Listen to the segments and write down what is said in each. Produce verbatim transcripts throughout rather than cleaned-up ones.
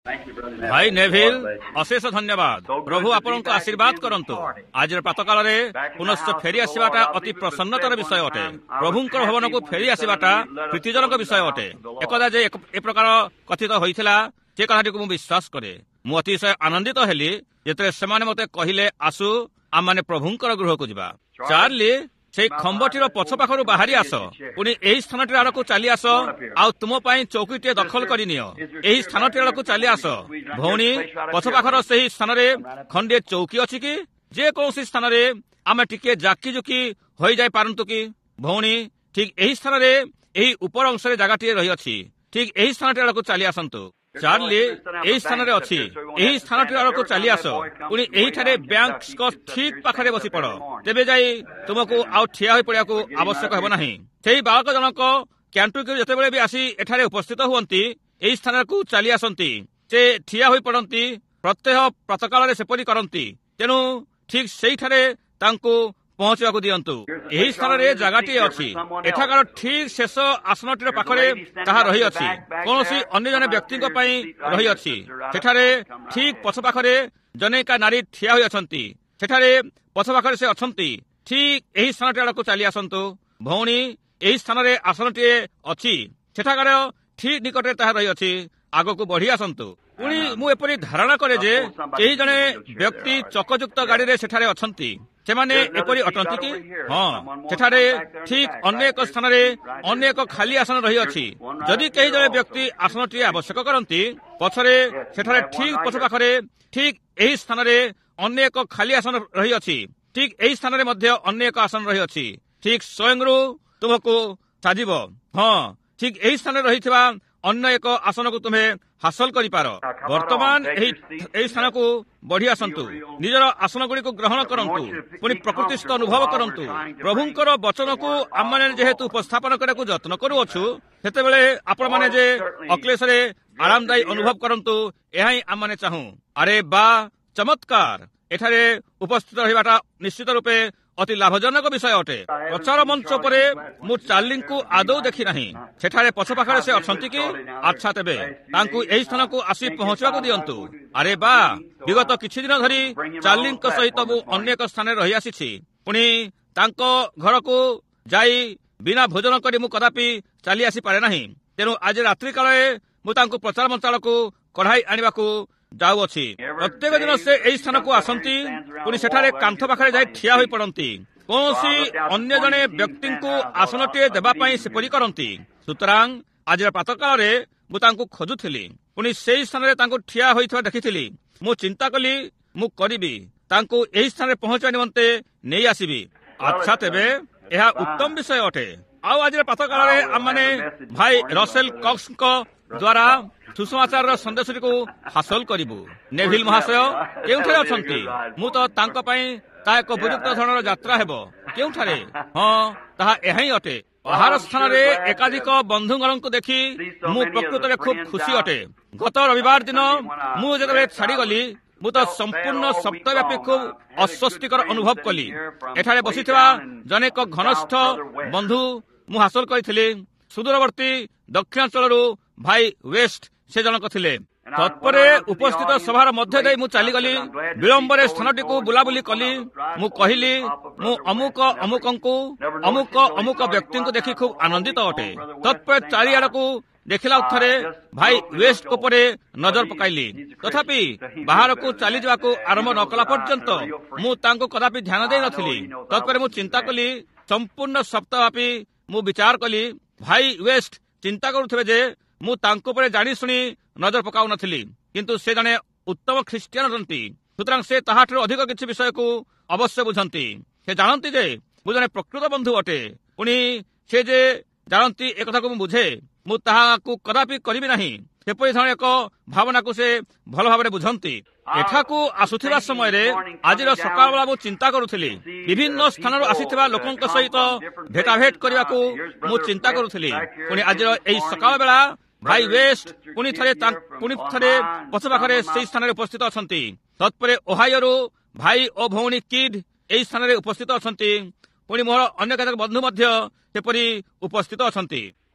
भाई नेभिल अशेष धन्यवाद। प्रभु आपनको आशीर्वाद करंतु। आज प्रातःकाल पुनश्च फेरी आसवाटा अति प्रसन्नतार विषय अटे। प्रभुंकर भवन को फेरी आसवाटा प्रीतिजनक विषय अटे। एकदा जे ए प्रकार कथित होइथिला से कथाटी को विश्वास करे। मु अतिशय आनंदित हेली जेतरे सेमाने मते कहिले आसु आम माने प्रभुंकर गृह को जिबा। चार्ली से खंबटीर पछ पाखरु बाहरी आस, पुणी एही स्थानटी आड़कू चली आस आ तुम पाई चौकीटे दखल कर नियो। एही स्थानटी आड़कू चली आस भौणी। पछ पाखर सेही स्थान रे खंडे चौकी अछि कि जे कौनसी स्थान रे आमे टिके जाकी जुकी होई जाय पारंतु कि भौणी। ठीक एही स्थान रे एही ऊपर अंश रे जगाटी रही अछि। ठीक एही स्थानटी आड़कू चली आसंतु। चार्ली एही स्थान रे अछि। एही स्थानटी आड़कू चली आस, पुणी एही ठारे बैंक को ठीक पाखरे बसी पड़। तेबे जाई तुमको आउ ठिया होई पड़िया को आवश्यक हेबो नाही। सेही बालक जनक क्यांटुकी जेतेबेले भी आसी एठारे उपस्थित हुअंती एही स्थान को चली आसंती। से ठिया होई पड़ंती। प्रत्यह प्रातःकाल रे सेपरि करंती। तेनु ठीक सेही ठारे तांको पहुंचवाक दियंतु। एही स्थान रे जगाटी अछि। एठाकार ठीक शेष आसनटीर पाखरे ताहा रही अछि। कोनोसी अन्य जने व्यक्तिक पई रही अछि। सेठारे ठीक पछ पाखरे जनेका नारी ठिया होई अछंती। सेठारे पछ पाखरे से अछंती। ठीक एही स्थानटी आड़कू चली आसंतु भौणी। एही स्थान रे आसनटी अछि। सेठाकार ठीक निकटरे ताहा रही अछि। आगको बढ़ी आसंतु। पुणी मु एपरि धारणा करे जे केही जने व्यक्ति चकयुक्त गाड़ी रे सेठारे अछंती। सेमाने एपरि अटंती कि हाँ, सेठारे ठीक अन्य एक स्थान रे अन्य एक खाली आसन रही अछि। जदि केही जने व्यक्ति आसनटी आवश्यक करंती पछरे सेठारे ठीक पछ पाखरे ठीक एही स्थान रे अन्य एक खाली आसन रही अछि। ठीक एही स्थान रे मध्य अन्य एक आसन रही अछि। ठीक स्वयं रु तुमको साजिब। हाँ, ठीक एही स्थान रे रहिथिबा अन्य एक आसन को तुम्हें हासिल करि पार। वर्तमान एही स्थान को बढ़ी आसंतु। निजर आसन गुड़ी को ग्रहण करंतु। पुणी प्रकृतिस्थ अनुभव करंतु। प्रभुंकर वचन को आम माने जेहेतु उपस्थापन करे को यत्न करूअछु सेतेबेले आपण माने जे अक्लेश रे आरामदायी अनुभव करंतु एहा ही आम माने चाहू। अरे बा चमत्कार। एठारे उपस्थित रहिबाटा निश्चित रूपे अति लाभजनक विषय अटे। प्रचार मंच पर मु चार्ली को आदौ देखी नाही। सेठारे पछ पाखरे से अछंती कि अच्छा तेबे तांकु एही स्थान को आसी पहुंचवाक दियंतु। अरे बा विगत किछि दिन धरी चार्ली सहित मु अन्य एक स्थान रही आसीछि। पुणी तांको घर को जाई बिना भोजन करी मु कदापि चली आसी पारे नाही। तेनु आज रात्रि काले मु तांको प्रचार मंचाल को कढ़ाई आनिबाकू जाऊअछि। प्रत्येक दिन से एही स्थान को आसंती। पुणी सेठारे कांथ पाखरे जाई ठिया होई पड़ंती। कौनसी अन्य जने व्यक्ति को आसनटे देबा पई सेपरि करंती। सुतरां आज प्रातःकाल रे मु तांको खोजुथिली। पुणी सेही स्थान रे तांको ठिया होइथवा देखिथिली। मु चिंता कली मु करिबी तांको एही स्थान रे पहुंचवा निमंते नेई आसीबी। अच्छा तेबे एहा उत्तम विषय अटे। आउ आज प्रातःकाल रे आम माने भाई रसेल कॉक्स को द्वारा सुसमाचार संदेश को हासिल करिबु। नेभिल महाशय केउठारे अछंती? मु तो तांको पई ता एक उपयुक्त धरणर यात्रा हेबो। केउठारे? हाँ, ताहा एहाई अटे। बाहर स्थान रे एकाधिक बंधुगण को देखी मु प्रकृत रे खूब खुशी अटे। गत रविवार दिन मु जेतबे छाड़ी गली मु तो संपूर्ण सप्ताहव्यापी खूब अस्वस्तिकर अनुभव कली। एठारे बसिथिबा जनेक घनिष्ठ बंधु मु हासिल करिथिली। सुदूरवर्ती दक्षिणांचल भाई वेस्ट से जनक थिले। तत्परे उपस्थित सभार मध्य दे मु चलीगली। विलंबरे स्थानटी को बुलाबुली कली। मु कहिली मु अमुक अमुकंकु अमुक अमुक व्यक्ति को देखी खूब आनंदित अटे। तत्परे चारिआड़ को देखिला उथरे भाई वेस्ट को परे नजर पकाइली। तथापि बाहर को चली जावाको आरंभ न कला पर्यंत मु तांको कदापि ध्यान दे नथिली। तत्परे मु चिंता कली। संपूर्ण सप्ताहव्यापी मु विचार कली भाई वेस्ट चिंता करुथिबे जे मु तांको परे जानी सुनी नजर पकाउ नथिली। किंतु से जने उत्तम ख्रिस्टियान रंती। सुतरां से ताहाठु अधिक किछि विषय को अवश्य बुझंती। से जानती जे मु जने प्रकृत बंधु अटे। पुणी से जे जानती एक कथा को मु बुझे मु ताहा को कदापि करिबि नाही। सेपरि धरण एक भावना को से भल भाबरे बुझंती। एठाकू आसुथिबा समय रे आजिर सकाळ बेला मु चिंता करुथिली। विभिन्न स्थानरु आसीथिबा लोकंक सहित भेटाभेट करिबाकू मु चिंता करुथिली। पुणी आजिर एई सकाळ बेला भाई वेस्ट पुणी थरे पुणी थरे पछ पाखरे सेई स्थान रे उपस्थित अछंती। तत्परे ओहायोरु भाई ओ भौणी किड एई स्थान रे उपस्थित अछंती। पुणी मोर अन्य केतेक बंधु मध्य सेपरि उपस्थित अछंती।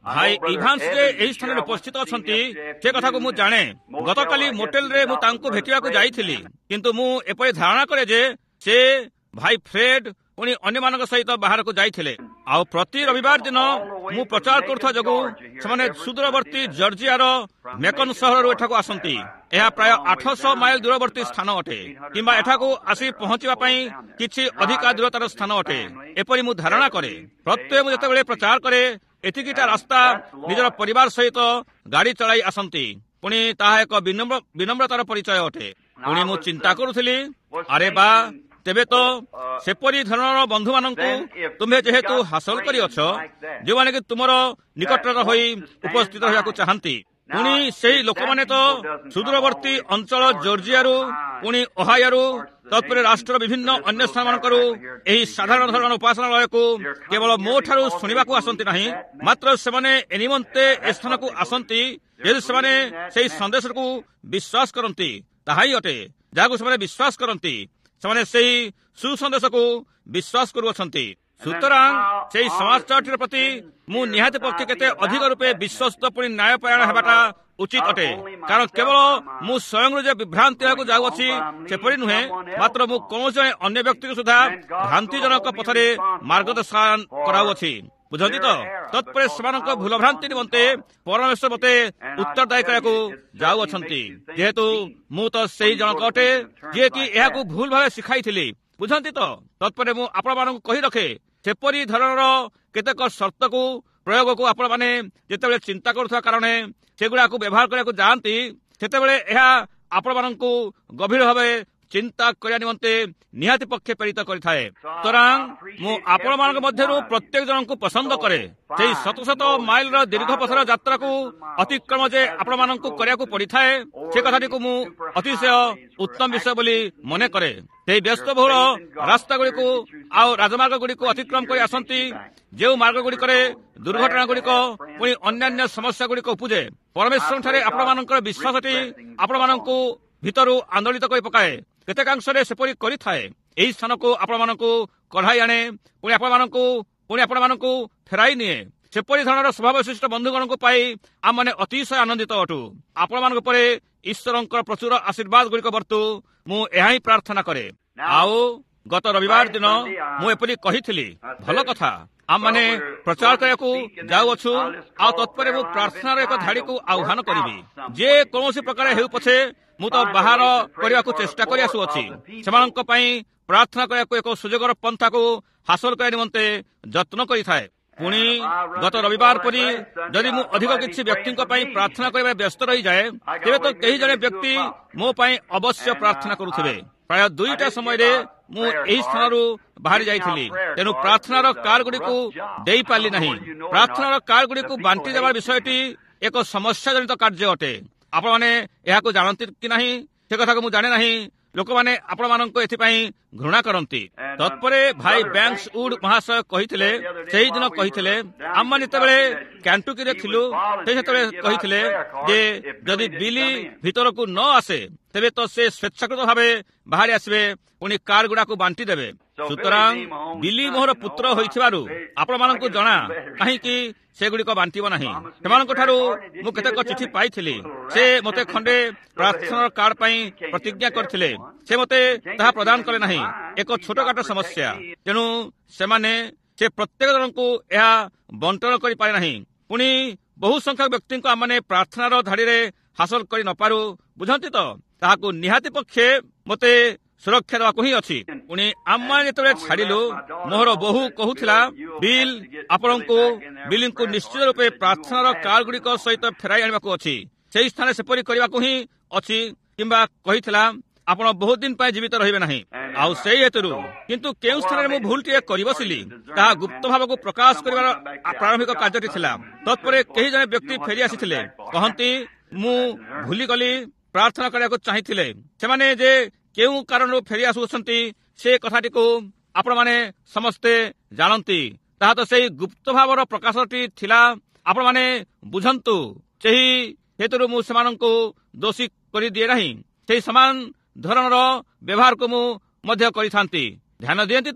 ଭାଇ ଇଭାନ୍ସ ଯେ ଏହି ସ୍ଥାନରେ ଉପସ୍ଥିତ ଅଛନ୍ତି ସେ କଥାକୁ ମୁଁ ଜାଣେ। ଗତକାଲି ମୋଟେଲରେ ମୁଁ ତାଙ୍କୁ ଭେଟିବାକୁ ଯାଇଥିଲି, କିନ୍ତୁ ମୁଁ ଏପରି ଧାରଣା କରେ ଯେ ସେ ଭାଇ ଫ୍ରେଡ୍ ପୁଣି ଅନ୍ୟମାନଙ୍କ ସହିତ ବାହାରକୁ ଯାଇଥିଲେ। ଆଉ ପ୍ରତି ରବିବାର ଦିନ ମୁଁ ପ୍ରଚାର କରୁଥିବା ଯୋଗୁଁ ସେମାନେ ସୁଦୂରବର୍ତ୍ତୀ ଜର୍ଜିଆର ମେକନ୍ ସହରରୁ ଏଠାକୁ ଆସନ୍ତି। ଏହା ପ୍ରାୟ ଆଠଶହ ମାଇଲ ଦୂରବର୍ତ୍ତୀ ସ୍ଥାନ ଅଟେ, କିମ୍ବା ଏଠାକୁ ଆସି ପହଞ୍ଚିବା ପାଇଁ କିଛି ଅଧିକା ଦୂରତାର ସ୍ଥାନ ଅଟେ ଏପରି ମୁଁ ଧାରଣା କରେ। ପ୍ରତ୍ୟେକ ମୁଁ ଯେତେବେଳେ ପ୍ରଚାର କରେ ଏତିକିଟା ରାସ୍ତା ନିଜର ପରିବାର ସହିତ ଗାଡ଼ି ଚଳାଇ ଆସନ୍ତି। ପୁଣି ତାହା ଏକ ବିନମ୍ରତାର ପରିଚୟ ଅଟେ। ପୁଣି ମୁଁ ଚିନ୍ତା କରୁଥିଲି, ଆରେ ବା ତେବେ ତ ସେପରି ଧରଣର ବନ୍ଧୁମାନଙ୍କୁ ତୁମେ ଯେହେତୁ ହାସଲ କରିଅଛ, ଯେଉଁମାନେ କି ତୁମର ନିକଟର ହୋଇ ଉପସ୍ଥିତ ରହିବାକୁ ଚାହାନ୍ତି, ପୁଣି ସେହି ଲୋକମାନେ ତ ସୁଦୂରବର୍ତ୍ତୀ ଅଞ୍ଚଳ ଜର୍ଜିଆରୁ ପୁଣି ଓହାଇଓରୁ ତତ୍ପରେ ରାଷ୍ଟ୍ରର ବିଭିନ୍ନ ଅନ୍ୟ ସ୍ଥାନମାନଙ୍କରୁ ଏହି ସାଧାରଣ ଧରଣର ଉପାସନାଳୟକୁ କେବଳ ମୋ ଠାରୁ ଶୁଣିବାକୁ ଆସନ୍ତି ନାହିଁ, ମାତ୍ର ସେମାନେ ଏ ନିମନ୍ତେ ଏ ସ୍ଥାନକୁ ଆସନ୍ତି ଯଦି ସେମାନେ ସେହି ସନ୍ଦେଶକୁ ବିଶ୍ୱାସ କରନ୍ତି। ତାହା ହିଁ ଅଟେ ଯାହାକୁ ସେମାନେ ବିଶ୍ୱାସ କରନ୍ତି। ସେମାନେ ସେହି ସୁସନ୍ଦେଶକୁ ବିଶ୍ୱାସ କରୁଅଛନ୍ତି। ସୁତରାଂ ସେହି ସମାଚାରଟିର ପ୍ରତି ମୁଁ ନିହାତି ପକ୍ଷେ କେତେ ଅଧିକ ରୂପେ ବିଶ୍ୱସ୍ତ ପୁଣି ନ୍ୟାୟପରାୟଣ ହେବାଟା ଉଚିତ ଅଟେ। କାରଣ କେବଳ ମୁଁ ସ୍ୱୟଂରୁ ଯେ ବିଭ୍ରାନ୍ତି ହେବାକୁ ଯାଉଅଛି ସେପରି ନୁହେଁ, ମାତ୍ର ମୁଁ କୌଣସି ଜଣେ ଅନ୍ୟ ବ୍ୟକ୍ତିକୁ ସୁଦ୍ଧା ଭ୍ରାନ୍ତିଜନକ ପଥରେ ମାର୍ଗଦର୍ଶନ କରାଉଅଛି। ବୁଝନ୍ତି ତ? ତତ୍ପରେ ସେମାନଙ୍କ ଭୁଲଭ୍ରାନ୍ତି ନିମନ୍ତେ ପରମେଶ୍ୱର ମୋତେ ଉତ୍ତରଦାୟୀ କରିବାକୁ ଯାଉଅଛନ୍ତି, ଯେହେତୁ ମୁଁ ତ ସେହି ଜଣକ ଅଟେ ଯିଏକି ଏହାକୁ ଭୁଲ ଭାବେ ଶିଖାଇଥିଲି। ବୁଝନ୍ତି ତ? ତତ୍ପରେ ମୁଁ ଆପଣମାନଙ୍କୁ କହି ରଖେ, ସେପରି ଧରଣର କେତେକ ସର୍ତ୍ତକୁ ପ୍ରୟୋଗକୁ ଆପଣମାନେ ଯେତେବେଳେ ଚିନ୍ତା କରୁଥିବା କାରଣେ ସେଗୁଡ଼ାକୁ ବ୍ୟବହାର କରିବାକୁ ଯାଆନ୍ତି, ସେତେବେଳେ ଏହା ଆପଣମାନଙ୍କୁ ଗଭୀର ଭାବେ ଚିନ୍ତା କରିବା ନିମନ୍ତେ ନିହାତି ପକ୍ଷେ ପ୍ରେରିତ କରିଥାଏ। ସୁତରାଂ ମୁଁ ଆପଣମାନଙ୍କ ମଧ୍ୟରୁ ପ୍ରତ୍ୟେକ ଜଣଙ୍କୁ ପସନ୍ଦ କରେ ସେହି ଶତ ଶତ ମାଇଲର ଦୀର୍ଘ ପଥର ଯାତ୍ରାକୁ ଅତିକ୍ରମ ଯେ ଆପଣମାନଙ୍କୁ କରିବାକୁ ପଡ଼ିଥାଏ, ସେ କଥାଟିକୁ ମୁଁ ଅତିଶୟ ଉତ୍ତମ ବିଷୟ ବୋଲି ମନେ କରେ। ସେହି ବ୍ୟସ୍ତବହୁଳ ରାସ୍ତାଗୁଡ଼ିକୁ ଆଉ ରାଜମାର୍ଗଗୁଡ଼ିକୁ ଅତିକ୍ରମ କରି ଆସନ୍ତି, ଯେଉଁ ମାର୍ଗଗୁଡ଼ିକରେ ଦୁର୍ଘଟଣାଗୁଡ଼ିକ ପୁଣି ଅନ୍ୟାନ୍ୟ ସମସ୍ୟାଗୁଡ଼ିକ ଉପୁଜେ। ପରମେଶ୍ୱରଠାରେ ଆପଣମାନଙ୍କର ବିଶ୍ୱାସଟି ଆପଣମାନଙ୍କୁ ଭିତରୁ ଆନ୍ଦୋଳିତ କରି ପକାଏ। କେତେକାଂଶରେ ସେପରି କରିଥାଏ। ଏହି ସ୍ଥାନକୁ ଆପଣମାନଙ୍କୁ କଢ଼ାଇ ଆଣେ, ପୁଣି ଆପଣମାନଙ୍କୁ ପୁଣି ଆପଣମାନଙ୍କୁ ଫେରାଇ ନିଏ। ସେପରି ଧରଣର ସ୍ୱଭାବ ବିଶିଷ୍ଟ ବନ୍ଧୁଗଣଙ୍କୁ ପାଇ ଆମମାନେ ଅତିଶୟ ଆନନ୍ଦିତ ଅଟୁ। ଆପଣମାନଙ୍କ ଉପରେ ଈଶ୍ୱରଙ୍କର ପ୍ରଚୁର ଆଶୀର୍ବାଦ ଗୁଡ଼ିକ ବର୍ତ୍ତୁ ମୁଁ ଏହା ହିଁ ପ୍ରାର୍ଥନା କରେ। ଆଉ ଗତ ରବିବାର ଦିନ ମୁଁ ଏପରି କହିଥିଲି, ଭଲ କଥା, ଆମମାନେ ପ୍ରଚାର କରିବାକୁ ଯାଉଅଛୁ, ଆଉ ତତ୍ପରେ ମୁଁ ପ୍ରାର୍ଥନାର ଏକ ଧାଡ଼ିକୁ ଆହ୍ୱାନ କରିବି। ଯେ କୌଣସି ପ୍ରକାର ହେଉ ପଛେ ମୁଁ ତ ବାହାର କରିବାକୁ ଚେଷ୍ଟା କରି ଆସୁଅଛି। ସେମାନଙ୍କ ପାଇଁ ପ୍ରାର୍ଥନା କରିବାକୁ ଏକ ସୁଯୋଗର ପନ୍ଥାକୁ ହାସଲ କରିବା ନିମନ୍ତେ ଯତ୍ନ କରିଥାଏ। ପୁଣି ଗତ ରବିବାର ପରି ଯଦି ମୁଁ ଅଧିକ କିଛି ବ୍ୟକ୍ତିଙ୍କ ପାଇଁ ପ୍ରାର୍ଥନା କରିବା ବ୍ୟସ୍ତ ରହିଯାଏ, ତେବେ ତ କେହି ଜଣେ ବ୍ୟକ୍ତି ମୋ ପାଇଁ ଅବଶ୍ୟ ପ୍ରାର୍ଥନା କରୁଥିବେ। ପ୍ରାୟ ଦୁଇଟା ସମୟରେ ମୁଁ ଏହି ସ୍ଥାନରୁ ବାହାରି ଯାଇଥିଲି, ତେଣୁ ପ୍ରାର୍ଥନାର କାର୍ଡଗୁଡ଼ିକୁ ଦେଇପାରିଲି ନାହିଁ। ପ୍ରାର୍ଥନାର କାର୍ଡଗୁଡ଼ିକୁ ବାଣ୍ଟି ଦେବାର ବିଷୟଟି ଏକ ସମସ୍ୟାଜନିତ କାର୍ଯ୍ୟ ଅଟେ। ଆପଣମାନେ ଏହାକୁ ଜାଣନ୍ତି କି ନାହିଁ ସେ କଥାକୁ ମୁଁ ଜାଣେ ନାହିଁ। ଲୋକମାନେ ଆପଣମାନଙ୍କୁ ଏଥିପାଇଁ ଘୃଣା କରନ୍ତି। ତତ୍ପରେ ଭାଇ ବ୍ୟାଙ୍କସ୍ ଉଡ୍ ମହାଶୟ କହିଥିଲେ, ସେହିଦିନ କହିଥିଲେ, ଆମମାନେ ଯେତେବେଳେ କ୍ୟାଣ୍ଟୁକିରେ ଥିଲୁ ସେ ସେତେବେଳେ କହିଥିଲେ ଯେ ଯଦି ବିଲି ଭିତରକୁ ନ ଆସେ ତେବେ ତ ସେ ସ୍ୱେଚ୍ଛାକୃତ ଭାବେ ବାହାରି ଆସିବେ, ପୁଣି କାର୍ ଗୁଡ଼ାକୁ ବାଣ୍ଟି ଦେବେ। ସୁତରାଂ ବିଲି ମୋହର ପୁତ୍ର ହୋଇଥିବାରୁ ଆପଣମାନଙ୍କୁ ଜଣା କାହିଁକି ସେଗୁଡ଼ିକ ବାଣ୍ଟିବ ନାହିଁ। ସେମାନଙ୍କ ଠାରୁ ମୁଁ କେତେକ ଚିଠି ପାଇଥିଲି। ସେ ମୋତେ ଖଣ୍ଡେ ପ୍ରାର୍ଥନାର କାର୍ଡ ପାଇଁ ପ୍ରତିଜ୍ଞା କରିଥିଲେ। ସେ ମୋତେ ତାହା ପ୍ରଦାନ କଲେ ନାହିଁ। ଏକ ଛୋଟକାଟ ସମସ୍ୟା, ତେଣୁ ସେମାନେ ସେ ପ୍ରତ୍ୟେକ ଜଣଙ୍କୁ ଏହା ବଣ୍ଟନ କରିପାରେ ନାହିଁ। ପୁଣି ବହୁ ସଂଖ୍ୟକ ବ୍ୟକ୍ତିଙ୍କୁ ଆମମାନେ ପ୍ରାର୍ଥନାର ଧାଡ଼ିରେ ହାସଲ କରି ନପାରୁ। ବୁଝନ୍ତି ତ? ତାହାକୁ ନିହାତି ପକ୍ଷେ ମୋତେ ସୁରକ୍ଷା ଦେବାକୁ ହିଁ ଅଛି। ପୁଣି ଆମମାନେ ଯେତେବେଳେ ଛାଡ଼ିଲୁ, ମୋହର ବୋହୂ କହୁଥିଲା, ବିଲ୍ ଆପଣଙ୍କୁ ବିଲିଙ୍କୁ ନିଶ୍ଚିତ ରୂପେ ପ୍ରାର୍ଥନାର କାର୍ଡ ଗୁଡ଼ିକ ସହିତ ଫେରାଇ ଆଣିବାକୁ ଅଛି। ସେହି ସ୍ଥାନରେ ସେପରି କରିବାକୁ ହିଁ ଅଛି, କିମ୍ବା କହିଥିଲା ଆପଣ ବହୁତ ଦିନ ପାଇଁ ଜୀବିତ ରହିବେ ନାହିଁ। ଆଉ ସେହି ହେତୁରୁ କିନ୍ତୁ କେଉଁ ସ୍ଥାନରେ ମୁଁ ଭୁଲଟିଏ କରି ବସିଲି, ତାହା ଗୁପ୍ତ ଭାବକୁ ପ୍ରକାଶ କରିବାର ପ୍ରାରମ୍ଭିକ କାର୍ଯ୍ୟଟି ଥିଲା। ତତ୍ପରେ କେହି ଜଣେ ବ୍ୟକ୍ତି ଫେରି ଆସିଥିଲେ, କହନ୍ତି ମୁଁ ଭୁଲିଗଲି ପ୍ରାର୍ଥନା କରିବାକୁ ଚାହିଁଥିଲେ। ସେମାନେ ଯେ କେଉଁ କାରଣରୁ ଫେରି ଆସୁଅଛନ୍ତି ସେ କଥାଟିକୁ ଆପଣମାନେ ସମସ୍ତେ ଜାଣନ୍ତି। ତାହା ତ ସେହି ଗୁପ୍ତ ଭାବର ପ୍ରକାଶଟି ଥିଲା। ଆପଣମାନେ ବୁଝନ୍ତୁ, ସେହି ହେତୁରୁ ମୁଁ ସେମାନଙ୍କୁ ଦୋଷୀ କରିଦିଏ ନାହିଁ। ସେହି ସମାନ ଧରଣର ବ୍ୟବହାରକୁ ମୁଁ ମଧ୍ୟ କରିଥାନ୍ତି। ଧ୍ୟାନ ଦିଅନ୍ତି ତ?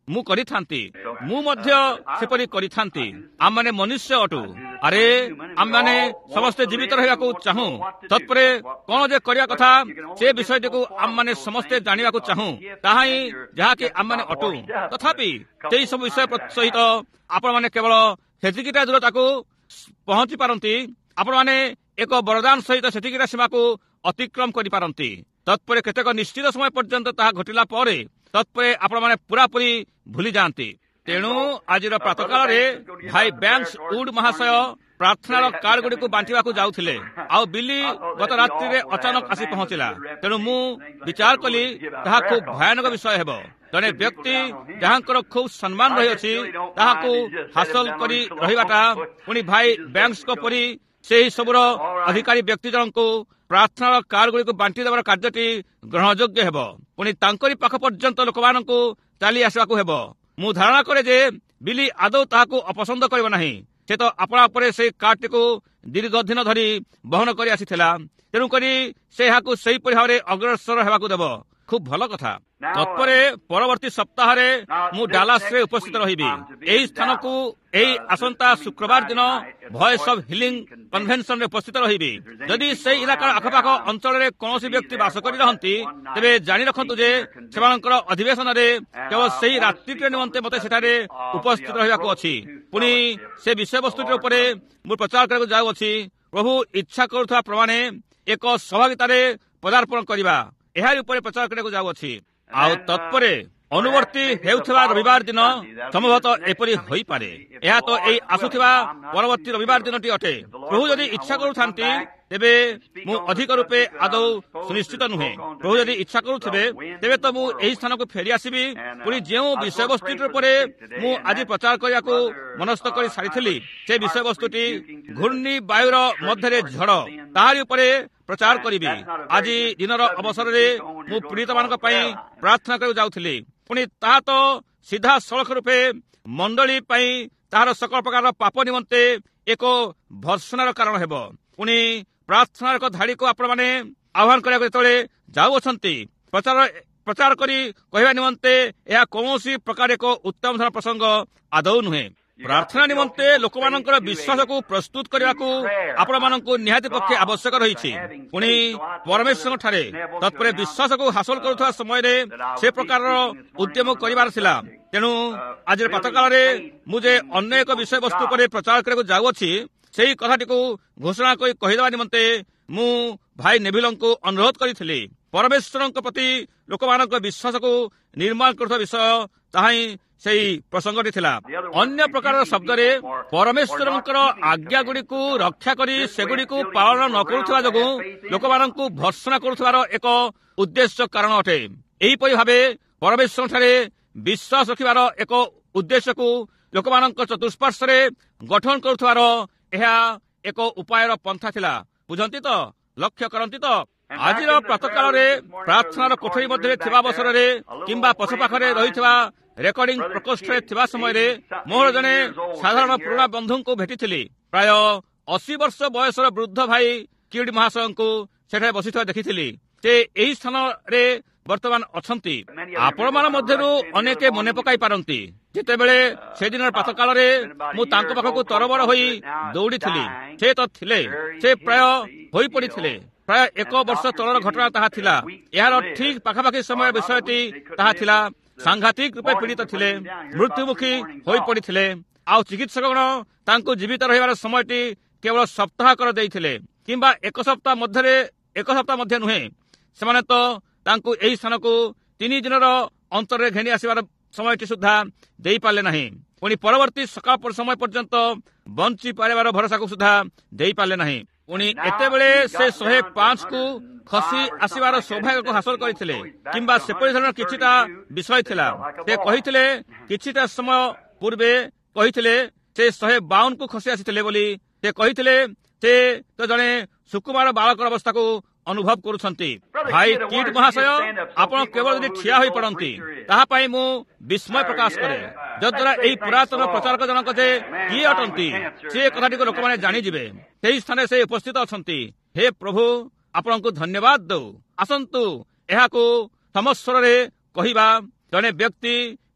ମୁଁ କରିଥାନ୍ତି, ମୁଁ ମଧ୍ୟ ସେପରି କରିଥାନ୍ତି। ଆମମାନେ ମନୁଷ୍ୟ ଅଟୁ। ଆରେ ଆମମାନେ ସମସ୍ତେ ଜୀବିତ ରହିବାକୁ ଚାହୁଁ। ତତ୍ପରେ କଣ ଯେ କରିବା କଥା ସେ ବିଷୟଟିକୁ ଆମମାନେ ସମସ୍ତେ ଜାଣିବାକୁ ଚାହୁଁ। ତାହା ହିଁ ଯାହାକି ଆମମାନେ ଅଟୁ। ତଥାପି ସେଇ ସବୁ ବିଷୟ ସହିତ ଆପଣମାନେ କେବଳ ସେତିକିଟା ଦୂରତାକୁ ପହଞ୍ଚି ପାରନ୍ତି। ଆପଣମାନେ ଏକ ବରଦାନ ସହିତ ସେତିକିଟା ସୀମାକୁ ଅତିକ୍ରମ କରିପାରନ୍ତି। ତତ୍ପରେ କେତେକ ନିଶ୍ଚିତ ସମୟ ପର୍ଯ୍ୟନ୍ତ ତାହା ଘଟିଲା ପରେ ତତ୍ପରେ ଆପଣମାନେ ପୁରାପୁରି ଭୁଲି ଯାଆନ୍ତି। ତେଣୁ ଆଜିର ପ୍ରାତଃକାଳରେ ଭାଇ ବ୍ୟାଙ୍କ୍ସ ଉଡ୍ ମହାଶୟ ପ୍ରାର୍ଥନାର କାର୍ଡ ଗୁଡ଼ିକୁ ବାଣ୍ଟିବାକୁ ଯାଉଥିଲେ। ଆଉ ବିଲି ଗତ ରାତ୍ରିରେ ଅଚାନକ ଆସି ପହଞ୍ଚିଲା। ତେଣୁ ମୁଁ ବିଚାର କଲି ତାହା ଖୁବ୍ ଭୟାନକ ବିଷୟ ହେବ। ଜଣେ ବ୍ୟକ୍ତି ଯାହାଙ୍କର ଖୁବ୍ ସମ୍ମାନ ରହିଅଛି ତାହାକୁ ହାସଲ କରି ରହିବାଟା ପୁଣି ଭାଇ ବ୍ୟାଙ୍କ୍ସଙ୍କ ପରି ସେହି ସବୁର ଅଧିକାରୀ ବ୍ୟକ୍ତି ଜଣଙ୍କୁ ପ୍ରାର୍ଥନାର କାର୍ଡ ଗୁଡ଼ିକୁ ବାଣ୍ଟି ଦେବାର କାର୍ଯ୍ୟଟି ଗ୍ରହଣଯୋଗ୍ୟ ହେବ। ପୁଣି ତାଙ୍କରି ପାଖ ପର୍ଯ୍ୟନ୍ତ ଲୋକମାନଙ୍କୁ ଚାଲି ଆସିବାକୁ ହେବ। ମୁଁ ଧାରଣା କରେ ଯେ ବିଲି ଆଦୌ ତାହାକୁ ଅପସନ୍ଦ କରିବ ନାହିଁ। ସେ ତ ଆପଣା ଉପରେ ସେହି କାର୍ଡଟିକୁ ଦୀର୍ଘ ଦିନ ଧରି ବହନ କରି ଆସିଥିଲା। ତେଣୁକରି ସେ ଏହାକୁ ସେହିପରି ଭାବରେ ଅଗ୍ରସର ହେବାକୁ ଦେବ। ଖୁବ୍ ଭଲ କଥା। ତତ୍ପରେ ପରବର୍ତ୍ତୀ ସପ୍ତାହରେ ମୁଁ ଡାଲାସରେ ଉପସ୍ଥିତ ରହିବି। ଏହି ସ୍ଥାନକୁ ଏହି ଆସନ୍ତା ଶୁକ୍ରବାର ଦିନ ଭଏସ୍ ଅଫ୍ ହିଲିଂ କନଭେନସନରେ ଉପସ୍ଥିତ ରହିବି। ଯଦି ସେହି ଇଲାକାର ଆଖପାଖ ଅଞ୍ଚଳରେ କୌଣସି ବ୍ୟକ୍ତି ବାସ କରି ରହନ୍ତି ତେବେ ଜାଣି ରଖନ୍ତୁ ଯେ ସେମାନଙ୍କର ଅଧିବେଶନରେ କେବଳ ସେହି ରାତ୍ରିଟିର ନିମନ୍ତେ ମୋତେ ସେଠାରେ ଉପସ୍ଥିତ ରହିବାକୁ ଅଛି। ପୁଣି ସେ ବିଷୟବସ୍ତୁଟି ଉପରେ ମୁଁ ପ୍ରଚାର କରିବାକୁ ଯାଉଅଛି। ପ୍ରଭୁ ଇଚ୍ଛା କରୁଥିବା ପ୍ରମାଣେ ଏକ ସହଭାଗିତାରେ ପଦାର୍ପଣ କରିବା ଏହାରି ଉପରେ ପ୍ରଚାର କରିବାକୁ ଯାଉଅଛି। ଆଉ ତତ୍ପରେ ଅନୁବର୍ତ୍ତୀ ହେଉଥିବା ରବିବାର ଦିନ ସମ୍ଭବତଃ ଏପରି ହୋଇପାରେ। ଏହା ତ ଏଇ ଆସୁଥିବା ପରବର୍ତ୍ତୀ ରବିବାର ଦିନଟି ଅଟେ। ପ୍ରଭୁ ଯଦି ଇଚ୍ଛା କରୁଥାନ୍ତି ତେବେ ମୁଁ ଅଧିକ ରୂପେ ଆଦୌ ସୁନିଶ୍ଚିତ ନୁହେଁ। ପ୍ରଭୁ ଯଦି ଇଚ୍ଛା କରୁଥିବେ ତେବେ ତ ମୁଁ ଏହି ସ୍ଥାନକୁ ଫେରି ଆସିବି। ପୁଣି ଯେଉଁ ବିଷୟବସ୍ତୁଟି ଉପରେ ମୁଁ ଆଜି ପ୍ରଚାର କରିବାକୁ ମନସ୍ଥ କରି ସାରିଥିଲି ସେ ବିଷୟବସ୍ତୁଟି ଘୂର୍ଣ୍ଣି ବାୟୁର ମଧ୍ୟରେ ଝଡ଼ ତାହାରି ଉପରେ ପ୍ରଚାର କରିବି। ଆଜି ଦିନର ଅବସରରେ ମୁଁ ପୀଡ଼ିତମାନଙ୍କ ପାଇଁ ପ୍ରାର୍ଥନା କରିବାକୁ ଯାଉଥିଲି। ପୁଣି ତାହା ତ ସିଧାସଳଖ ରୂପେ ମଣ୍ଡଳୀ ପାଇଁ ତାହାର ସକଳ ପ୍ରକାର ପାପ ନିମନ୍ତେ ଏକ ଭର୍ସନାର କାରଣ ହେବ। ପୁଣି ପ୍ରାର୍ଥନାର ଏକ ଧାଡ଼ିକୁ ଆପଣମାନେ ଆହ୍ୱାନ କରିବାକୁ ଯେତେବେଳେ ଯାଉଅଛନ୍ତି ପ୍ରଚାର ପ୍ରଚାର କରି କହିବା ନିମନ୍ତେ ଏହା କୌଣସି ପ୍ରକାର ଏକ ଉତ୍ତମ ଧରଣ ପ୍ରସଙ୍ଗ ଆଦୌ ନୁହେଁ। ପ୍ରାର୍ଥନା ନିମନ୍ତେ ଲୋକମାନଙ୍କର ବିଶ୍ୱାସକୁ ପ୍ରସ୍ତୁତ କରିବାକୁ ଆପଣମାନଙ୍କୁ ନିହାତି ପକ୍ଷେ ଆବଶ୍ୟକ ରହିଛି। ପୁଣି ପରମେଶ୍ୱରଙ୍କ ଠାରେ ତତ୍ପରେ ବିଶ୍ୱାସକୁ ହାସଲ କରୁଥିବା ସମୟରେ ସେ ପ୍ରକାରର ଉଦ୍ୟମ କରିବାର ଥିଲା। ତେଣୁ ଆଜିର ପ୍ରାତଃକାଳରେ ମୁଁ ଯେ ଅନ୍ୟ ଏକ ବିଷୟବସ୍ତୁ ଉପରେ ପ୍ରଚାର କରିବାକୁ ଯାଉଅଛି ସେହି କଥାଟିକୁ ଘୋଷଣା କରି କହିଦେବା ନିମନ୍ତେ ମୁଁ ଭାଇ ନେଭିଲଙ୍କୁ ଅନୁରୋଧ କରିଥିଲି। ପରମେଶ୍ୱରଙ୍କ ପ୍ରତି ଲୋକମାନଙ୍କ ବିଶ୍ୱାସକୁ ନିର୍ମାଣ କରୁଥିବା ବିଷୟ ତାହା ହିଁ ସେହି ପ୍ରସଙ୍ଗଟି ଥିଲା। ଅନ୍ୟ ପ୍ରକାରର ଶବ୍ଦରେ ପରମେଶ୍ୱରଙ୍କର ଆଜ୍ଞା ଗୁଡ଼ିକୁ ରକ୍ଷା କରି ସେଗୁଡ଼ିକୁ ପାଳନ ନ କରୁଥିବା ଯୋଗୁଁ ଲୋକମାନଙ୍କୁ ଭର୍ସନା କରୁଥିବାର ଏକ ଉଦ୍ଦେଶ୍ୟ କାରଣ ଅଟେ। ଏହିପରି ଭାବେ ପରମେଶ୍ୱରଠାରେ ବିଶ୍ୱାସ ରଖିବାର ଏକ ଉଦ୍ଦେଶ୍ୟକୁ ଲୋକମାନଙ୍କ ଚତୁଃପାର୍ଶ୍ୱରେ ଗଠନ କରୁଥିବାର ଏହା ଏକ ଉପାୟର ପନ୍ଥା ଥିଲା। ବୁଝନ୍ତି ତ? ଲକ୍ଷ୍ୟ କରନ୍ତି ତ? ଆଜିର ପ୍ରାତଃକାଳରେ ପ୍ରାର୍ଥନାର କୋଠରୀ ମଧ୍ୟରେ ଥିବା ଅବସରରେ କିମ୍ବା ପଛପାଖରେ ରହିଥିବା ରେକର୍ଡିଂ ପ୍ରକୋଷ୍ଠରେ ଥିବା ସମୟରେ ମୋର ଜଣେ ସାଧାରଣ ପୁରୁଣା ବନ୍ଧୁଙ୍କୁ ଭେଟିଥିଲି। ପ୍ରାୟ ଅଶୀ ବର୍ଷ ବୟସର ବୃଦ୍ଧ ଭାଇ କିଡ୍ ମହାଶୟଙ୍କୁ ସେଠାରେ ବସିଥିବା ଦେଖିଥିଲି। ସେ ଏହି ସ୍ଥାନରେ ବର୍ତ୍ତମାନ ଅଛନ୍ତି। ଆପଣମାନ ମଧ୍ୟରୁ ଅନେକ ମନେ ପକାଇ ପାରନ୍ତି ଯେତେବେଳେ ସେଦିନର ପ୍ରାତଃକାଳରେ ମୁଁ ତାଙ୍କ ପାଖକୁ ତରବର ହୋଇ ଦୌଡ଼ିଥିଲି। ସେ ତ ଥିଲେ, ସେ ପ୍ରାୟ ହୋଇପଡ଼ିଥିଲେ। ପ୍ରାୟ ଏକ ବର୍ଷ ତଳର ଘଟଣା ତାହା ଥିଲା। ଏହାର ଠିକ୍ ପାଖାପାଖି ସମୟ ବିଷୟଟି ତାହା ଥିଲା। ସାଂଘାତିକ ରୂପେ ପୀଡ଼ିତ ଥିଲେ, ମୃତ୍ୟୁମୁଖୀ ହୋଇପଡ଼ିଥିଲେ। ଆଉ ଚିକିତ୍ସକଗଣ ତାଙ୍କୁ ଜୀବିତ ରହିବାର ସମୟଟି କେବଳ ସପ୍ତାହକର ଦେଇଥିଲେ କିମ୍ବା ଏକ ସପ୍ତାହ ମଧ୍ୟରେ ଏକ ସପ୍ତାହ ମଧ୍ୟ ନୁହେଁ। ସେମାନେ ତ ତାଙ୍କୁ ଏହି ସ୍ଥାନକୁ ତିନି ଦିନର ଅନ୍ତରରେ ଘେନି ଆସିବାର ସମୟଟି ସୁଦ୍ଧା ଦେଇପାରିଲେ ନାହିଁ। ପୁଣି ପରବର୍ତ୍ତୀ ସକାଳ ସମୟ ପର୍ଯ୍ୟନ୍ତ ବଞ୍ଚି ପାରିବାର ଭରସାକୁ ସୁଦ୍ଧା ଦେଇପାରିଲେ ନାହିଁ। ପୁଣି ଏତେବେଳେ ସେ ଶହେ ପାଞ୍ଚକୁ ଖସି ଆସିବାର ସୌଭାଗ୍ୟକୁ ହାସଲ କରିଥିଲେ କିମ୍ବା ସେପରି ଧରଣର କିଛିଟା ବିଷୟ ଥିଲା। ସେ କହିଥିଲେ କିଛିଟା ସମୟ ପୂର୍ବେ କହିଥିଲେ ସେ ଶହେ ବାଉନକୁ ଖସି ଆସିଥିଲେ ବୋଲି। ସେ କହିଥିଲେ ସେ ତ ଜଣେ ସୁକୁମାର ବାଳକର ଅବସ୍ଥାକୁ ଅନୁଭବ କରୁଛନ୍ତି। ଭାଇ କିଟ୍ ମହାଶୟ, ଆପଣ କେବଳ ଯଦି ଠିଆ ହୋଇପଡ଼ନ୍ତି ତାହା ପାଇଁ ମୁଁ ବିସ୍ମୟ ପ୍ରକାଶ କରେ, ଯଦ୍ୱାରା ଏହି ପୁରାତନ ପ୍ରଚାରକ ଜଣକ ଯେ କିଏ ଅଟନ୍ତି ସେ କଥାଟିକୁ ଲୋକମାନେ ଜାଣିଯିବେ। ସେହି ସ୍ଥାନରେ ସେ ଉପସ୍ଥିତ ଅଛନ୍ତି। ହେ ପ୍ରଭୁ, ଆପଣଙ୍କୁ ଧନ୍ୟବାଦ ଦଉ। ଆସନ୍ତୁ ଏହାକୁ ସମସ୍ୱରରେ କହିବା। ଜଣେ ବ୍ୟକ୍ତି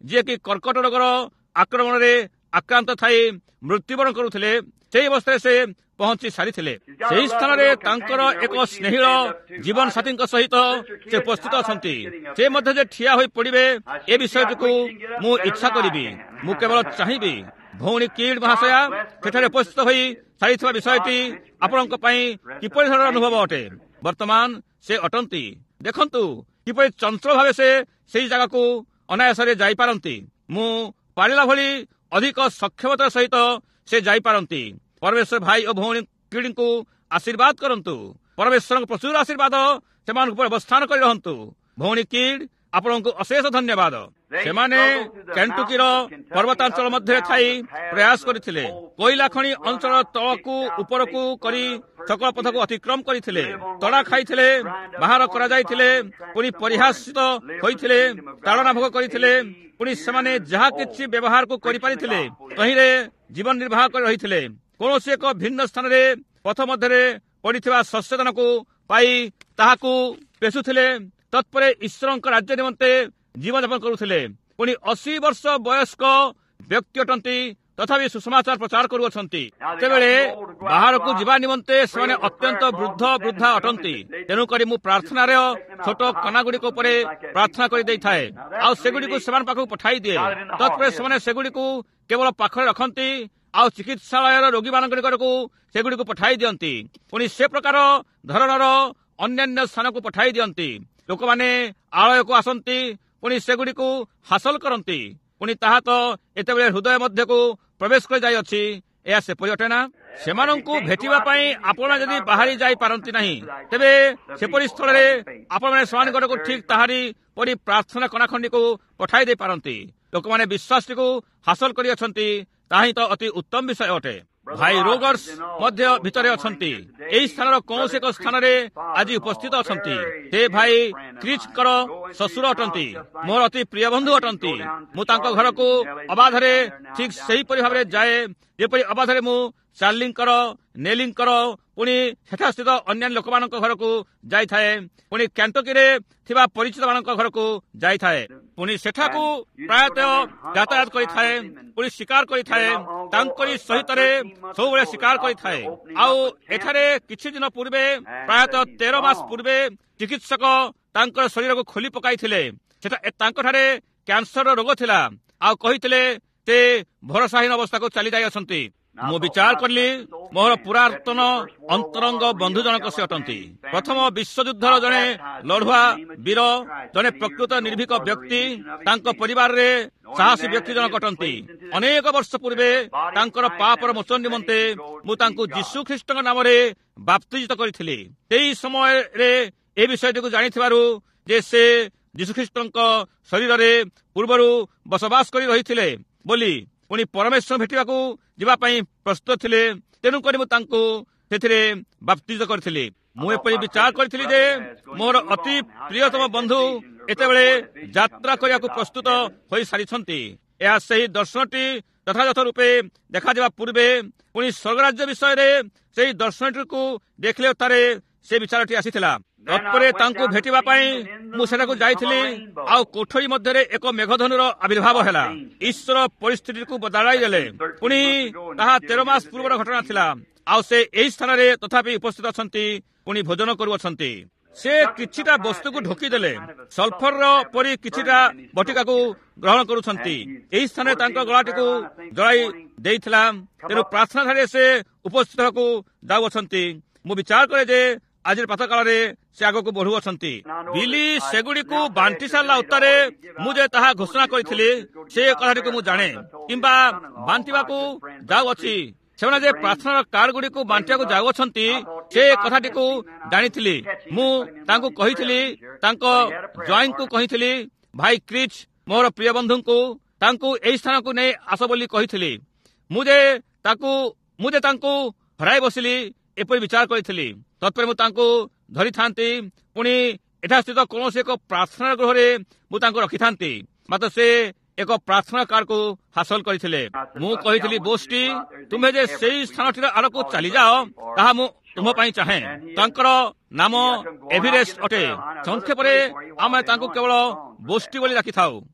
ଯିଏକି କର୍କଟ ରୋଗର ଆକ୍ରମଣରେ ଆକ୍ରାନ୍ତ ଥାଇ ମୃତ୍ୟୁବରଣ କରୁଥିଲେ, ସେହି ଅବସ୍ଥାରେ ସେ ପହଞ୍ଚି ସାରିଥିଲେ। ସେହି ସ୍ଥାନରେ ତାଙ୍କର ଏକ ସ୍ନେହୀଳ ଜୀବନ ସାଥୀଙ୍କ ସହିତ ସେ ଉପସ୍ଥିତ ଅଛନ୍ତି। ସେ ମଧ୍ୟ ଯେ ଠିଆ ହୋଇ ପଡ଼ିବେ ଏ ବିଷୟଟିକୁ ମୁଁ ଇଚ୍ଛା କରିବି। ମୁଁ କେବଳ ଚାହିଁବି ଭଉଣୀ କିଡ୍ ମହାଶୟା ସେଠାରେ ଉପସ୍ଥିତ ହୋଇ ସାରିଥିବା ବିଷୟଟି ଆପଣଙ୍କ ପାଇଁ କିପରି ଧରଣର ଅନୁଭବ ଅଟେ। ବର୍ତ୍ତମାନ ସେ ଅଟନ୍ତି। ଦେଖନ୍ତୁ କିପରି ଚଞ୍ଚଳ ଭାବେ ସେ ସେହି ଜାଗାକୁ ଅନାୟାସରେ ଯାଇପାରନ୍ତି। ମୁଁ ପାରିଲା ଭଳି ଅଧିକ ସକ୍ଷମତାର ସହିତ ସେ ଯାଇପାରନ୍ତି। ପରମେଶ୍ୱର ଭାଇ ଓ ଭଉଣୀ କିଡ୍ଙ୍କୁ ଆଶୀର୍ବାଦ କରନ୍ତୁ। ପରମେଶ୍ୱରଙ୍କ ପ୍ରଚୁର ଆଶୀର୍ବାଦ ସେମାନଙ୍କ ଉପରେ ଅବସ୍ଥାନ କରି ରହନ୍ତୁ। ଭଉଣୀ କିଡ୍, ଆପଣଙ୍କୁ ଅଶେଷ ଧନ୍ୟବାଦ। ସେମାନେ କେଣ୍ଟୁକିର ପର୍ବତାଞ୍ଚଳ ମଧ୍ୟରେ ଥାଇ ପ୍ରୟାସ କରିଥିଲେ। କୋଇଲା ଖଣି ଅଞ୍ଚଳ ତଳକୁ ଉପରକୁ କରି ସକଳ ପଥକୁ ଅତିକ୍ରମ କରିଥିଲେ। ତଡ଼ା ଖାଇଥିଲେ, ବାହାର କରାଯାଇଥିଲେ, ପୁଣି ପରିହାସିତ ହୋଇଥିଲେ, ତାଡ଼ନା ଭୋଗ କରିଥିଲେ। ପୁଣି ସେମାନେ ଯାହା କିଛି ବ୍ୟବହାରକୁ କରିପାରିଥିଲେ ତହିଁରେ ଜୀବନ ନିର୍ବାହ କରି ରହିଥିଲେ। କୌଣସି ଏକ ଭିନ୍ନ ସ୍ଥାନରେ ପଥ ମଧ୍ୟରେ ପଡ଼ିଥିବା ଶସ୍ୟଦାନକୁ ପାଇ ତାହାକୁ ପେଷୁଥିଲେ। ତତ୍ପରେ ଈଶ୍ୱରଙ୍କ ରାଜ୍ୟ ନିମନ୍ତେ ଜୀବନଯାପନ କରୁଥିଲେ। ପୁଣି ଅଶୀ ବର୍ଷ ବୟସ୍କ ବ୍ୟକ୍ତି ଅଟନ୍ତି, ତଥାପି ସୁସମାଚାର ପ୍ରଚାର କରୁଅଛନ୍ତି। ସେତେବେଳେ ବାହାରକୁ ଯିବା ନିମନ୍ତେ ସେମାନେ ଅତ୍ୟନ୍ତ ବୃଦ୍ଧ ବୃଦ୍ଧା ଅଟନ୍ତି। ତେଣୁକରି ମୁଁ ପ୍ରାର୍ଥନାର ଛୋଟ କନାଗୁଡ଼ିକ ଉପରେ ପ୍ରାର୍ଥନା କରିଦେଇଥାଏ, ଆଉ ସେଗୁଡ଼ିକୁ ସେମାନଙ୍କ ପାଖକୁ ପଠାଇ ଦିଏ। ତତ୍ପରେ ସେମାନେ ସେଗୁଡ଼ିକୁ କେବଳ ପାଖରେ ରଖନ୍ତି, ଆଉ ଚିକିତ୍ସାଳୟର ରୋଗୀମାନଙ୍କ ନିକଟକୁ ସେଗୁଡ଼ିକୁ ପଠାଇ ଦିଅନ୍ତି। ପୁଣି ସେ ପ୍ରକାର ଧରଣର ଅନ୍ୟାନ୍ୟ ସ୍ଥାନକୁ ପଠାଇ ଦିଅନ୍ତି। ଲୋକମାନେ ଆଳୟକୁ ଆସନ୍ତି, ପୁଣି ସେଗୁଡ଼ିକୁ ହାସଲ କରନ୍ତି। ପୁଣି ତାହା ତ ଏତେବେଳେ ହୃଦୟ ମଧ୍ୟକୁ ପ୍ରବେଶ କରି ଯାଇଅଛି। ଏହା ସେପରି ଅଟେ ନା? ସେମାନଙ୍କୁ ଭେଟିବା ପାଇଁ ଆପଣ ଯଦି ବାହାରି ଯାଇପାରନ୍ତି ନାହିଁ, ତେବେ ସେପରି ସ୍ଥଳରେ ଆପଣମାନେ ସେମାନଙ୍କ ନିକଟକୁ ଠିକ୍ ତାହାରି ପରି ପ୍ରାର୍ଥନା କଣାଖଣ୍ଡିକୁ ପଠାଇ ଦେଇପାରନ୍ତି। ଲୋକମାନେ ବିଶ୍ୱାସଟିକୁ ହାସଲ କରିଅଛନ୍ତି। ତାହା ହିଁ ତ ଅତି ଉତ୍ତମ ବିଷୟ ଅଟେ। ଭାଇ ରୋଗର୍ସ ମଧ୍ୟ ଭିତରେ ଅଛନ୍ତି। ଏହି ସ୍ଥାନର କୌଣସି ଏକ ସ୍ଥାନରେ ଆଜି ଉପସ୍ଥିତ ଅଛନ୍ତି। ସେ ଭାଇ କ୍ରିଚ୍ଙ୍କର ଶ୍ୱଶୁର ଅଟନ୍ତି। ମୋର ଅତି ପ୍ରିୟ ବନ୍ଧୁ ଅଟନ୍ତି। ମୁଁ ତାଙ୍କ ଘରକୁ ଅବାଧରେ ଠିକ୍ ସେହିପରି ଭାବରେ ଯାଏ ଯେପରି ଅବାଧରେ ମୁଁ ଚାର୍ଲିଙ୍କର, ନେଲିଙ୍କର, ପୁଣି ସେଠାସ୍ଥିତ ଅନ୍ୟାନ୍ୟ ଲୋକମାନଙ୍କ ଘରକୁ ଯାଇଥାଏ। ପୁଣି କ୍ୟାଣ୍ଟକିରେ ଥିବା ପରିଚିତମାନଙ୍କ ଘରକୁ ଯାଇଥାଏ। ପୁଣି ସେଠାକୁ ପ୍ରାୟତଃ ଯାତାୟାତ କରିଥାଏ। ପୁଣି ଶିକାର କରିଥାଏ। ତାଙ୍କରି ସହିତରେ ସବୁବେଳେ ଶିକାର କରିଥାଏ। ଆଉ ଏଠାରେ କିଛି ଦିନ ପୂର୍ବେ, ପ୍ରାୟତଃ ତେର ମାସ ପୂର୍ବେ ଚିକିତ୍ସକ ତାଙ୍କର ଶରୀରକୁ ଖୋଲି ପକାଇଥିଲେ। ସେଟା ତାଙ୍କଠାରେ କ୍ୟାନ୍ସର ରୋଗ ଥିଲା, ଆଉ କହିଥିଲେ ସେ ଭରସାହୀନ ଅବସ୍ଥାକୁ ଚାଲି ଯାଇଅଛନ୍ତି। ମୁଁ ବିଚାର କଲି, ମୋର ପୁରାତନ ଅନ୍ତରଙ୍ଗ ବନ୍ଧୁ ଜଣକ ସେ ଅଟନ୍ତି। ପ୍ରଥମ ବିଶ୍ୱଯୁଦ୍ଧର ଜଣେ ଲଢୁଆ ବୀର, ଜଣେ ପ୍ରକୃତ ନିର୍ଭୀକ ବ୍ୟକ୍ତି। ତାଙ୍କ ପରିବାରରେ ସାହସୀ ବ୍ୟକ୍ତି ଜଣକ ଅଟନ୍ତି। ଅନେକ ବର୍ଷ ପୂର୍ବେ ତାଙ୍କର ପାପର ମୋଚନ ନିମନ୍ତେ ମୁଁ ତାଙ୍କୁ ଯୀଶୁ ଖ୍ରୀଷ୍ଟଙ୍କ ନାମରେ ବାପ୍ତିଜିତ କରିଥିଲି। ସେହି ସମୟରେ ଏ ବିଷୟଟିକୁ ଜାଣିଥିବାରୁ ଯେ ସେ ଯୀଶୁଖ୍ରୀଷ୍ଟଙ୍କ ଶରୀରରେ ପୂର୍ବରୁ ବସବାସ କରି ରହିଥିଲେ ବୋଲି, ପୁଣି ପରମେଶ୍ୱର ଭେଟିବାକୁ ଯିବା ପାଇଁ ପ୍ରସ୍ତୁତ ଥିଲେ। ତେଣୁକରି ମୁଁ ତାଙ୍କୁ ସେଥିରେ ବାପ୍ତିଜିତ କରିଥିଲି। ମୁଁ ଏପରି ବିଚାର କରିଥିଲି ଯେ ମୋର ଅତି ପ୍ରିୟତମ ବନ୍ଧୁ ଏତେବେଳେ ଯାତ୍ରା କରିବାକୁ ପ୍ରସ୍ତୁତ ହୋଇସାରିଛନ୍ତି। ଏହା ସେହି ଦର୍ଶନଟି ଯଥାଯଥ ରୂପେ ଦେଖାଯିବା ପୂର୍ବେ ପୁଣି ସ୍ୱର୍ଗରାଜ୍ୟ ବିଷୟରେ ସେହି ଦର୍ଶନଟିକୁ ଦେଖିଲେ ଥରେ ସେ ବିଚାରଟି ଆସିଥିଲା। ତତ୍ପରେ ତାଙ୍କୁ ଭେଟିବା ପାଇଁ ମୁଁ ସେଠାକୁ ଯାଇଥିଲି। ଆଉ କୋଠରୀ ମଧ୍ୟରେ ଏକ ମେଘଧନୁର ଆବିର୍ଭାବ ହେଲା। ଈଶ୍ୱର ପରିସ୍ଥିତିକୁ ବଦଳାଇ ଦେଲେ। ପୁଣି ତାହା ତେର ମାସ ପୂର୍ବର ଘଟଣା ଥିଲା। ଆଉ ସେ ଏହି ସ୍ଥାନରେ ତଥାପି ଉପସ୍ଥିତ ଅଛନ୍ତି, ପୁଣି ଭୋଜନ କରୁଅଛନ୍ତି। ସେ କିଛିଟା ବସ୍ତୁକୁ ଢୋକିଦେଲେ। ସଲଫରର ପରି କିଛିଟା ବଟିକାକୁ ଗ୍ରହଣ କରୁଛନ୍ତି। ଏହି ସ୍ଥାନରେ ତାଙ୍କ ଗଳାଟିକୁ ଜଳାଇ ଦେଇଥିଲା। ତେଣୁ ପ୍ରାର୍ଥନାଠାରେ ସେ ଉପସ୍ଥିତ ହେବାକୁ ଯାଉଅଛନ୍ତି। ମୁଁ ବିଚାର କରେ ଯେ ଆଜିର ପ୍ରାତଃକାଳରେ ସେ ଆଗକୁ ବଢୁଅଛନ୍ତି। ବିଲି ସେଗୁଡ଼ିକୁ ବାଣ୍ଟି ସାରିଲା ଉତ୍ତାରେ ମୁଁ ଯେ ତାହା ଘୋଷଣା କରିଥିଲି, ସେ କଥାଟିକୁ ମୁଁ ଜାଣେ, କିମ୍ବା ବାଣ୍ଟିବାକୁ ଯାଉଅଛି। ସେମାନେ ଯେ ପ୍ରାର୍ଥନାର କାର୍ଡ ଗୁଡ଼ିକୁ ବାଣ୍ଟିବାକୁ ଯାଉଅଛନ୍ତି, ସେ କଥାଟିକୁ ଜାଣିଥିଲି। ମୁଁ ତାଙ୍କୁ କହିଥିଲି, ତାଙ୍କ ଜ୍ୱାଇଁଙ୍କୁ କହିଥିଲି, ଭାଇ କ୍ରିଚ୍ ମୋର ପ୍ରିୟ ବନ୍ଧୁଙ୍କୁ ତାଙ୍କୁ ଏହି ସ୍ଥାନକୁ ନେଇ ଆସ ବୋଲି କହିଥିଲି। ମୁଁ ଯେ ତାକୁ ମୁଁ ଯେ ତାଙ୍କୁ ହରାଇ ବସିଲି ଏପରି ବିଚାର କରିଥିଲି। ତତ୍ପରେ ମୁଁ ତାଙ୍କୁ ଧରିଥାନ୍ତି, ପୁଣି ଏଠାସ୍ଥିତ କୌଣସି ଏକ ପ୍ରାର୍ଥନା ଗୃହରେ ମୁଁ ତାଙ୍କୁ ରଖିଥାନ୍ତି। ମାତ୍ର ସେ ଏକ ପ୍ରାର୍ଥନା କାର୍ଡକୁ ହାସଲ କରିଥିଲେ। ମୁଁ କହିଥିଲି, ବୋଷ୍ଟି ତୁମେ ଯେ ସେହି ସ୍ଥାନଟିର ଆଡ଼କୁ ଚାଲିଯାଅ, ତାହା ମୁଁ ତୁମ ପାଇଁ ଚାହେଁ। ତାଙ୍କର ନାମ ଏଭିରେଷ୍ଟ ଅଟେ। ସଂକ୍ଷେପରେ ଆମେ ତାଙ୍କୁ କେବଳ ବୋଷ୍ଟି ବୋଲି ଡାକିଥାଉ।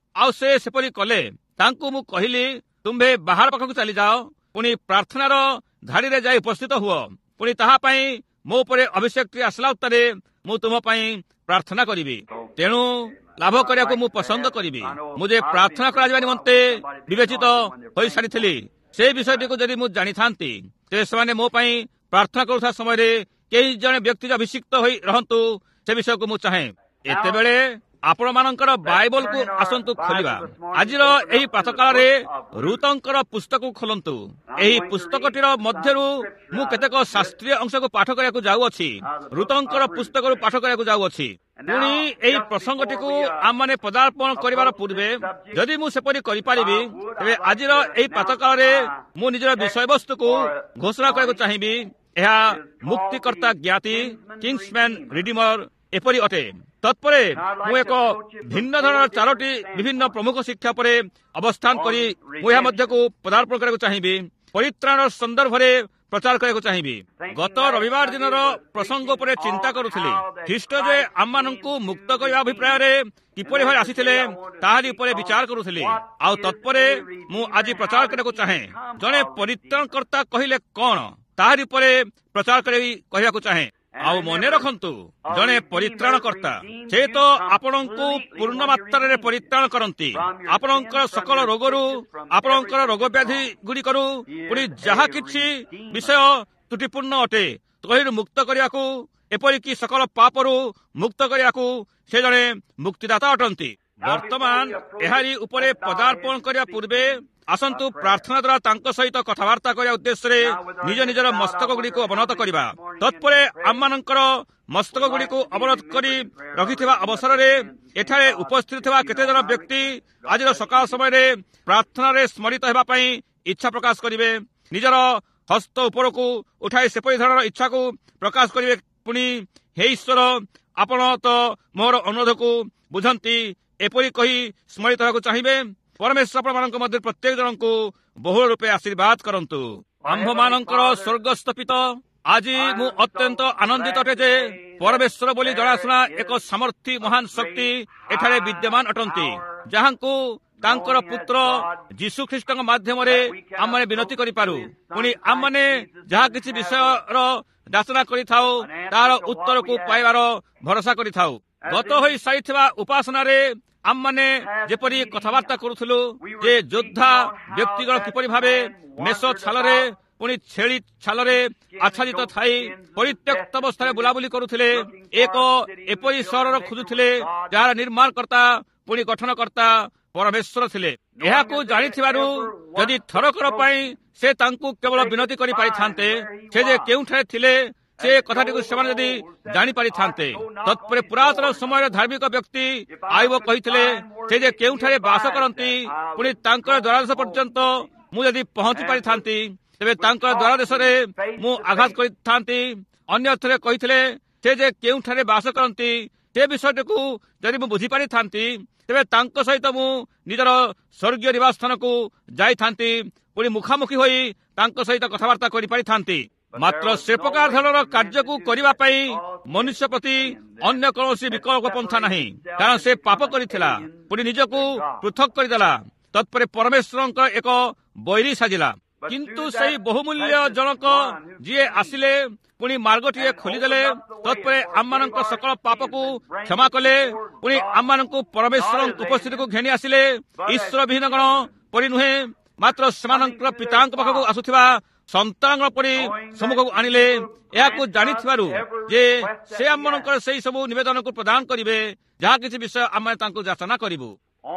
ଆଉ ସେ ସେପରି କଲେ। ତାଙ୍କୁ ମୁଁ କହିଲି, ତୁମ୍ଭେ ବାହାର ପାଖକୁ ଚାଲିଯାଅ, ପୁଣି ପ୍ରାର୍ଥନାର ଧାଡ଼ିରେ ଯାଇ ଉପସ୍ଥିତ ହୁଅ। ପୁଣି ତାହା ପାଇଁ ମୋ ଉପରେ ଅଭିଷେକଟି ଆସିଲା ଉତ୍ତାରେ ମୁଁ ତୁମ ପାଇଁ ପ୍ରାର୍ଥନା କରିବି। ତେଣୁ ଲାଭ କରିବାକୁ ମୁଁ ପସନ୍ଦ କରିବି। ମୁଁ ଯେ ପ୍ରାର୍ଥନା କରାଯିବା ନିମନ୍ତେ ବିବେଚିତ ହୋଇସାରିଥିଲି, ସେ ବିଷୟଟିକୁ ଯଦି ମୁଁ ଜାଣିଥାନ୍ତି, ତେବେ ସେମାନେ ମୋ ପାଇଁ ପ୍ରାର୍ଥନା କରୁଥିବା ସମୟରେ କେହି ଜଣେ ବ୍ୟକ୍ତି ଅଭିଷିକ୍ତ ହୋଇ ରହନ୍ତୁ, ସେ ବିଷୟକୁ ମୁଁ ଚାହେଁ। ଏତେବେଳେ ଆପଣମାନଙ୍କର ବାଇବଲକୁ ଆସନ୍ତୁ ଖୋଲିବା। ଆଜିର ଏହି ପ୍ରାତଃକାଳରେ ରୁତଙ୍କର ପୁସ୍ତକ ଖୋଲନ୍ତୁ। ଏହି ପୁସ୍ତକଟିର ମଧ୍ୟରୁ ମୁଁ କେତେକ ଶାସ୍ତ୍ରୀୟ ଅଂଶକୁ ପାଠ କରିବାକୁ ଯାଉଅଛି। ରୁତଙ୍କର ପୁସ୍ତକରୁ ପାଠ କରିବାକୁ ଯାଉଅଛି। ପୁଣି ଏହି ପ୍ରସଙ୍ଗଟିକୁ ଆମମାନେ ପଦାର୍ପଣ କରିବାର ପୂର୍ବେ ଯଦି ମୁଁ ସେପରି କରିପାରିବି, ତେବେ ଆଜିର ଏହି ପ୍ରାତଃକାଳରେ ମୁଁ ନିଜର ବିଷୟବସ୍ତୁକୁ ଘୋଷଣା କରିବାକୁ ଚାହିଁବି। ଏହା ମୁକ୍ତିକର୍ତ୍ତା ଜ୍ଞାତି, କିଙ୍ଗସମ୍ୟାନ୍ ରିଡିମର ଏପରି ଅଟେ। ତତ୍ପରେ ମୁଁ ଏକ ଭିନ୍ନ ଧରଣର ଚାରୋଟି ବିଭିନ୍ନ ପ୍ରମୁଖ ଶିକ୍ଷା ଉପରେ ଅବସ୍ଥାନ କରି ମୁଁ ଏହା ମଧ୍ୟକୁ ପଦାର୍ପଣ କରିବାକୁ ଚାହିଁବି। ପରିତ୍ରାଣ ସନ୍ଦର୍ଭରେ ପ୍ରଚାର କରିବାକୁ ଚାହିଁବି। ଗତ ରବିବାର ଦିନର ପ୍ରସଙ୍ଗ ଉପରେ ଚିନ୍ତା କରୁଥିଲି। ଖ୍ରୀଷ୍ଟ ଯେ ଆମମାନଙ୍କୁ ମୁକ୍ତ କରିବା ଅଭିପ୍ରାୟରେ କିପରି ଭାବେ ଆସିଥିଲେ ତାହାରି ଉପରେ ବିଚାର କରୁଥିଲି। ଆଉ ତତ୍ପରେ ମୁଁ ଆଜି ପ୍ରଚାର କରିବାକୁ ଚାହେଁ, ଜଣେ ପରିତ୍ରାଣକର୍ତ୍ତା କହିଲେ କଣ, ତାହାରି ଉପରେ ପ୍ରଚାର କରି କହିବାକୁ ଚାହେଁ। ଆଉ ମନେ ରଖନ୍ତୁ, ଜଣେ ପରିତ୍ରାଣକର୍ତ୍ତା ସେ ତ ଆପଣଙ୍କୁ ପୂର୍ଣ୍ଣ ମାତ୍ରାରେ ପରିତ୍ରାଣ କରନ୍ତି, ଆପଣଙ୍କର ସକଳ ରୋଗରୁ, ଆପଣଙ୍କର ରୋଗ ବ୍ୟାଧି ଗୁଡ଼ିକରୁ, ପୁଣି ଯାହା କିଛି ବିଷୟ ତ୍ରୁଟିପୂର୍ଣ୍ଣ ଅଟେ ତହିଁରୁ ମୁକ୍ତ କରିବାକୁ, ଏପରିକି ସକଳ ପାପରୁ ମୁକ୍ତ କରିବାକୁ ସେ ଜଣେ ମୁକ୍ତିଦାତା ଅଟନ୍ତି। ବର୍ତ୍ତମାନ ଏହାରି ଉପରେ ପଦାର୍ପଣ କରିବା ପୂର୍ବେ ଆସନ୍ତୁ ପ୍ରାର୍ଥନା ଦ୍ୱାରା ତାଙ୍କ ସହିତ କଥାବାର୍ତ୍ତା କରିବା ଉଦ୍ଦେଶ୍ୟରେ ନିଜ ନିଜର ମସ୍ତକ ଗୁଡ଼ିକୁ ଅବନତ କରିବା। ତତ୍ପରେ ଆମମାନଙ୍କର ମସ୍ତକ ଗୁଡ଼ିକୁ ଅବନତ କରି ରଖିଥିବା ଅବସରରେ ଏଠାରେ ଉପସ୍ଥିତ ଥିବା କେତେଜଣ ବ୍ୟକ୍ତି ଆଜିର ସକାଳ ସମୟରେ ପ୍ରାର୍ଥନାରେ ସ୍ମରିତ ହେବା ପାଇଁ ଇଚ୍ଛା ପ୍ରକାଶ କରିବେ। ନିଜର ହସ୍ତ ଉପରକୁ ଉଠାଇ ସେପରି ଧରଣର ଇଚ୍ଛାକୁ ପ୍ରକାଶ କରିବେ। ପୁଣି ହେ ଈଶ୍ୱର, ଆପଣ ତ ମୋର ଅନୁରୋଧକୁ ବୁଝନ୍ତି, ଏପରି କହି ସ୍ମରିତ ହେବାକୁ ଚାହିଁବେ। ପରମେଶ୍ୱର ଆପଣମାନଙ୍କ ମଧ୍ୟରେ ପ୍ରତ୍ୟେକ ଜଣଙ୍କୁ ବହୁଳ ରୂପେ ଆଶୀର୍ବାଦ କରନ୍ତୁ। ଆମ୍ଭମାନଙ୍କର ସ୍ୱର୍ଗସ୍ଥ ପିତା, ଆଜି ମୁଁ ଅତ୍ୟନ୍ତ ଆନନ୍ଦିତ ଅଟେ ଯେ ପରମେଶ୍ୱର ବୋଲି ଜଣାଶୁଣା ଏକ ସାମର୍ଥ୍ୟ ମହାନ ଶକ୍ତି ଏଠାରେ ବିଦ୍ୟମାନ ଅଟନ୍ତି, ଯାହାଙ୍କୁ ତାଙ୍କର ପୁତ୍ର ଯୀଶୁ ଖ୍ରୀଷ୍ଟଙ୍କ ମାଧ୍ୟମରେ ଆମମାନେ ବିନତି କରିପାରୁ। ପୁଣି ଆମମାନେ ଯାହା କିଛି ବିଷୟର ଯାଚନା କରିଥାଉ ତାହାର ଉତ୍ତରକୁ ପାଇବାର ଭରସା କରିଥାଉ। ଗତ ହୋଇ ସାରିଥିବା ଉପାସନାରେ ଆମମାନେ ଯେପରି କଥାବାର୍ତ୍ତା କରୁଥିଲୁ ଯେ ଯୋଦ୍ଧା ବ୍ୟକ୍ତିଗଣ କିପରି ଭାବେ ମେଷ ଛାଲରେ ପୁଣି ଛେଳି ଛାଲରେ ଆଚ୍ଛାଦିତ ଥାଇ ପରିତ୍ୟକ୍ତ ଅବସ୍ଥାରେ ବୁଲାବୁଲି କରୁଥିଲେ, ଏକ ଏପରି ସହରର ଖୋଜୁଥିଲେ ଯାହାର ନିର୍ମାଣକର୍ତ୍ତା ପୁଣି ଗଠନକର୍ତ୍ତା ପରମେଶ୍ୱର ଥିଲେ। ଏହାକୁ ଜାଣିଥିବାରୁ ଯଦି ଥରକର ପାଇଁ ସେ ତାଙ୍କୁ କେବଳ ବିନତି କରିପାରିଥାନ୍ତେ, ସେ ଯେ କେଉଁଠାରେ ଥିଲେ ସେ କଥାଟିକୁ ସେମାନେ ଯଦି ଜାଣିପାରିଥାନ୍ତେ, ତତ୍ପରେ ପୁରାତନ ସମୟର ଧାର୍ମିକ ବ୍ୟକ୍ତି ଆୟୁବ କହିଥିଲେ ସେ ଯେ କେଉଁଠାରେ ବାସ କରନ୍ତି, ପୁଣି ତାଙ୍କର ଦ୍ୱାରଦେଶ ପର୍ଯ୍ୟନ୍ତ ମୁଁ ଯଦି ପହଞ୍ଚି ପାରିଥାନ୍ତି, ତେବେ ତାଙ୍କର ଦ୍ୱାରଦେଶରେ ମୁଁ ଆଘାତ କରିଥାନ୍ତି। ଅନ୍ୟଥରେ କହିଥିଲେ ସେ ଯେ କେଉଁଠାରେ ବାସ କରନ୍ତି ସେ ବିଷୟଟିକୁ ଯଦି ମୁଁ ବୁଝିପାରିଥାନ୍ତି, ତେବେ ତାଙ୍କ ସହିତ ମୁଁ ନିଜର ସ୍ୱର୍ଗୀୟ ନିବାସ ସ୍ଥାନକୁ ଯାଇଥାନ୍ତି, ପୁଣି ମୁଖାମୁଖି ହୋଇ ତାଙ୍କ ସହିତ କଥାବାର୍ତ୍ତା କରିପାରିଥାନ୍ତି। ମାତ୍ର ସେ ପ୍ରକାର ଧରଣର କାର୍ଯ୍ୟକୁ କରିବା ପାଇଁ ମନୁଷ୍ୟ ପ୍ରତି ଅନ୍ୟ କୌଣସି ବିକଳ୍ପ ପନ୍ଥା ନାହିଁ, କାରଣ ସେ ପାପ କରିଥିଲା, ପୁଣି ନିଜକୁ ପୃଥକ କରିଦେଲା। ତତ୍ପରେ ପରମେଶ୍ୱରଙ୍କ ଏକ ବୈରୀ ସାଜିଲା। କିନ୍ତୁ ସେହି ବହୁମୂଲ୍ୟ ଜଣକ ଯିଏ ଆସିଲେ, ପୁଣି ମାର୍ଗଟିଏ ଖୋଲିଦେଲେ, ତତ୍ପରେ ଆମମାନଙ୍କ ସକଳ ପାପକୁ କ୍ଷମା କଲେ, ପୁଣି ଆମମାନଙ୍କୁ ପରମେଶ୍ୱରଙ୍କ ଉପସ୍ଥିତିକୁ ଘେନି ଆସିଲେ। ଈଶ୍ୱର ବିହୀନ ଗଣ ପରି ନୁହେଁ, ମାତ୍ର ସେମାନଙ୍କର ପିତାଙ୍କ ପାଖକୁ ଆସୁଥିବା ସନ୍ତାନଙ୍କ ପରି ସମ୍ମୁଖକୁ ଆଣିଲେ। ଏହାକୁ ଜାଣିଥିବାରୁ ଯେ ସେ ଆମମାନଙ୍କର ସେହି ସବୁ ନିବେଦନକୁ ପ୍ରଦାନ କରିବେ ଯାହା କିଛି ବିଷୟ ଆମେ ତାଙ୍କୁ ଯାଚନା କରିବୁ।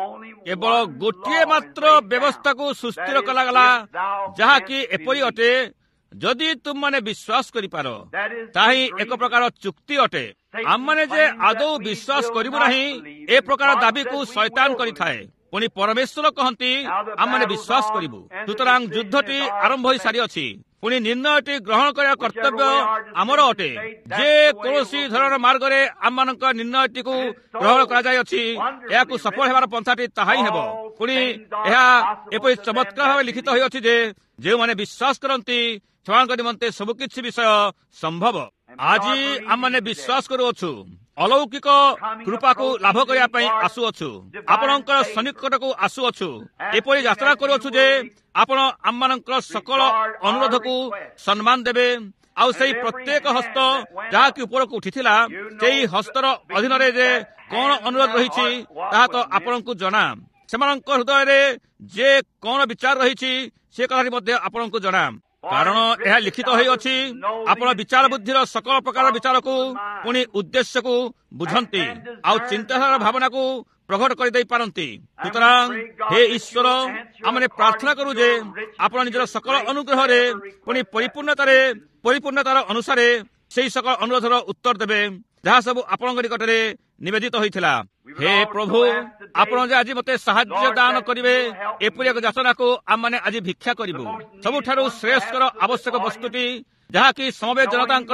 କେବଳ ଗୋଟିଏ ମାତ୍ର ବ୍ୟବସ୍ଥାକୁ ସୁସ୍ଥିର କରାଗଲା, ଯାହାକି ଏପରି ଅଟେ, ଯଦି ତୁମମାନେ ବିଶ୍ୱାସ କରିପାର, ତାହା ହିଁ ଏକ ପ୍ରକାର ଚୁକ୍ତି ଅଟେ। ଆମମାନେ ଯେ ଆଦୌ ବିଶ୍ୱାସ କରିବୁ ନାହିଁ, ଏ ପ୍ରକାର ଦାବିକୁ ଶୈତାନ କରିଥାଏ। ପୁଣି ପରମେଶ୍ୱର କହନ୍ତି ଆମମାନେ ବିଶ୍ୱାସ କରିବୁ। ସୁତରାଂ ଯୁଦ୍ଧଟି ଆରମ୍ଭ ହୋଇ ସାରିଅଛି। ପୁଣି ନିର୍ଣ୍ଣୟଟି ଗ୍ରହଣ କରିବା କର୍ତ୍ତବ୍ୟ ଆମର ଅଟେ। ଯେ କୌଣସି ଧରଣର ମାର୍ଗରେ ଆମମାନଙ୍କ ନିର୍ଣ୍ଣୟଟିକୁ ଗ୍ରହଣ କରାଯାଇଅଛି, ଏହାକୁ ସଫଳ ହେବାର ପନ୍ଥାଟି ତାହା ହିଁ ହେବ। ପୁଣି ଏହା ଏପରି ଚମତ୍କାର ଭାବେ ଲିଖିତ ହୋଇଅଛି ଯେ ଯେଉଁମାନେ ବିଶ୍ୱାସ କରନ୍ତି ସେମାନଙ୍କ ନିମନ୍ତେ ସବୁକିଛି ବିଷୟ ସମ୍ଭବ। ଆଜି ଆମମାନେ ବିଶ୍ୱାସ କରୁଅଛୁ ଅଲୌକିକ କୃପାକୁ ଲାଭ କରିବା ପାଇଁ ଆସୁଅଛୁ, ଆପଣଙ୍କର ସନ୍ନିକଟକୁ ଆସୁଅଛୁ। ଏପରି ଯାତ୍ରା କରୁଅଛୁ ଯେ ଆପଣ ଆମମାନଙ୍କର ସକଳ ଅନୁରୋଧକୁ ସମ୍ମାନ ଦେବେ, ଆଉ ସେଇ ପ୍ରତ୍ୟେକ ହସ୍ତ ଯାହାକି ଉପରକୁ ଉଠିଥିଲା ସେଇ ହସ୍ତର ଅଧୀନରେ ଯେ କଣ ଅନୁରୋଧ ରହିଛି ତାହା ତ ଆପଣଙ୍କୁ ଜଣା। ସେମାନଙ୍କ ହୃଦୟରେ ଯେ କଣ ବିଚାର ରହିଛି ସେ କଥାଟି ମଧ୍ୟ ଆପଣଙ୍କୁ ଜଣା, କାରଣ ଏହା ଲିଖିତ ହୋଇଅଛି। ଆପଣ ବିଚାର ବୁଦ୍ଧିର ସକଳ ପ୍ରକାର ବିଚାରକୁ ପୁଣି ଉଦ୍ଦେଶ୍ୟକୁ ବୁଝନ୍ତି ଆଉ ଚିନ୍ତାଧାରା ଭାବନାକୁ ପ୍ରକଟ କରିଦେଇ ପାରନ୍ତି। ସୁତରାଂ ହେ ଈଶ୍ୱର, ଆମେ ପ୍ରାର୍ଥନା କରୁ ଯେ ଆପଣ ନିଜର ସକଳ ଅନୁଗ୍ରହରେ ପୁଣି ପରିପୂର୍ଣ୍ଣତାରେ ପରିପୂର୍ଣ୍ଣତାର ଅନୁସାରେ ସେହି ସକଳ ଅନୁରୋଧର ଉତ୍ତର ଦେବେ ଯାହା ସବୁ ଆପଣଙ୍କ ନିକଟରେ ନିବେଦିତ ହୋଇଥିଲା। ହେ ପ୍ରଭୁ, ଆପଣ ଯେ ଆଜି ମୋତେ ସାହାଯ୍ୟ ଦାନ କରିବେ ଏପରି ଏକ ଯାତନାକୁ ଆମମାନେ ଆଜି ଭିକ୍ଷା କରିବୁ। ସବୁଠାରୁ ଶ୍ରେଷ୍ଠର ଆବଶ୍ୟକ ବସ୍ତୁଟି ଯାହାକି ସମବେତ ଜନତାଙ୍କର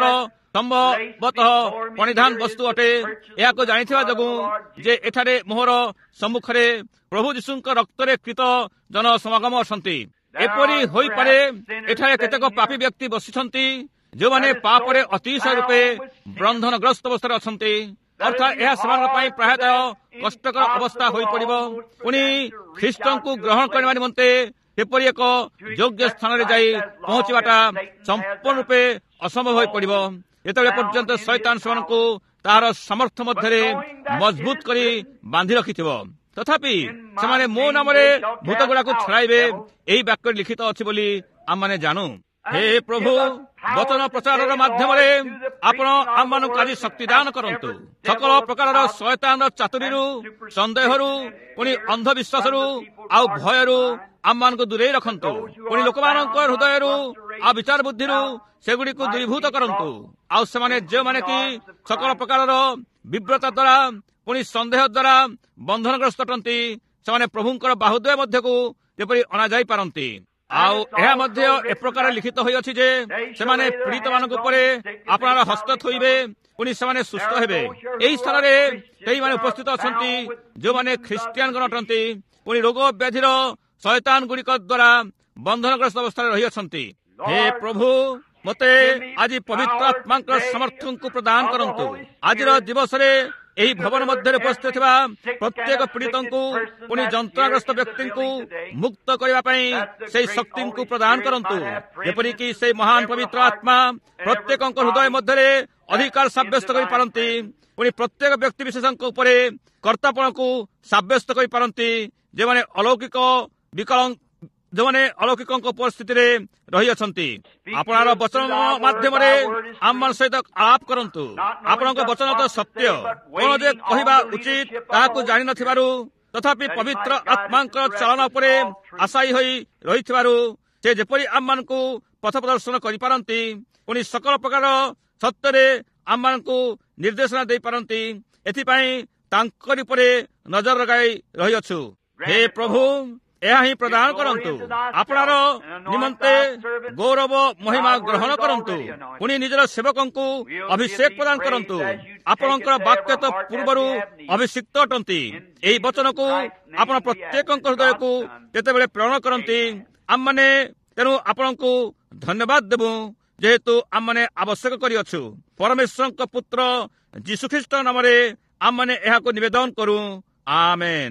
ସମ୍ଭବତଃ ପରିଧାନ ବସ୍ତୁ ଅଟେ, ଏହାକୁ ଜାଣିଥିବା ଯୋଗୁଁ ଯେ ଏଠାରେ ମୋହର ସମ୍ମୁଖରେ ପ୍ରଭୁ ଯୀଶୁଙ୍କ ରକ୍ତରେ କ୍ରୀତ ଜନ ସମାଗମ ଅଛନ୍ତି। ଏପରି ହୋଇପାରେ ଏଠାରେ କେତେକ ପାପୀ ବ୍ୟକ୍ତି ବସିଛନ୍ତି ଯେଉଁମାନେ ପାପରେ ଅତିଶୟ ରୂପେ ବନ୍ଧନଗ୍ରସ୍ତ ଅବସ୍ଥାରେ ଅଛନ୍ତି, ଅର୍ଥାତ୍ ଏହା ସେମାନଙ୍କ ପାଇଁ ପ୍ରାୟତଃ କଷ୍ଟକର ଅବସ୍ଥା ହୋଇପଡ଼ିବ। ପୁଣି ଖ୍ରୀଷ୍ଟଙ୍କୁ ଗ୍ରହଣ କରିବା ନିମନ୍ତେ ସେପରି ଏକ ଯୋଗ୍ୟ ସ୍ଥାନରେ ଯାଇ ପହଞ୍ଚିବାଟା ସମ୍ପୂର୍ଣ୍ଣ ରୂପେ ଅସମ୍ଭବ ହୋଇପଡ଼ିବ ଯେତେବେଳେ ପର୍ଯ୍ୟନ୍ତ ଶୈତାନ ସେମାନଙ୍କୁ ତାହାର ସାମର୍ଥ୍ୟ ମଧ୍ୟରେ ମଜବୁତ କରି ବାନ୍ଧି ରଖିଥିବ। ତଥାପି ସେମାନେ ମୋ ନାମରେ ଭୂତଗୁଡ଼ାକୁ ଛଡ଼ାଇବେ, ଏହି ବାକ୍ୟରେ ଲିଖିତ ଅଛି ବୋଲି ଆମମାନେ ଜାଣୁ। ହେ ପ୍ରଭୁ, ବଚନ ପ୍ରଚାରର ମାଧ୍ୟମରେ ଆପଣ ଆମମାନଙ୍କୁ ଆଜି ଶକ୍ତି ଦାନ କରନ୍ତୁ। ସକଳ ପ୍ରକାରର ଶୟତାନର ଚାତୁରୀରୁ, ସନ୍ଦେହରୁ, ପୁଣି ଅନ୍ଧବିଶ୍ୱାସରୁ ଆଉ ଭୟରୁ ଆମମାନଙ୍କୁ ଦୂରେଇ ରଖନ୍ତୁ। ପୁଣି ଲୋକମାନଙ୍କ ହୃଦୟରୁ ଆଉ ବିଚାର ବୁଦ୍ଧିରୁ ସେଗୁଡ଼ିକୁ ଦୂରୀଭୂତ କରନ୍ତୁ। ଆଉ ସେମାନେ ଯେଉଁମାନେ କି ସକଳ ପ୍ରକାରର ବିବ୍ରତା ଦ୍ୱାରା ପୁଣି ସନ୍ଦେହ ଦ୍ୱାରା ବନ୍ଧନଗ୍ରସ୍ତ ଅଟନ୍ତି, ସେମାନେ ପ୍ରଭୁଙ୍କର ବାହୁଦ୍ୱୟ ମଧ୍ୟକୁ ଯେପରି ଅଣାଯାଇ ପାରନ୍ତି। ଆଉ ଏହା ମଧ୍ୟ ଏ ପ୍ରକାର ଲିଖିତ ହୋଇଅଛି ଯେ ସେମାନେ ପୀଡ଼ିତମାନଙ୍କ ଉପରେ ଆପଣଙ୍କର ହସ୍ତ ଥୋଇବେ, ପୁଣି ସେମାନେ ସୁସ୍ଥ ହେବେ। ଏହି ସ୍ଥାନରେ ସେଇମାନେ ଉପସ୍ଥିତ ଅଛନ୍ତି ଯେଉଁମାନେ ଖ୍ରୀଷ୍ଟିଆନଗଣ ଅଟନ୍ତି, ପୁଣି ରୋଗ ବ୍ୟାଧିର ଶୟତାନ ଗୁଡ଼ିକ ଦ୍ୱାରା ବନ୍ଧନଗ୍ରସ୍ତ ଅବସ୍ଥାରେ ରହିଅଛନ୍ତି। ହେ ପ୍ରଭୁ, ମୋତେ ଆଜି ପବିତ୍ର ଆତ୍ମାଙ୍କର ସମର୍ଥନକୁ ପ୍ରଦାନ କରନ୍ତୁ। ଆଜିର ଦିବସରେ ଏହି ଭବନ ମଧ୍ୟରେ ଉପସ୍ଥିତ ଥିବା ପ୍ରତ୍ୟେକ ପୀଡ଼ିତଙ୍କୁ ପୁଣି ଯନ୍ତ୍ରଣାଗ୍ରସ୍ତ ବ୍ୟକ୍ତିଙ୍କୁ ମୁକ୍ତ କରିବା ପାଇଁ ସେହି ଶକ୍ତିଙ୍କୁ ପ୍ରଦାନ କରନ୍ତୁ, ଯେପରିକି ସେହି ମହାନ ପବିତ୍ର ଆତ୍ମା ପ୍ରତ୍ୟେକଙ୍କ ହୃଦୟ ମଧ୍ୟରେ ଅଧିକାର ସାବ୍ୟସ୍ତ କରିପାରନ୍ତି, ପୁଣି ପ୍ରତ୍ୟେକ ବ୍ୟକ୍ତି ବିଶେଷଙ୍କ ଉପରେ କର୍ତ୍ତାପଣକୁ ସାବ୍ୟସ୍ତ କରିପାରନ୍ତି ଯେଉଁମାନେ ଅଲୌକିକ ବିକଳାଙ୍ଗ ଯେଉଁମାନେ ଅଲୌକିକଙ୍କ ପରିସ୍ଥିତିରେ ରହିଅଛନ୍ତି। ଆପଣଙ୍କର ବଚନ ମାଧ୍ୟମରେ ଆମମାନଙ୍କ ସହିତ ଆଳାପ କରନ୍ତୁ। ଆପଣଙ୍କ ବଚନ ତ ସତ୍ୟ, କଣ ଯେ କହିବା ଉଚିତ ତାହାକୁ ଜାଣିନଥିବାରୁ ତଥାପି ପବିତ୍ର ଆତ୍ମାଙ୍କ ଚାଳନା ଉପରେ ଆଶାୟୀ ହୋଇ ରହିଥିବାରୁ ସେ ଯେପରି ଆମମାନଙ୍କୁ ପଥ ପ୍ରଦର୍ଶନ କରିପାରନ୍ତି, ପୁଣି ସକଳ ପ୍ରକାର ସତ୍ୟରେ ଆମମାନଙ୍କୁ ନିର୍ଦ୍ଦେଶନା ଦେଇପାରନ୍ତି, ଏଥିପାଇଁ ତାଙ୍କରି ଉପରେ ନଜର ଲଗାଇ ରହିଅଛୁ। ହେ ପ୍ରଭୁ, ଏହା ହିଁ ପ୍ରଦାନ କରନ୍ତୁ। ଆପଣର ନିମନ୍ତେ ଗୌରବ ମହିମା ଗ୍ରହଣ କରନ୍ତୁ, ପୁଣି ନିଜର ସେବକଙ୍କୁ ଅଭିଷେକ ପ୍ରଦାନ କରନ୍ତୁ। ଆପଣଙ୍କର ବାକ୍ୟ ତ ପୂର୍ବରୁ ଅଭିଷିକ୍ତ ଅଟନ୍ତି। ଏହି ବଚନକୁ ଆପଣ ପ୍ରତ୍ୟେକଙ୍କ ହୃଦୟକୁ ଯେତେବେଳେ ପ୍ରେରଣ କରନ୍ତି, ଆମମାନେ ତେଣୁ ଆପଣଙ୍କୁ ଧନ୍ୟବାଦ ଦେବୁ, ଯେହେତୁ ଆମମାନେ ଆବଶ୍ୟକ କରିଅଛୁ। ପରମେଶ୍ୱରଙ୍କ ପୁତ୍ର ଯୀଶୁଖ୍ରୀଷ୍ଟ ନାମରେ ଆମମାନେ ଏହାକୁ ନିବେଦନ କରୁ। ଆମେନ୍।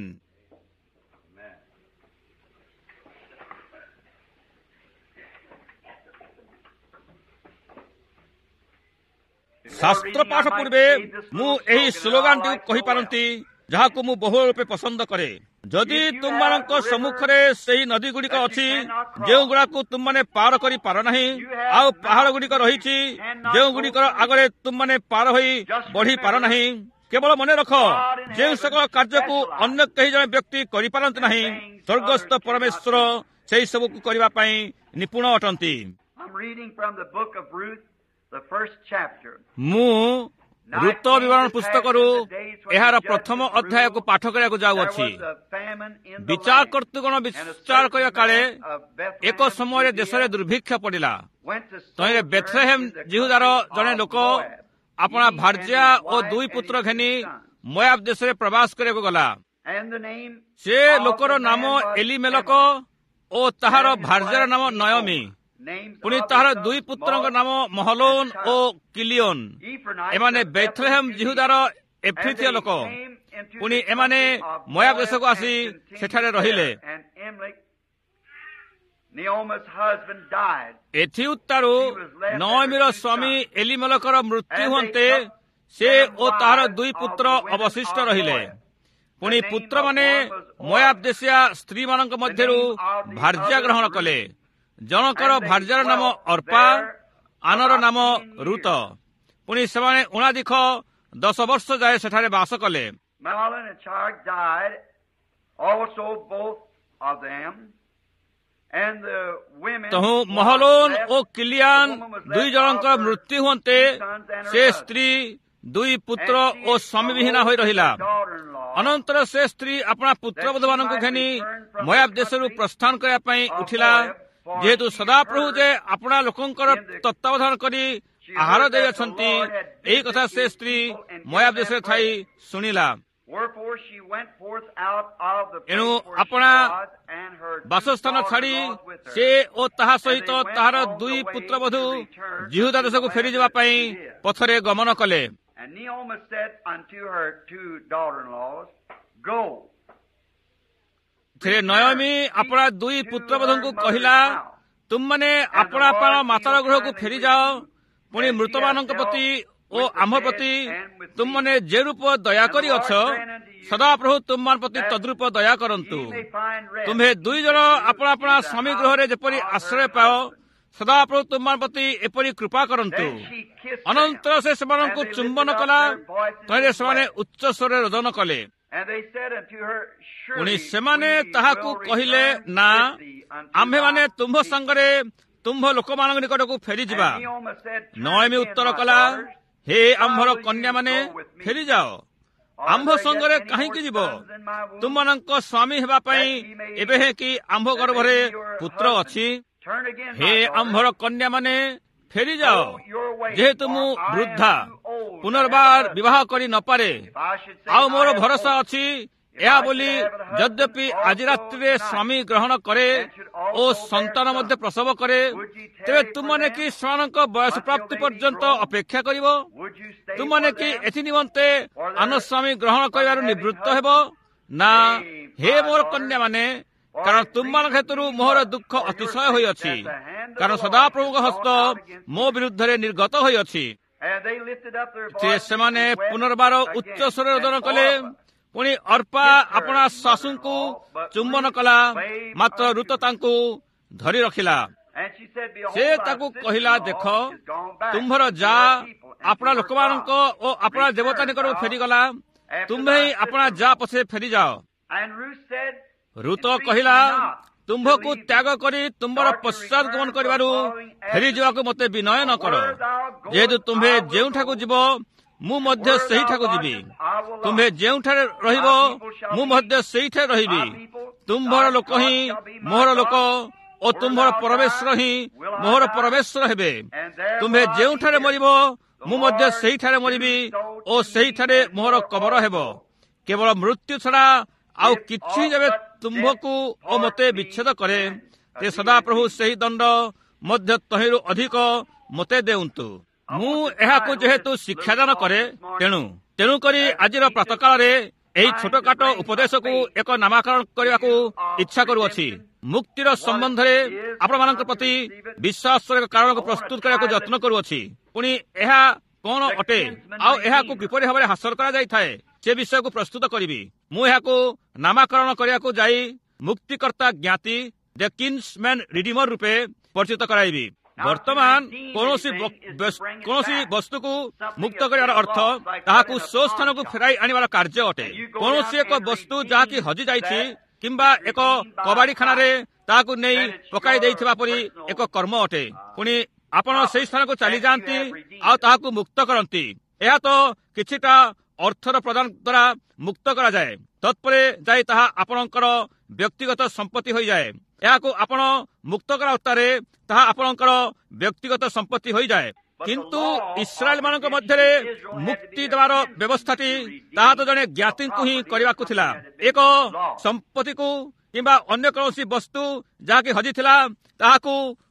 ଶାସ୍ତ୍ର ପାଠ ପୂର୍ବେ ମୁଁ ଏହି ସ୍ଲୋଗାନଟିକୁ କହିପାରନ୍ତି, ଯାହାକୁ ମୁଁ ବହୁଳ ରୂପେ ପସନ୍ଦ କରେ। ଯଦି ତୁମମାନଙ୍କ ସମ୍ମୁଖରେ ସେହି ନଦୀ ଗୁଡ଼ିକ ଅଛି ଯେଉଁଗୁଡ଼ାକୁ ତୁମମାନେ ପାର କରିପାର ନାହିଁ, ଆଉ ପାହାଡ଼ ଗୁଡ଼ିକ ରହିଛି ଯେଉଁଗୁଡ଼ିକର ଆଗରେ ତୁମମାନେ ପାର ହୋଇ ବଢ଼ିପାର ନାହିଁ, କେବଳ ମନେ ରଖ, ଯେଉଁ ସକଳ କାର୍ଯ୍ୟକୁ ଅନ୍ୟ କେହି ଜଣେ ବ୍ୟକ୍ତି କରିପାରନ୍ତି ନାହିଁ, ସ୍ୱର୍ଗସ୍ଥ ପରମେଶ୍ୱର ସେହି ସବୁକୁ କରିବା ପାଇଁ ନିପୁଣ ଅଟନ୍ତି। ମୁଁ ଋତ ବିବରଣ ପୁସ୍ତକରୁ ଏହାର ପ୍ରଥମ ଅଧ୍ୟାୟକୁ ପାଠ କରିବାକୁ ଯାଉଅଛି। ବିଚାର କର୍ତ୍ତୃଗଣ ବିଚାର କରିବା କାଳେ ଏକ ସମୟରେ ଦେଶରେ ଦୁର୍ଭିକ୍ଷ ପଡ଼ିଲା। ତହିଁରେ ବେଥଲେହେମ୍ ଜିହୁଦାର ଜଣେ ଲୋକ ଆପଣା ଭାର୍ଯ୍ୟା ଓ ଦୁଇ ପୁତ୍ର ଘେନି ମୋଆବ ଦେଶରେ ପ୍ରବାସ କରିବାକୁ ଗଲା। ସେ ଲୋକର ନାମ ଏଲିମେଲକ ଓ ତାହାର ଭାର୍ଯ୍ୟାର ନାମ ନୟମୀ। ପୁଣି ତାହାର ଦୁଇ ପୁତ୍ରଙ୍କ ନାମ ମହଲୋନ ଓ କିଲିଓନ। ଏମାନେ ବେଥଲେହେମ୍ ଜିହୁଦାର ଏଫ୍ରିଥୀୟ ଲୋକ। ପୁଣି ଏମାନେ ମୋଆବ ଦେଶକୁ ଆସି ସେଠାରେ ରହିଲେ। ଏଥିଉତ୍ତାରୁ ନଅମିର ସ୍ୱାମୀ ଏଲିମେଲକର ମୃତ୍ୟୁ ହୁଅନ୍ତେ ସେ ଓ ତାହାର ଦୁଇ ପୁତ୍ର ଅବଶିଷ୍ଟ ରହିଲେ। ପୁଣି ପୁତ୍ରମାନେ ମୋଆବ ଦେଶିଆ ସ୍ତ୍ରୀମାନଙ୍କ ମଧ୍ୟରୁ ଭାର୍ଯ୍ୟା ଗ୍ରହଣ କଲେ। ଜଣକର ଭାର୍ଯ୍ୟାର ନାମ ଅର୍ପା, ଆନର ନାମ ରୁତ। ପୁଣି ସେମାନେ ଉଣାଦିଖ ଦଶ ବର୍ଷ ଯାଏ ସେଠାରେ ବାସ କଲେ। ତହୁ ମହଲୋନ ଓ କିଲିଆନ ଦୁଇ ଜଣଙ୍କର ମୃତ୍ୟୁ ହୁଅନ୍ତେ ସେ ସ୍ତ୍ରୀ ଦୁଇ ପୁତ୍ର ଓ ସ୍ୱାମୀ ବିହୀନା ହୋଇ ରହିଲା। ଅନନ୍ତର ସେ ସ୍ତ୍ରୀ ଆପଣା ପୁତ୍ରବଧୂମାନଙ୍କୁ ଘେନି ମୋଆବ ଦେଶରୁ ପ୍ରସ୍ଥାନ କରିବା ପାଇଁ ଉଠିଲା। ଯେହେତୁ ସଦାପ୍ରଭୁ ଯେ ଆପଣା ଲୋକଙ୍କର ତତ୍ତ୍ୱାବଧାନ କରି ଆହାର ଦେଇଅଛନ୍ତି, ଏହି କଥା ସେ ସ୍ତ୍ରୀ ମୋଆବ ଦେଶରେ ଥାଇ ଶୁଣିଲା। ଏଣୁ ଆପଣା ବାସସ୍ଥାନ ଛାଡ଼ି ସେ ଓ ତାହା ସହିତ ତାହାର ଦୁଇ ପୁତ୍ରବଧୂ ଜିହୁଦା ଦେଶକୁ ଫେରିଯିବା ପାଇଁ ପଥରେ ଗମନ କଲେ। ଥିରେ ନୟମୀ ଆପଣା ଦୁଇ ପୁତ୍ରବଧୂଙ୍କୁ କହିଲା, ତୁମମାନେ ଆପଣା ଆପଣା ମାତାର ଗୃହକୁ ଫେରିଯାଅ। ପୁଣି ମୃତମାନଙ୍କ ପ୍ରତି ଓ ଆମ୍ଭ ପ୍ରତି ତୁମମାନେ ଯେ ରୂପ ଦୟା କରିଅଛ, ସଦାପ୍ରଭୁ ତୁମମାନଙ୍କ ପ୍ରତି ତଦ୍ରୂପ ଦୟା କରନ୍ତୁ। ତୁମ୍ଭେ ଦୁଇ ଜଣ ଆପଣା ଆପଣା ସ୍ୱାମୀ ଗୃହରେ ଯେପରି ଆଶ୍ରୟ ପାଅ, ସଦାପ୍ରଭୁ ତୁମମାନଙ୍କ ପ୍ରତି ଏପରି କୃପା କରନ୍ତୁ। ଅନନ୍ତର ସେ ସେମାନଙ୍କୁ ଚୁମ୍ବନ କଲା। ତହିଁରେ ସେମାନେ ଉଚ୍ଚ ସ୍ୱରରେ ରୋଦନ କଲେ। ପୁଣି ସେମାନେ ତାହାକୁ କହିଲେ, ନା, ଆମ୍ଭେମାନେ ତୁମ୍ଭ ସାଙ୍ଗରେ ତୁମ୍ଭ ଲୋକମାନଙ୍କ ନିକଟକୁ ଫେରିଯିବା। ନୟମୀ ଉତ୍ତର କଲା, ହେ ଆମ୍ଭର କନ୍ୟାମାନେ, ଫେରିଯାଅ। ଆମ୍ଭ ସଙ୍ଗରେ କାହିଁକି ଯିବ? ତୁମମାନଙ୍କ ସ୍ୱାମୀ ହେବା ପାଇଁ ଏବେ ହେ କି ଆମ୍ଭ ଗର୍ଭରେ ପୁତ୍ର ଅଛି? ହେ ଆମ୍ଭର କନ୍ୟାମାନେ, ଫେରିଯାଅ। ଯେହେତୁ ମୁଁ ବୃଦ୍ଧା, ପୁନର୍ବାର ବିବାହ କରି ନପାରେ, ଆଉ ମୋର ଭରସା ଅଛି ଏହା ବୋଲି, ଯଦ୍ୟପି ଆଜି ରାତ୍ରିରେ ସ୍ୱାମୀ ଗ୍ରହଣ କରେ ଓ ସନ୍ତାନ ମଧ୍ୟ ପ୍ରସବ କରେ, ତେବେ ତୁମମାନେ କି ସେମାନଙ୍କ ବୟସ ପ୍ରାପ୍ତି ପର୍ଯ୍ୟନ୍ତ ଅପେକ୍ଷା କରିବ? ତୁମମାନେ କି ଏଥି ନିମନ୍ତେ ଆନ ସ୍ୱାମୀ ଗ୍ରହଣ କରିବାରୁ ନିବୃତ୍ତ ହେବ? ନା, ହେ ମୋର କନ୍ୟାମାନେ, କାରଣ ତୁମମାନଙ୍କ କ୍ଷେତ୍ରରୁ ମୋହର ଦୁଃଖ ଅତିଶୟ ହୋଇଅଛି, କାରଣ ସଦାପ୍ରଭୁଙ୍କ ହସ୍ତ ମୋ ବିରୁଦ୍ଧରେ ନିର୍ଗତ ହୋଇଅଛି। ସେମାନେ ପୁନର୍ବାର ଉଚ୍ଚ ସ୍ୱରରେ ରୋଦନ କଲେ। ପୁଣି ଅର୍ପା ଆପଣା ଶାଶୁଙ୍କୁ ଚୁମ୍ବନ କଲା, ମାତ୍ର ରୁତ ତାଙ୍କୁ ଧରି ରଖିଲା। ସେ ତାକୁ କହିଲା, ଦେଖ, ତୁମ୍ଭର ଯା ଆପଣା ଲୋକମାନଙ୍କ ଓ ଆପଣା ଦେବତା ନିକଟକୁ ଫେରିଗଲା। ତୁମ୍ଭେ ହିଁ ଆପଣା ଯା ପଛେ ଫେରିଯାଅ। ରୁତ କହିଲା, ତୁମ୍ଭକୁ ତ୍ୟାଗ କରି ତୁମ୍ଭର ପଶ୍ଚାତ ଗମନ କରିବାରୁ ଫେରିଯିବାକୁ ମୋତେ ବିନୟ ନ କର। ଯେହେତୁ ତୁମ୍ଭେ ଯେଉଁଠାକୁ ଯିବ, ମୁଁ ମଧ୍ୟ ସେହିଠାକୁ ଯିବି। ତୁମ୍ଭେ ଯେଉଁଠାରେ ରହିବ, ମୁଁ ମଧ୍ୟ ସେଇଠାରେ ରହିବି। ତୁମ୍ଭର ଲୋକ ହିଁ ମୋହର ଲୋକ ଓ ତୁମ୍ଭର ପରମେଶ୍ୱର ହିଁ ମୋହର ପରମେଶ୍ୱର ହେବେ। ତୁମ୍ଭେ ଯେଉଁଠାରେ ମରିବ, ମୁଁ ମଧ୍ୟ ସେହିଠାରେ ମରିବି ଓ ସେହିଠାରେ ମୋହର କବର ହେବ। କେବଳ ମୃତ୍ୟୁ ଛଡ଼ା ଆଉ କିଛି ଯେବେ ତୁମ୍ଭକୁ ଓ ମୋତେ ବିଚ୍ଛେଦ କରେ, ସେ ସଦାପ୍ରଭୁ ସେହି ଦଣ୍ଡ ମଧ୍ୟ ତହିଁରୁ ଅଧିକ ମୋତେ ଦେଉନ୍ତୁ। ମୁଁ ଏହାକୁ ଯେହେତୁ ଶିକ୍ଷାଦାନ କରେ, ତେଣୁ ତେଣୁକରି ଆଜିର ପ୍ରାତଃକାଳରେ ଏହି ଛୋଟକାଟ ଉପଦେଶକୁ ଏକ ନାମାକରଣ କରିବାକୁ ଇଚ୍ଛା କରୁଅଛି। ମୁକ୍ତିର ସମ୍ବନ୍ଧରେ ଆପଣମାନଙ୍କ ପ୍ରତି ବିଶ୍ୱାସର ଏକ କାରଣକୁ ପ୍ରସ୍ତୁତ କରିବାକୁ ଯତ୍ନ କରୁଅଛି। ପୁଣି ଏହା କ'ଣ ଅଟେ ଆଉ ଏହାକୁ କିପରି ଭାବରେ ହାସଲ କରାଯାଇଥାଏ, ସେ ବିଷୟକୁ ପ୍ରସ୍ତୁତ କରିବି। ମୁଁ ଏହାକୁ ନାମାକରଣ କରିବାକୁ ଯାଇ ମୁକ୍ତିକର୍ତ୍ତା ଜ୍ଞାତି, ଦ କିନ୍ସମ୍ୟାନ୍ ରିଡିମର ରୂପେ ପରିଚିତ କରାଇବି। ବର୍ତ୍ତମାନ କୌଣସି କୌଣସି ବସ୍ତୁକୁ ମୁକ୍ତ କରିବାର ଅର୍ଥ ତାହାକୁ ସ୍ୱସ୍ଥାନକୁ ଫେରାଇ ଆଣିବାର କାର୍ଯ୍ୟ ଅଟେ। କୌଣସି ଏକ ବସ୍ତୁ ଯାହାକି ହଜିଯାଇଛି କିମ୍ବା ଏକ କବାଡ଼ିଖାନାରେ ତାହାକୁ ନେଇ ପକାଇ ଦେଇଥିବା ପରି ଏକ କର୍ମ ଅଟେ। ପୁଣି ଆପଣ ସେହି ସ୍ଥାନକୁ ଚାଲିଯାଆନ୍ତି ଆଉ ତାହାକୁ ମୁକ୍ତ କରନ୍ତି। ଏହା ତ କିଛିଟା ଅର୍ଥର ପ୍ରଦାନ ଦ୍ୱାରା ମୁକ୍ତ କରାଯାଏ। ତତ୍ପରେ ଯାଇ ତାହା ଆପଣଙ୍କର ବ୍ୟକ୍ତିଗତ ସମ୍ପତ୍ତି ହୋଇଯାଏ। ଏହାକୁ ଆପଣ ମୁକ୍ତ କରା ଉତ୍ତାରେ ତାହା ଆପଣଙ୍କର ବ୍ୟକ୍ତିଗତ ସମ୍ପତ୍ତି ହୋଇଯାଏ। କିନ୍ତୁ ଇସ୍ରାଏଲ ମାନଙ୍କ ମଧ୍ୟରେ ମୁକ୍ତି ଦେବାର ବ୍ୟବସ୍ଥାଟି ତାହା ତ ଜଣେ ଜ୍ଞାତିଙ୍କୁ ହିଁ କରିବାକୁ ଥିଲା। ଏକ ସମ୍ପତ୍ତିକୁ କିମ୍ବା ଅନ୍ୟ କୌଣସି ବସ୍ତୁ ଯାହାକି ହଜିଥିଲା ତାହାକୁ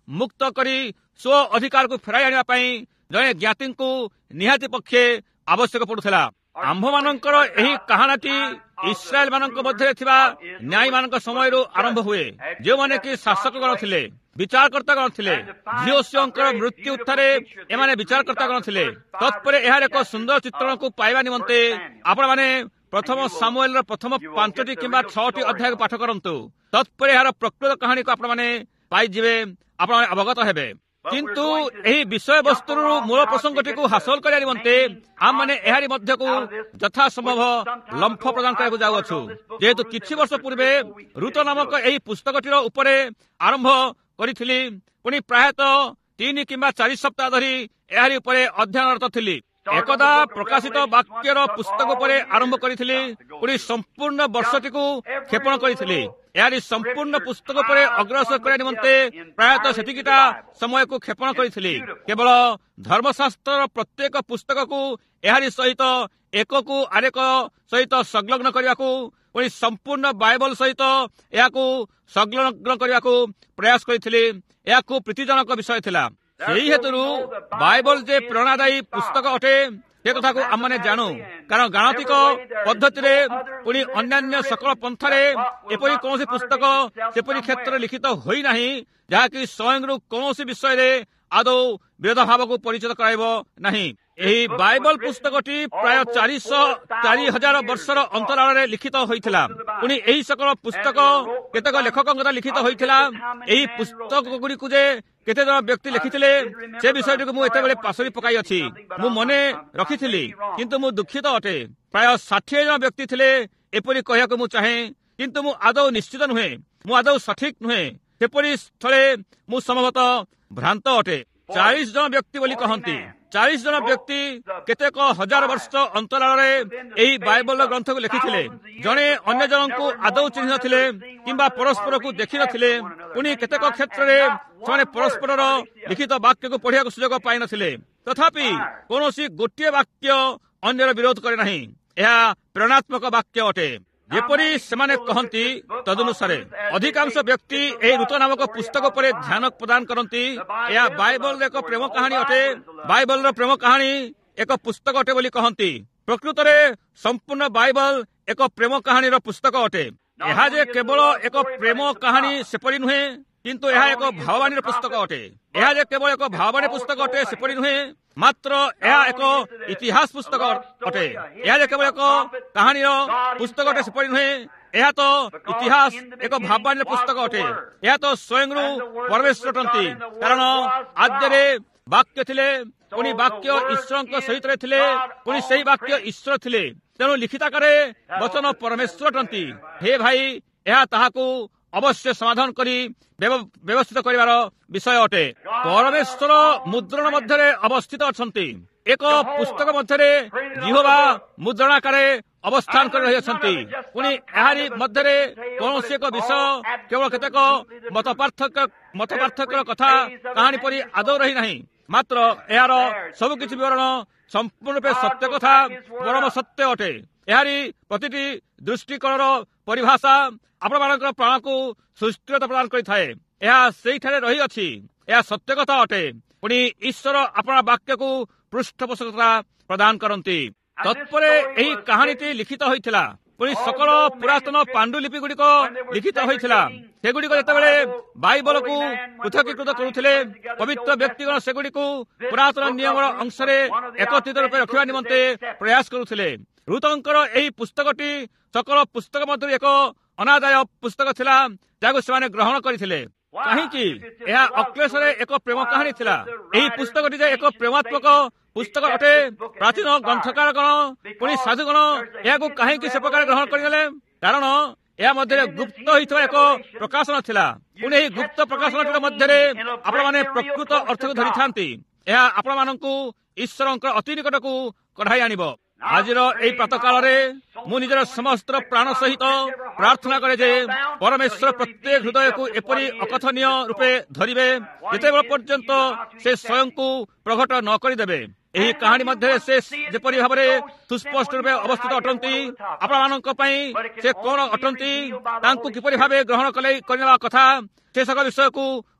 ମୁକ୍ତ କରି ସ୍ୱ ଅଧିକାରକୁ ଫେରାଇ ଆଣିବା ପାଇଁ ଜଣେ ଜ୍ଞାତିଙ୍କୁ ନିହାତି ପକ୍ଷେ ଆବଶ୍ୟକ ପଡୁଥିଲା। ଆମ୍ଭମାନଙ୍କର ଏହି କାହାଣୀଟି ଇସ୍ରାଏଲ ମାନଙ୍କ ମଧ୍ୟରେ ଥିବା ନ୍ୟାୟୀମାନଙ୍କ ସମୟରୁ ଆରମ୍ଭ ହୁଏ, ଯେଉଁମାନେ କି ଶାସକଗଣ ଥିଲେ, ବିଚାରକର୍ତ୍ତାଗଣ ଥିଲେ। ଝିଅଙ୍କର ମୃତ୍ୟୁ ଉତ୍ଥାରେ ଏମାନେ ବିଚାରକର୍ତ୍ତାଗଣ ଥିଲେ। ତତ୍ପରେ ଏହାର ଏକ ସୁନ୍ଦର ଚିତ୍ରଣକୁ ପାଇବା ନିମନ୍ତେ ଆପଣମାନେ ପ୍ରଥମ ସାମୁଏଲର ପ୍ରଥମ ପାଞ୍ଚଟି କିମ୍ବା ଛଅଟି ଅଧ୍ୟାୟକୁ ପାଠ କରନ୍ତୁ। ତତ୍ପରେ ଏହାର ପ୍ରକୃତ କାହାଣୀକୁ ଆପଣମାନେ ପାଇଯିବେ, ଆପଣମାନେ ଅବଗତ ହେବେ। କିନ୍ତୁ ଏହି ବିଷୟବସ୍ତୁର ମୂଳ ପ୍ରସଙ୍ଗଟିକୁ ହାସଲ କରିବା ନିମନ୍ତେ ଆମମାନେ ଏହାରି ମଧ୍ୟକୁ ଯଥାସମ୍ଭବ ଲମ୍ଫ ପ୍ରଦାନ କରିବାକୁ ଯାଉଅଛୁ। ଯେହେତୁ କିଛି ବର୍ଷ ପୂର୍ବେ ରୁତ ନାମକ ଏହି ପୁସ୍ତକଟିର ଉପରେ ଆରମ୍ଭ କରିଥିଲି, ପୁଣି ପ୍ରାୟତଃ ତିନି କିମ୍ବା ଚାରି ସପ୍ତାହ ଧରି ଏହାରି ଉପରେ ଅଧ୍ୟୟନରତ ଥିଲି। ଏକଦା ପ୍ରକାଶିତ ବାକ୍ୟର ପୁସ୍ତକ ଉପରେ ଆରମ୍ଭ କରିଥିଲି, ପୁଣି ସମ୍ପୂର୍ଣ୍ଣ ବର୍ଷଟିକୁ କ୍ଷେପଣ କରିଥିଲି। ଏହାରି ସମ୍ପୂର୍ଣ୍ଣ ପୁସ୍ତକ ଉପରେ ଅଗ୍ରସର କରିବା ନିମନ୍ତେ ପ୍ରାୟତଃ ସେତିକିଟା ସମୟକୁ କ୍ଷେପଣ କରିଥିଲି। କେବଳ ଧର୍ମଶାସ୍ତ୍ରର ପ୍ରତ୍ୟେକ ପୁସ୍ତକକୁ ଏହାରି ସହିତ ଏକକୁ ଆରେକ ସହିତ ସଂଲଗ୍ନ କରିବାକୁ, ପୁଣି ସମ୍ପୂର୍ଣ୍ଣ ବାଇବଲ ସହିତ ଏହାକୁ ସଂଲଗ୍ନ କରିବାକୁ ପ୍ରୟାସ କରିଥିଲି। ଏହାକୁ ପ୍ରୀତିଜନକ ବିଷୟ ଥିଲା। ସେହି ହେତୁରୁ ବାଇବଲ ଯେ ପ୍ରେରଣାଦାୟୀ ପୁସ୍ତକ ଅଟେ ସେ କଥାକୁ ଆମମାନେ ଜାଣୁ, କାରଣ ଗାଣତିକ ପଦ୍ଧତିରେ ପୁଣି ଅନ୍ୟାନ୍ୟ ସକଳ ପନ୍ଥାରେ ଏପରି କୌଣସି ପୁସ୍ତକ ସେପରି କ୍ଷେତ୍ରରେ ଲିଖିତ ହୋଇନାହିଁ ଯାହାକି ସ୍ୱୟଂରୁ କୌଣସି ବିଷୟରେ ଆଦୌ ବିରୋଧାଭାବକୁ ପରିଚିତ କରାଇବ ନାହିଁ। ଏହି ବାଇବଲ ପୁସ୍ତକଟି ପ୍ରାୟ ଚାରିଶହ ଚାରି ହଜାର ବର୍ଷର ଅନ୍ତରାଳରେ ଲିଖିତ ହୋଇଥିଲା। ପୁଣି ଏହି ସକଳ ପୁସ୍ତକ କେତେକ ଲେଖକଙ୍କ ଦ୍ୱାରା ଲିଖିତ ହୋଇଥିଲା। ଏହି ପୁସ୍ତକ ଗୁଡ଼ିକୁ ଯେ କେତେ ଜଣ ବ୍ୟକ୍ତି ଲେଖିଥିଲେ ସେ ବିଷୟଟିକୁ ମୁଁ ଏତେବେଳେ ପାସୋରି ପକାଇଅଛି। ମୁଁ ମନେ ରଖିଥିଲି, କିନ୍ତୁ ମୁଁ ଦୁଃଖିତ ଅଟେ। ପ୍ରାୟ ଷାଠିଏ ଜଣ ବ୍ୟକ୍ତି ଥିଲେ ଏପରି କହିବାକୁ ମୁଁ ଚାହେଁ, କିନ୍ତୁ ମୁଁ ଆଦୌ ନିଶ୍ଚିତ ନୁହେଁ, ମୁଁ ଆଦୌ ସଠିକ ନୁହେଁ। ସେପରି ସ୍ଥଳେ ମୁଁ ସମ୍ଭବତଃ ଭ୍ରାନ୍ତ ଅଟେ। ଚାଳିଶ ଜଣ ବ୍ୟକ୍ତି ବୋଲି କହନ୍ତି। ଚାଳିଶ ଜଣ ବ୍ୟକ୍ତି କେତେକ ହଜାର ବର୍ଷ ଅନ୍ତରାଳରେ ଏହି ବାଇବଲର ଗ୍ରନ୍ଥକୁ ଲେଖିଥିଲେ। ଜଣେ ଅନ୍ୟ ଜଣଙ୍କୁ ଆଦୌ ଚିହ୍ନି ନଥିଲେ କିମ୍ବା ପରସ୍ପରକୁ ଦେଖିନଥିଲେ। ପୁଣି କେତେକ କ୍ଷେତ୍ରରେ ସେମାନେ ପରସ୍ପରର ଲିଖିତ ବାକ୍ୟକୁ ପଢ଼ିବାକୁ ସୁଯୋଗ ପାଇନଥିଲେ। ତଥାପି କୌଣସି ଗୋଟିଏ ବାକ୍ୟ ଅନ୍ୟର ବିରୋଧ କରେ ନାହିଁ। ଏହା ପ୍ରେରଣାତ୍ମକ ବାକ୍ୟ ଅଟେ। ଯେପରି ସେମାନେ କହନ୍ତି ତଦନୁସାରେ ଅଧିକାଂଶ ବ୍ୟକ୍ତି ଏହି ଋତ ନାମକ ପୁସ୍ତକ ଉପରେ ଧ୍ୟାନ ପ୍ରଦାନ କରନ୍ତି। ଏହା ବାଇବଲର ଏକ ପ୍ରେମ କାହାଣୀ ଅଟେ। ବାଇବଲର ପ୍ରେମ କାହାଣୀ ଏକ ପୁସ୍ତକ ଅଟେ ବୋଲି କହନ୍ତି। ପ୍ରକୃତରେ ସମ୍ପୂର୍ଣ୍ଣ ବାଇବଲ ଏକ ପ୍ରେମ କାହାଣୀର ପୁସ୍ତକ ଅଟେ। ଏହା ଯେ କେବଳ ଏକ ପ୍ରେମ କାହାଣୀ ସେପରି ନୁହେଁ, କିନ୍ତୁ ଏହା ଏକ ଭାବବାଣୀର ପୁସ୍ତକ ଅଟେ। ଏହା ଯେ କେବଳ ଏକ ଭାବବାଣୀ ପୁସ୍ତକ ଅଟେ ସେପରି ନୁହେଁ, ମାତ୍ର ଏହା ଏକ ଇତିହାସ ପୁସ୍ତକ ଅଟେ। ଏହା ଯେ କେବଳ ଏକ କାହାଣୀର ପୁସ୍ତକ ଅଟେ ସେପରି ନୁହେଁ, ଏହା ତ ଇତିହାସ ଏକ ଭାବବାଣୀର ପୁସ୍ତକ ଅଟେ। ଏହା ତ ସ୍ୱୟଂରୁ ପରମେଶ୍ୱର ଅଟନ୍ତି, କାରଣ ଆଦ୍ୟରେ ବାକ୍ୟ ଥିଲେ, ପୁଣି ବାକ୍ୟ ଈଶ୍ୱରଙ୍କ ସହିତ ଥିଲେ, ପୁଣି ସେହି ବାକ୍ୟ ଈଶ୍ୱର ଥିଲେ। ତେଣୁ ଲିଖିତାକାରେ ବଚନ ପରମେଶ୍ୱର ଅଟନ୍ତି। ହେ ଭାଇ, ଏହା ତାହାକୁ ଅବଶ୍ୟ ସମାଧାନ କରି ବ୍ୟବସ୍ଥିତ କରିବାର ବିଷୟ ଅଟେ। ପରମେଶ୍ୱର ମୁଦ୍ରଣ ମଧ୍ୟରେ ଅବସ୍ଥିତ ଅଛନ୍ତି। ଏକ ପୁସ୍ତକ ମଧ୍ୟରେ ଜିହୋବା ମୁଦ୍ରଣାକାରେ ଅବସ୍ଥାନ କରି ରହିଅଛନ୍ତି। ପୁଣି ଏହାରି ମଧ୍ୟରେ କୌଣସି ଏକ ବିଷୟ କେବଳ କେତେକ ମତ ପାର୍ଥକ୍ୟ ମତ ପାର୍ଥକ୍ୟର କଥା କାହାଣୀ ପରି ଆଦୌ ରହି ନାହିଁ, ମାତ୍ର ଏହାର ସବୁକିଛି ବିବରଣ ସମ୍ପୂର୍ଣ୍ଣ ରୂପେ ସତ୍ୟ କଥା, ପରମ ସତ୍ୟ ଅଟେ। ଏହାରି ପ୍ରତିଟି ଦୃଷ୍ଟିକୋଣର ପରିଭାଷା ଆପଣମାନଙ୍କର ପ୍ରାଣକୁ ସୁସ୍ଥିରତା ପ୍ରଦାନ କରିଥାଏ। ଏହା ସେଇଠାରେ ରହିଅଛି। ଏହା ସତ୍ୟ କଥା ଅଟେ। ପୁଣି ଈଶ୍ୱର ଆପଣ ବାକ୍ୟକୁ ପୃଷ୍ଠପୋଷକତା ପ୍ରଦାନ କରନ୍ତି। ତତ୍ପରେ ଏହି କାହାଣୀଟି ଲିଖିତ ହୋଇଥିଲା। ପୁଣି ସକଳ ପୁରାତନ ପାଣ୍ଡୁଲିପି ଗୁଡ଼ିକ ଲିଖିତ ହୋଇଥିଲା। ସେଗୁଡ଼ିକ ଯେତେବେଳେ ବାଇବଲକୁ ପୃଥକୀକୃତ କରୁଥିଲେ, ପବିତ୍ର ବ୍ୟକ୍ତିଗଣ ସେଗୁଡ଼ିକୁ ପୁରାତନ ନିୟମର ଅଂଶରେ ଏକତ୍ରିତ ରୂପେ ରଖିବା ନିମନ୍ତେ ପ୍ରୟାସ କରୁଥିଲେ। ଋତଙ୍କର ଏହି ପୁସ୍ତକଟି ସକଳ ପୁସ୍ତକ ମଧ୍ୟରୁ ଏକ ଅନାଦାୟ ପୁସ୍ତକ ଥିଲା, ଯାହାକୁ ସେମାନେ ଗ୍ରହଣ କରିଥିଲେ। କାହିଁକି? ଏହା ଅକ୍ଲେଶରେ ଏକ ପ୍ରେମ କାହାଣୀ ଥିଲା। ଏହି ପୁସ୍ତକଟି ଯେ ଏକ ପ୍ରେମାତ୍ମକ ପୁସ୍ତକ ଅଟେ, ପ୍ରାଚୀନ ଗ୍ରନ୍ଥକାରଗଣ ପୁଣି ସାଧୁଗଣ ଏହାକୁ କାହିଁକି ସେ ପ୍ରକାର ଗ୍ରହଣ କରିନେଲେ? କାରଣ ଏହା ମଧ୍ୟରେ ଗୁପ୍ତ ହୋଇଥିବା ଏକ ପ୍ରକାଶନ ଥିଲା। ପୁଣି ଏହି ଗୁପ୍ତ ପ୍ରକାଶନଟିର ମଧ୍ୟରେ ଆପଣମାନେ ପ୍ରକୃତ ଅର୍ଥକୁ ଧରିଥାନ୍ତି। ଏହା ଆପଣମାନଙ୍କୁ ଈଶ୍ୱରଙ୍କ ଅତି ନିକଟକୁ କଢାଇ ଆଣିବ। ଆଜିର ଏହି ପ୍ରାତଃ କାଳରେ ମୁଁ ନିଜର ସମସ୍ତ ପ୍ରାଣ ସହିତ ପ୍ରାର୍ଥନା କରେ ଯେ ପରମେଶ୍ୱର ପ୍ରତ୍ୟେକ ହୃଦୟକୁ ଏପରି ଅକଥନୀୟ ରୂପେ ଧରିବେ ଯେତେବେଳେ ପର୍ଯ୍ୟନ୍ତ ସେ ସ୍ୱୟଂକୁ ପ୍ରକଟ ନ କରିଦେବେ। ଏହି କାହାଣୀ ମଧ୍ୟରେ ସେ ଯେପରି ଭାବରେ ସୁସ୍ପଷ୍ଟ ରୂପେ ଅବସ୍ଥିତ ଅଟନ୍ତି, ଆପଣମାନଙ୍କ ପାଇଁ ସେ କଣ ଅଟନ୍ତି, ତାଙ୍କୁ କିପରି ଭାବେ ଗ୍ରହଣ କଲେ କରିନେବା କଥା, ସେ ସବୁ ବିଷୟକୁ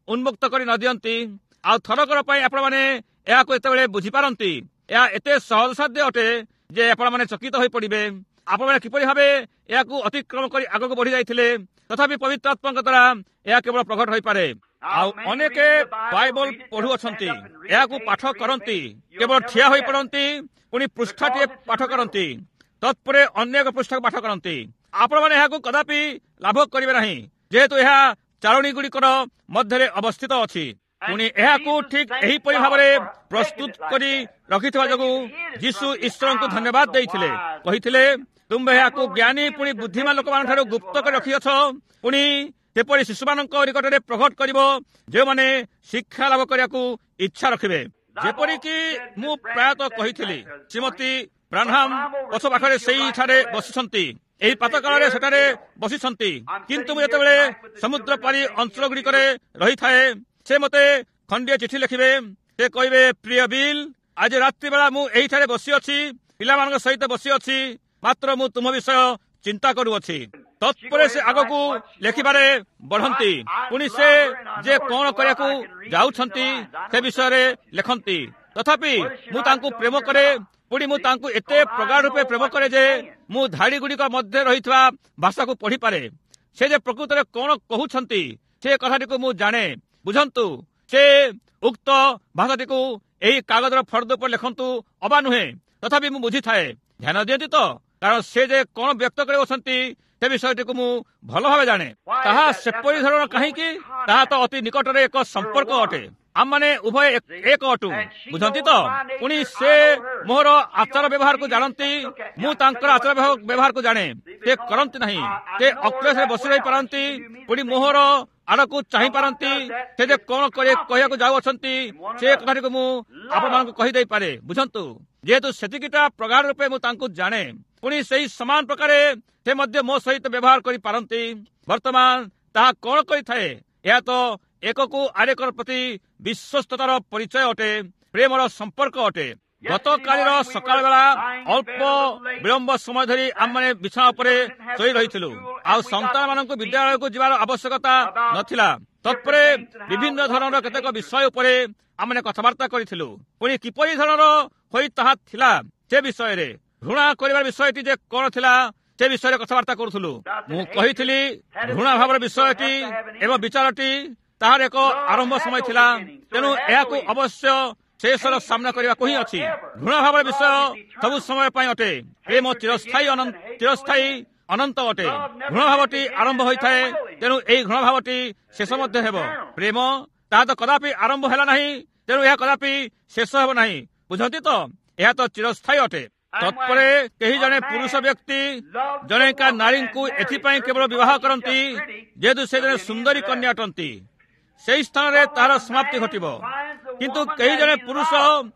ଉନ୍ମୁକ୍ତ କରି ନ ଦିଅନ୍ତି ଆଉ ଥରକର ପାଇଁ ଆପଣମାନେ ଏହାକୁ ଏତେବେଳେ ବୁଝିପାରନ୍ତି ଏହା ଏତେ ସହଜସାଧ୍ୟ ଅଟେ ଯେ ଆପଣମାନେ ଚକିତ ହୋଇପଡ଼ିବେ ଆପଣମାନେ କିପରି ଭାବେ ଏହାକୁ ଅତିକ୍ରମ କରି ଆଗକୁ ବଢି ଯାଇଥିଲେ ତଥାପି ପବିତ୍ର ଆତ୍ମାଙ୍କ ଦ୍ୱାରା ଏହା କେବଳ ପ୍ରକଟ ହୋଇପାରେ। ଆଉ ଅନେକ ବାଇବଲ ପଢୁଅଛନ୍ତି ଏହାକୁ ପାଠ କରନ୍ତି କେବଳ ଠିଆ ହୋଇପଡ଼ନ୍ତି ପୁଣି ପୃଷ୍ଠାଟିଏ ପାଠ କରନ୍ତି ତତ୍ପରେ ଅନ୍ୟ ଏକ ପୃଷ୍ଠାକୁ ପାଠ କରନ୍ତି ଆପଣମାନେ ଏହାକୁ କଦାପି ଲାଭ କରିବେ ନାହିଁ ଯେହେତୁ ଏହା ଚାରଣୀ ଗୁଡ଼ିକର ମଧ୍ୟରେ ଅବସ୍ଥିତ ଅଛି। ପୁଣି ଏହାକୁ ଠିକ୍ ଏହିପରି ଭାବରେ ପ୍ରସ୍ତୁତ କରି ରଖିଥିବା ଯୋଗୁଁ ଯୀଶୁ ଈଶ୍ୱରଙ୍କୁ ଧନ୍ୟବାଦ ଦେଇଥିଲେ କହିଥିଲେ ତୁମ୍ଭେ ଏହାକୁ ଜ୍ଞାନୀ ପୁଣି ବୁଦ୍ଧିମାନ ଲୋକମାନଙ୍କ ଠାରୁ ଗୁପ୍ତ କରି ରଖିଅଛ ପୁଣି ସେପରି ଶିଶୁମାନଙ୍କ ନିକଟରେ ପ୍ରକଟ କରିବ ଯେଉଁମାନେ ଶିକ୍ଷା ଲାଭ କରିବାକୁ ଇଚ୍ଛା ରଖିବେ। ଯେପରିକି ମୁଁ ପ୍ରାୟତଃ କହିଥିଲି ଶ୍ରୀମତୀ ବ୍ରାନହାମ ପଛ ପାଖରେ ସେଇଠାରେ ବସିଛନ୍ତି ଏହି ପାତକାଳରେ ସେଠାରେ ବସିଛନ୍ତି କିନ୍ତୁ ମୁଁ ଯେତେବେଳେ ସମୁଦ୍ର ପାରି ଅଞ୍ଚଳ ଗୁଡ଼ିକରେ ରହିଥାଏ ସେ ମୋତେ ଖଣ୍ଡିଏ ଚିଠି ଲେଖିବେ ସେ କହିବେ ପ୍ରିୟ ବିଲ୍ ଆଜି ରାତ୍ରି ବେଳା ମୁଁ ଏହିଠାରେ ବସିଅଛି ପିଲାମାନଙ୍କ ସହିତ ବସିଅଛି ମାତ୍ର ମୁଁ ତୁମ ବିଷୟ ଚିନ୍ତା କରୁଅଛି ତତ୍ପରେ ସେ ଆଗକୁ ଲେଖିବାରେ ବଢନ୍ତି ପୁଣି ସେ ଯେ କଣ କରିବାକୁ ଯାଉଛନ୍ତି ସେ ବିଷୟରେ ଲେଖନ୍ତି ତଥାପି ମୁଁ ତାଙ୍କୁ ପ୍ରେମ କରେ ପୁଣି ମୁଁ ତାଙ୍କୁ ଏତେ ପ୍ରଗାଢ଼ ରୂପେ ପ୍ରେମ କରେ ଯେ ମୁଁ ଧାଡ଼ି ଗୁଡ଼ିକ ମଧ୍ୟରେ ରହିଥିବା ଭାଷାକୁ ପଢିପାରେ ସେ ଯେ ପ୍ରକୃତରେ କଣ କହୁଛନ୍ତି ସେ କଥାଟିକୁ ମୁଁ ଜାଣେ। ବୁଝନ୍ତୁ ସେ ଉକ୍ତ ଭାଷାଟିକୁ ଏହି କାଗଜର ଫର୍ଦ୍ଦ ଉପରେ ଲେଖନ୍ତୁ ଅବା ନୁହେଁ ତଥାପି ମୁଁ ବୁଝିଥାଏ ଧ୍ୟାନ ଦିଅନ୍ତି ତ କାରଣ ସେ ଯେ କଣ ବ୍ୟକ୍ତ କରିବାକୁ ସେ ବିଷୟଟିକୁ ମୁଁ ଭଲ ଭାବେ ଜାଣେ। ତାହା ସେପରି ଧରଣ କାହିଁକି ତାହା ତ ଅତି ନିକଟରେ ଏକ ସମ୍ପର୍କ ଅଟେ ଆମମାନେ ଉଭୟ ଏକ ଅଟୁ ବୁଝନ୍ତି ତ ପୁଣି ସେ ମୋର ଆଚାର ବ୍ୟବହାରକୁ ଜାଣନ୍ତି ମୁଁ ତାଙ୍କର ଆଚାର ବ୍ୟବହାରକୁ ଜାଣେ ସେ କରନ୍ତି ନାହିଁ ସେ ଅକ୍ଲେଶରେ ବସି ରହିପାରନ୍ତି ପୁଣି ମୋହର ଆଡ଼କୁ ଚାହିଁପାରନ୍ତି ସେ ଯେ କଣ କହିବାକୁ ଯାଉଅଛନ୍ତି ସେ କଥାଟିକୁ ମୁଁ ଆପଣମାନଙ୍କୁ କହିଦେଇପାରେ। ବୁଝନ୍ତୁ ଯେହେତୁ ସେତିକିଟା ପ୍ରଗାଢ଼ ରୂପେ ମୁଁ ତାଙ୍କୁ ଜାଣେ ପୁଣି ସେହି ସମାନ ପ୍ରକାରେ ସେ ମଧ୍ୟ ମୋ ସହିତ ବ୍ୟବହାର କରିପାରନ୍ତି। ବର୍ତ୍ତମାନ ତାହା କଣ କରିଥାଏ ଏହା ତ ଏକକୁ ଆରେକର ପ୍ରତି ବିଶ୍ୱସ୍ତତାର ପରିଚୟ ଅଟେ ପ୍ରେମର ସମ୍ପର୍କ ଅଟେ। ଗତକାଲିର ସକାଳ ବେଳା ଅଳ୍ପ ବିଳମ୍ବ ସମୟ ଧରି ଆମମାନେ ବିଛଣା ଉପରେ ଶୋଇ ରହିଥିଲୁ ଆଉ ସନ୍ତାନ ମାନଙ୍କୁ ବିଦ୍ୟାଳୟକୁ ଯିବାର ଆବଶ୍ୟକତା ନଥିଲା ତତ୍ପରେ ବିଭିନ୍ନ ଧରଣର କେତେକ ବିଷୟ ଉପରେ ଆମମାନେ କଥାବାର୍ତ୍ତା କରିଥିଲୁ ପୁଣି କିପରି ଧରଣର ହୋଇ ତାହା ଥିଲା ସେ ବିଷୟରେ ଘୃଣା କରିବାର ବିଷୟଟି ଯେ କଣ ଥିଲା ସେ ବିଷୟରେ କଥାବାର୍ତ୍ତା କରୁଥିଲୁ। ମୁଁ କହିଥିଲି ଘୃଣା ଭାବର ବିଷୟଟି ଏବଂ ବିଚାରଟି ତାହାର ଏକ ଆରମ୍ଭ ସମୟ ଥିଲା ତେଣୁ ଏହାକୁ ଅବଶ୍ୟ ଶେଷର ସାମ୍ନା କରିବାକୁ ହିଁ ଅଛି। ଘୃଣା ଭାବର ବିଷୟ ସବୁ ସମୟ ପାଇଁ ଅଟେ ପ୍ରେମ ଚିରସ୍ଥାୟୀ ଚିରସ୍ଥାୟୀ ଅନନ୍ତ ଅଟେ ଘୃଣା ଭାବଟି ଆରମ୍ଭ ହୋଇଥାଏ ତେଣୁ ଏହି ଘୃଣା ଭାବଟି ଶେଷ ମଧ୍ୟ ହେବ। ପ୍ରେମ ତାହା ତ କଦାପି ଆରମ୍ଭ ହେଲା ନାହିଁ ତେଣୁ ଏହା କଦାପି ଶେଷ ହେବ ନାହିଁ ବୁଝନ୍ତି ତ ଏହା ତ ଚିରସ୍ଥାୟୀ ଅଟେ। ତତ୍ପରେ କେହି ଜଣେ ପୁରୁଷ ବ୍ୟକ୍ତି ଜଣେ ଏକା ନାରୀଙ୍କୁ ଏଥିପାଇଁ କେବଳ ବିବାହ କରନ୍ତି ଯେହେତୁ ସେ ଜଣେ ସୁନ୍ଦରୀ କନ୍ୟା ଅଟନ୍ତି ସେହି ସ୍ଥାନରେ ତାହାର ସମାପ୍ତି ଘଟିବ କିନ୍ତୁ କେହି ଜଣେ ପୁରୁଷ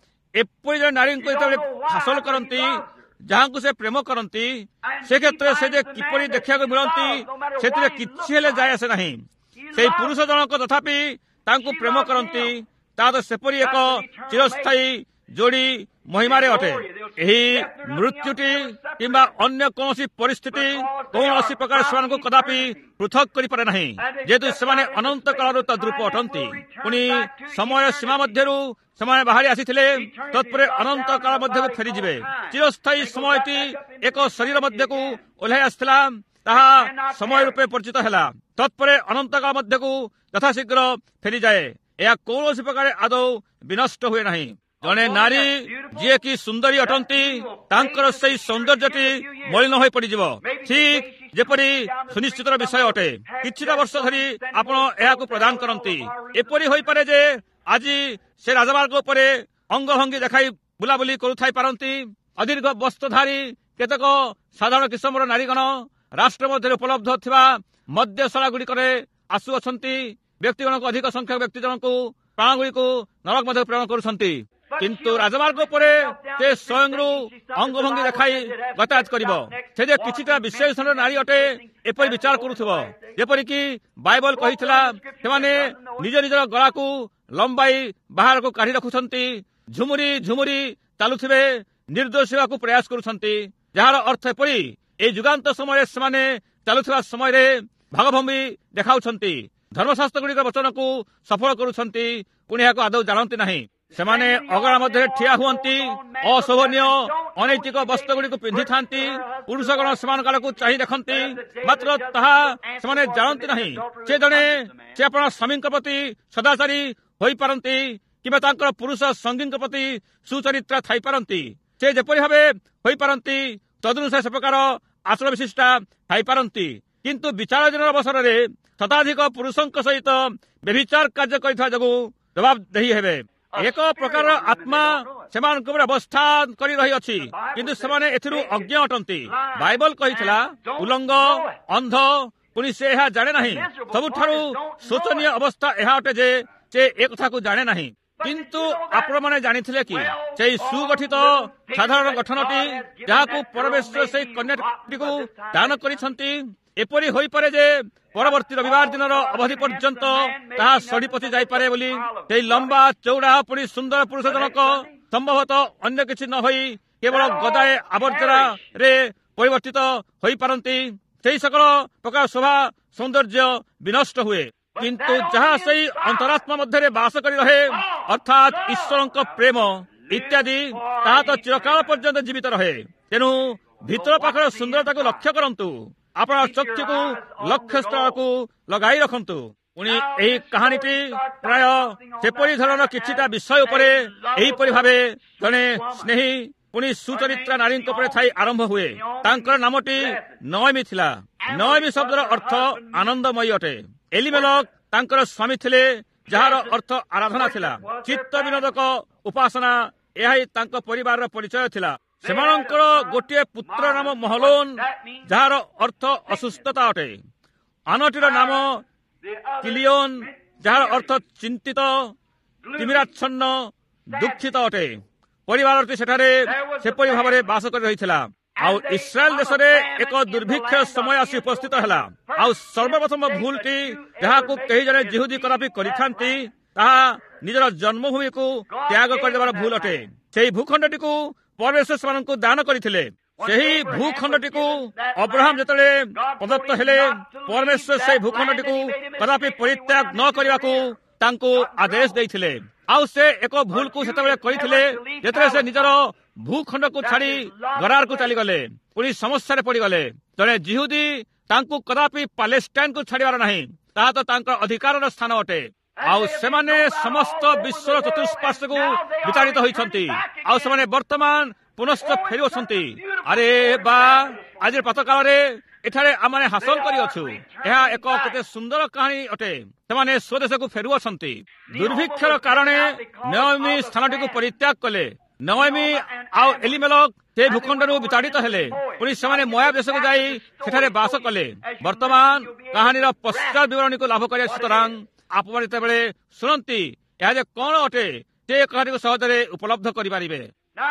ଏପରି ଜଣେ ନାରୀଙ୍କୁ ଯେତେବେଳେ ହାସଲ କରନ୍ତି ଯାହାଙ୍କୁ ସେ ପ୍ରେମ କରନ୍ତି ସେ କ୍ଷେତ୍ରରେ ସେ ଯେ କିପରି ଦେଖିବାକୁ ମିଳନ୍ତି ସେଥିରେ କିଛି ହେଲେ ଯାଏ ଆସେ ନାହିଁ। ସେହି ପୁରୁଷ ଜଣକ ତଥାପି ତାଙ୍କୁ ପ୍ରେମ କରନ୍ତି ତାହା ତ ସେପରି ଏକ ଚିରସ୍ଥାୟୀ ଯୋଡ଼ି ମହିମାରେ ଅଟେ। ଏହି ମୃତ୍ୟୁଟି କିମ୍ବା ଅନ୍ୟ କୌଣସି ପରିସ୍ଥିତି କୌଣସି ପ୍ରକାର ସେମାନଙ୍କୁ କଦାପି ପୃଥକ କରିପାରେ ନାହିଁ ଯେହେତୁ ସେମାନେ ଅନନ୍ତ କାଳରୁ ତଦ୍ରୂପ ଅଟନ୍ତି ପୁଣି ସମୟ ସୀମା ମଧ୍ୟରୁ ସେମାନେ ବାହାରି ଆସିଥିଲେ ତତ୍ପରେ ଅନନ୍ତ କାଳ ମଧ୍ୟକୁ ଫେରିଯିବେ। ଚିରସ୍ଥାୟୀ ସମୟଟି ଏକ ଶରୀର ମଧ୍ୟକୁ ଓହ୍ଲାଇ ଆସିଥିଲା ତାହା ସମୟ ରୂପେ ପରିଚିତ ହେଲା ତତ୍ପରେ ଅନନ୍ତ କାଳ ମଧ୍ୟକୁ ଯଥାଶୀଘ୍ର ଫେରିଯାଏ ଏହା କୌଣସି ପ୍ରକାର ଆଦୌ ବିନଷ୍ଟ ହୁଏ ନାହିଁ। ଜଣେ ନାରୀ ଯିଏକି ସୁନ୍ଦରୀ ଅଟନ୍ତି ତାଙ୍କର ସେହି ସୌନ୍ଦର୍ଯ୍ୟଟି ମଳିନ ହୋଇ ପଡିଯିବ ଠିକ୍ ଯେପରି ସୁନିଶ୍ଚିତର ବିଷୟ ଅଟେ। କିଛିଟା ବର୍ଷ ଧରି ଆପଣ ଏହାକୁ ପ୍ରଦାନ କରନ୍ତି ଏପରି ହୋଇପାରେ ଯେ ଆଜି ସେ ରାଜମାର୍ଗ ଉପରେ ଅଙ୍ଗଭଙ୍ଗୀ ଦେଖାଇ ବୁଲାବୁଲି କରୁଥାଇ ପାରନ୍ତି ଅଦୀର୍ଘ ବସ୍ତ୍ରଧାରୀ କେତେକ ସାଧାରଣ କିସମର ନାରୀଗଣ ରାଷ୍ଟ୍ର ମଧ୍ୟରେ ଉପଲବ୍ଧ ଥିବା ମଦ୍ୟଶାଳା ଗୁଡ଼ିକରେ ଆସୁଅଛନ୍ତି ବ୍ୟକ୍ତିଗଣକୁ ଅଧିକ ସଂଖ୍ୟକ ବ୍ୟକ୍ତି ଜଣଙ୍କୁ ପ୍ରାଣଗୁଡ଼ିକୁ ନରକ ମଧ୍ୟ ପ୍ରେରଣ କରୁଛନ୍ତି କିନ୍ତୁ ରାଜମାର୍ଗ ଉପରେ ସେ ସ୍ୱୟଂରୁ ଅଙ୍ଗଭଙ୍ଗୀ ଦେଖାଇ ଯାତାୟାତ କରିବ ସେ ଯେ କିଛିଟା ବିଶେଷଣର ନାରୀ ଅଟେ ଏପରି ବିଚାର କରୁଥିବ ଯେପରିକି ବାଇବଲ କହିଥିଲା ସେମାନେ ନିଜ ନିଜର ଗଳାକୁ ଲମ୍ବାଇ ବାହାରକୁ କାଢି ରଖୁଛନ୍ତି ଝୁମୁରି ଝୁମୁରି ଚାଲୁଥିବେ ନିର୍ଦ୍ଦୋଷ ହେବାକୁ ପ୍ରୟାସ କରୁଛନ୍ତି ଯାହାର ଅର୍ଥ ଏପରି ଏହି ଯୁଗାନ୍ତ ସମୟରେ ସେମାନେ ଚାଲୁଥିବା ସମୟରେ ଭାଗଭୂମି ଦେଖାଉଛନ୍ତି ଧର୍ମଶାସ୍ତ୍ରଗୁଡ଼ିକ ବଚନକୁ ସଫଳ କରୁଛନ୍ତି, ପୁଣି ଏହାକୁ ଆଦୌ ଜାଣନ୍ତି ନାହିଁ। ସେମାନେ ଅଗଣା ମଧ୍ୟରେ ଠିଆ ହୁଅନ୍ତି, ଅଶୋଭନୀୟ ଅନୈତିକ ବସ୍ତ୍ରଗୁଡ଼ିକୁ ପିନ୍ଧିଥାନ୍ତି, ପୁରୁଷଗଣ ସେମାନଙ୍କ ଆଡ଼କୁ ଚାହିଁ ଦେଖନ୍ତି, ମାତ୍ର ତାହା ସେମାନେ ଜାଣନ୍ତି ନାହିଁ। ସେ ଜଣେ ସେ ଆପଣ ସ୍ୱାମୀଙ୍କ ପ୍ରତି ସଦାଚାରୀ ହୋଇପାରନ୍ତି କିମ୍ବା ତାଙ୍କର ପୁରୁଷ ସଙ୍ଗୀଙ୍କ ପ୍ରତି ସୁଚରିତ୍ର ଥାଇପାରନ୍ତି। ସେ ଯେପରି ଭାବେ ହୋଇପାରନ୍ତି ତଦନୁସାରେ ସେ ପ୍ରକାର ଆଚରଣ ବିଶିଷ୍ଟା ଥାଇପାରନ୍ତି, କିନ୍ତୁ ବିଚାର ଦିନର ଅବସରରେ ଶତାଧିକ ପୁରୁଷଙ୍କ ସହିତ ବ୍ୟଭିଚାର କାର୍ଯ୍ୟ କରିଥିବା ଯୋଗୁଁ ଜବାବ ଦେଇ ହେବେ। ଏକ ପ୍ରକାର ଆତ୍ମା ସେମାନଙ୍କ ଉପରେ ଅବସ୍ଥାନ କରି ରହିଅଛି, କିନ୍ତୁ ସେମାନେ ଏଥିରୁ ଅଜ୍ଞ ଅଟନ୍ତି। ବାଇବଲ କହିଥିଲା ଉଲଙ୍ଗ, ଅନ୍ଧ, ପୁଣି ସେ ଏହା ଜାଣେ ନାହିଁ। ସବୁଠାରୁ ଶୋଚନୀୟ ଅବସ୍ଥା ଏହା ଅଟେ ଯେ ସେ ଏ କଥାକୁ ଜାଣେ ନାହିଁ। କିନ୍ତୁ ଆପଣମାନେ ଜାଣିଥିଲେ କି ସେହି ସୁଗଠିତ ସାଧାରଣ ଗଠନଟି ଯାହାକୁ ପରମେଶ୍ୱର ସେହି କନ୍ୟାଟିକୁ ଦାନ କରିଛନ୍ତି, ଏପରି ହୋଇପାରେ ଯେ ପରବର୍ତ୍ତୀ ରବିବାର ଦିନର ଅବଧି ପର୍ଯ୍ୟନ୍ତ ତାହା ସଢିପଚି ଯାଇପାରେ ବୋଲି ସେହି ଲମ୍ବା ଚଉଡ଼ା ପୁଣି ସୁନ୍ଦର ପୁରୁଷ ଜଣକ ସମ୍ଭବତଃ ଅନ୍ୟ କିଛି ନ ହୋଇ କେବଳ ଗଦାଏ ଆବର୍ଜନାରେ ପରିବର୍ତ୍ତିତ ହୋଇପାରନ୍ତି। ସେହି ସକଳ ପ୍ରକାର ଶୋଭା ସୌନ୍ଦର୍ଯ୍ୟ ବିନଷ୍ଟ ହୁଏ, କିନ୍ତୁ ଯାହା ସେହି ଅନ୍ତରାତ୍ମା ମଧ୍ୟରେ ବାସ କରି ରହେ, ଅର୍ଥାତ୍ ଈଶ୍ୱରଙ୍କ ପ୍ରେମ ଇତ୍ୟାଦି, ତାହା ତ ଚିରକାଳ ପର୍ଯ୍ୟନ୍ତ ଜୀବିତ ରହେ। ତେଣୁ ଭିତର ପାଖର ସୁନ୍ଦରତାକୁ ଲକ୍ଷ୍ୟ କରନ୍ତୁ, ଆପଣଙ୍କ ଚକ୍ଷୁକୁ ଲକ୍ଷ୍ୟସ୍ଥଳକୁ ଲଗାଇ ରଖନ୍ତୁ। ପୁଣି ଏହି କାହାଣୀଟି ପ୍ରାୟ ସେପରି ଧରଣର କିଛିଟା ବିଷୟ ଉପରେ ଏହିପରି ଭାବେ ଜଣେ ସ୍ନେହୀ ପୁଣି ସୁଚରିତ୍ରା ନାରୀଙ୍କ ଉପରେ ଥାଇ ଆରମ୍ଭ ହୁଏ। ତାଙ୍କର ନାମଟି ନୟମୀ ଥିଲା। ନୟମୀ ଶବ୍ଦର ଅର୍ଥ ଆନନ୍ଦମୟୀ ଅଟେ। ଏଲିମେଲକ ତାଙ୍କର ସ୍ୱାମୀ ଥିଲେ, ଯାହାର ଅର୍ଥ ଆରାଧନା ଥିଲା, ଚିତ୍ତ ବିନୋଦକ ଉପାସନା। ଏହା ହିଁ ତାଙ୍କ ପରିବାରର ପରିଚୟ ଥିଲା। ସେମାନଙ୍କର ଗୋଟିଏ ପୁତ୍ର ନାମ ମହଲୋନ, ଯାହାର ଅର୍ଥ ଅସୁସ୍ଥତା ଅଟେ। ଆନଟିର ନାମ କିଲିଓନ, ଯାହାର ଅର୍ଥ ଚିନ୍ତିତ, ତିମିରାଚ୍ଛନ୍ନ, ଦୁଃଖିତ ଅଟେ। ପରିବାରଟି ସେଠାରେ ସେପରି ଭାବରେ ବାସ କରି ରହିଥିଲା। ଆଉ ଇସ୍ରାଏଲ ଦେଶରେ ଏକ ଦୁର୍ଭିକ୍ଷ ସମୟ ଆସି ଉପସ୍ଥିତ ହେଲା। ଆଉ ସର୍ବପ୍ରଥମ ଭୁଲଟି ଯାହାକୁ କେହି ଜଣେ ଜିହୁଦୀ କଦାପି କରିଥାନ୍ତି, ତାହା ନିଜର ଜନ୍ମଭୂମିକୁ ତ୍ୟାଗ କରିଦେବାର ଭୁଲ ଅଟେ। ସେହି ଭୂଖଣ୍ଡଟିକୁ ପରମେଶ୍ୱର ସେମାନଙ୍କୁ ଦାନ କରିଥିଲେ। ସେହି ଭୂଖଣ୍ଡଟିକୁ ଅବ୍ରାହମ ଯେତେବେଳେ ପ୍ରଦତ୍ତ ହେଲେ, ପରମେଶ୍ୱର ସେହି ଭୂଖଣ୍ଡଟିକୁ କଦାପି ପରିତ୍ୟାଗ ନ କରିବାକୁ ତାଙ୍କୁ ଆଦେଶ ଦେଇଥିଲେ। ଆଉ ସେ ଏକ ଭୁଲକୁ ସେତେବେଳେ କରିଥିଲେ ଯେତେବେଳେ ସେ ନିଜର ଭୂଖଣ୍ଡକୁ ଛାଡ଼ି ଗରାରକୁ ଚାଲିଗଲେ, ପୁଣି ସମସ୍ୟାରେ ପଡ଼ିଗଲେ। ଜଣେ ଜିହୁଦୀ ତାଙ୍କୁ କଦାପି ପାଲେଷ୍ଟାଇନକୁ ଛାଡ଼ିବାର ନାହିଁ, ତାହା ତ ତାଙ୍କ ଅଧିକାରର ସ୍ଥାନ ଅଟେ। ଆଉ ସେମାନେ ସମସ୍ତ ବିଶ୍ୱର ଚତୁଃପାର୍ଶ୍ୱକୁ ବିତାଡ଼ିତ ହୋଇଛନ୍ତି। ଆଉ ସେମାନେ ବର୍ତ୍ତମାନ ପୁନଶ୍ଚ ଫେରିଅଛନ୍ତି। ଆରେ ବା, ଆଜିର ପ୍ରାତଃକାଳରେ ଏଠାରେ ଆମେ ହାସଲ କରିଅଛୁ। ଏହା ଏକ କେତେ ସୁନ୍ଦର କାହାଣୀ ଅଟେ। ସେମାନେ ସ୍ୱଦେଶକୁ ଫେରୁଅଛନ୍ତି। ଦୁର୍ଭିକ୍ଷର କାରଣେ ନୟମୀ ସ୍ଥାନଟିକୁ ପରିତ୍ୟାଗ କଲେ। ନୟମୀ ଆଉ ଏଲିମେଲକ ସେ ଭୂଖଣ୍ଡରୁ ବିତାଡ଼ିତ ହେଲେ, ପୁଣି ସେମାନେ ମୋଆବ ଦେଶକୁ ଯାଇ ସେଠାରେ ବାସ କଲେ। ବର୍ତ୍ତମାନ କାହାଣୀର ପଶ୍ଚାତ ବିବରଣୀକୁ ଲାଭ କରିବା ସୁତରାଂ ଆପଣ ଯେତେବେଳେ ଶୁଣନ୍ତି ଏହା ଯେ କଣ ଅଟେ, ସେ କାହାଣୀକୁ ସହଜରେ ଉପଲବ୍ଧ କରିପାରିବେ।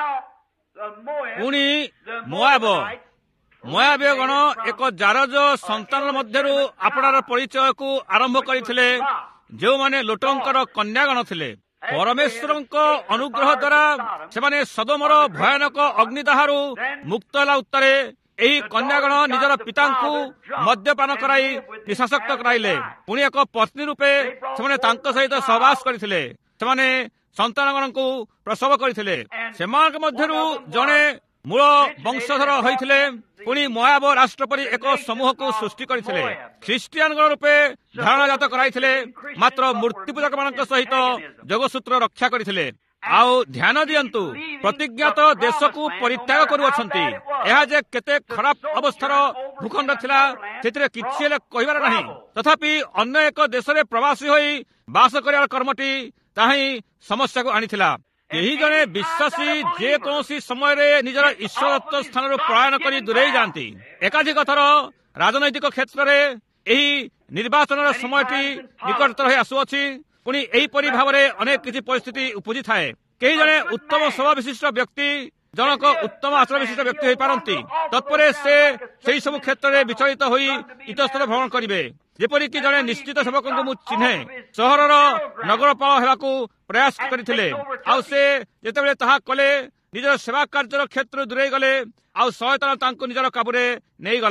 ପୁଣି ମୋଆବ ମୋଆବୀୟ ଗଣ ଏକ ଜାରଜ ସନ୍ତାନ ମଧ୍ୟରୁ ଆପଣାର ପରିଚୟକୁ ଆରମ୍ଭ କରିଥିଲେ, ଯେଉଁମାନେ ଲୋଟଙ୍କର କନ୍ୟାଗଣ ଥିଲେ। ପରମେଶ୍ୱରଙ୍କ ଅନୁଗ୍ରହ ଦ୍ୱାରା ସେମାନେ ସଦୋମର ଭୟାନକ ଅଗ୍ନିଦାହରୁ ମୁକ୍ତ ହେଲା ଉତ୍ତାରେ ଏହି କନ୍ୟାଗଣ ନିଜର ପିତାଙ୍କୁ ମଦ୍ୟପାନ କରାଇ ନିଶାସକ୍ତ କରାଇଲେ। ପୁଣି ଏକ ପତ୍ନୀ ରୂପେ ସେମାନେ ତାଙ୍କ ସହିତ ସହବାସ କରିଥିଲେ। ସେମାନେ ସନ୍ତାନଗଣଙ୍କୁ ପ୍ରସବ କରିଥିଲେ। ସେମାନଙ୍କ ମଧ୍ୟରୁ ଜଣେ ମୂଳ ବଂଶଧର ହୋଇଥିଲେ। ପୁଣି ମୋଆବ ରାଷ୍ଟ୍ର ପରି ଏକ ସମୂହକୁ ସୃଷ୍ଟି କରିଥିଲେ। ଖ୍ରୀଷ୍ଟିଆନଗଣ ରୂପେ ଧାରଣାଜାତ କରାଇଥିଲେ, ମାତ୍ର ମୂର୍ତ୍ତି ପୂଜକମାନଙ୍କ ସହିତ ଯୋଗସୂତ୍ର ରକ୍ଷା କରିଥିଲେ। ଆଉ ଧ୍ୟାନ ଦିଅନ୍ତୁ, ପ୍ରତିଜ୍ଞାତ ଦେଶକୁ ପରିତ୍ୟାଗ କରୁଅଛନ୍ତି। ଏହା ଯେ କେତେ ଖରାପ ଅବସ୍ଥାର ଭୂଖଣ୍ଡ ଥିଲା ସେଥିରେ କିଛି ହେଲେ କହିବାର ନାହିଁ। ତଥାପି ଅନ୍ୟ ଏକ ଦେଶରେ ପ୍ରବାସୀ ହୋଇ ବାସ କରିବାର କର୍ମଟି ତାହା ହିଁ ସମସ୍ୟାକୁ ଆଣିଥିଲା। କେହି ଜଣେ ବିଶ୍ୱାସୀ ଯେକୌଣସି ସମୟରେ ନିଜର ଈଶ୍ୱରତ୍ୱ ସ୍ଥାନରୁ ପଳାୟନ କରି ଦୂରେଇ ଯାଆନ୍ତି। ଏକାଧିକ ଥର ରାଜନୈତିକ କ୍ଷେତ୍ରରେ ଏହି ନିର୍ବାଚନର ସମୟଟି ନିକଟତର ହୋଇ ଆସୁଅଛି। ପୁଣି ଏହିପରି ଭାବରେ ଅନେକ କିଛି ପରିସ୍ଥିତି ଉପୁଜିଥାଏ। କେହି ଜଣେ ଉତ୍ତମ ସ୍ୱଭାବ ବିଶିଷ୍ଟ ବ୍ୟକ୍ତି ଜଣକ ଉତ୍ତମ ଆଚରଣ ବିଶିଷ୍ଟ ବ୍ୟକ୍ତି ହୋଇପାରନ୍ତି, ତତ୍ପରେ ସେ ସେହି ସବୁ କ୍ଷେତ୍ରରେ ବିଚଳିତ ହୋଇ ଇତସ୍ତର ଭ୍ରମଣ କରିବେ। ଯେପରିକି ଜଣେ ନିଶ୍ଚିତ ସେବକଙ୍କୁ ମୁଁ ଚିହ୍ନେ, ସହରର ନଗରପାଳ ହେବାକୁ ପ୍ରୟାସ କରିଥିଲେ। ଆଉ ସେ ଯେତେବେଳେ ତାହା କଲେ, ନିଜର ସେବା କାର୍ଯ୍ୟର କ୍ଷେତ୍ରରୁ ଦୂରେଇ ଗଲେ, ଆଉ ଶୟତାନ ତାଙ୍କୁ ନିଜର କାବୁରେ ନେଇଗଲା।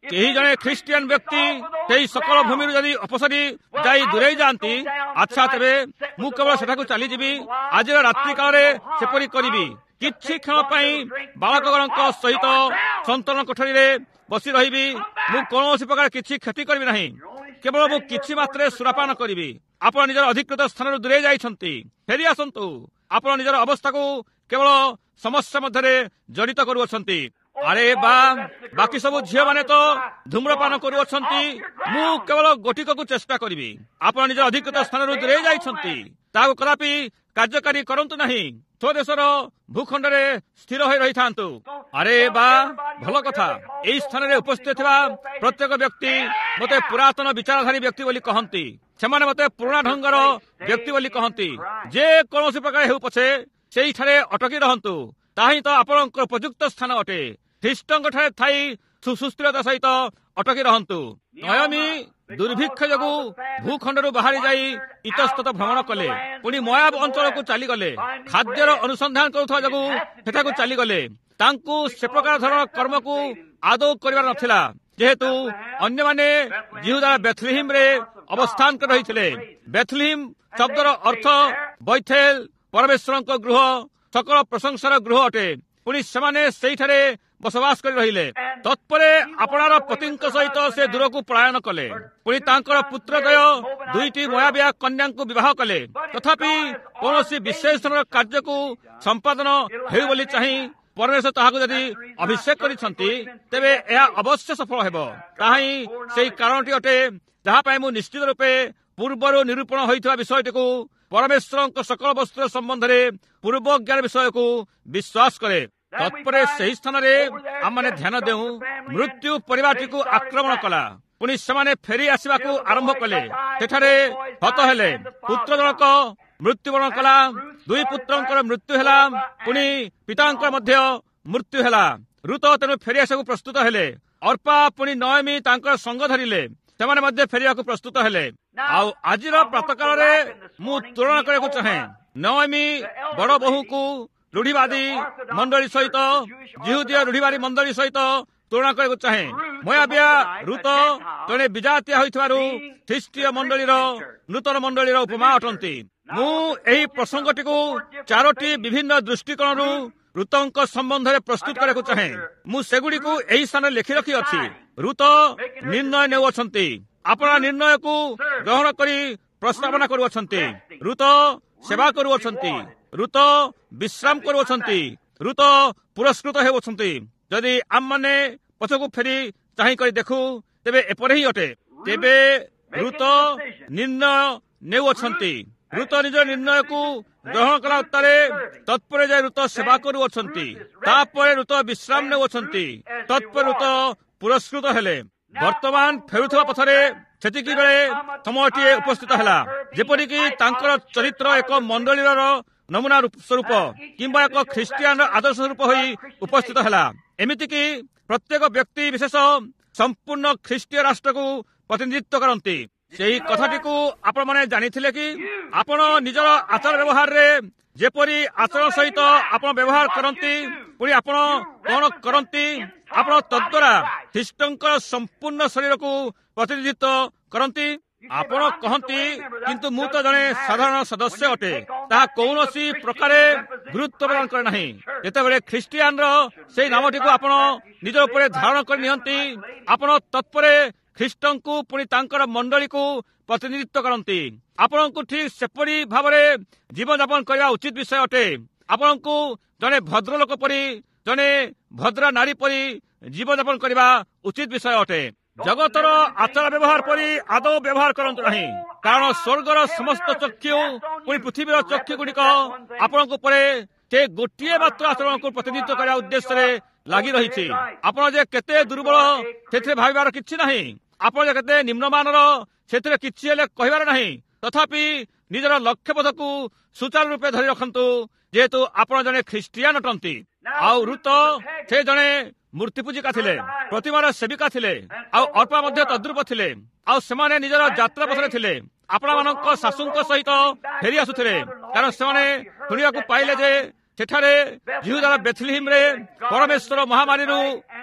କେହି ଜଣେ ଖ୍ରୀଷ୍ଟିଆନ ବ୍ୟକ୍ତି ସେହି ସକଳ ଭୂମିରୁ ଯଦି ଅପସରି ଯାଇ ଦୂରେଇ ଯାଆନ୍ତି, ଆଚ୍ଛା ତେବେ ମୁଁ କେବଳ ସେଠାକୁ ଚାଲିଯିବି, ଆଜିର ରାତ୍ରି କାଳରେ ସେପରି କରିବି, କିଛି କ୍ଷଣ ପାଇଁ ବାଳକମାନଙ୍କ ସହିତ ସନ୍ତରଣ କୋଠରୀରେ ବସି ରହିବି, ମୁଁ କୌଣସି ପ୍ରକାର କିଛି କ୍ଷତି କରିବି ନାହିଁ, କେବଳ ମୁଁ କିଛି ମାତ୍ରାରେ ସୁରାପାନ କରିବି। ଆପଣ ନିଜର ଅଧିକୃତ ସ୍ଥାନରୁ ଦୂରେଇ ଯାଇଛନ୍ତି, ଫେରି ଆସନ୍ତୁ। ଆପଣ ନିଜର ଅବସ୍ଥାକୁ କେବଳ ସମସ୍ୟା ମଧ୍ୟରେ ଜଡ଼ିତ କରୁଅଛନ୍ତି। ଆରେ ବା, ବାକି ସବୁ ଝିଅମାନେ ତ ଧୂମ୍ରପାନ କରୁଅଛନ୍ତି, ମୁଁ କେବଳ ଗୋଟିକକୁ ଚେଷ୍ଟା କରିବି। ଆପଣ ନିଜ ଅଧିକୃତ ସ୍ଥାନରୁ ଦୂରେଇ ଯାଇଛନ୍ତି, ତାହାକୁ କଦାପି କାର୍ଯ୍ୟକାରୀ କରନ୍ତୁ ନାହିଁ। ସ୍ୱଦେଶର ଭୂଖଣ୍ଡରେ ସ୍ଥିର ହୋଇ ରହିଥାନ୍ତୁ। ଆରେ ବା, ଭଲ କଥା। ଏହି ସ୍ଥାନରେ ଉପସ୍ଥିତ ଥିବା ପ୍ରତ୍ୟେକ ବ୍ୟକ୍ତି ମୋତେ ପୁରାତନ ବିଚାରଧାରୀ ବ୍ୟକ୍ତି ବୋଲି କହନ୍ତି। ସେମାନେ ମୋତେ ପୁରୁଣା ଢଙ୍ଗର ବ୍ୟକ୍ତି ବୋଲି କହନ୍ତି। ଯେ କୌଣସି ପ୍ରକାର ହେଉ ପଛେ ସେଇଠାରେ ଅଟକି ରହନ୍ତୁ, ତାହା ହିଁ ତ ଆପଣଙ୍କର ଉପଯୁକ୍ତ ସ୍ଥାନ ଅଟେ। ଖ୍ରୀଷ୍ଟଙ୍କଠାରେ ଥାଇ ସୁସ୍ଥିରତା ସହିତ ଅଟକି ରହନ୍ତୁ। ନୟମୀ ଦୁର୍ଭିକ୍ଷ ଯୋଗୁଁ ଭୂଖଣ୍ଡରୁ ବାହାରି ଯାଇ ଇତସ୍ତତ ଭ୍ରମଣ କଲେ, ପୁଣି ମୋଆବ ଅଞ୍ଚଳକୁ ଚାଲିଗଲେ। ଖାଦ୍ୟର ଅନୁସନ୍ଧାନ କରୁଥିବା ଯୋଗୁଁ ସେଠାକୁ ଚାଲିଗଲେ। ତାଙ୍କୁ ସେ ପ୍ରକାର ଧରଣର କର୍ମକୁ ଆଦୌ କରିବାର ନଥିଲା, ଯେହେତୁ ଅନ୍ୟମାନେ ଯିହୁଦାର ବେଥଲେହେମରେ ଅବସ୍ଥାନ କରି ରହିଥିଲେ। ବେଥଲେହେମ ଶବ୍ଦର ଅର୍ଥ ବୈଥେଲ, ପରମେଶ୍ୱରଙ୍କ ଗୃହ, ସକଳ ପ୍ରଶଂସାର ଗୃହ ଅଟେ। ପୁଣି ସେମାନେ ସେଇଠାରେ ବସବାସ କରି ରହିଲେ। ତତ୍ପରେ ଆପଣାର ପତିଙ୍କ ସହିତ ସେ ଦୂରକୁ ପଳାୟନ କଲେ। ପୁଣି ତାଙ୍କର ପୁତ୍ରଦ୍ୱୟ ଦୁଇଟି ମୋଆବିଆ କନ୍ୟାଙ୍କୁ ବିବାହ କଲେ। ତଥାପି କୌଣସି ବିଶେଷ ଧରଣର କାର୍ଯ୍ୟକୁ ସମ୍ପାଦନ ହେଉ ବୋଲି ଚାହିଁ ପରମେଶ୍ୱର ତାହାକୁ ଯଦି ଅଭିଷେକ କରିଛନ୍ତି, ତେବେ ଏହା ଅବଶ୍ୟ ସଫଳ ହେବ। ତାହା ହିଁ ସେହି କାରଣଟି ଅଟେ ଯାହା ପାଇଁ ମୁଁ ନିଶ୍ଚିତ ରୂପେ ପୂର୍ବରୁ ନିରୂପଣ ହୋଇଥିବା ବିଷୟଟିକୁ, ପରମେଶ୍ୱରଙ୍କ ସକଳ ବସ୍ତୁର ସମ୍ବନ୍ଧରେ ପୂର୍ବ ଜ୍ଞାନ ବିଷୟକୁ ବିଶ୍ୱାସ କରେ। ତତ୍ପରେ ସେହି ସ୍ଥାନରେ ଆମମାନେ ଧ୍ୟାନ ଦେଉ। ମୃତ୍ୟୁ ପରିବାରଟିକୁ ଆକ୍ରମଣ କଲା। ପୁଣି ସେମାନେ ଫେରି ଆସିବାକୁ ଆରମ୍ଭ କଲେ। ସେଠାରେ ହତ ହେଲେ। ପୁତ୍ର ଜଣକ ମୃତ୍ୟୁବରଣ କଲା। ଦୁଇ ପୁତ୍ରଙ୍କର ମୃତ୍ୟୁ ହେଲା। ପୁଣି ପିତାଙ୍କର ମଧ୍ୟ ମୃତ୍ୟୁ ହେଲା। ରୁତ ତେଣୁ ଫେରି ଆସିବାକୁ ପ୍ରସ୍ତୁତ ହେଲେ। ଅର୍ପା ପୁଣି ନୟମୀ ତାଙ୍କର ସଙ୍ଗ ଧରିଲେ। ସେମାନେ ମଧ୍ୟ ଫେରିବାକୁ ପ୍ରସ୍ତୁତ ହେଲେ। ଆଉ ଆଜିର ପ୍ରାତଃକାଳରେ ମୁଁ ତୁଳନା କରିବାକୁ ଚାହେଁ ନୟମୀ ବଡ଼ ବୋହୂକୁ ରୁଢ଼ିବାଦୀ ମଣ୍ଡଳୀ ସହିତ, ଯିହୁଦୀୟ ରୁଢ଼ିବାଦୀ ମଣ୍ଡଳୀ ସହିତ ତୁଳନା କରିବାକୁ ଚାହେଁ। ମୋଆବିଆ ରୁତ ଜଣେ ବିଜାତୀୟ ହୋଇଥିବାରୁ ଖ୍ରୀଷ୍ଟୀୟ ମଣ୍ଡଳୀର ନୂତନ ମଣ୍ଡଳୀର ଉପମା ଅଟନ୍ତି। ମୁଁ ଏହି ପ୍ରସଙ୍ଗଟିକୁ ଚାରୋଟି ବିଭିନ୍ନ ଦୃଷ୍ଟିକୋଣରୁ ରୁତଙ୍କ ସମ୍ବନ୍ଧରେ ପ୍ରସ୍ତୁତ କରିବାକୁ ଚାହେଁ। ମୁଁ ସେଗୁଡ଼ିକୁ ଏହି ସ୍ଥାନରେ ଲେଖି ରଖିଅଛି। ରୁତ ନିର୍ଣ୍ଣୟ ନେଉଅଛନ୍ତି, ଆପଣ ନିର୍ଣ୍ଣୟକୁ ଗ୍ରହଣ କରି ପ୍ରସ୍ତାବନା କରୁଅଛନ୍ତି। ରୁତ ସେବା କରୁଅଛନ୍ତି। ରୁତ ବିଶ୍ରାମ କରୁଅଛନ୍ତି। ରୁତ ପୁରସ୍କୃତ ହେଉଅଛନ୍ତି। ଯଦି ଆମମାନେ ପଛକୁ ଫେରି ଚାହିଁକରି ଦେଖୁ, ତେବେ ଏପରି ହିଁ ଅଟେ। ତେବେ ରୁତ ନିର୍ଣ୍ଣୟ ନେଉଅଛନ୍ତି। ରୁତ ନିଜ ନିର୍ଣ୍ଣୟକୁ ଗ୍ରହଣ କଲା ଉତ୍ତାରେ ତତ୍ପରେ ଯାଇ ରୁତ ସେବା କରୁଅଛନ୍ତି। ତାପରେ ରୁତ ବିଶ୍ରାମ ନେଉଅଛନ୍ତି। ତତ୍ପରେ ରୁତ ପୁରସ୍କୃତ ହେଲେ। ବର୍ତ୍ତମାନ ଫେରୁଥିବା ପଥରେ ସେତିକି ବେଳେ ସମୟଟିଏ ଉପସ୍ଥିତ ହେଲା, ଯେପରିକି ତାଙ୍କର ଚରିତ୍ର ଏକ ମଣ୍ଡଳୀର ନମୁନା ସ୍ୱରୂପ କିମ୍ବା ଏକ ଖ୍ରୀଷ୍ଟିଆନର ଆଦର୍ଶ ସ୍ୱରୂପ ହୋଇ ଉପସ୍ଥିତ ହେଲା। ଏମିତିକି ପ୍ରତ୍ୟେକ ବ୍ୟକ୍ତି ବିଶେଷ ସମ୍ପୂର୍ଣ୍ଣ ଖ୍ରୀଷ୍ଟୀୟ ରାଷ୍ଟ୍ରକୁ ପ୍ରତିନିଧିତ୍ୱ କରନ୍ତି। ସେହି କଥାଟିକୁ ଆପଣମାନେ ଜାଣିଥିଲେ କି? ଆପଣ ନିଜର ଆଚାର ବ୍ୟବହାରରେ ଯେପରି ଆଚରଣ ସହିତ ଆପଣ ବ୍ୟବହାର କରନ୍ତି, ପୁଣି ଆପଣ କଣ କରନ୍ତି, ଆପଣ ତଦ୍ୱାରା ଖ୍ରୀଷ୍ଟଙ୍କର ସମ୍ପୂର୍ଣ୍ଣ ଶରୀରକୁ ପ୍ରତିନିଧିତ୍ୱ କରନ୍ତି। ଆପଣ କହନ୍ତି, କିନ୍ତୁ ମୁଁ ତ ଜଣେ ସାଧାରଣ ସଦସ୍ୟ ଅଟେ। ତାହା କୌଣସି ପ୍ରକାରେ ଗୁରୁତ୍ୱ ପ୍ରଦାନ କରେ ନାହିଁ। ଯେତେବେଳେ ଖ୍ରୀଷ୍ଟିଆନର ସେହି ନାମଟିକୁ ଆପଣ ନିଜ ଉପରେ ଧାରଣ କରି ନିଅନ୍ତି, ଆପଣ ତତ୍ପରେ ଖ୍ରୀଷ୍ଟଙ୍କୁ ପୁଣି ତାଙ୍କର ମଣ୍ଡଳୀକୁ ପ୍ରତିନିଧିତ୍ୱ କରନ୍ତି। ଆପଣଙ୍କୁ ଠିକ୍ ସେପରି ଭାବରେ ଜୀବନଯାପନ କରିବା ଉଚିତ ବିଷୟ ଅଟେ। ଆପଣଙ୍କୁ ଜଣେ ଭଦ୍ରଲୋକ ପରି, ଜଣେ ଭଦ୍ର ନାରୀ ପରି ଜୀବନଯାପନ କରିବା ଉଚିତ ବିଷୟ ଅଟେ। ଜଗତର ଆଚାର ବ୍ୟବହାର ପରି ଆଦୌ ବ୍ୟବହାର କରନ୍ତୁ ନାହିଁ, କାରଣ ସ୍ୱର୍ଗର ସମସ୍ତ ଚକ୍ଷୁ ପୁଣି ପୃଥିବୀର ଚକ୍ଷୁ ଗୁଡ଼ିକ ଆପଣଙ୍କ ଉପରେ ସେ ଗୋଟିଏ ମାତ୍ର ଆଚରଣକୁ ପ୍ରତିନିଧିତ୍ୱ କରିବା ଉଦ୍ଦେଶ୍ୟରେ ଲାଗି ରହିଛି। ଆପଣ ଯେ କେତେ ଦୁର୍ବଳ ସେଥିରେ ଭାବିବାର କିଛି ନାହିଁ। ଆପଣ ଯେ କେତେ ନିମ୍ନମାନର ସେଥିରେ କିଛି ହେଲେ କହିବାର ନାହିଁ। ତଥାପି ନିଜର ଲକ୍ଷ୍ୟପଥକୁ ସୁଚାରୁ ରୂପେ ଧରି ରଖନ୍ତୁ, ଯେହେତୁ ଆପଣ ଜଣେ ଖ୍ରୀଷ୍ଟିଆନ ଅଟନ୍ତି। ଆଉ ରୁତ ସେ ଜଣେ ମୂର୍ତ୍ତି ପୂଜିକା ଥିଲେ, ପ୍ରତିମାର ସେବିକା ଥିଲେ। ଆଉ ଅର୍ପା ମଧ୍ୟ ତଦ୍ରୁପ ଥିଲେ। ଆଉ ସେମାନେ ନିଜର ଯାତ୍ରା ପଥରେ ଥିଲେ। ଆପଣମାନଙ୍କ ଶାଶୁଙ୍କ ସହିତ ଫେରି ଆସୁଥିଲେ, କାରଣ ସେମାନେ ଶୁଣିବାକୁ ପାଇଲେ ଯେ ସେଠାରେ ଯିହୁଦାର ବେଥଲେହେମରେ ପରମେଶ୍ୱର ମହାମାରୀରୁ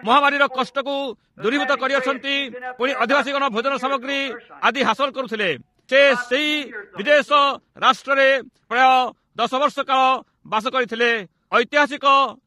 ମହାମାରୀର କଷ୍ଟକୁ ଦୂରୀଭୂତ କରିଅଛନ୍ତି। ପୁଣି ଅଧିବାସୀଗଣ ଭୋଜନ ସାମଗ୍ରୀ ଆଦି ହାସଲ କରୁଥିଲେ। ସେ ସେହି ବିଦେଶ ରାଷ୍ଟ୍ରରେ ପ୍ରାୟ ଦଶ ବର୍ଷ କାଳ ବାସ କରିଥିଲେ। ଐତିହାସିକ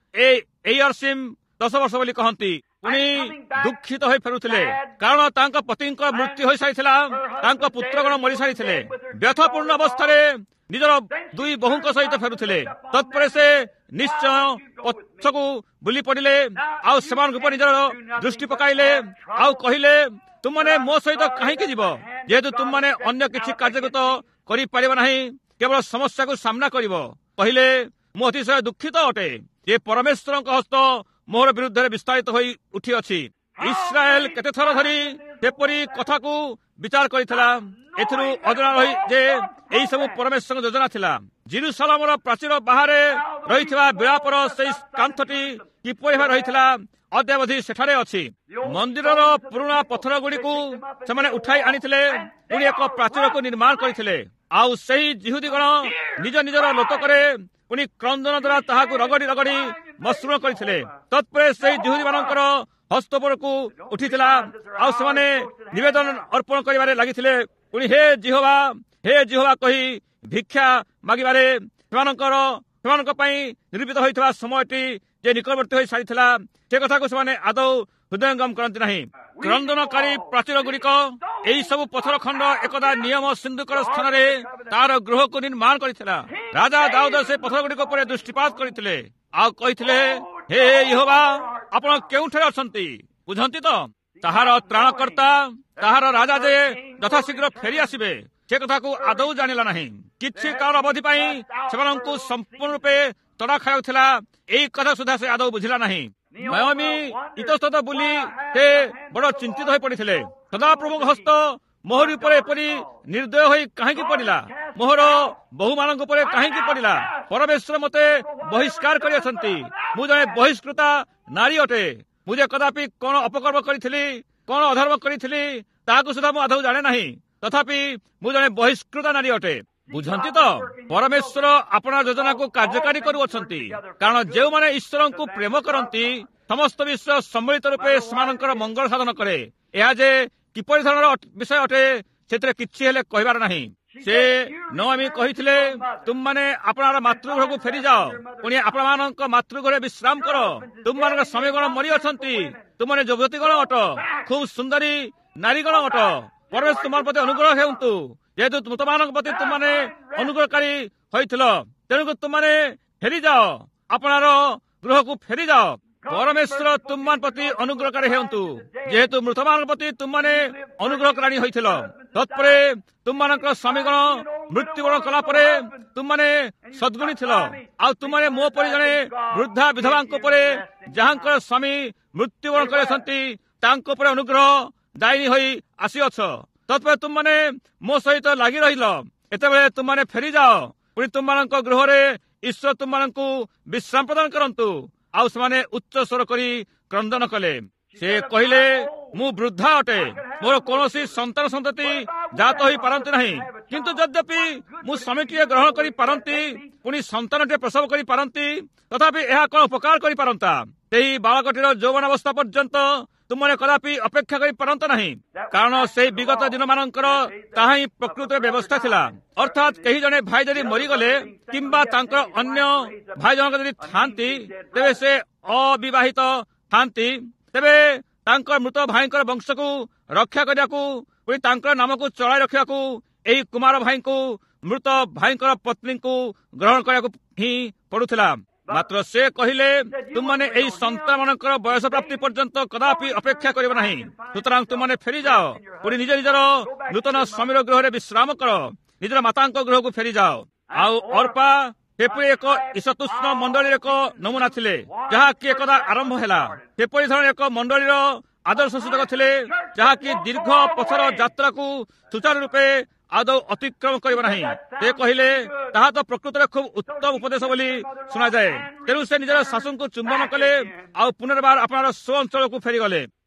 ଏୟରସିମ୍ ଦଶ ବର୍ଷ ବୋଲି କହନ୍ତି। ପୁଣି ଦୁଃଖିତ ହୋଇ ଫେରୁଥିଲେ, କାରଣ ତାଙ୍କ ପତିଙ୍କ ମୃତ୍ୟୁ ହୋଇସାରିଥିଲା, ତାଙ୍କ ପୁତ୍ରଗଣ ମରିସାରିଥିଲେ। ବ୍ୟଥାପୂର୍ଣ୍ଣ ଅବସ୍ଥାରେ ନିଜର ଦୁଇ ବୋହୂଙ୍କ ସହିତ ଫେରୁଥିଲେ। ତତ୍ପରେ ସେ ନିଶ୍ଚୟ ପଛକୁ ବୁଲି ପଡ଼ିଲେ, ଆଉ ସେମାନଙ୍କ ଉପରେ ନିଜର ଦୃଷ୍ଟି ପକାଇଲେ, ଆଉ କହିଲେ, ତୁମମାନେ ମୋ ସହିତ କାହିଁକି ଯିବ, ଯେହେତୁ ତୁମମାନେ ଅନ୍ୟ କିଛି କାର୍ଯ୍ୟଗତ କରିପାରିବ ନାହିଁ, କେବଳ ସମସ୍ୟାକୁ ସାମ୍ନା କରିବ। କହିଲେ, ମୁଁ ଅତିଶୟ ଦୁଃଖିତ ଅଟେ ଯେ ପରମେଶ୍ୱରଙ୍କ ହସ୍ତ ମୋହର ବିରୁଦ୍ଧରେ ବିସ୍ତାରିତ ହୋଇ ଉଠିଅଛି। ଇସ୍ରାଏଲ କେତେଥର ଧରି ସେପରି କଥାକୁ ବିଚାର କରିଥିଲା। ଏଥିରୁ ଅଜଣା ରହି ଯେ ଏହି ସବୁ ପରମେଶ୍ୱରଙ୍କ ଯୋଜନା ଥିଲା। ଜେରୁସାଲେମର ପ୍ରାଚୀର ବାହାରେ ରହିଥିବା ବିଳାପର ସେହି କାନ୍ଥଟି କିପରି ଭାବେ ରହିଥିଲା, ଅଦ୍ୟାବଧି ସେଠାରେ ଅଛି। ମନ୍ଦିରର ପୁରୁଣା ପଥର ଗୁଡ଼ିକୁ ସେମାନେ ଉଠାଇ ଆଣିଥିଲେ, ପୁଣି ଏକ ପ୍ରାଚୀରକୁ ନିର୍ମାଣ କରିଥିଲେ। ଆଉ ସେହି ଜିହୁଦୀଗଣ ନିଜ ନିଜର ଲୋତକରେ ପୁଣି କ୍ରନ୍ଦନ ଦ୍ୱାରା ତାହାକୁ ରଗଡ଼ି ରଗଡ଼ି ମସୃଣ କରିଥିଲେ। ତତ୍ପରେ ସେହି ଜିହୁଦୀ ମାନଙ୍କର ହସ୍ତପରକୁ ଉଠିଥିଲା, ଆଉ ସେମାନେ ନିବେଦନ ଅର୍ପଣ କରିବାରେ ଲାଗିଥିଲେ। ପୁଣି ହେ ଜିହୋବା, ହେ ଜିହୋବା କହି ଭିକ୍ଷା ମାଗିବାରେ ସେମାନଙ୍କର ସେମାନଙ୍କ ପାଇଁ ନିର୍ମିତ ହୋଇଥିବା ସମୟଟି ଯେ ନିକଟବର୍ତ୍ତୀ ହୋଇ ସାରିଥିଲା, ସେ କଥାକୁ ସେମାନେ ଆଦୌ ହୃଦୟଙ୍ଗମ କରନ୍ତି ନାହିଁ। କ୍ରନ୍ଦନକାରୀ ପ୍ରାଚୀର ଗୁଡ଼ିକ ଏହି ସବୁ ପଥର ଖଣ୍ଡ ଏକଦା ନିୟମ ସିନ୍ଧୁକର ସ୍ଥାନରେ ତାର ଗୃହକୁ ନିର୍ମାଣ କରିଥିଲା। ରାଜା ଦାଉଦ ସେ ପଥର ଗୁଡ଼ିକ ଉପରେ ଦୃଷ୍ଟିପାତ କରିଥିଲେ, ଆଉ କହିଥିଲେ, ହେ ୟେହୋବା, ଆପଣ କେଉଁଠାରେ ଅଛନ୍ତି? ବୁଝନ୍ତି ତ, ତାହାର ତ୍ରାଣକର୍ତ୍ତା, ତାହାର ରାଜା ଯେ ଯଥାଶୀଘ୍ର ଫେରି ଆସିବେ, ସେ କଥାକୁ ଆଦୌ ଜାଣିଲା ନାହିଁ। କିଛି କାଳ ଅବଧି ପାଇଁ ସେମାନଙ୍କୁ ସମ୍ପୂର୍ଣ୍ଣ ରୂପେ ତଡ଼ା ଖାଉଥିଲା, ଏହି କଥା ସୁଦ୍ଧା ସେ ଆଦୌ ବୁଝିଲା ନାହିଁ। ନୟୋମି ଇତସ୍ତତ ବୁଲି ସେ ବଡ଼ ଚିନ୍ତିତ ହୋଇ ପଡ଼ିଥିଲେ। ସଦାପ୍ରଭୁଙ୍କ ହସ୍ତ ମୋହରି ଉପରେ ଏପରି ନିର୍ଦ୍ଦୟ ହୋଇ କାହିଁକି ପଡ଼ିଲା? ମୋହର ବହୁମାନଙ୍କ ଉପରେ କାହିଁକି ପଡ଼ିଲା? ପରମେଶ୍ୱର ମୋତେ ବହିଷ୍କାର କରିଅଛନ୍ତି। ମୁଁ ଜଣେ ବହିଷ୍କୃତା ନାରୀ ଅଟେ। ମୁଁ ଯେ କଦାପି କଣ ଅପକର୍ମ କରିଥିଲି, କଣ ଅଧର୍ମ କରିଥିଲି, ତାହାକୁ ସୁଦ୍ଧା ମୁଁ ଆଦୌ ଜାଣେ ନାହିଁ। ତଥାପି ମୁଁ ଜଣେ ବହିଷ୍କୃତା ନାରୀ ଅଟେ। ବୁଝନ୍ତି ତ, ପରମେଶ୍ୱର ଆପଣା ଯୋଜନାକୁ କାର୍ଯ୍ୟକାରୀ କରୁଅଛନ୍ତି। କାରଣ ଯେଉଁମାନେ ଈଶ୍ୱରଙ୍କୁ ପ୍ରେମ କରନ୍ତି, ସମସ୍ତ ବିଶ୍ୱ ସମ୍ମିଳିତ ରୂପେ ସେମାନଙ୍କର ମଙ୍ଗଳ ସାଧନ କରେ। ଏହା ଯେ କିପରି ଧରଣର ବିଷୟ ଅଟେ, ସେଥିରେ କିଛି ହେଲେ କହିବାର ନାହିଁ। ସେ ନୟୋମି କହିଥିଲେ, ତୁମମାନେ ଆପଣଙ୍କର ମାତୃଗୃହକୁ ଫେରିଯାଅ, ପୁଣି ଆପଣମାନଙ୍କ ମାତୃଗୃହରେ ବିଶ୍ରାମ କର। ତୁମମାନଙ୍କ ସ୍ୱାମୀଗଣ ମରିଅଛନ୍ତି, ତୁମମାନେ ଯୁବତୀଗଣ ଅଟ, ଖୁବ୍ ସୁନ୍ଦରୀ ନାରୀଗଣ ଅଟ। ପରମେଶ୍ୱର ତୁମ ପ୍ରତି ଅନୁଗ୍ରହ ହେଉନ୍ତୁ, ଯେହେତୁ ତୁମମାନଙ୍କ ପ୍ରତି ତୁମମାନେ ଅନୁଗ୍ରହକାରୀ ହୋଇଥିଲ। ତେଣୁକୁ ତୁମମାନେ ଫେରିଯାଅ, ଆପଣର ଗୃହକୁ ଫେରିଯାଅ। ପରମେଶ୍ୱର ତୁମମାନଙ୍କ ପ୍ରତି ଅନୁଗ୍ରହକାରୀ ହେଉନ୍ତୁ, ଯେହେତୁ ମୃତମାନଙ୍କ ପ୍ରତି ତୁମମାନେ ଅନୁଗ୍ରହକାରୀ ହୋଇଥିଲ। ତତ୍ପରେ ତୁମମାନଙ୍କର ସ୍ୱାମୀଗଣ ମୃତ୍ୟୁବରଣ କଲା ପରେ ତୁମମାନେ ସଦ୍ଗୁଣୀ ଥିଲ। ଆଉ ତୁମମାନେ ମୋ ପରି ଜଣେ ବୃଦ୍ଧା ବିଧବାଙ୍କ ଉପରେ, ଯାହାଙ୍କର ସ୍ୱାମୀ ମୃତ୍ୟୁବରଣ କରିଛନ୍ତି, ତାଙ୍କ ଉପରେ ଅନୁଗ୍ରହ ଦାୟୀ ହୋଇ ଆସିଅଛ। ତତ୍ପରେ ତୁମମାନେ ମୋ ସହିତ ଲାଗି ରହିଲ। ଏତେବେଳେ ତୁମମାନେ ଫେରିଯାଅ, ପୁଣି ତୁମମାନଙ୍କ ଗୃହରେ ଈଶ୍ୱର ତୁମମାନଙ୍କୁ ବିଶ୍ରାମ ପ୍ରଦାନ କରନ୍ତୁ। ଆଉ ସେମାନେ ଉଚ୍ଚ ସ୍ୱର କରି କ୍ରନ୍ଦନ କଲେ। ସେ କହିଲେ, ମୁଁ ବୃଦ୍ଧା ଅଟେ, ମୋର କୌଣସି ସନ୍ତାନ ସନ୍ତତି ଜାତ ହୋଇପାରନ୍ତି ନାହିଁ। କିନ୍ତୁ ଯଦ୍ୟପି ମୁଁ ସ୍ୱାମୀଟିଏ ଗ୍ରହଣ କରିପାରନ୍ତି, ପୁଣି ସନ୍ତାନଟିଏ ପ୍ରସବ କରିପାରନ୍ତି, ତଥାପି ଏହା କଣ ଉପକାର କରିପାରନ୍ତା? ସେହି ବାଳକଟିର ଯୌବନ ଅବସ୍ଥା ପର୍ଯ୍ୟନ୍ତ ତୁମମାନେ କଦାପି ଅପେକ୍ଷା କରିପାରନ୍ତ ନାହିଁ। କାରଣ ସେହି ବିଗତ ଦିନମାନଙ୍କର ତାହା ହିଁ ପ୍ରକୃତରେ ବ୍ୟବସ୍ଥା ଥିଲା। ଅର୍ଥାତ୍ କେହି ଜଣେ ଭାଇ ଯଦି ମରିଗଲେ, କିମ୍ବା ତାଙ୍କର ଅନ୍ୟ ଭାଇ ଜଣକ ଯଦି ଥାନ୍ତି, ତେବେ ସେ ଅବିବାହିତ ଥାନ୍ତି, ତେବେ ତାଙ୍କ ମୃତ ଭାଇଙ୍କର ବଂଶକୁ ରକ୍ଷା କରିବାକୁ, ପୁଣି ତାଙ୍କର ନାମକୁ ଚଳାଇ ରଖିବାକୁ ଏହି କୁମାର ଭାଇଙ୍କୁ ମୃତ ଭାଇଙ୍କର ପତ୍ନୀଙ୍କୁ ଗ୍ରହଣ କରିବାକୁ ହିଁ ପଡୁଥିଲା। ମାତ୍ର ସେ କହିଲେ, ତୁମମାନେ ଏହି ସନ୍ତାନ ମାନଙ୍କର ବୟସ ପ୍ରାପ୍ତି ପର୍ଯ୍ୟନ୍ତ କଦାପି ଅପେକ୍ଷା କରିବ ନାହିଁ। ସୁତରାଂ ତୁମମାନେ ଫେରିଯାଅ, ପୁଣି ନିଜ ନିଜର ନୂତନ ସ୍ୱାମୀର ଗୃହରେ ବିଶ୍ରାମ କର, ନିଜର ମାତାଙ୍କ ଗୃହକୁ ଫେରିଯାଅ। ଆଉ ଅର୍ପା ସେପରି ଏକ ଈଶତୁଷ୍ଣ ମଣ୍ଡଳୀର ଏକ ନମୁନା ଥିଲେ, ଯାହାକି ଏକଦା ଆରମ୍ଭ ହେଲା। ସେପରି ଧରଣ ଏକ ମଣ୍ଡଳୀର ଆଦର୍ଶ ସୂଚକ ଥିଲେ, ଯାହାକି ଦୀର୍ଘ ପଥର ଯାତ୍ରାକୁ ସୁଚାରୁ ରୂପେ ଆଦୌ ଅତିକ୍ରମ କରିବ ନାହିଁ। ସେ କହିଲେ, ତାହା ତ ପ୍ରକୃତରେ ଖୁବ୍ ଉତ୍ତମ ଉପଦେଶ ବୋଲି ଶୁଣାଯାଏ। ତେଣୁ ସେ ନିଜର ଶାଶୁଙ୍କୁ ଚୁମ୍ବନ କଲେ, ଆଉ ପୁନର୍ବାର ଆପଣର ସ୍ୱ ଅଞ୍ଚଳକୁ ଫେରିଗଲେ।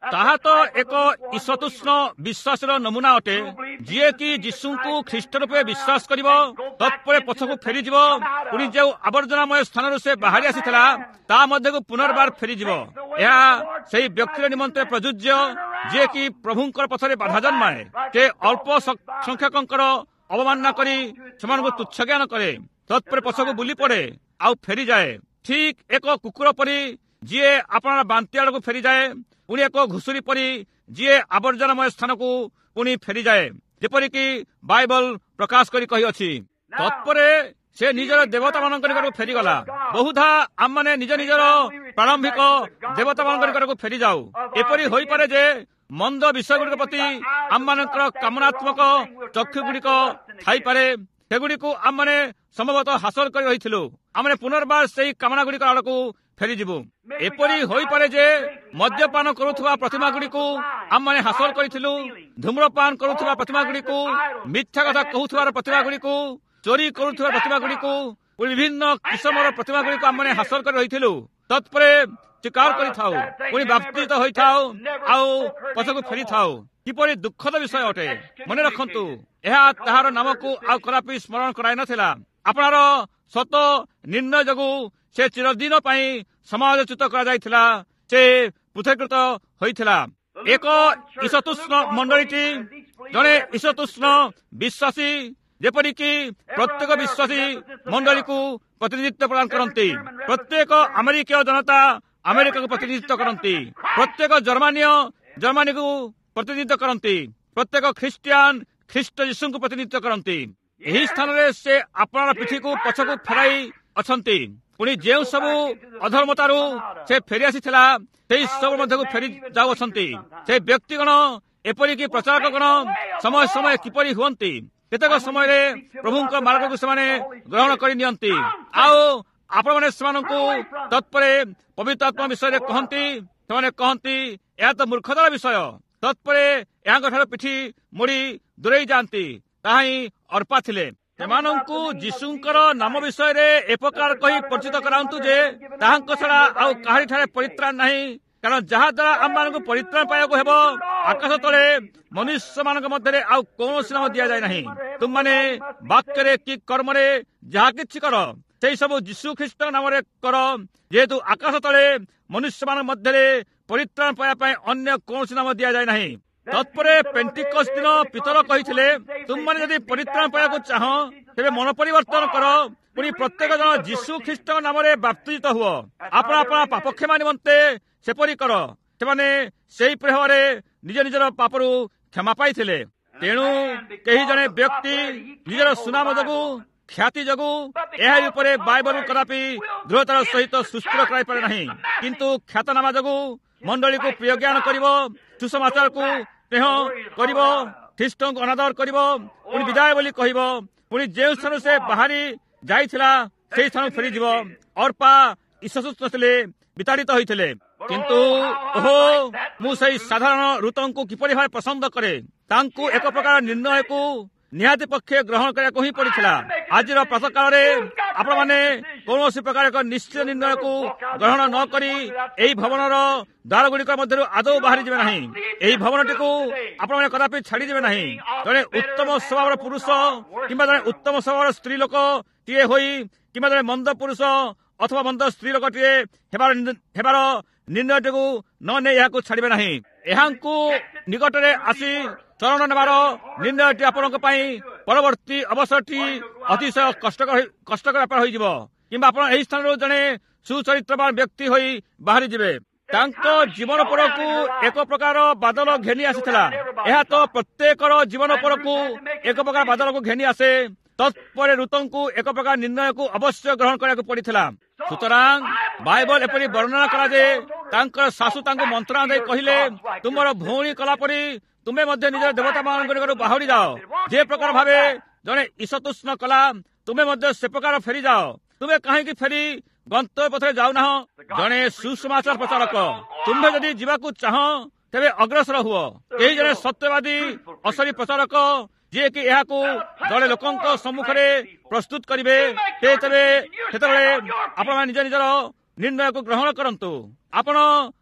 ତାହା ତ ଏକ ଈଶତୁଷ୍ଣ ବିଶ୍ୱାସର ନମୁନା ଅଟେ, ଯିଏକି ଯୀଶୁଙ୍କୁ ଖ୍ରୀଷ୍ଟ ରୂପେ ବିଶ୍ୱାସ କରିବ, ତତ୍ପରେ ପଛକୁ ଫେରିଯିବ, ପୁଣି ଯେଉଁ ଆବର୍ଜନାମୟ ସ୍ଥାନରୁ ସେ ବାହାରି ଆସିଥିଲା ତା ମଧ୍ୟକୁ ପୁନର୍ବାର ଫେରିଯିବ। ଏହା ସେହି ବ୍ୟକ୍ତିର ନିମନ୍ତେ ପ୍ରଯୁଜ୍ୟ ଯିଏକି ପ୍ରଭୁଙ୍କର ପଥରେ ବାଧା ଜନ୍ମାଏ, ସେ ଅଳ୍ପ ସଂଖ୍ୟକଙ୍କର ଅବମାନନା କରି ସେମାନଙ୍କୁ ତୁଚ୍ଛ ଜ୍ଞାନ କରେ, ତତ୍ପରେ ପଛକୁ ବୁଲି ପଡେ ଆଉ ଫେରିଯାଏ। ଠିକ୍ ଏକ କୁକୁର ପରି ଯିଏ ଆପଣଙ୍କ ବାନ୍ତି ଆଡକୁ ଫେରିଯାଏ, ପୁଣି ଏକ ଘୁଷୁରୀ ପରି ଯିଏ ଆବର୍ଜନାମୟ ସ୍ଥାନକୁ ପୁଣି ଫେରିଯାଏ, ଯେପରିକି ବାଇବଲ ପ୍ରକାଶ କରି କହିଅଛି। ତତ୍ପରେ ସେ ନିଜର ଦେବତାମାନଙ୍କ ନିକଟକୁ ଫେରିଗଲା। ବହୁଧା ଆମମାନେ ନିଜ ନିଜର ପ୍ରାରମ୍ଭିକ ଦେବତାମାନଙ୍କ ନିକଟକୁ ଫେରିଯାଉ। ଏପରି ହୋଇପାରେ ଯେ ମନ୍ଦ ବିଷୟଗୁଡ଼ିକ ପ୍ରତି ଆମମାନଙ୍କର କାମନାତ୍ମକ ଚକ୍ଷୁ ଗୁଡ଼ିକ ଥାଇପାରେ, ସେଗୁଡ଼ିକୁ ଆମମାନେ ସମ୍ଭବତଃ ହାସଲ କରି ରହିଥିଲୁ। ଆମେ ପୁନର୍ବାର ସେହି କାମନା ଗୁଡ଼ିକ ଆଡ଼କୁ ଫେରିଯିବୁ। ଏପରି ହୋଇପାରେ ଯେ ମଦ୍ୟପାନ କରୁଥିବା ପ୍ରତିମା ଗୁଡ଼ିକୁ ଆମମାନେ ହାସଲ କରିଥିଲୁ, ଧୂମ୍ରପାନ କରୁଥିବା ପ୍ରତିମା ଗୁଡ଼ିକୁ, ମିଥ୍ୟା କଥା କହୁଥିବାର ପ୍ରତିମା ଗୁଡ଼ିକୁ, ଚୋରି କରୁଥିବା ପ୍ରତିମା ଗୁଡ଼ିକୁ, ବିଭିନ୍ନ କିସମର ପ୍ରତିମା ଗୁଡ଼ିକୁ ଆମମାନେ ହାସଲ କରି ରହିଥିଲୁ। ତତ୍ପରେ ସ୍ୱୀକାର କରିଥାଉ, ପୁଣି ବାପ୍ତିତ ହୋଇଥାଉ ଆଉ ପଛକୁ ଫେରିଥାଉ। କିପରି ଦୁଃଖଦ ବିଷୟ ଅଟେ। ମନେ ରଖନ୍ତୁ, ଏହା ତାହାର ନାମକୁ ଆଉ କଦାପି ସ୍ମରଣ କରାଇ ନଥିଲା। ଆପଣର ସତ ନିର୍ଣ୍ଣୟ ଯୋଗୁଁ ସେ ଚିରଦିନ ପାଇଁ ସମାଲୋଚିତ କରାଯାଇଥିଲା, ସେ ପୃଥକୀକୃତ ହୋଇଥିଲା। ଏକ ଈଶତୁଷ୍ଣ ମଣ୍ଡଳୀଟି ଜଣେ ଈଶତୁଷ୍ଣ ବିଶ୍ୱାସୀ ଯେପରିକି ପ୍ରତ୍ୟେକ ବିଶ୍ୱାସୀ ମଣ୍ଡଳୀକୁ ପ୍ରତିନିଧିତ୍ୱ ପ୍ରଦାନ କରନ୍ତି। ପ୍ରତ୍ୟେକ ଆମେରିକୀୟ ଜନତା ଆମେରିକାକୁ ପ୍ରତିନିଧିତ୍ୱ କରନ୍ତି। ପ୍ରତ୍ୟେକ ଜର୍ମାନୀୟ ଜର୍ମାନୀକୁ ପ୍ରତିନିଧିତ୍ୱ କରନ୍ତି। ପ୍ରତ୍ୟେକ ଖ୍ରୀଷ୍ଟିଆନ ଖ୍ରୀଷ୍ଟ ଯୀଶୁଙ୍କୁ ପ୍ରତିନିଧିତ୍ୱ କରନ୍ତି। ଏହି ସ୍ଥାନରେ ସେ ଆପଣଙ୍କ ପିଠିକୁ ପଛକୁ ଫେରାଇ ଅଛନ୍ତି। ପୁଣି ଯେଉଁ ସବୁ ଅଧର୍ମତାରୁ ସେ ଫେରି ଆସିଥିଲା ସେହି ସବୁ ମଧ୍ୟକୁ ଫେରି ଯାଉଅଛନ୍ତି। ସେ ବ୍ୟକ୍ତିଗଣ ଏପରିକି ପ୍ରଚାରକଗଣ ସମୟ ସମୟ କିପରି ହୁଅନ୍ତି, କେତେକ ସମୟରେ ପ୍ରଭୁଙ୍କ ମାର୍ଗକୁ ସେମାନେ ଗ୍ରହଣ କରିନିଅନ୍ତି, ଆଉ ଆପଣମାନେ ସେମାନଙ୍କୁ ତତ୍ପରେ ପବିତ୍ର ଆତ୍ମା ବିଷୟରେ କହନ୍ତି। ସେମାନେ କହନ୍ତି ଏହା ତ ମୂର୍ଖତାର ବିଷୟ, ତତ୍ପରେ ଏହାଙ୍କ ଠାରୁ ପିଠି ମୋଡ଼ି ଦୂରେଇ ଯାଆନ୍ତି। ତାହା ହିଁ ଅର୍ପା ଥିଲେ। ସେମାନଙ୍କୁ ଯୀଶୁଙ୍କର ନାମ ବିଷୟରେ ଏପ୍ରକାର କହି ପରିଚିତ କରାନ୍ତୁ ଯେ ତାହାଙ୍କ ଛଡା ଆଉ କାହାରିଠାରେ ପରିତ୍ରାଣ ନାହିଁ। କାରଣ ଯାହା ଦ୍ୱାରା ଆମମାନଙ୍କୁ ପରିତ୍ରାଣ ପାଇବାକୁ ହେବ, ଆକାଶ ତଳେ ମନୁଷ୍ୟମାନଙ୍କ ମଧ୍ୟରେ ଆଉ କୌଣସି ନାମ ଦିଆଯାଏ ନାହିଁ। ତୁମମାନେ ବାକ୍ୟରେ କି କର୍ମରେ ଯାହା କିଛି କର, ସେହି ସବୁ ଯୀଶୁ ଖ୍ରୀଷ୍ଟଙ୍କ ନାମରେ କର, ଯେହେତୁ ଆକାଶ ତଳେ ମନୁଷ୍ୟମାନଙ୍କ ମଧ୍ୟରେ ପରିତ୍ରାଣ ପାଇବା ପାଇଁ ଅନ୍ୟ କୌଣସି ନାମ ଦିଆଯାଏ ନାହିଁ। ତତ୍ପରେ ପେଣ୍ଟିକୋସ୍ତ ଦିନ ପିତର କହିଥିଲେ, ତୁମମାନେ ଯଦି ପରିତ୍ରାଣ ପାଇବାକୁ ଚାହଁ, ତେବେ ମନ ପରିବର୍ତ୍ତନ କର, ପୁଣି ପ୍ରତ୍ୟେକ ଜଣ ଯୀଶୁ ଖ୍ରୀଷ୍ଟଙ୍କ ନାମରେ ବାପ୍ତିତ ହୁଅ, ଆପଣ ଆପଣ ପାପ କ୍ଷମା ନିମନ୍ତେ ସେପରି କର। ସେମାନେ ସେହି ଭାବରେ ନିଜ ନିଜର ପାପରୁ କ୍ଷମା ପାଇଥିଲେ। ତେଣୁ କେହି ଜଣେ ବ୍ୟକ୍ତି ନିଜର ସୁନାମ ଯୋଗୁଁ, ଖ୍ୟାତି ଯୋଗୁଁ ଏହା ଉପରେ ବାଇବଲ କଦାପି ଦୃଢ଼ତାର ସହିତ ସୁସ୍ଥିର କରାଇପାରେ ନାହିଁ। କିନ୍ତୁ ଖ୍ୟାତନାମା ଯୋଗୁଁ ମଣ୍ଡଳୀକୁ ପ୍ରିୟ ଜ୍ଞାନ କରିବ, ସୁସମାଚାରକୁ ସ୍ନେହ କରିବ, ଖ୍ରୀଷ୍ଟଙ୍କୁ ଅନାଦର କରିବ, ପୁଣି ବିଦାୟ ବୋଲି କହିବ, ପୁଣି ଯେଉଁ ସ୍ଥାନରୁ ସେ ବାହାରି ଯାଇଥିଲା ସେହି ସ୍ଥାନକୁ ଫେରିଯିବ। ଅର୍ପା ଈଶତୁଷ୍ଣ ଥିଲେ, ବିତାଡ଼ିତ ହୋଇଥିଲେ। କିନ୍ତୁ ଓହୋ, ମୁଁ ସେହି ସାଧାରଣ ଋତଙ୍କୁ କିପରି ଭାବେ ପସନ୍ଦ କରେ। ତାଙ୍କୁ ଏକ ପ୍ରକାର ନିର୍ଣ୍ଣୟକୁ ନିହାତି ପକ୍ଷେ ଗ୍ରହଣ କରିବାକୁ ହିଁ ପଡିଥିଲା। ଆଜିର ପ୍ରାତଃକାଳରେ ଆପଣମାନେ କୌଣସି ପ୍ରକାର ଏକ ନିଶ୍ଚିତ ନିର୍ଣ୍ଣୟକୁ ଗ୍ରହଣ ନ କରି ଏହି ଭବନର ଦ୍ୱାର ଗୁଡ଼ିକ ମଧ୍ୟରୁ ଆଦୌ ବାହାରିଯିବେ ନାହିଁ। ଏହି ଭବନଟିକୁ ଆପଣମାନେ କଦାପି ଛାଡ଼ିଯିବେ ନାହିଁ। ଜଣେ ଉତ୍ତମ ସ୍ୱଭାବର ପୁରୁଷ କିମ୍ବା ଜଣେ ଉତ୍ତମ ସ୍ୱଭାବର ସ୍ତ୍ରୀ ଲୋକଟିଏ ହୋଇ କିମ୍ବା ଜଣେ ମନ୍ଦ ପୁରୁଷ ଅଥବା ମନ୍ଦ ସ୍ତ୍ରୀ ଲୋକଟିଏ ହେବାର ହେବାର ନିର୍ଣ୍ଣୟଟିକୁ ନ ନେଇ ଏହାକୁ ଛାଡ଼ିବେ ନାହିଁ। ଏହାଙ୍କୁ ନିକଟରେ ଆସି ଚରଣ ନେବାର ନିର୍ଣ୍ଣୟଟି ଆପଣଙ୍କ ପାଇଁ ପରବର୍ତ୍ତୀ ଅବସରଟି ଅତିଶୟ କଷ୍ଟକର କଷ୍ଟକର ବ୍ୟାପାର ହୋଇଯିବ। କିମ୍ବା ଆପଣ ଏହି ସ୍ଥାନରୁ ଜଣେ ସୁଚରିତ୍ରବାନ ବ୍ୟକ୍ତି ହୋଇ ବାହାରିଯିବେ। ତାଙ୍କ ଜୀବନ ପରକୁ ଏକ ପ୍ରକାର ବାଦଲ ଘେନି ଆସିଥିଲା। ଏହା ତ ପ୍ରତ୍ୟେକର ଜୀବନ ପରକୁ ଏକ ପ୍ରକାର ବାଦଲକୁ ଘେନି ଆସେ। ତତ୍ପରେ ଋତୁଙ୍କୁ ଏକ ପ୍ରକାର ନିର୍ଣ୍ଣୟକୁ ଅବଶ୍ୟ ଗ୍ରହଣ କରିବାକୁ ପଡିଥିଲା। ସୁତରାଂ ବାଇବଲ ଏପରି ବର୍ଣ୍ଣନା କଲା ଯେ ତାଙ୍କର ଶାଶୁ ତାଙ୍କୁ ମନ୍ତ୍ରଣା ଦେଇ କହିଲେ, ତୁମର ଭଉଣୀ କଲା ପରି ତୁମେ ମଧ୍ୟ ନିଜର ଦେବତାମାନଙ୍କ ନିକଟରୁ ବାହୁଡ଼ି ଯାଅ। ଯେ ପ୍ରକାର ଭାବେ ଜଣେ ଈଶତୁଷ୍ଣ କଲା, ତୁମେ ମଧ୍ୟ ସେ ପ୍ରକାର ଫେରିଯାଅ। ତୁମେ କାହିଁକି ଫେରି ଗନ୍ତବ୍ୟ ପଥରେ ଯାଉନାହ? ଜଣେ ସୁସମାଚାର ପ୍ରଚାରକ, ତୁମେ ଯଦି ଯିବାକୁ ଚାହଁ ତେବେ ଅଗ୍ରସର ହୁଅ। କେହି ଜଣେ ସତ୍ୟବାଦୀ ଅସଲି ପ୍ରଚାରକ ଯିଏକି ଏହାକୁ ଜଣେ ଲୋକଙ୍କ ସମ୍ମୁଖରେ ପ୍ରସ୍ତୁତ କରିବେ, ତେବେ ସେତେବେଳେ ଆପଣ ନିଜ ନିଜର ନିର୍ଣ୍ଣୟକୁ ଗ୍ରହଣ କରନ୍ତୁ। ଆପଣ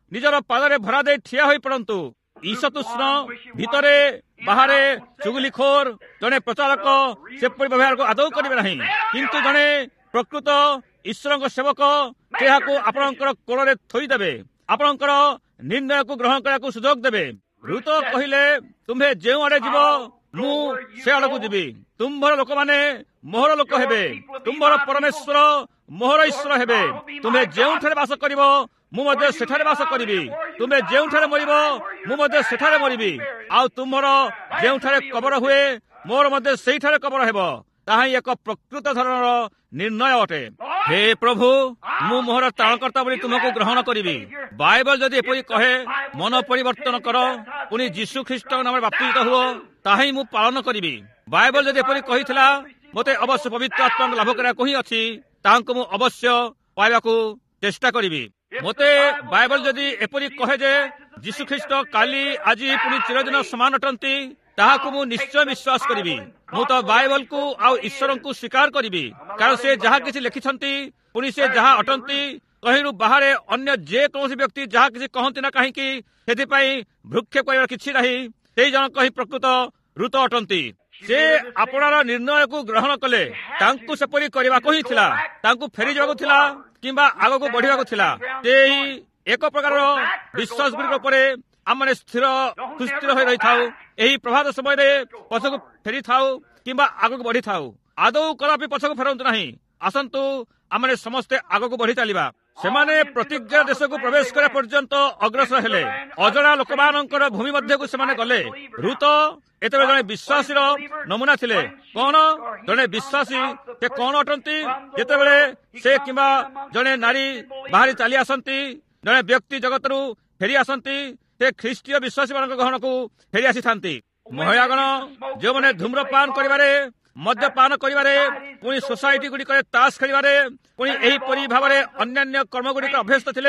ନିଜର ପାଦରେ ଭରା ଦେଇ ଠିଆ ହୋଇ ପଡ଼ନ୍ତୁ। ଈଶତୁଷ୍ଣ ଭିତରେ ବାହାରେ ଚୁଗୁଲିଖୋର ଜଣେ ପ୍ରଚାରକ ସେପରି ବ୍ୟବହାରକୁ ଆଦୌ କରିବେ ନାହିଁ, କିନ୍ତୁ ଜଣେ ପ୍ରକୃତ ଈଶ୍ୱରଙ୍କ ସେବକ ଏହାକୁ ଆପଣଙ୍କର କୋଳରେ ଥୋଇଦେବେ, ଆପଣଙ୍କର ନିର୍ଣ୍ଣୟକୁ ଗ୍ରହଣ କରିବାକୁ ସୁଯୋଗ ଦେବେ। ରୁତ କହିଲେ, ତୁମ୍ଭେ ଯେଉଁ ଆଡ଼େ ଯିବ ମୁଁ ସେ ଆଡ଼କୁ ଯିବି। ତୁମ୍ଭର ଲୋକମାନେ ମୋହର ଲୋକ ହେବେ, ତୁମ୍ଭର ପରମେଶ୍ୱର ମୋହର ଈଶ୍ୱର ହେବେ। ତୁମ୍ଭେ ଯେଉଁଠାରେ ବାସ କରିବ ମୁଁ ମଧ୍ୟ ସେଠାରେ ବାସ କରିବି, ତୁମେ ଯେଉଁଠାରେ ମରିବ ମୁଁ ମଧ୍ୟ ସେଠାରେ ମରିବି, ଆଉ ତୁମର ଯେଉଁଠାରେ କବର ହୁଏ ମୋର ମଧ୍ୟ ସେଇଠାରେ କବର ହେବ। ତାହା ହିଁ ଏକ ପ୍ରକୃତ ଧରଣର ନିର୍ଣ୍ଣୟ ଅଟେ। ହେ ପ୍ରଭୁ, ମୁଁ ମୋହର ତ୍ରାଣକର୍ତ୍ତା ବୋଲି ତୁମକୁ ଗ୍ରହଣ କରିବି। ବାଇବଲ ଯଦି ଏପରି କହେ ମନ ପରିବର୍ତ୍ତନ କର, ପୁଣି ଯୀଶୁ ଖ୍ରୀଷ୍ଟଙ୍କ ନାମରେ ବାପ୍ତିତ ହୁଅ, ତାହା ହିଁ ମୁଁ ପାଳନ କରିବି। ବାଇବଲ ଯଦି ଏପରି କହିଥିଲା ମୋତେ ଅବଶ୍ୟ ପବିତ୍ର ଆତ୍ମାଙ୍କୁ ଲାଭ କରିବାକୁ ହିଁ ଅଛି, ତାହାଙ୍କୁ ମୁଁ ଅବଶ୍ୟ ପାଇବାକୁ ଚେଷ୍ଟା କରିବି। ମୋତେ ବାଇବଲ ଯଦି ଏପରି କହେ ଯେ ଯୀଶୁ ଖ୍ରୀଷ୍ଟ କାଲି ଆଜି ପୁଣି ଚିରଦିନ ସମାନ ଅଟନ୍ତି, ତାହାକୁ ମୁଁ ନିଶ୍ଚୟ ବିଶ୍ୱାସ କରିବି। ମୁଁ ତ ବାଇବଲକୁ ଆଉ ଈଶ୍ୱରଙ୍କୁ ସ୍ୱୀକାର କରିବି, କାରଣ ସେ ଯାହା କିଛି ଲେଖିଛନ୍ତି ପୁଣି ସେ ଯାହା ଅଟନ୍ତି, ତହିଁରୁ ବାହାରେ ଅନ୍ୟ ଯେକୌଣସି ବ୍ୟକ୍ତି ଯାହା କିଛି କହନ୍ତି ନା କାହିଁକି ସେଥିପାଇଁ ଭ୍ରୂକ୍ଷେପ କରିବାର କିଛି ନାହିଁ। ସେଇ ଜଣକ ହିଁ ପ୍ରକୃତ ଋତ ଅଟନ୍ତି। ସେ ଆପଣାର ନିର୍ଣ୍ଣୟକୁ ଗ୍ରହଣ କଲେ, ତାଙ୍କୁ ସେପରି କରିବାକୁ ହିଁ ଥିଲା, ତାଙ୍କୁ ଫେରିଯିବାକୁ ଥିଲା କିମ୍ବା ଆଗକୁ ବଢିବାକୁ ଥିଲା। ସେହି ଏକ ପ୍ରକାରର ବିଶ୍ୱାସ ଗୁଡ଼ିକ ଉପରେ ଆମେ ସ୍ଥିର ସୁସ୍ଥିର ହୋଇ ରହିଥାଉ। ଏହି ପ୍ରଭାତ ସମୟରେ ପଛକୁ ଫେରିଥାଉ କିମ୍ବା ଆଗକୁ ବଢିଥାଉ। ଆଦୌ କଦାପି ପଛକୁ ଫେରନ୍ତୁ ନାହିଁ। ଆସନ୍ତୁ ଆମେ ସମସ୍ତେ ଆଗକୁ ବଢି ଚାଲିବା। ସେମାନେ ପ୍ରତିଜ୍ଞା ଦେଶକୁ ପ୍ରବେଶ କରିବା ପର୍ଯ୍ୟନ୍ତ ଅଗ୍ରସର ହେଲେ। ଅଜଣା ଲୋକମାନଙ୍କର ଭୂମି ମଧ୍ୟକୁ ସେମାନେ ଗଲେ। ଋତ ଏତେବେଳେ ଜଣେ ବିଶ୍ୱାସୀର ନମୁନା ଥିଲେ। କଣ ଜଣେ ବିଶ୍ୱାସୀ ସେ କଣ ଅଟନ୍ତି? ଯେତେବେଳେ ସେ କିମ୍ବା ଜଣେ ନାରୀ ବାହାରି ଚାଲି ଆସନ୍ତି, ଜଣେ ବ୍ୟକ୍ତି ଜଗତରୁ ଫେରି ଆସନ୍ତି, ସେ ଖ୍ରୀଷ୍ଟୀୟ ବିଶ୍ୱାସୀମାନଙ୍କ ଗହଣକୁ ଫେରି ଆସିଥାନ୍ତି। ମହିଳାଗଣ ଯେଉଁମାନେ ଧୂମ୍ରପାନ କରିବାରେ, ମଦ୍ୟପାନ କରିବାରେ, ପୁଣି ସୋସାଇଟି ଗୁଡ଼ିକରେ ତାସ ଖେଳିବାରେ, ପୁଣି ଏହିପରି ଭାବରେ ଅନ୍ୟାନ୍ୟ କର୍ମଗୁଡ଼ିକ ଅଭ୍ୟସ୍ତ ଥିଲେ,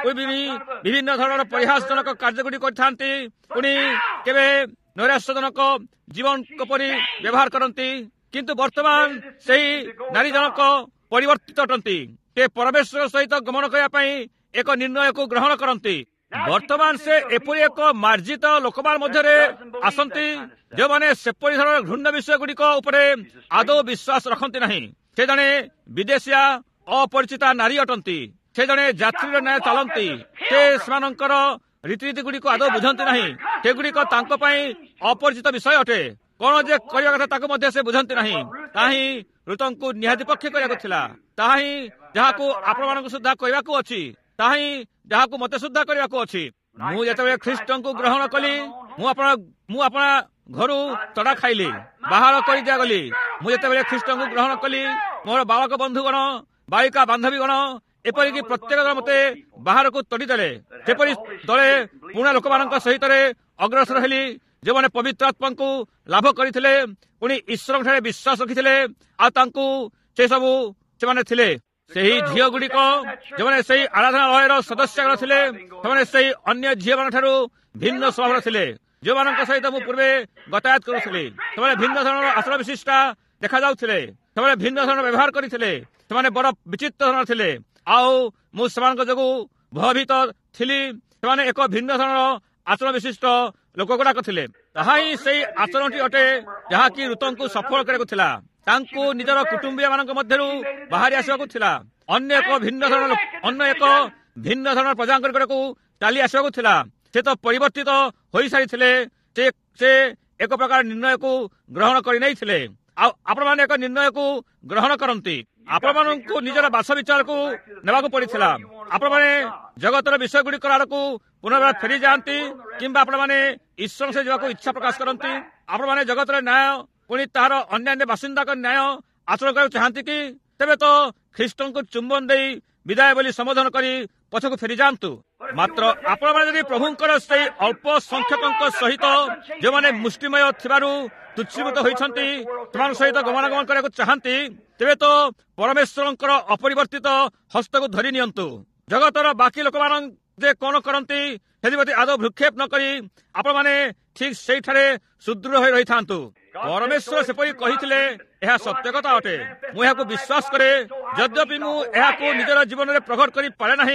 ବିଭିନ୍ନ ଧରଣର ପରିହାସଜନକ କାର୍ଯ୍ୟଗୁଡ଼ିକ କରିଥାନ୍ତି, ପୁଣି କେବେ ନୈରାଶ୍ୟଜନକ ଜୀବନ ପରି ବ୍ୟବହାର କରନ୍ତି। କିନ୍ତୁ ବର୍ତ୍ତମାନ ସେହି ନାରୀ ଜଣକ ପରିବର୍ତ୍ତିତ ଅଟନ୍ତି। ସେ ପରମେଶ୍ୱର ସହିତ ଗମନ କରିବା ପାଇଁ ଏକ ନିର୍ଣ୍ଣୟକୁ ଗ୍ରହଣ କରନ୍ତି। ବର୍ତ୍ତମାନ ସେ ଏପରି ଏକ ମାର୍ଜିତ ଲୋକମାନ ମଧ୍ୟରେ ଆସନ୍ତି ଯେଉଁମାନେ ସେପରି ଧରଣର ଘୃଣ୍ୟ ବିଷୟ ଗୁଡ଼ିକ ଉପରେ ଆଦୌ ବିଶ୍ୱାସ ରଖନ୍ତି ନାହିଁ। ସେ ଜଣେ ବିଦେଶିଆ ଅପରିଚିତା ନାରୀ ଅଟନ୍ତି। ସେ ଜଣେ ଯାତ୍ରୀର ନ୍ୟାୟ ଚାଲନ୍ତି। ସେ ସେମାନଙ୍କର ରୀତିନୀତି ଗୁଡ଼ିକୁ ଆଦୌ ବୁଝନ୍ତି ନାହିଁ। ସେଗୁଡ଼ିକ ତାଙ୍କ ପାଇଁ ଅପରିଚିତ ବିଷୟ ଅଟେ। କଣ ଯେ କରିବା କଥା ତାକୁ ମଧ୍ୟ ସେ ବୁଝନ୍ତି ନାହିଁ। ତାହା ହିଁ ଋତଙ୍କୁ ନିହାତି ପକ୍ଷେ କରିବାକୁ ଥିଲା। ତାହା ହିଁ ଯାହାକୁ ଆପଣମାନଙ୍କୁ ସୁଦ୍ଧା କରିବାକୁ ଅଛି। ତାହା ହିଁ ଯାହାକୁ ମୋତେ ସୁଦ୍ଧା କରିବାକୁ ଅଛି। ମୁଁ ଯେତେବେଳେ ଖ୍ରୀଷ୍ଟଙ୍କୁ ଗ୍ରହଣ କଲି, ମୁଁ ଆପଣ ମୁଁ ଆପଣ ଘରୁ ତଡ଼ା ଖାଇଲି, ବାହାର କରି ଦିଆଗଲି। ମୁଁ ଯେତେବେଳେ ଖ୍ରୀଷ୍ଟଙ୍କୁ ଗ୍ରହଣ କଲି, ମୋର ବାଳକ ବନ୍ଧୁଗଣ, ବାଳିକା ବାନ୍ଧବୀଗଣ, ଏପରିକି ପ୍ରତ୍ୟେକ ଦଳ ମୋତେ ବାହାରକୁ ତଡ଼ିଦେଲେ। ସେପରି ଦଳେ ପୁରୁଣା ଲୋକମାନଙ୍କ ସହିତ ଅଗ୍ରସର ହେଲି, ଯେଉଁମାନେ ପବିତ୍ର ଆତ୍ମାଙ୍କୁ ଲାଭ କରିଥିଲେ, ପୁଣି ଈଶ୍ୱରଙ୍କଠାରେ ବିଶ୍ୱାସ ରଖିଥିଲେ, ଆଉ ତାଙ୍କୁ ସେ ସବୁ ସେମାନେ ଥିଲେ। ସେହି ଝିଅ ଗୁଡ଼ିକ ଯେଉଁମାନେ ସେହି ଆରାଧନାଳୟର ସଦସ୍ୟଗଣ ଥିଲେ, ସେମାନେ ସେହି ଅନ୍ୟ ଝିଅମାନଙ୍କ ଠାରୁ ଭିନ୍ନ ସ୍ୱଭାବର ଥିଲେ, ଯେଉଁମାନଙ୍କ ସହିତ ମୁଁ ପୂର୍ବେ ଗତାୟତ କରୁଥିଲି। ସେମାନେ ଭିନ୍ନ ଧରଣର ଆଚରଣ ବିଶିଷ୍ଟା ଦେଖାଯାଉଥିଲେ। ସେମାନେ ଭିନ୍ନ ଧରଣର ବ୍ୟବହାର କରିଥିଲେ। ସେମାନେ ବଡ଼ ବିଚିତ୍ର ଧରଣର ଥିଲେ। ଆଉ ମୁଁ ସେମାନଙ୍କ ଯୋଗୁଁ ଭୟଭୀତ ଥିଲି। ସେମାନେ ଏକ ଭିନ୍ନ ଧରଣର ଆଚରଣ ବିଶିଷ୍ଟ ଲୋକ ଗୁଡ଼ାକ ଥିଲେ। ତାହା ହିଁ ସେହି ଆଚରଣଟି ଅଟେ ଯାହାକି ଋତଙ୍କୁ ସଫଳ କରିବାକୁ ଥିଲା। ତାଙ୍କୁ ନିଜର କୁଟୁମ୍ବୀୟ ମାନଙ୍କ ମଧ୍ୟରୁ ବାହାରି ଆସିବାକୁ ଥିଲା। ଅନ୍ୟ ଏକ ଭିନ୍ନ ଧରଣ ଅନ୍ୟ ଏକ ଭିନ୍ନ ଧରଣର ପ୍ରଜାଙ୍କ ନିକଟକୁ ଚାଲି ଆସିବାକୁ ଥିଲା। ସେ ତ ପରିବର୍ତ୍ତିତ ହୋଇସାରିଥିଲେ। ସେ ସେ ଏକ ପ୍ରକାର ନିର୍ଣ୍ଣୟକୁ ଗ୍ରହଣ କରିନେଇଥିଲେ। ଆଉ ଆପଣମାନେ ଏକ ନିର୍ଣ୍ଣୟକୁ ଗ୍ରହଣ କରନ୍ତି। ଆପଣମାନଙ୍କୁ ନିଜର ବାସ ବିଚାରକୁ ନେବାକୁ ପଡ଼ିଥିଲା। ଆପଣମାନେ ଜଗତର ବିଷୟ ଗୁଡ଼ିକର ଆଡ଼କୁ ପୁନର୍ବାର ଫେରିଯାଆନ୍ତି, କିମ୍ବା ଆପଣମାନେ ଈଶ୍ୱର ସହ ଯିବାକୁ ଇଚ୍ଛା ପ୍ରକାଶ କରନ୍ତି। ଆପଣମାନେ ଜଗତର ନ୍ୟାୟ ପୁଣି ତାହାର ଅନ୍ୟାନ୍ୟ ବାସିନ୍ଦାଙ୍କ ନ୍ୟାୟ ଆଚରଣ କରିବାକୁ ଚାହାନ୍ତି କି? ତେବେ ତ ଖ୍ରୀଷ୍ଟଙ୍କୁ ଚୁମ୍ବନ ଦେଇ ବିଦାୟ ବୋଲି ସମ୍ବୋଧନ କରି ପଛକୁ ଫେରିଯାଆନ୍ତୁ। ମାତ୍ର ଆପଣମାନେ ଯଦି ପ୍ରଭୁଙ୍କର ସେହି ଅଳ୍ପ ସଂଖ୍ୟକଙ୍କ ସହିତ ଯେଉଁମାନେ ମୁଷ୍ଟିମୟ ଥିବାରୁ ତୁଚ୍ଛୀଭୂତ ହୋଇଛନ୍ତି ସେମାନଙ୍କ ସହିତ ଗମନାଗମନ କରିବାକୁ ଚାହାନ୍ତି, ତେବେ ତ ପରମେଶ୍ୱରଙ୍କର ଅପରିବର୍ତ୍ତିତ ହସ୍ତକୁ ଧରି ନିଅନ୍ତୁ। ଜଗତର ବାକି ଲୋକମାନେ ଯେ କଣ କରନ୍ତି ସେଥିପ୍ରତି ଆଦୌ ଭ୍ରୂକ୍ଷେପ ନ କରି ଆପଣମାନେ ଠିକ୍ ସେଇଠାରେ ସୁଦୃଢ଼ ହୋଇ ରହିଥାନ୍ତୁ। ପରମେଶ୍ୱର ସେପରି କହିଥିଲେ, ଏହା ସତ୍ୟ କଥା ଅଟେ। ମୁଁ ଏହାକୁ ବିଶ୍ୱାସ କରେ। ଯଦ୍ୟପି ମୁଁ ଏହାକୁ ନିଜର ଜୀବନରେ ପ୍ରକଟ କରିପାରେ ନାହିଁ,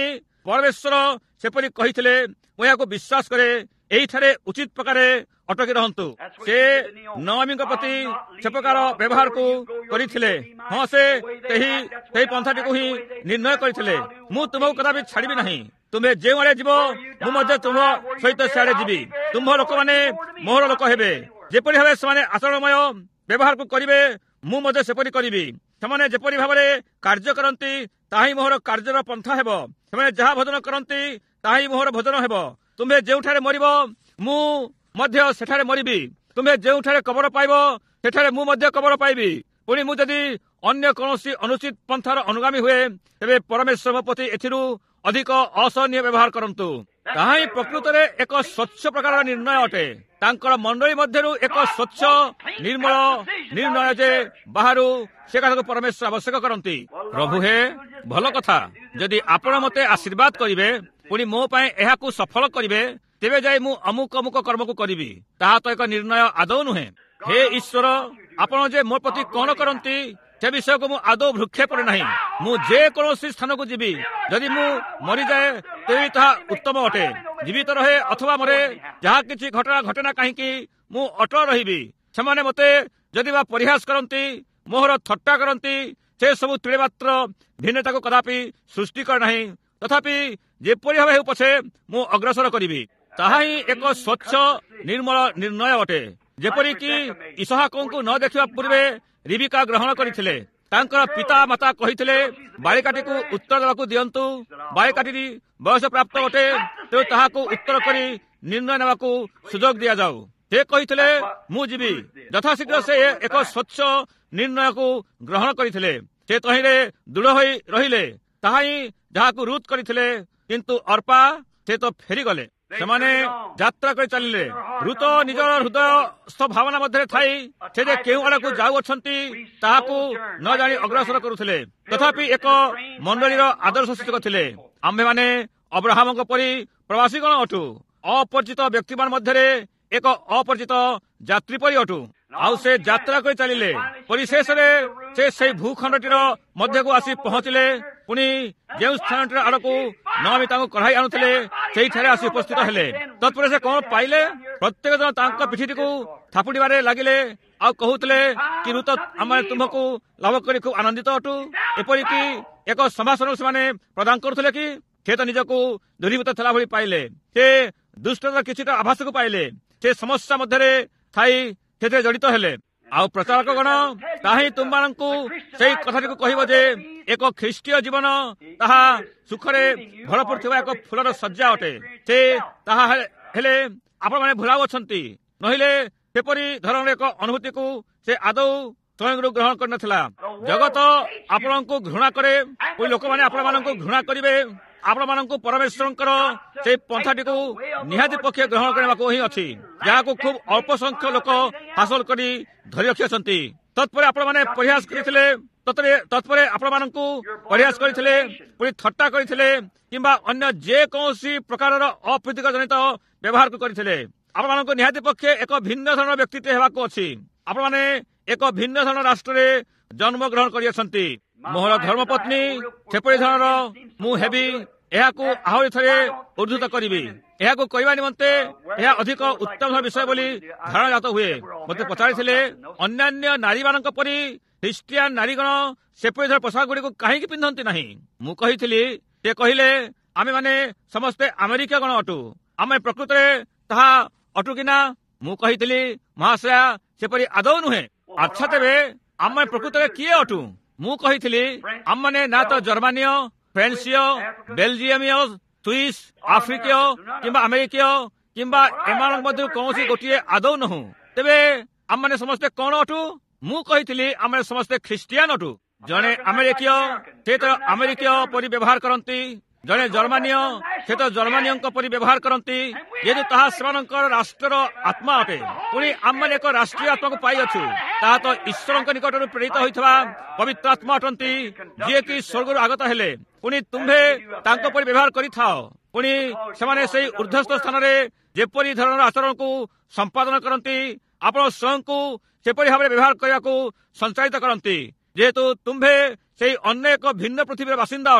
ପରମେଶ୍ୱର ସେପରି କହିଥିଲେ, ମୁଁ ଏହାକୁ ବିଶ୍ୱାସ କରେ, ଏଇଠାରେ ଉଚିତ ପ୍ରକାରେ ଅଟକି ରହନ୍ତୁ। ସେ ନଅମୀଙ୍କ ପ୍ରତି ସେ ପ୍ରକାର ବ୍ୟବହାରକୁ କରିଥିଲେ। ହଁ, ସେ ସେହି ସେହି ପନ୍ଥାଟିକୁ ହିଁ ନିର୍ଣ୍ଣୟ କରିଥିଲେ। ମୁଁ ତୁମକୁ କଦାପି ଛାଡ଼ିବି ନାହିଁ। ତୁମେ ଯେଉଁଆଡ଼େ ଯିବ ମୁଁ ମଧ୍ୟ ତୁମ ସହିତ ସିଆଡ଼େ ଯିବି। ତୁମ୍ଭ ଲୋକମାନେ ମୋହର ଲୋକ ହେବେ। ଯେପରି ଭାବେ ସେମାନେ ଆଚରଣମୟ ବ୍ୟବହାରକୁ କରିବେ, ମୁଁ ମଧ୍ୟ ସେପରି କରିବି। ସେମାନେ ଯେପରି ଭାବରେ କାର୍ଯ୍ୟ କରନ୍ତି, ତାହା ହିଁ ମୋହର କାର୍ଯ୍ୟର ପନ୍ଥା ହେବ। ସେମାନେ ଯାହା ଭୋଜନ କରନ୍ତି, ତାହା ହିଁ ମୋହର ଭୋଜନ ହେବ। ତୁମେ ଯେଉଁଠାରେ ମରିବ, ମୁଁ ମଧ୍ୟ ସେଠାରେ ମରିବି। ତୁମେ ଯେଉଁଠାରେ କବର ପାଇବ, ସେଠାରେ ମୁଁ ମଧ୍ୟ କବର ପାଇବି। ପୁଣି ମୁଁ ଯଦି ଅନ୍ୟ କୌଣସି ଅନୁଚିତ ପନ୍ଥାର ଅନୁଗାମୀ ହୁଏ, ତେବେ ପରମେଶ୍ୱର ପ୍ରତି ଏଥିରୁ ଅଧିକ ଅସହନୀୟ ବ୍ୟବହାର କରନ୍ତୁ। ତାହା ହିଁ ପ୍ରକୃତରେ ଏକ ସ୍ୱଚ୍ଛ ପ୍ରକାରର ନିର୍ଣ୍ଣୟ ଅଟେ। ତାଙ୍କର ମଣ୍ଡଳୀ ମଧ୍ୟରୁ ଏକ ସ୍ୱଚ୍ଛ ନିର୍ମଳ ନିର୍ଣ୍ଣୟ ଯେ ବାହାରୁ ସେ କଥାକୁ ପରମେଶ୍ୱର ଆବଶ୍ୟକ କରନ୍ତି। ପ୍ରଭୁ ହେ, ଭଲ କଥା। ଯଦି ଆପଣ ମୋତେ ଆଶୀର୍ବାଦ କରିବେ, ପୁଣି ମୋ ପାଇଁ ଏହାକୁ ସଫଳ କରିବେ, ତେବେ ଯାଇ ମୁଁ ଅମୁକ ଅମୁକ କର୍ମକୁ କରିବି। ତାହା ତ ଏକ ନିର୍ଣ୍ଣୟ ଆଦୌ ନୁହେଁ। ହେ ଈଶ୍ୱର, ଆପଣ ଯେ ମୋ ପ୍ରତି କଣ କରନ୍ତି ସେ ବିଷୟକୁ ମୁଁ ଆଦୌ ଭ୍ରୂକ୍ଷେପ କରେ ନାହିଁ। ମୁଁ ଯେକୌଣସି ସ୍ଥାନକୁ ଯିବି, ଯଦି ମୁଁ ମରିଯାଏ, ତେବେ ତାହା ଉତ୍ତମ ଅଟେ। ଜୀବିତ ରହେ ଅଥବା ମରେ, ଯାହା କିଛି ଘଟଣା ଘଟଣା କାହିଁକି, ମୁଁ ଅଟଳ ରହିବି। ସେମାନେ ମୋତେ ଯଦି ବା ପରିହାସ କରନ୍ତି, ମୋହର ଥଟ୍ଟା କରନ୍ତି, ସେ ସବୁ ତିଳେ ମାତ୍ର ଭିନ୍ନତାକୁ କଦାପି ସୃଷ୍ଟି କରେ ନାହିଁ। ତଥାପି ଯେପରି ଭାବେ ହେଉ ପଛେ ମୁଁ ଅଗ୍ରସର କରିବି। ତାହା ହିଁ ଏକ ସ୍ୱଚ୍ଛ ନିର୍ମଳ ନିର୍ଣ୍ଣୟ ଅଟେ। ଯେପରିକି ଇସହାକଙ୍କୁ ନ ଦେଖିବା ପୂର୍ବେ ରିବିକା ଗ୍ରହଣ କରିଥିଲେ। ତାଙ୍କର ପିତା ମାତା କହିଥିଲେ, ବାଳିକାଟିକୁ ଉତ୍ତର ଦେବାକୁ ଦିଅନ୍ତୁ। ବାଳିକାଟି ବୟସ ପ୍ରାପ୍ତ ଅଟେ, ତେଣୁ ତାହାକୁ ଉତ୍ତର କରି ନିର୍ଣ୍ଣୟ ନେବାକୁ ସୁଯୋଗ ଦିଆଯାଉ। ସେ କହିଥିଲେ, ମୁଁ ଯିବି। ଯଥାଶୀଘ୍ର ସେ ଏକ ସ୍ୱଚ୍ଛ ନିର୍ଣ୍ଣୟକୁ ଗ୍ରହଣ କରିଥିଲେ। ସେ ତହିଁରେ ଦୃଢ଼ ହୋଇ ରହିଲେ। ତାହା ହିଁ ଯାହାକୁ ରୁତ୍ କରିଥିଲେ। କିନ୍ତୁ ଅର୍ପା, ସେ ତ ଫେରିଗଲେ। ସେମାନେ ଯାତ୍ରା କରି ଚାଲିଲେ। ରୁତ ନିଜର ହୃଦୟସ୍ଥ ଭାବନା ମଧ୍ୟରେ ଥାଇ ସେ ଯେ କେଉଁ ଆଡ଼କୁ ଯାଉଅଛନ୍ତି ତାହାକୁ ନ ଜାଣି ଅଗ୍ରସର କରୁଥିଲେ। ତଥାପି ଏକ ମଣ୍ଡଳୀର ଆଦର୍ଶ ସୂଚକ ଥିଲେ। ଆମ୍ଭେମାନେ ଅବ୍ରାହମଙ୍କ ପରି ପ୍ରବାସୀଗଣ ଅଟୁ। ଅପରିଚିତ ବ୍ୟକ୍ତିମାନ ମଧ୍ୟରେ ଏକ ଅପରିଚିତ ଯାତ୍ରୀ ପରି ଅଟୁ। ଆଉ ସେ ଯାତ୍ରା କରି ଚାଲିଲେ। ପରିଶେଷରେ ସେ ସେହି ଭୂଖଣ୍ଡଟିର ମଧ୍ୟକୁ ଆସି ପହଞ୍ଚିଲେ। ପୁଣି ଯେଉଁ ସ୍ଥାନଟିର ଆଡ଼କୁ ନଅମୀ ତାଙ୍କୁ କଢ଼ାଇ ଆଣୁଥିଲେ, ସେଇଠାରେ ଆସି ଉପସ୍ଥିତ ହେଲେ। ତତ୍ପରେ ସେ କଣ ପାଇଲେ? ପ୍ରତ୍ୟେକ ଜଣ ତାଙ୍କ ପିଠିଟିକୁ ଥାପୁଡ଼ିବାରେ ଲାଗିଲେ। ଆଉ କହୁଥିଲେ କି, ରୁତ, ଆମେ ତୁମକୁ ଲାଭ କରି ଖୁବ୍ ଆନନ୍ଦିତ ଅଟୁ। ଏପରିକି ଏକ ସମ୍ଭାଷଣ ସେମାନେ ପ୍ରଦାନ କରୁଥିଲେ କି ସେ ତ ନିଜକୁ ଦୂରୀଭୂତ ଥିଲା ଭଳି ପାଇଲେ। ସେ ଦୁଷ୍ଟର କିଛିଟା ଆଭାସକୁ ପାଇଲେ। ସେ ସମସ୍ୟା ମଧ୍ୟରେ ଥାଇ ସେଥିରେ ଜଡ଼ିତ ହେଲେ। ଆଉ ପ୍ରଚାରକଗଣ ତାହା ହିଁ ତୁମମାନଙ୍କୁ ସେଇ କଥାଟିକୁ କହିବ ଯେ ଏକ ଖ୍ରୀଷ୍ଟୀୟ ଜୀବନ ତାହା ସୁଖରେ ଭରପୁର ଥିବା ଏକ ଫୁଲର ଶଯ୍ୟା ଅଟେ। ସେ ତାହା ହେଲେ ଆପଣମାନେ ଭୁଲାଉଅଛନ୍ତି। ନହେଲେ ସେପରି ଧରଣର ଏକ ଅନୁଭୂତିକୁ ସେ ଆଦୌ ସ୍ୱୟଂରୁ ଗ୍ରହଣ କରିନଥିଲା। ଜଗତ ଆପଣଙ୍କୁ ଘୃଣା କରେ। ଓଇ ଲୋକମାନେ ଆପଣମାନଙ୍କୁ ଘୃଣା କରିବେ। ଆପଣମାନଙ୍କୁ ପରମେଶ୍ୱରଙ୍କର ସେଇ ପନ୍ଥାଟିକୁ ନିହାତି ପକ୍ଷେ ଗ୍ରହଣ କରିବାକୁ ହିଁ ଅଛି, ଯାହାକୁ ଖୁବ୍ ଅଳ୍ପ ସଂଖ୍ୟକ ଲୋକ ହାସଲ କରି ଧରି ରଖିଅଛନ୍ତି। ତତ୍ପରେ ଆପଣମାନେ ପରିହାସ କରିଥିଲେ। ତତ୍ପରେ ଆପଣମାନଙ୍କୁ ପରିହାସ କରିଥିଲେ, ପୁଣି ଥଟ୍ଟା କରିଥିଲେ, କିମ୍ବା ଅନ୍ୟ ଯେକୌଣସି ପ୍ରକାରର ଅପ୍ରୀତିକର ଜନିତ ବ୍ୟବହାରକୁ କରିଥିଲେ। ଆପଣମାନଙ୍କୁ ନିହାତି ପକ୍ଷେ ଏକ ଭିନ୍ନ ଧରଣର ବ୍ୟକ୍ତିତ୍ୱ ହେବାକୁ ଅଛି। ଆପଣମାନେ ଏକ ଭିନ୍ନ ଧରଣ ରାଷ୍ଟ୍ରରେ ଜନ୍ମଗ୍ରହଣ କରିଅଛନ୍ତି। ମୋହର ଧର୍ମପତ୍ନୀ ସେପରି ଧରଣର ମୁଁ ହେବି, ଏହାକୁ ଆହୁରି ଥରେ ଉଦ୍ଧୃତ କରିବି। ଏହାକୁ କରିବା ନିମନ୍ତେ ଏହା ଅଧିକ ଉତ୍ତମ ବିଷୟ ବୋଲି ଧାରଣା ଜାତ ହୁଏ। ମୋତେ ପଚାରିଥିଲେ, ଅନ୍ୟାନ୍ୟ ନାରୀମାନଙ୍କ ପରି ଖ୍ରୀଷ୍ଟିଆନ ନାରୀଗଣ ସେପରି ଧର ପୋଷାକ ଗୁଡ଼ିକୁ କାହିଁକି ପିନ୍ଧନ୍ତି ନାହିଁ? ମୁଁ କହିଥିଲି, ସେ କହିଲେ, ଆମେମାନେ ସମସ୍ତେ ଆମେରିକୀୟ ଗଣ ଅଟୁ। ଆମେ ପ୍ରକୃତରେ ତାହା ଅଟୁ କିନା? ମୁଁ କହିଥିଲି, ମହାଶୟା, ସେପରି ଆଦୌ ନୁହେଁ। ଆଚ୍ଛା, ତେବେ ଆମେ ପ୍ରକୃତରେ କିଏ ଅଟୁ? ମୁଁ କହିଥିଲି, ଆମମାନେ ନା ତ ଜର୍ମାନୀୟ, ଫ୍ରେନ୍ସୀୟ, ବେଲଜିୟମୀୟ, ସୁଇସ୍, ଆଫ୍ରିକୀୟ କିମ୍ବା ଆମେରିକୀୟ କିମ୍ବା ଏମାନଙ୍କ ମଧ୍ୟରୁ କୌଣସି ଗୋଟିଏ ଆଦୌ ନୁହଁ। ତେବେ ଆମମାନେ ସମସ୍ତେ କଣ ଅଟୁ? ମୁଁ କହିଥିଲି, ଆମେ ସମସ୍ତେ ଖ୍ରୀଷ୍ଟିଆନ ଅଟୁ। ଜଣେ ଆମେରିକୀୟ ସେ ତ ଆମେରିକୀୟ ପରି ବ୍ୟବହାର କରନ୍ତି। ଜଣେ ଜର୍ମାନୀୟ ସେ ତ ଜର୍ମାନୀୟଙ୍କ ପରି ବ୍ୟବହାର କରନ୍ତି, ଯେହେତୁ ତାହା ସେମାନଙ୍କର ରାଷ୍ଟ୍ରର ଆତ୍ମା ଅଟେ। ପୁଣି ଆମମାନେ ଏକ ରାଷ୍ଟ୍ରୀୟ ଆତ୍ମାକୁ ପାଇଅଛୁ। ତାହା ତ ଈଶ୍ୱରଙ୍କ ନିକଟରୁ ପ୍ରେରିତ ହୋଇଥିବା ପବିତ୍ର ଆତ୍ମା ଅଟନ୍ତି, ଯିଏକି ସ୍ୱର୍ଗରୁ ଆଗତ ହେଲେ। ପୁଣି ତୁମ୍ଭେ ତାଙ୍କ ପରି ବ୍ୟବହାର କରିଥାଅ। ପୁଣି ସେମାନେ ସେହି ଉର୍ଦ୍ଧ୍ୱସ୍ଥ ସ୍ଥାନରେ ଯେପରି ଧରଣର ଆଚରଣକୁ ସମ୍ପାଦନ କରନ୍ତି, ଆପଣ ସ୍ୱୟଂକୁ ସେପରି ଭାବରେ ବ୍ୟବହାର କରିବାକୁ ସଞ୍ଚାଳିତ କରନ୍ତି, ଯେହେତୁ ତୁମ୍ଭେ ସେହି ଅନ୍ୟ ଏକ ଭିନ୍ନ ପୃଥିବୀର ବାସିନ୍ଦା ଅଟ।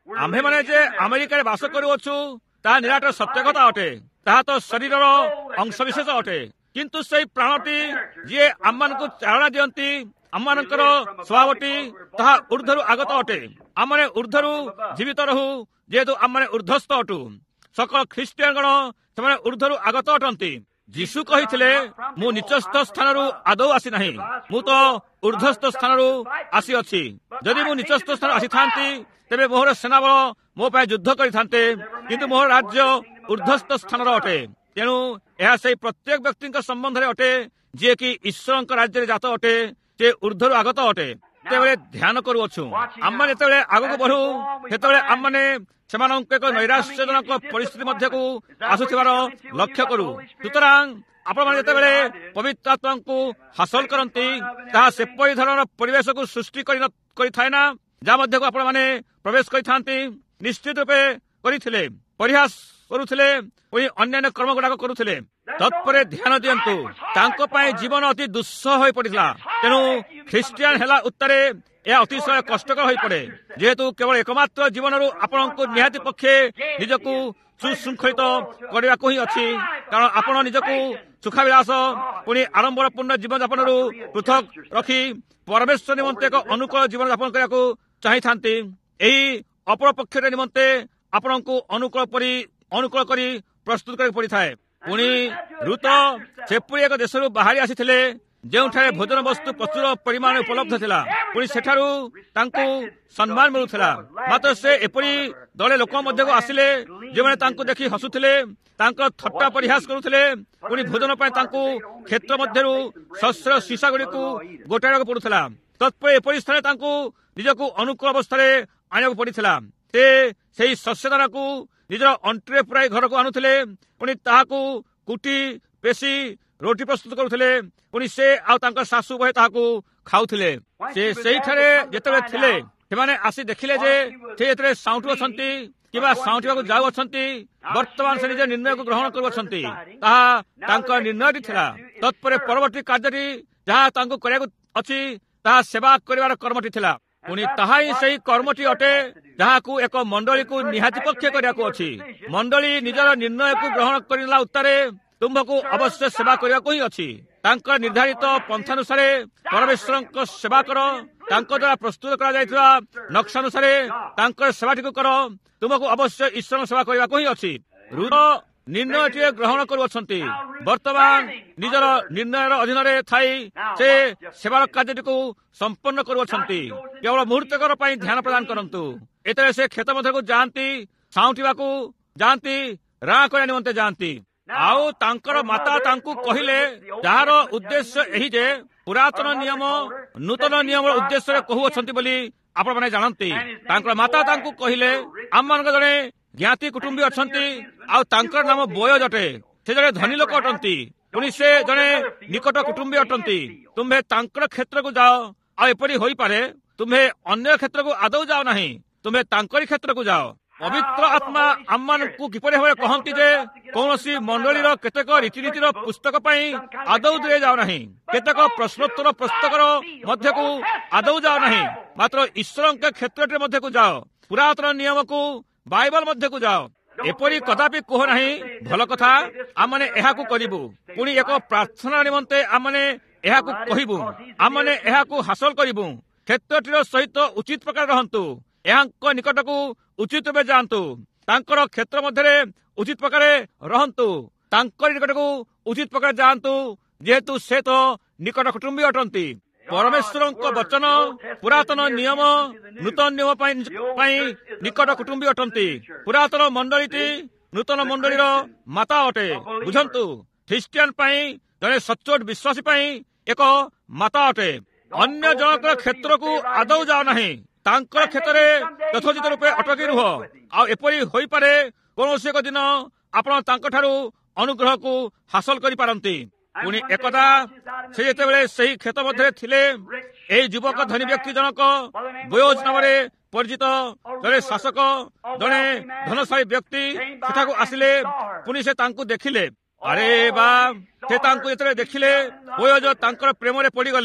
ଆମ୍ଭେମାନେ ଯେ ଆମେରିକାରେ ବାସ କରୁଅଛୁ ତାହା ନିରାଟ ସତ୍ୟ କଥା ଅଟେ। ତାହା ତ ଶରୀରର ଅଂଶବିଶେଷ ଅଟେ। କିନ୍ତୁ ସେହି ପ୍ରାଣଟି ଯିଏ ଆମମାନଙ୍କୁ ଚାଳନା ଦିଅନ୍ତି, ଆମମାନଙ୍କର ସ୍ୱଭାବଟି ତାହା ଉର୍ଦ୍ଧ୍ୱରୁ ଆଗତ ଅଟେ। ଆମମାନେ ଉର୍ଦ୍ଧ୍ୱରୁ ଜୀବିତ ରହୁ, ଯେହେତୁ ଆମମାନେ ଉର୍ଦ୍ଧ୍ୱସ୍ଥ ଅଟୁ। ସକଳ ଖ୍ରୀଷ୍ଟିଆନ ଗଣ ସେମାନେ ଉର୍ଦ୍ଧ୍ୱରୁ ଆଗତ ଅଟନ୍ତି। ଯୀଶୁ କହିଥିଲେ, ମୁଁ ନିଚସ୍ଥ ସ୍ଥାନରୁ ଆଦୌ ଆସିନାହିଁ, ମୁଁ ତ ଉର୍ଦ୍ଧ୍ୱସ୍ଥ ସ୍ଥାନରୁ ଆସିଅଛି। ଯଦି ମୁଁ ନିଚସ୍ଥ ସ୍ଥାନ ଆସିଥାନ୍ତି, ତେବେ ମୋହର ସେନାବଳ ମୋ ପାଇଁ ଯୁଦ୍ଧ କରିଥାନ୍ତେ, କିନ୍ତୁ ମୋହର ରାଜ୍ୟ ଉର୍ଦ୍ଧ୍ୱସ୍ଥ ସ୍ଥାନର ଅଟେ। ତେଣୁ ଏହା ସେହି ପ୍ରତ୍ୟେକ ବ୍ୟକ୍ତିଙ୍କ ସମ୍ବନ୍ଧରେ ଅଟେ ଯିଏକି ଈଶ୍ୱରଙ୍କ ରାଜ୍ୟରେ ଜାତ ଅଟେ, ସେ ଉର୍ଦ୍ଧ୍ୱରୁ ଆଗତ ଅଟେ। ଯେତେବେଳେ ଧ୍ୟାନ କରୁଅଛୁ, ଆମମାନେ ଯେତେବେଳେ ଆଗକୁ ବଢୁ, ସେତେବେଳେ ଆମମାନେ ସେମାନଙ୍କୁ ଏକ ନୈରାଶ୍ୟଜନକ ପରିସ୍ଥିତି ମଧ୍ୟକୁ ଆସୁଥିବାର ଲକ୍ଷ୍ୟ କରୁ। ସୁତରାଂ ଆପଣମାନେ ଯେତେବେଳେ ପବିତ୍ର ଆତ୍ମାଙ୍କୁ ହାସଲ କରନ୍ତି, ତାହା ସେପରି ଧରଣର ପରିବେଶକୁ ସୃଷ୍ଟି କରିଥାଏ ନା, ଯାହା ମଧ୍ୟକୁ ଆପଣମାନେ ପ୍ରବେଶ କରିଥାନ୍ତି। ନିଶ୍ଚିତ ରୂପେ କରିଥିଲେ, ପରିହାସ କରୁଥିଲେ, ପୁଣି ଅନ୍ୟାନ୍ୟ କର୍ମ ଗୁଡାକ କରୁଥିଲେ। ତତ୍ପରେ ଧ୍ୟାନ ଦିଅନ୍ତୁ, ତାଙ୍କ ପାଇଁ ଜୀବନ ଅତି ଦୁଃସହ ହୋଇପଡ଼ିଥିଲା। ତେଣୁ ଖ୍ରୀଷ୍ଟିଆନ ହେଲା ଉତ୍ତାରେ ଏହା ଅତିଶୟ କଷ୍ଟକର ହୋଇପଡେ, ଯେହେତୁ କେବଳ એકમાત્ર ଜୀବନରୁ ଆପଣଙ୍କୁ ନିହାତି ପକ୍ଷେ ନିଜକୁ ସୁଶୃଙ୍ଖଳିତ କରିବାକୁ ହିଁ ଅଛି। କାରଣ ଆପଣ ନିଜକୁ ସୁଖାବିଳାସ ପୁଣି ଆଡ଼ମ୍ବରପୂର୍ଣ୍ଣ ଜୀବନଯାପନରୁ ପୃଥକ ରଖି ପରମେଶ୍ୱର ନିମନ୍ତେ ଏକ ଅନୁକୂଳ ଜୀବନଯାପନ କରିବାକୁ ଚାହିଁଥାନ୍ତି। ଏହି ଅପର ପକ୍ଷରେ ନିମନ୍ତେ ଆପଣଙ୍କୁ ଅନୁକୂଳ ପରି ଅନୁକୂଳ କରି ପ୍ରସ୍ତୁତ କରିବାକୁ ପଡ଼ିଥାଏ। ପୁଣି ଋତ ସେପରି ଏକ ଦେଶରୁ ବାହାରି ଆସିଥିଲେ ଯେଉଁଠାରେ ଭୋଜନ ବସ୍ତୁ ପ୍ରଚୁର ପରିମାଣରେ ଉପଲବ୍ଧ ଥିଲା। ପୁଣି ସେଠାରୁ ତାଙ୍କୁ ସମ୍ମାନ ମିଳୁଥିଲା। ମାତ୍ର ସେ ଏପରି ଦଳେ ଲୋକ ମଧ୍ୟକୁ ଆସିଲେ ଯେଉଁମାନେ ତାଙ୍କୁ ଦେଖି ହସୁଥିଲେ, ତାଙ୍କର ଥଟ୍ଟା ପରିହାସ କରୁଥିଲେ। ପୁଣି ଭୋଜନ ପାଇଁ ତାଙ୍କୁ କ୍ଷେତ୍ର ମଧ୍ୟରୁ ଶସ୍ୟର ଶିଶା ଗୁଡ଼ିକୁ ଗୋଟାଇବାକୁ ପଡୁଥିଲା। ତତ୍ପରେ ଏପରି ସ୍ଥାନରେ ତାଙ୍କୁ ନିଜକୁ ଅନୁକୂଳ ଅବସ୍ଥାରେ ଆଣିବାକୁ ପଡିଥିଲା। ସେ ସେହି ଶସ୍ୟଦାନାକୁ ନିଜର ଅଣ୍ଟିରେ ପୁରାଇ ଘରକୁ ଆଣୁଥିଲେ, ପୁଣି ତାହାକୁ କୁଟି ପେଶି ରୋଟି ପ୍ରସ୍ତୁତ କରୁଥିଲେ। ପୁଣି ସେ ଆଉ ତାଙ୍କ ଶାଶୁ ବହେ ତାହାକୁ ଖାଉଥିଲେ। ସେ ସେଇଠାରେ ଯେତେବେଳେ ଥିଲେ, ସେମାନେ ଆସି ଦେଖିଲେ ଯେ ସେ ଯେତେବେଳେ ସାଉଁଟୁ ଅଛନ୍ତି କିମ୍ବା ସାଉଁଟିବାକୁ ଯାଉଅଛନ୍ତି, ବର୍ତ୍ତମାନ ସେ ନିଜ ନିର୍ଣ୍ଣୟକୁ ଗ୍ରହଣ କରୁଅଛନ୍ତି। ତାହା ତାଙ୍କ ନିର୍ଣ୍ଣୟଟି ଥିଲା। ତତ୍ପରେ ପରବର୍ତ୍ତୀ କାର୍ଯ୍ୟଟି ଯାହା ତାଙ୍କୁ କରିବାକୁ ଅଛି, ତାହା ସେବା କରିବାର କର୍ମଟି ଥିଲା। ପୁଣି ତାହା ହିଁ ସେହି କର୍ମଟି ଅଟେ ଯାହାକୁ ଏକ ମଣ୍ଡଳୀକୁ ନିହାତି ପକ୍ଷେ କରିବାକୁ ଅଛି। ମଣ୍ଡଳୀ ନିଜର ନିର୍ଣ୍ଣୟକୁ ଗ୍ରହଣ କରିନେଲା ଉତ୍ତାରେ ତୁମ୍ଭକୁ ଅବଶ୍ୟ ସେବା କରିବାକୁ ହିଁ ଅଛି। ତାଙ୍କ ନିର୍ଦ୍ଧାରିତ ପନ୍ଥାନୁସାରେ ପରମେଶ୍ୱରଙ୍କ ସେବା କର। ତାଙ୍କ ଦ୍ୱାରା ପ୍ରସ୍ତୁତ କରାଯାଇଥିବା ନକ୍ସାନୁସାରେ ତାଙ୍କର ସେବାଟିକୁ କର। ତୁମକୁ ଅବଶ୍ୟ ଈଶ୍ୱରଙ୍କ ସେବା କରିବାକୁ ହିଁ ଅଛି। ଋତ ନିର୍ଣ୍ଣୟଟିଏ ଗ୍ରହଣ କରୁଅଛନ୍ତି। ବର୍ତ୍ତମାନ ନିଜର ନିର୍ଣ୍ଣୟର ଅଧୀନରେ ଥାଇ ସେ ସେବାର କାର୍ଯ୍ୟଟିକୁ ସମ୍ପନ୍ନ କରୁଅଛନ୍ତି। କେବଳ ମୁହୂର୍ତ୍ତକର ପାଇଁ ଧ୍ୟାନ ପ୍ରଦାନ କରନ୍ତୁ। ଏତେବେଳେ ସେ କ୍ଷେତ ମଧ୍ୟକୁ ଯାଆନ୍ତି, ସାଉଁଟିବାକୁ ଯାଆନ୍ତି, ରାଁ କରିବା ନିମନ୍ତେ ଯାଆନ୍ତି। ଆଉ ତାଙ୍କର ମାତା ତାଙ୍କୁ କହିଲେ, ଯାହାର ଉଦ୍ଦେଶ୍ୟ ଏହି ଯେ ପୁରାତନ ନିୟମ ନୂତନ ନିୟମର ଉଦ୍ଦେଶ୍ୟରେ କହୁଅଛନ୍ତି ବୋଲି ଆପଣମାନେ ଜାଣନ୍ତି। ତାଙ୍କର ମାତା ତାଙ୍କୁ କହିଲେ, ଆମମାନଙ୍କ ଜଣେ ଜ୍ଞାତି କୁଟୁମ୍ବୀ ଅଛନ୍ତି, ଆଉ ତାଙ୍କର ନାମ ବୋୟଜ ଅଟେ। ସେ ଜଣେ ଧନୀ ଲୋକ ଅଟନ୍ତି, ପୁଣି ସେ ଜଣେ ନିକଟ କୁଟୁମ୍ବୀ ଅଟନ୍ତି। ତୁମ୍ଭେ ତାଙ୍କର କ୍ଷେତ୍ରକୁ ଯାଅ। ଆଉ ଏପରି ହୋଇପାରେ ତୁମ୍ଭେ ଅନ୍ୟ କ୍ଷେତ୍ରକୁ ଆଦୌ ଯାଅ ନାହିଁ, ତୁମ୍ଭେ ତାଙ୍କରି କ୍ଷେତ୍ରକୁ ଯାଅ। ପବିତ୍ର ଆତ୍ମା ଆମମାନଙ୍କୁ କିପରି ଭାବରେ କହନ୍ତି ଯେ କୌଣସି ମଣ୍ଡଳୀର କେତେକ ରୀତିନୀତିର ପୁସ୍ତକ ପାଇଁ ଆଦୌ ଦୂରେ ଯାଅ ନାହିଁ, କେତେକ ପ୍ରଶ୍ନୋତ୍ତର ପୁସ୍ତକର ମଧ୍ୟକୁ ଆଦୌ ଯାଅ ନାହିଁ, ମାତ୍ର ଈଶ୍ୱରଙ୍କ କ୍ଷେତ୍ରଟି ମଧ୍ୟକୁ ଯାଅ। ପୁରାତନ ନିୟମକୁ ବାଇବଲ ମଧ୍ୟକୁ ଯାଅ। ଏପରି କଦାପି କୁହ ନାହିଁ, ଭଲ କଥା ଆମମାନେ ଏହାକୁ କରିବୁ, ପୁଣି ଏକ ପ୍ରାର୍ଥନା ନିମନ୍ତେ ଆମମାନେ ଏହାକୁ କହିବୁ, ଆମମାନେ ଏହାକୁ ହାସଲ କରିବୁ। କ୍ଷେତ୍ରଟିର ସହିତ ଉଚିତ ପ୍ରକାର ରହନ୍ତୁ, ଏହାଙ୍କ ନିକଟକୁ ଉଚିତ ଭାବେ ଯାଆନ୍ତୁ, ତାଙ୍କର କ୍ଷେତ୍ର ମଧ୍ୟରେ ଉଚିତ ପ୍ରକାରେ ରହନ୍ତୁ, ତାଙ୍କର ନିକଟକୁ ଉଚିତ ପ୍ରକାରେ ଯାଆନ୍ତୁ, ଯେହେତୁ ସେ ତ ନିକଟ କୁଟୁମ୍ବୀ ଅଟନ୍ତି। ପରମେଶ୍ୱରଙ୍କ ବଚନ ପୁରାତନ ନିୟମ ନୂତନ ନିୟମ ପାଇଁ ନିକଟ କୁଟୁମ୍ବୀ ଅଟନ୍ତି। ପୁରାତନ ମଣ୍ଡଳୀଟି ନୂତନ ମଣ୍ଡଳୀର ମାତା ଅଟେ। ବୁଝନ୍ତୁ, ଖ୍ରୀଷ୍ଟିଆନ ପାଇଁ ଜଣେ ସଚ୍ଚୋଟ ବିଶ୍ୱାସୀ ପାଇଁ ଏକ ମାତା ଅଟେ। ଅନ୍ୟ ଜଣଙ୍କର କ୍ଷେତ୍ରକୁ ଆଦୌ ଯାଅ ନାହିଁ, ତାଙ୍କର କ୍ଷେତ୍ରରେ ଯଥୋଚିତ ରୂପେ ଅଟକି ରୁହ। ଆଉ ଏପରି ହୋଇପାରେ କୌଣସି ଏକ ଦିନ ଆପଣ ତାଙ୍କଠାରୁ ଅନୁଗ୍ରହକୁ ହାସଲ କରିପାରନ୍ତି। ପୁଣି ଏକଦା ସେ ଯେତେବେଳେ ସେହି କ୍ଷେତ ମଧ୍ୟରେ ଥିଲେ, ଏହି ଯୁବକ ଧନୀ ବ୍ୟକ୍ତି ଜଣକ ବୋୟଜ ନାମରେ ପରିଚିତ ଜଣେ ଶାସକ, ଜଣେ ଧନଶାଳୀ ବ୍ୟକ୍ତି ସେଠାକୁ ଆସିଲେ। ପୁଣି ସେ ତାଙ୍କୁ ଦେଖିଲେ। ଆରେ ବା, ସେ ତାଙ୍କୁ ଯେତେବେଳେ ଦେଖିଲେ, ବୋୟଜ ତାଙ୍କର ପ୍ରେମରେ ପଡ଼ିଗଲେ।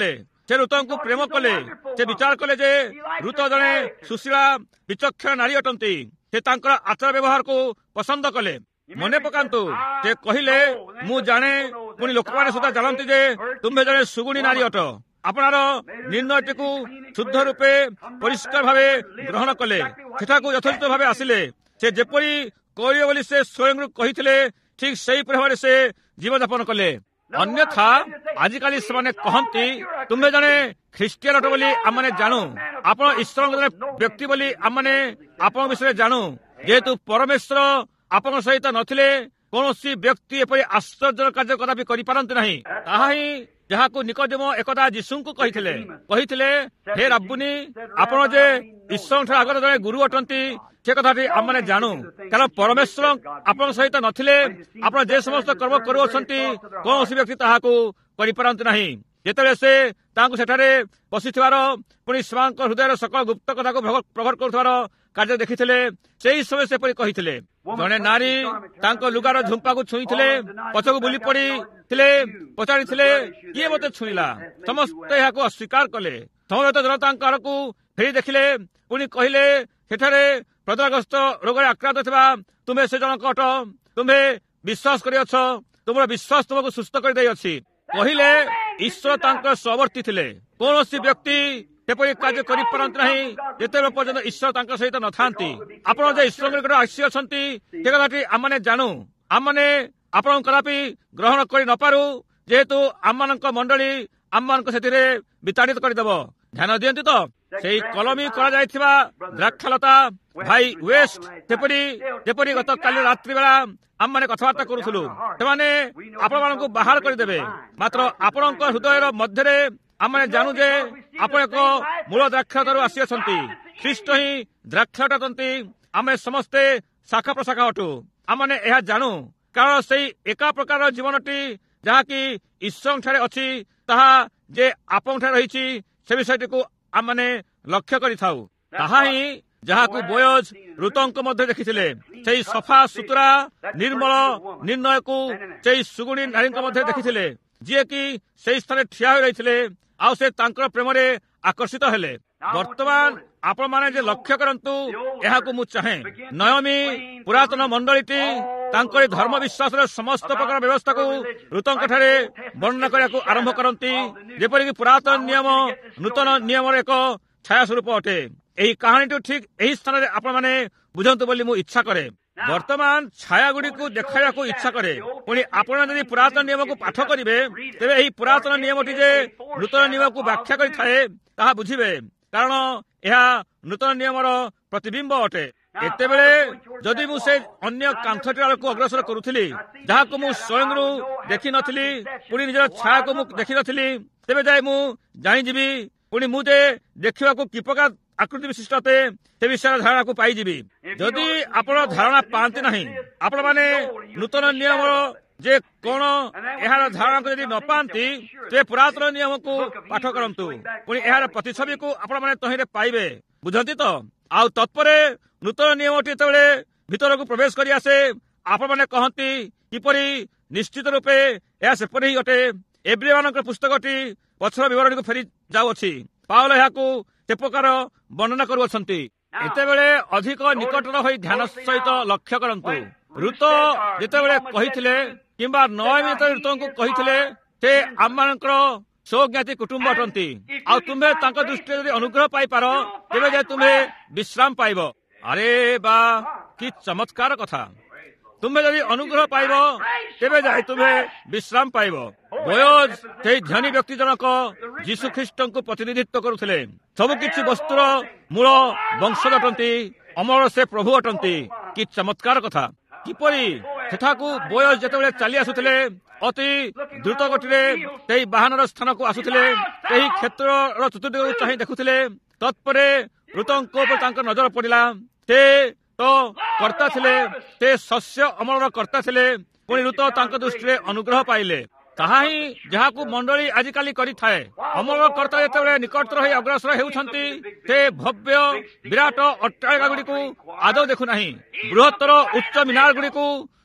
ସେ ରୁତଙ୍କୁ ପ୍ରେମ କଲେ। ସେ ବିଚାର କଲେ ଯେ ରୁତ ଜଣେ ସୁଶୀଳା ବିଚକ୍ଷଣ ନାରୀ ଅଟନ୍ତି। ସେ ତାଙ୍କର ଆଚାର ବ୍ୟବହାରକୁ ପସନ୍ଦ କଲେ। ମନେ ପକାନ୍ତୁ, ସେ କହିଲେ, ମୁଁ ଜାଣେ, ପୁଣି ଲୋକମାନେ ସୁଦ୍ଧା ଜାଣନ୍ତି ଯେ ତୁମେ ଜଣେ ସୁଗୁଣୀ ନାରୀ ଅଟ। ଆପଣାର ନିର୍ଣ୍ଣୟଟିକୁ ଶୁଦ୍ଧ ରୂପେ ପରିଷ୍କାର ଭାବେ ଗ୍ରହଣ କଲେ। ସେଠାକୁ ଯଥୋଚିତ ଭାବେ ଆସିଲେ। ସେ ଯେପରି କରିବେ ବୋଲି ସେ ସ୍ୱୟଂରୁ କହିଥିଲେ, ଠିକ୍ ସେହିପରି ଭାବରେ ସେ ଜୀବନଯାପନ କଲେ। ଅନ୍ୟଥା ଆଜିକାଲି ସେମାନେ କହନ୍ତି, ତୁମେ ଜଣେ ଖ୍ରୀଷ୍ଟିଆନ ଅଟ ବୋଲି ଆମମାନେ ଜାଣୁ, ଆପଣ ଈଶ୍ୱରଙ୍କ ଜଣେ ବ୍ୟକ୍ତି ବୋଲି ଆମମାନେ ଆପଣଙ୍କ ବିଷୟରେ ଜାଣୁ। ଯେହେତୁ ପରମେଶ୍ୱର ଆପଣଙ୍କ ସହିତ ନଥିଲେ କୌଣସି ବ୍ୟକ୍ତି ଏପରି ଆଶ୍ଚର୍ଯ୍ୟ କାର୍ଯ୍ୟ କଦାପି କରିପାରନ୍ତି ନାହିଁ। ତାହା ହିଁ ଯାହାକୁ ନିକୋଦେମ ଏକଦା ଯୀଶୁଙ୍କୁ କହିଥିଲେ କହିଥିଲେ ହେ ରାବୁନି, ଆପଣ ଯେ ଈଶ୍ୱରଙ୍କ ଆଗରେ ଜଣେ ଗୁରୁ ଅଟନ୍ତି ସେ କଥାଟି ଆମମାନେ ଜାଣୁ। କାରଣ ପରମେଶ୍ୱର ଆପଣଙ୍କ ସହିତ ନଥିଲେ ଆପଣ ଯେ ସମସ୍ତ କର୍ମ କରୁଅଛନ୍ତି କୌଣସି ବ୍ୟକ୍ତି ତାହାକୁ କରିପାରନ୍ତି ନାହିଁ। ଯେତେବେଳେ ସେ ତାଙ୍କୁ ସେଠାରେ ବସିଥିବାର, ପୁଣି ସେମାନଙ୍କ ହୃଦୟର ସକଳ ଗୁପ୍ତ କଥାକୁ ପ୍ରକଟ କରୁଥିବାର କାର୍ଯ୍ୟ ଦେଖିଥିଲେ, ସେହି ସମୟ ସେପରି କହିଥିଲେ। ଜଣେ ନାରୀ ତାଙ୍କ ଲୁଗାର ଝୁମ୍ପାକୁ ଛୁଇଁଥିଲେ, ପଛକୁ ବୁଲି ପଡ଼ିଥିଲେ, ପଚାରିଥିଲେ, କିଏ ମୋତେ ଛୁଇଁଲା? ସମସ୍ତେ ଏହାକୁ ଅସ୍ୱୀକାର କଲେ। ସମବେତ ଜନତାଙ୍କ ଆଡ଼କୁ ଫେରି ଦେଖିଲେ, ପୁଣି କହିଲେ, ସେଠାରେ ପ୍ରଦାଗ୍ରସ୍ତ ରୋଗରେ ଆକ୍ରାନ୍ତ ଥିବା ତୁମେ ସେ ଜଣକ ଅଟ। ତୁମେ ବିଶ୍ୱାସ କରିଅଛ, ତୁମର ବିଶ୍ୱାସ ତୁମକୁ ସୁସ୍ଥ କରିଦେଇଅଛି। କହିଲେ ଈଶ୍ୱର ତାଙ୍କର ସହବର୍ତ୍ତୀ ଥିଲେ। କୌଣସି ବ୍ୟକ୍ତି ସେପରି କାର୍ଯ୍ୟ କରିପାରନ୍ତି ନାହିଁ ଯେତେବେଳେ ପର୍ଯ୍ୟନ୍ତ ଈଶ୍ୱର ତାଙ୍କ ସହିତ ନଥାନ୍ତି। ଆପଣ ଯେ ଈଶ୍ୱରଙ୍କ ନିକଟରେ ଆସିଅଛନ୍ତି ସେ କଥାଟି ଆମମାନେ ଜାଣୁ। ଆମମାନେ ଆପଣଙ୍କ କଦାପି ଗ୍ରହଣ କରି ନପାରୁ, ଯେହେତୁ ଆମମାନଙ୍କ ମଣ୍ଡଳୀ ଆମମାନଙ୍କୁ ସେଥିରେ ବିତାଡ଼ିତ କରିଦେବ। ଧ୍ୟାନ ଦିଅନ୍ତୁ ତ, ସେଇ କଲମୀ କରାଯାଇଥିବା ଦ୍ରାକ୍ଷାଲତା ଭାଇ ୱେଷ୍ଟ ଯେପରି ଯେପରି ଗତକାଲି ରାତ୍ରି ବେଳା ଆମମାନେ କଥାବାର୍ତ୍ତା କରୁଥିଲୁ, ସେମାନେ ଆପଣମାନଙ୍କୁ ବାହାର କରିଦେବେ। ମାତ୍ର ଆପଣଙ୍କ ହୃଦୟର ମଧ୍ୟରେ ଆମେ ଜାଣୁ ଯେ ଆପଣ ଏକ ମୂଳ ଦ୍ରାକ୍ଷାଳତାରୁ ଆସିଅଛନ୍ତି। ଖ୍ରୀଷ୍ଟ ହିଁ ଦ୍ରାକ୍ଷାଳତା ଅଟନ୍ତି। ଆମେ ସମସ୍ତେ ଶାଖା ପ୍ରଶାଖା ଅଟୁ। ଆମମାନେ ଏହା ଜାଣୁ, କାରଣ ସେଇ ଏକା ପ୍ରକାରର ଜୀବନଟି ଯାହାକି ଈଶ୍ୱରଙ୍କଠାରେ ଅଛି, ତାହା ଯେ ଆପଣଙ୍କଠାରେ ରହିଛି ସେ ବିଷୟଟିକୁ ଆମମାନେ ଲକ୍ଷ୍ୟ କରିଥାଉ। ତାହା ହିଁ ଯାହାକୁ ବୋୟଜ ରୁତଙ୍କ ମଧ୍ୟ ଦେଖିଥିଲେ। ସେଇ ସଫା ସୁତୁରା ନିର୍ମଳ ନିର୍ଣ୍ଣୟକୁ ସେଇ ସୁଗୁଣୀ ନାରୀଙ୍କ ମଧ୍ୟ ଦେଖିଥିଲେ, ଯିଏକି ସେଇ ସ୍ଥାନରେ ଠିଆ ହୋଇ ରହିଥିଲେ, ଆଉ ସେ ତାଙ୍କର ପ୍ରେମରେ ଆକର୍ଷିତ ହେଲେ। ବର୍ତ୍ତମାନ ଆପଣମାନେ ଯେ ଲକ୍ଷ୍ୟ କରନ୍ତୁ, ଏହାକୁ ମୁଁ ଚାହେଁ। ନୟମୀ ପୁରାତନ ମଣ୍ଡଳୀଟି ତାଙ୍କରି ଧର୍ମ ବିଶ୍ୱାସର ସମସ୍ତ ପ୍ରକାର ବ୍ୟବସ୍ଥାକୁ ରୁତଙ୍କଠାରେ ବର୍ଣ୍ଣନା କରିବାକୁ ଆରମ୍ଭ କରନ୍ତି, ଯେପରିକି ପୁରାତନ ନିୟମ ନୂତନ ନିୟମର ଏକ ଛାୟା ସ୍ୱରୂପ ଅଟେ। ଏହି କାହାଣୀଟି ଠିକ୍ ଏହି ସ୍ଥାନରେ ଆପଣମାନେ ବୁଝନ୍ତୁ ବୋଲି ମୁଁ ଇଚ୍ଛା କରେ। ବର୍ତ୍ତମାନ ଛାୟାଗୁଡ଼ିକୁ ଦେଖାଇବାକୁ ଇଚ୍ଛା କରେ। ପୁଣି ଆପଣ ଯଦି ପୁରାତନ ନିୟମକୁ ପାଠ କରିବେ, ତେବେ ଏହି ପୁରାତନ ନିୟମଟି ଯେ ନୂତନ ନିୟମକୁ ବ୍ୟାଖ୍ୟା କରିଥାଏ ତାହା ବୁଝିବେ, କାରଣ ଏହା ନୂତନ ନିୟମର ପ୍ରତିବିମ୍ବ ଅଟେ। ଏତେବେଳେ ଯଦି ମୁଁ ସେ ଅନ୍ୟ କାନ୍ଥଟି ଆଡ଼କୁ ଅଗ୍ରସର କରୁଥିଲି, ଯାହାକୁ ମୁଁ ସ୍ୱୟଂରୁ ଦେଖିନଥିଲି, ପୁଣି ନିଜର ଛାୟାକୁ ମୁଁ ଦେଖିନଥିଲି, ତେବେ ଯାଇ ମୁଁ ଜାଣିଯିବି, ପୁଣି ମୁଁ ଯେ ଦେଖିବାକୁ କି ପ୍ରକାର ଆକୃତି ବିଶିଷ୍ଟ ଅଟେ ସେ ବିଷୟରେ ଧାରଣାକୁ ପାଇଯିବି। ଯଦି ଆପଣ ଧାରଣା ପାଆନ୍ତି ନାହିଁ, ଆପଣମାନେ ନୂତନ ନିୟମର ଯେ କଣ ଏହାର ଧାରଣାକୁ ଯଦି ନ ପାଆନ୍ତି, ସେ ପୁରାତନ ନିୟମକୁ ପାଠ କରନ୍ତୁ, ପୁଣି ଏହାର ପ୍ରତିଛବିକୁ ଆପଣମାନେ ତହିଁରେ ପାଇବେ। ବୁଝନ୍ତି ତ? ଆଉ ତତ୍ପରେ ନୂତନ ନିୟମଟି ଯେତେବେଳେ ଭିତରକୁ ପ୍ରବେଶ କରି ଆସେ, ଆପଣମାନେ କହନ୍ତି, କିପରି ନିଶ୍ଚିତ ରୂପେ ଏହା ସେପରି ହିଁ ଅଟେ। ଏବ୍ରେୟମାନଙ୍କ ପୁସ୍ତକଟି ପଛର ବିବରଣୀକୁ ଫେରି ଯାଉଅଛି। ପାଉଲ ଏହାକୁ ସେ ପ୍ରକାର ବର୍ଣ୍ଣନା କରୁଅଛନ୍ତି। ଏତେବେଳେ ଅଧିକ ନିକଟର ହୋଇ ଧ୍ୟାନ ସହିତ ଲକ୍ଷ୍ୟ କରନ୍ତୁ। ରୁତ ଯେତେବେଳେ କହିଥିଲେ, କିମ୍ବା ନୟମୀ ଯେତେବେଳେ ରୁତଙ୍କୁ କହିଥିଲେ, ସେ ଆମମାନଙ୍କର ସ୍ୱଜ୍ଞାତି କୁଟୁମ୍ବ ଅଟନ୍ତି, ଆଉ ତୁମେ ତାଙ୍କ ଦୃଷ୍ଟିରେ ଯଦି ଅନୁଗ୍ରହ ପାଇପାର, ତେବେ ଯେ ତୁମେ ବିଶ୍ରାମ ପାଇବ। ଆରେ ବା, କି ଚମତ୍କାର କଥା! ତୁମେ ଯଦି ଅନୁଗ୍ରହ ପାଇବ, ତେବେ ଯାଇ ତୁମେ ବିଶ୍ରାମ ପାଇବ। ବୋୟଜ ସେହି ଧନୀ ବ୍ୟକ୍ତି ଜଣକ ଯୀଶୁ ଖ୍ରୀଷ୍ଟଙ୍କୁ ପ୍ରତିନିଧିତ୍ୱ କରୁଥିଲେ। ସବୁକିଛି ବସ୍ତୁର ମୂଳ ବଂଶଜ ଅଟନ୍ତି, ଅମର ସେ ପ୍ରଭୁ ଅଟନ୍ତି। କି ଚମତ୍କାର କଥା! କିପରି ସେଠାକୁ ବୋୟଜ ଯେତେବେଳେ ଚାଲି ଆସୁଥିଲେ, ଅତି ଦ୍ରୁତ ଗତିରେ ସେହି ବାହନର ସ୍ଥାନକୁ ଆସୁଥିଲେ, ସେହି କ୍ଷେତ୍ରର ଚତୁର୍ଦିଗକୁ ଚାହିଁ ଦେଖୁଥିଲେ। ତତ୍ପରେ ରୁତଙ୍କ ଉପରେ ତାଙ୍କ ନଜର ପଡ଼ିଲା। ସେ ତ କର୍ତ୍ତା ଥିଲେ, ସେ ଶସ୍ୟ ଅମଳର କର୍ତ୍ତା ଥିଲେ। ପୁଣି ରୁତ ତାଙ୍କ ଦୃଷ୍ଟିରେ ଅନୁଗ୍ରହ ପାଇଲେ। ତାହା ହିଁ ଯାହାକୁ ମଣ୍ଡଳୀ ଆଜିକାଲି କରିଥାଏ। ଅମଳ କର୍ତ୍ତା ଯେତେବେଳେ ନିକଟତର ହୋଇ ଅଗ୍ରସର ହେଉଛନ୍ତି, ସେ ଭବ୍ୟ ବିରାଟ ଅଟ୍ଟାଳିକା ଗୁଡ଼ିକୁ ଆଦୌ ଦେଖୁନାହିଁ। ବୃହତ୍ତର ଉଚ୍ଚ ମିନାର ଗୁଡ଼ିକୁ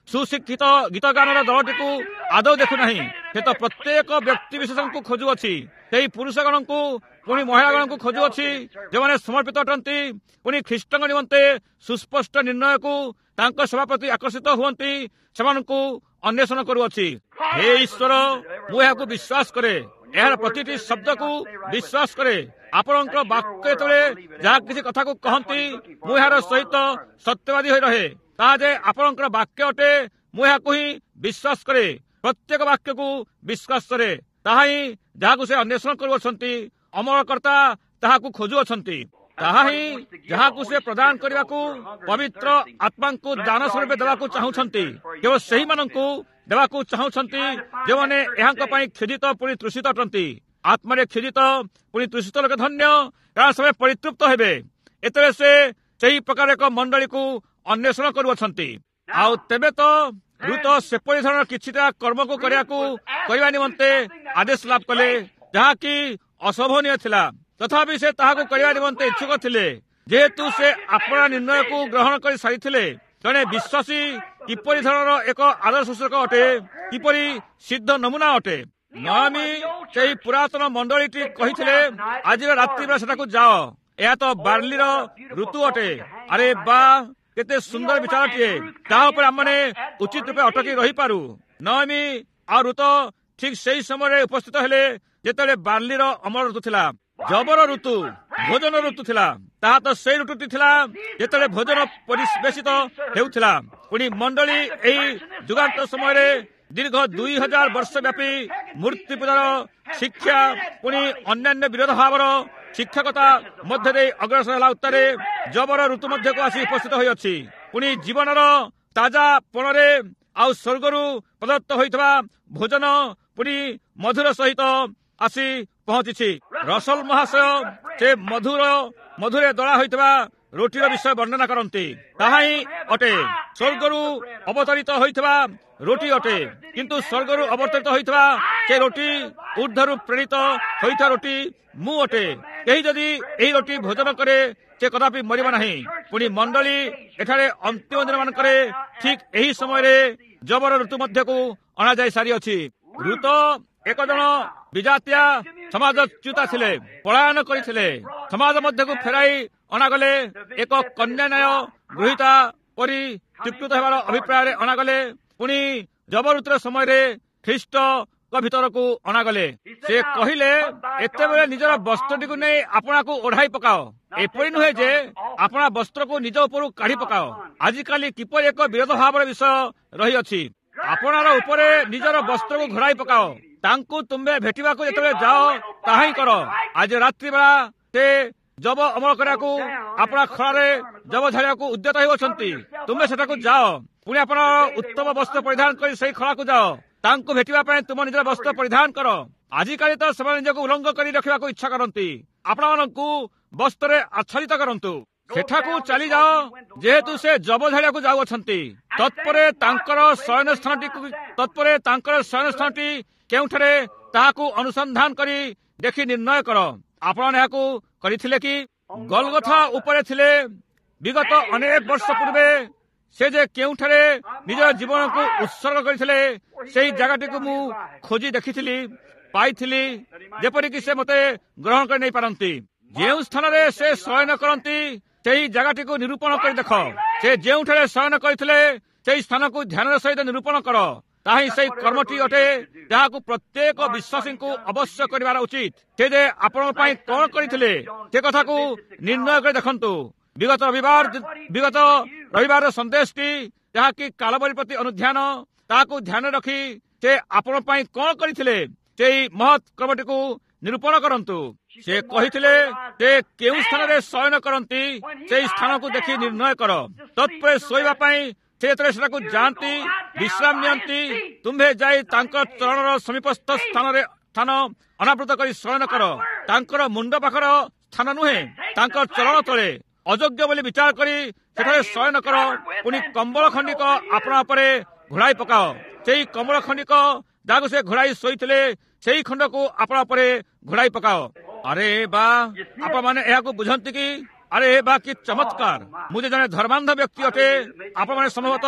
ସୁଶିକ୍ଷିତ ଗୀତ ଗାନର ଦଳଟିକୁ ଆଦୌ ଦେଖୁନାହିଁ। ସେ ତ ପ୍ରତ୍ୟେକ ବ୍ୟକ୍ତି ବିଶେଷଙ୍କୁ ଖୋଜୁଅଛି। ସେହି ପୁରୁଷଗଣଙ୍କୁ ପୁଣି ମହିଳାଗଣଙ୍କୁ ଖୋଜୁଅଛି ଯେଉଁମାନେ ସମର୍ପିତ ଅଟନ୍ତି, ପୁଣି ଖ୍ରୀଷ୍ଟଙ୍କ ନିମନ୍ତେ ସୁସ୍ପଷ୍ଟ ନିର୍ଣ୍ଣୟକୁ ତାଙ୍କ ସେବା ପ୍ରତି ଆକର୍ଷିତ ହୁଅନ୍ତି, ସେମାନଙ୍କୁ ଅନ୍ୱେଷଣ କରୁଅଛି। ହେ ଈଶ୍ୱର, ମୁଁ ଏହାକୁ ବିଶ୍ୱାସ କରେ, ଏହାର ପ୍ରତିଟି ଶବ୍ଦକୁ ବିଶ୍ୱାସ କରେ। ଆପଣଙ୍କ ବାକ୍ୟ ଯେତେବେଳେ ଯାହା କିଛି କଥାକୁ କହନ୍ତି, ମୁଁ ଏହାର ସହିତ ସତ୍ୟବାଦୀ ହୋଇ ରହେ। ତାହା ଯେ ଆପଣଙ୍କର ବାକ୍ୟ ଅଟେ, ମୁଁ ଏହାକୁ ହିଁ ବିଶ୍ୱାସ କରେ। ପ୍ରତ୍ୟେକ ବାକ୍ୟକୁ ବିଶ୍ୱାସ କରେ। ତାହା ହିଁ ଯାହାକୁ ସେ ଅନ୍ୱେଷଣ କରୁଅଛନ୍ତି, ଅମଳକର୍ତ୍ତା ତାହାକୁ ଖୋଜୁଅଛନ୍ତି। ତାହା ହିଁ ଯାହାକୁ ସେ ପ୍ରଦାନ କରିବାକୁ ପବିତ୍ର ଆତ୍ମାଙ୍କୁ ଦାନ ସ୍ୱରୂପେ ଦେବାକୁ ଚାହୁଁଛନ୍ତି। କେବଳ ସେହିମାନଙ୍କୁ ଦେବାକୁ ଚାହୁଁଛନ୍ତି ଯେଉଁମାନେ ଏହାଙ୍କ ପାଇଁ କ୍ଷୁଧିତ ପୁଣି ତୃଷିତ ଅଟନ୍ତି। ଆତ୍ମାରେ କ୍ଷୁଧିତ ପୁଣି ତୃଷିତ ଲୋକ ଧନ୍ୟ, କାରଣ ସେମାନେ ପରିତୃପ୍ତ ହେବେ। ଏଥିରେ ସେ ସେହି ପ୍ରକାର ଏକ ମଣ୍ଡଳୀକୁ ଅନ୍ୱେଷଣ କରୁଅଛନ୍ତି। ଆଉ ତେବେ ତ ରୁତ ସେପରି ଧରଣର କିଛିଟା କର୍ମକୁ କରିବାକୁ କରିବା ନିମନ୍ତେ ଆଦେଶ ଲାଭ କଲେ, ଯାହାକି ଅଶୋଭନୀୟ ଥିଲା। ତଥାପି ସେ ତାହାକୁ କରିବା ନିମନ୍ତେ ଇଚ୍ଛୁକ ଥିଲେ, ଯେହେତୁ ସେ ଆପଣା ନିର୍ଣ୍ଣୟକୁ ଗ୍ରହଣ କରି ସାରିଥିଲେ। ଜଣେ ବିଶ୍ୱାସୀ କିପରି ଧରଣର ଏକ ଆଦର୍ଶ ସୂଚକ ଅଟେ, କିପରି ସିଦ୍ଧ ନମୁନା ଅଟେ। ନଆମୀ ସେହି ପୁରାତନ ମଣ୍ଡଳୀଟି କହିଥିଲେ, ଆଜିର ରାତ୍ରି ବେଳେ ସେଠାକୁ ଯାଅ, ଏହା ତ ବାର୍ଲିର ଋତୁ ଅଟେ। ଆରେ ବା, କେତେ ସୁନ୍ଦର ବିଚାରଟିଏ। ତାହା ଉପରେ ଆମମାନେ ଉଚିତ ରୂପେ ଅଟକି ରହିପାରୁ। ନଆମୀ ଆଉ ଋତ ଠିକ୍ ସେହି ସମୟରେ ଉପସ୍ଥିତ ହେଲେ ଯେତେବେଳେ ବାର୍ଲିର ଅମଳ ଋତୁ ଥିଲା, ଜବର ଋତୁ, ଭୋଜନ ଋତୁ ଥିଲା। ତାହା ତ ସେଇ ଋତୁଟି ଥିଲା ଯେତେବେଳେ ଭୋଜନ ପରିବେଶିତ ହେଉଥିଲା। ପୁଣି ମଣ୍ଡଳୀ ଏହି ଯୁଗାନ୍ତ ସମୟରେ ଦୀର୍ଘ ଦୁଇ ହଜାର ବର୍ଷ ବ୍ୟାପୀ ମୂର୍ତ୍ତି ପୂଜାର ଶିକ୍ଷା, ପୁଣି ଅନ୍ୟାନ୍ୟ ବିରୋଧ ଭାବର ଶିକ୍ଷକତା ମଧ୍ୟ ଦେଇ ଅଗ୍ରସର ହେଲା ଉତ୍ତାରେ ଜବର ଋତୁ ମଧ୍ୟକୁ ଆସି ଉପସ୍ଥିତ ହୋଇଅଛି। ପୁଣି ଜୀବନର ତାଜା ପଣରେ ଆଉ ସ୍ୱର୍ଗରୁ ପ୍ରଦତ୍ତ ହୋଇଥିବା ଭୋଜନ ପୁଣି ମଧୁର ସହିତ ଆସି ପହଞ୍ଚିଛି। ରସଲ ମହାଶୟ ସେ ମଧୁର ମଧୁରେ ଦଳା ହୋଇଥିବା ରୁଟିର ବିଷୟ ବର୍ଣ୍ଣନା କରନ୍ତି। ତାହା ହିଁ ଅଟେ ସ୍ୱର୍ଗରୁ ଅବତରିତ ହୋଇଥିବା ରୁଟି ଅଟେ। କିନ୍ତୁ ସ୍ୱର୍ଗରୁ ଅବତରିତ ହୋଇଥିବା ସେ ରୁଟି, ଊର୍ଦ୍ଧ୍ୱରୁ ପ୍ରେରିତ ହୋଇଥିବା ରୁଟି ମୁଁ ଅଟେ। କେହି ଯଦି ଏହି ରୁଟି ଭୋଜନ କରେ, ସେ କଦାପି ମରିବ ନାହିଁ। ପୁଣି ମଣ୍ଡଳୀ ଏଠାରେ ଅନ୍ତିମ ଦିନମାନଙ୍କରେ ଠିକ୍ ଏହି ସମୟରେ ଜବର ଋତୁ ମଧ୍ୟକୁ ଅଣାଯାଇ ସାରିଅଛି। ଋତ ଏକ ଜଣ ବିଜାତୀୟ ସମାଜଚ୍ୟୁତା ଥିଲେ, ପଳାୟନ କରିଥିଲେ। ସମାଜ ମଧ୍ୟକୁ ଫେରାଇ ଅଣାଗଲେ, ଏକ କନ୍ୟା ନ୍ୟାୟ ଗୃହୀତା ପରି ଚିତ୍ରିତ ହେବାର ଅଭିପ୍ରାୟରେ ଅଣାଗଲେ। ପୁଣି ଜବରଋତୁର ସମୟରେ ଖ୍ରୀଷ୍ଟଙ୍କ ଭିତରକୁ ଅଣାଗଲେ। ସେ କହିଲେ, ଏତେବେଳେ ନିଜର ବସ୍ତ୍ରଟିକୁ ନେଇ ଆପଣାକୁ ଓଢାଇ ପକାଅ। ଏପରି ନୁହେଁ ଯେ ଆପଣା ବସ୍ତ୍ରକୁ ନିଜ ଉପରୁ କାଢି ପକାଅ। ଆଜିକାଲି କିପରି ଏକ ବିରୋଧ ଭାବର ବିଷୟ ରହିଅଛି। ଆପଣାର ଉପରେ ନିଜର ବସ୍ତ୍ରକୁ ଘୋଡ଼ାଇ ପକାଅ। ତାଙ୍କୁ ତୁମେ ଭେଟିବାକୁ ଯେତେବେଳେ ଯାଅ, ତାହା ହିଁ କର। ଆଜି ରାତ୍ରି ବେଳା ସେ ଜବ ଅମଳ କରିବାକୁ ଆପଣା ଖଳାରେ ଜବ ଝାଡ଼ିବାକୁ ଉଦ୍ୟତ ହେଉଅଛନ୍ତି। ତୁମେ ସେଠାକୁ ଯାଅ, ପୁଣି ଆପଣ ଉତ୍ତମ ବସ୍ତ୍ର ପରିଧାନ କରି ସେହି ଖଳାକୁ ଯାଅ। ତାଙ୍କୁ ଭେଟିବା ପାଇଁ ତୁମ ନିଜର ବସ୍ତ୍ର ପରିଧାନ କର। ଆଜିକାଲି ତ ସେମାନେ ନିଜକୁ ଉଲଙ୍ଗ କରି ରଖିବାକୁ ଇଚ୍ଛା କରନ୍ତି। ଆପଣମାନଙ୍କୁ ବସ୍ତ୍ରରେ ଆଚ୍ଛାଦିତ କରନ୍ତୁ। ସେଠାକୁ ଚାଲିଯାଅ, ଯେହେତୁ ସେ ଜବ ଝାଡ଼ିବାକୁ ଯାଉଅଛନ୍ତି। ତତ୍ପରେ ତାଙ୍କର ଶୟନ ସ୍ଥାନଟିକୁ ତତ୍ପରେ ତାଙ୍କର ଶୟନ ସ୍ଥାନଟି କେଉଁଠାରେ ତାହାକୁ ଅନୁସନ୍ଧାନ କରି ଦେଖି ନିର୍ଣ୍ଣୟ କର। ଆପଣ ଏହାକୁ କରିଥିଲେ କି? ଗଲଗଥା ଉପରେ ଥିଲେ। ବିଗତ ଅନେକ ବର୍ଷ ପୂର୍ବେ ସେ ଯେ କେଉଁଠାରେ ନିଜର ଜୀବନକୁ ଉତ୍ସର୍ଗ କରିଥିଲେ, ସେହି ଜାଗାଟିକୁ ମୁଁ ଖୋଜି ଦେଖିଥିଲି, ପାଇଥିଲି, ଯେପରିକି ସେ ମୋତେ ଗ୍ରହଣ କରି ନେଇପାରନ୍ତି। ଯେଉଁ ସ୍ଥାନରେ ସେ ଶୟନ କରନ୍ତି, ସେହି ଜାଗାଟିକୁ ନିରୂପଣ କରି ଦେଖ। ସେ ଯେଉଁଠାରେ ଶୟନ କରିଥିଲେ, ସେହି ସ୍ଥାନକୁ ଧ୍ୟାନର ସହିତ ନିରୂପଣ କର। ତାହା ହିଁ ସେହି କର୍ମଟି ଅଟେ ଯାହାକୁ ପ୍ରତ୍ୟେକ ବିଶ୍ୱାସୀଙ୍କୁ ଅବଶ୍ୟ କରିବାର ଉଚିତ। ସେ ଯେ ଆପଣଙ୍କ ପାଇଁ କଣ କରିଥିଲେ, ସେ କଥାକୁ ନିର୍ଣ୍ଣୟ କରି ଦେଖନ୍ତୁ। ବିଗତ ରବିବାର ବିଗତ ରବିବାର ସନ୍ଦେଶଟି ଯାହାକି କାଳବରୀ ପ୍ରତି ଅନୁଧ୍ୟାନ, ତାହାକୁ ଧ୍ୟାନ ରଖି ସେ ଆପଣଙ୍କ ପାଇଁ କଣ କରିଥିଲେ, ସେହି ମହତ୍ କର୍ମଟିକୁ ନିରୂପଣ କରନ୍ତୁ। ସେ କହିଥିଲେ, ସେ କେଉଁ ସ୍ଥାନରେ ଶୟନ କରନ୍ତି, ସେହି ସ୍ଥାନକୁ ଦେଖି ନିର୍ଣ୍ଣୟ କର। ତତ୍ପରେ ଶୋଇବା ପାଇଁ ସେ ଯେତେବେଳେ ସେଟାକୁ ଯାଆନ୍ତି, ବିଶ୍ରାମ ନିଅନ୍ତି, ତୁମ୍ଭେ ଯାଇ ତାଙ୍କ ଚରଣର ସମୀପସ୍ଥ ସ୍ଥାନରେ ସ୍ଥାନ ଅନାବୃତ କରି ଶୟନ କର। ତାଙ୍କର ମୁଣ୍ଡ ପାଖର ସ୍ଥାନ ନୁହେଁ, ତାଙ୍କ ଚରଣ ତଳେ ଅଯୋଗ୍ୟ ବୋଲି ବିଚାର କରି ସେଠାରେ ଶୟନ କର। ପୁଣି କମ୍ବଳ ଖଣ୍ଡିକ ଆପଣା ଉପରେ ଘୋଡ଼ାଇ ପକାଅ। ସେହି କମ୍ବଳ ଖଣ୍ଡିକ ଯାହାକୁ ସେ ଘୋଡ଼ାଇ ଶୋଇଥିଲେ, ସେହି ଖଣ୍ଡକୁ ଆପଣା ଉପରେ ଘୋଡ଼ାଇ ପକାଅ। ଆରେ ବା, ଆପଣମାନେ ଏହାକୁ ବୁଝନ୍ତି କି? ଆରେ ବା କି ଚମତ୍କାର! ମୁଁ ଯେ ଜଣେ ଧର୍ମାନ୍ଧ ବ୍ୟକ୍ତି ଅଟେ। ଆପଣମାନେ ସମ୍ଭବତଃ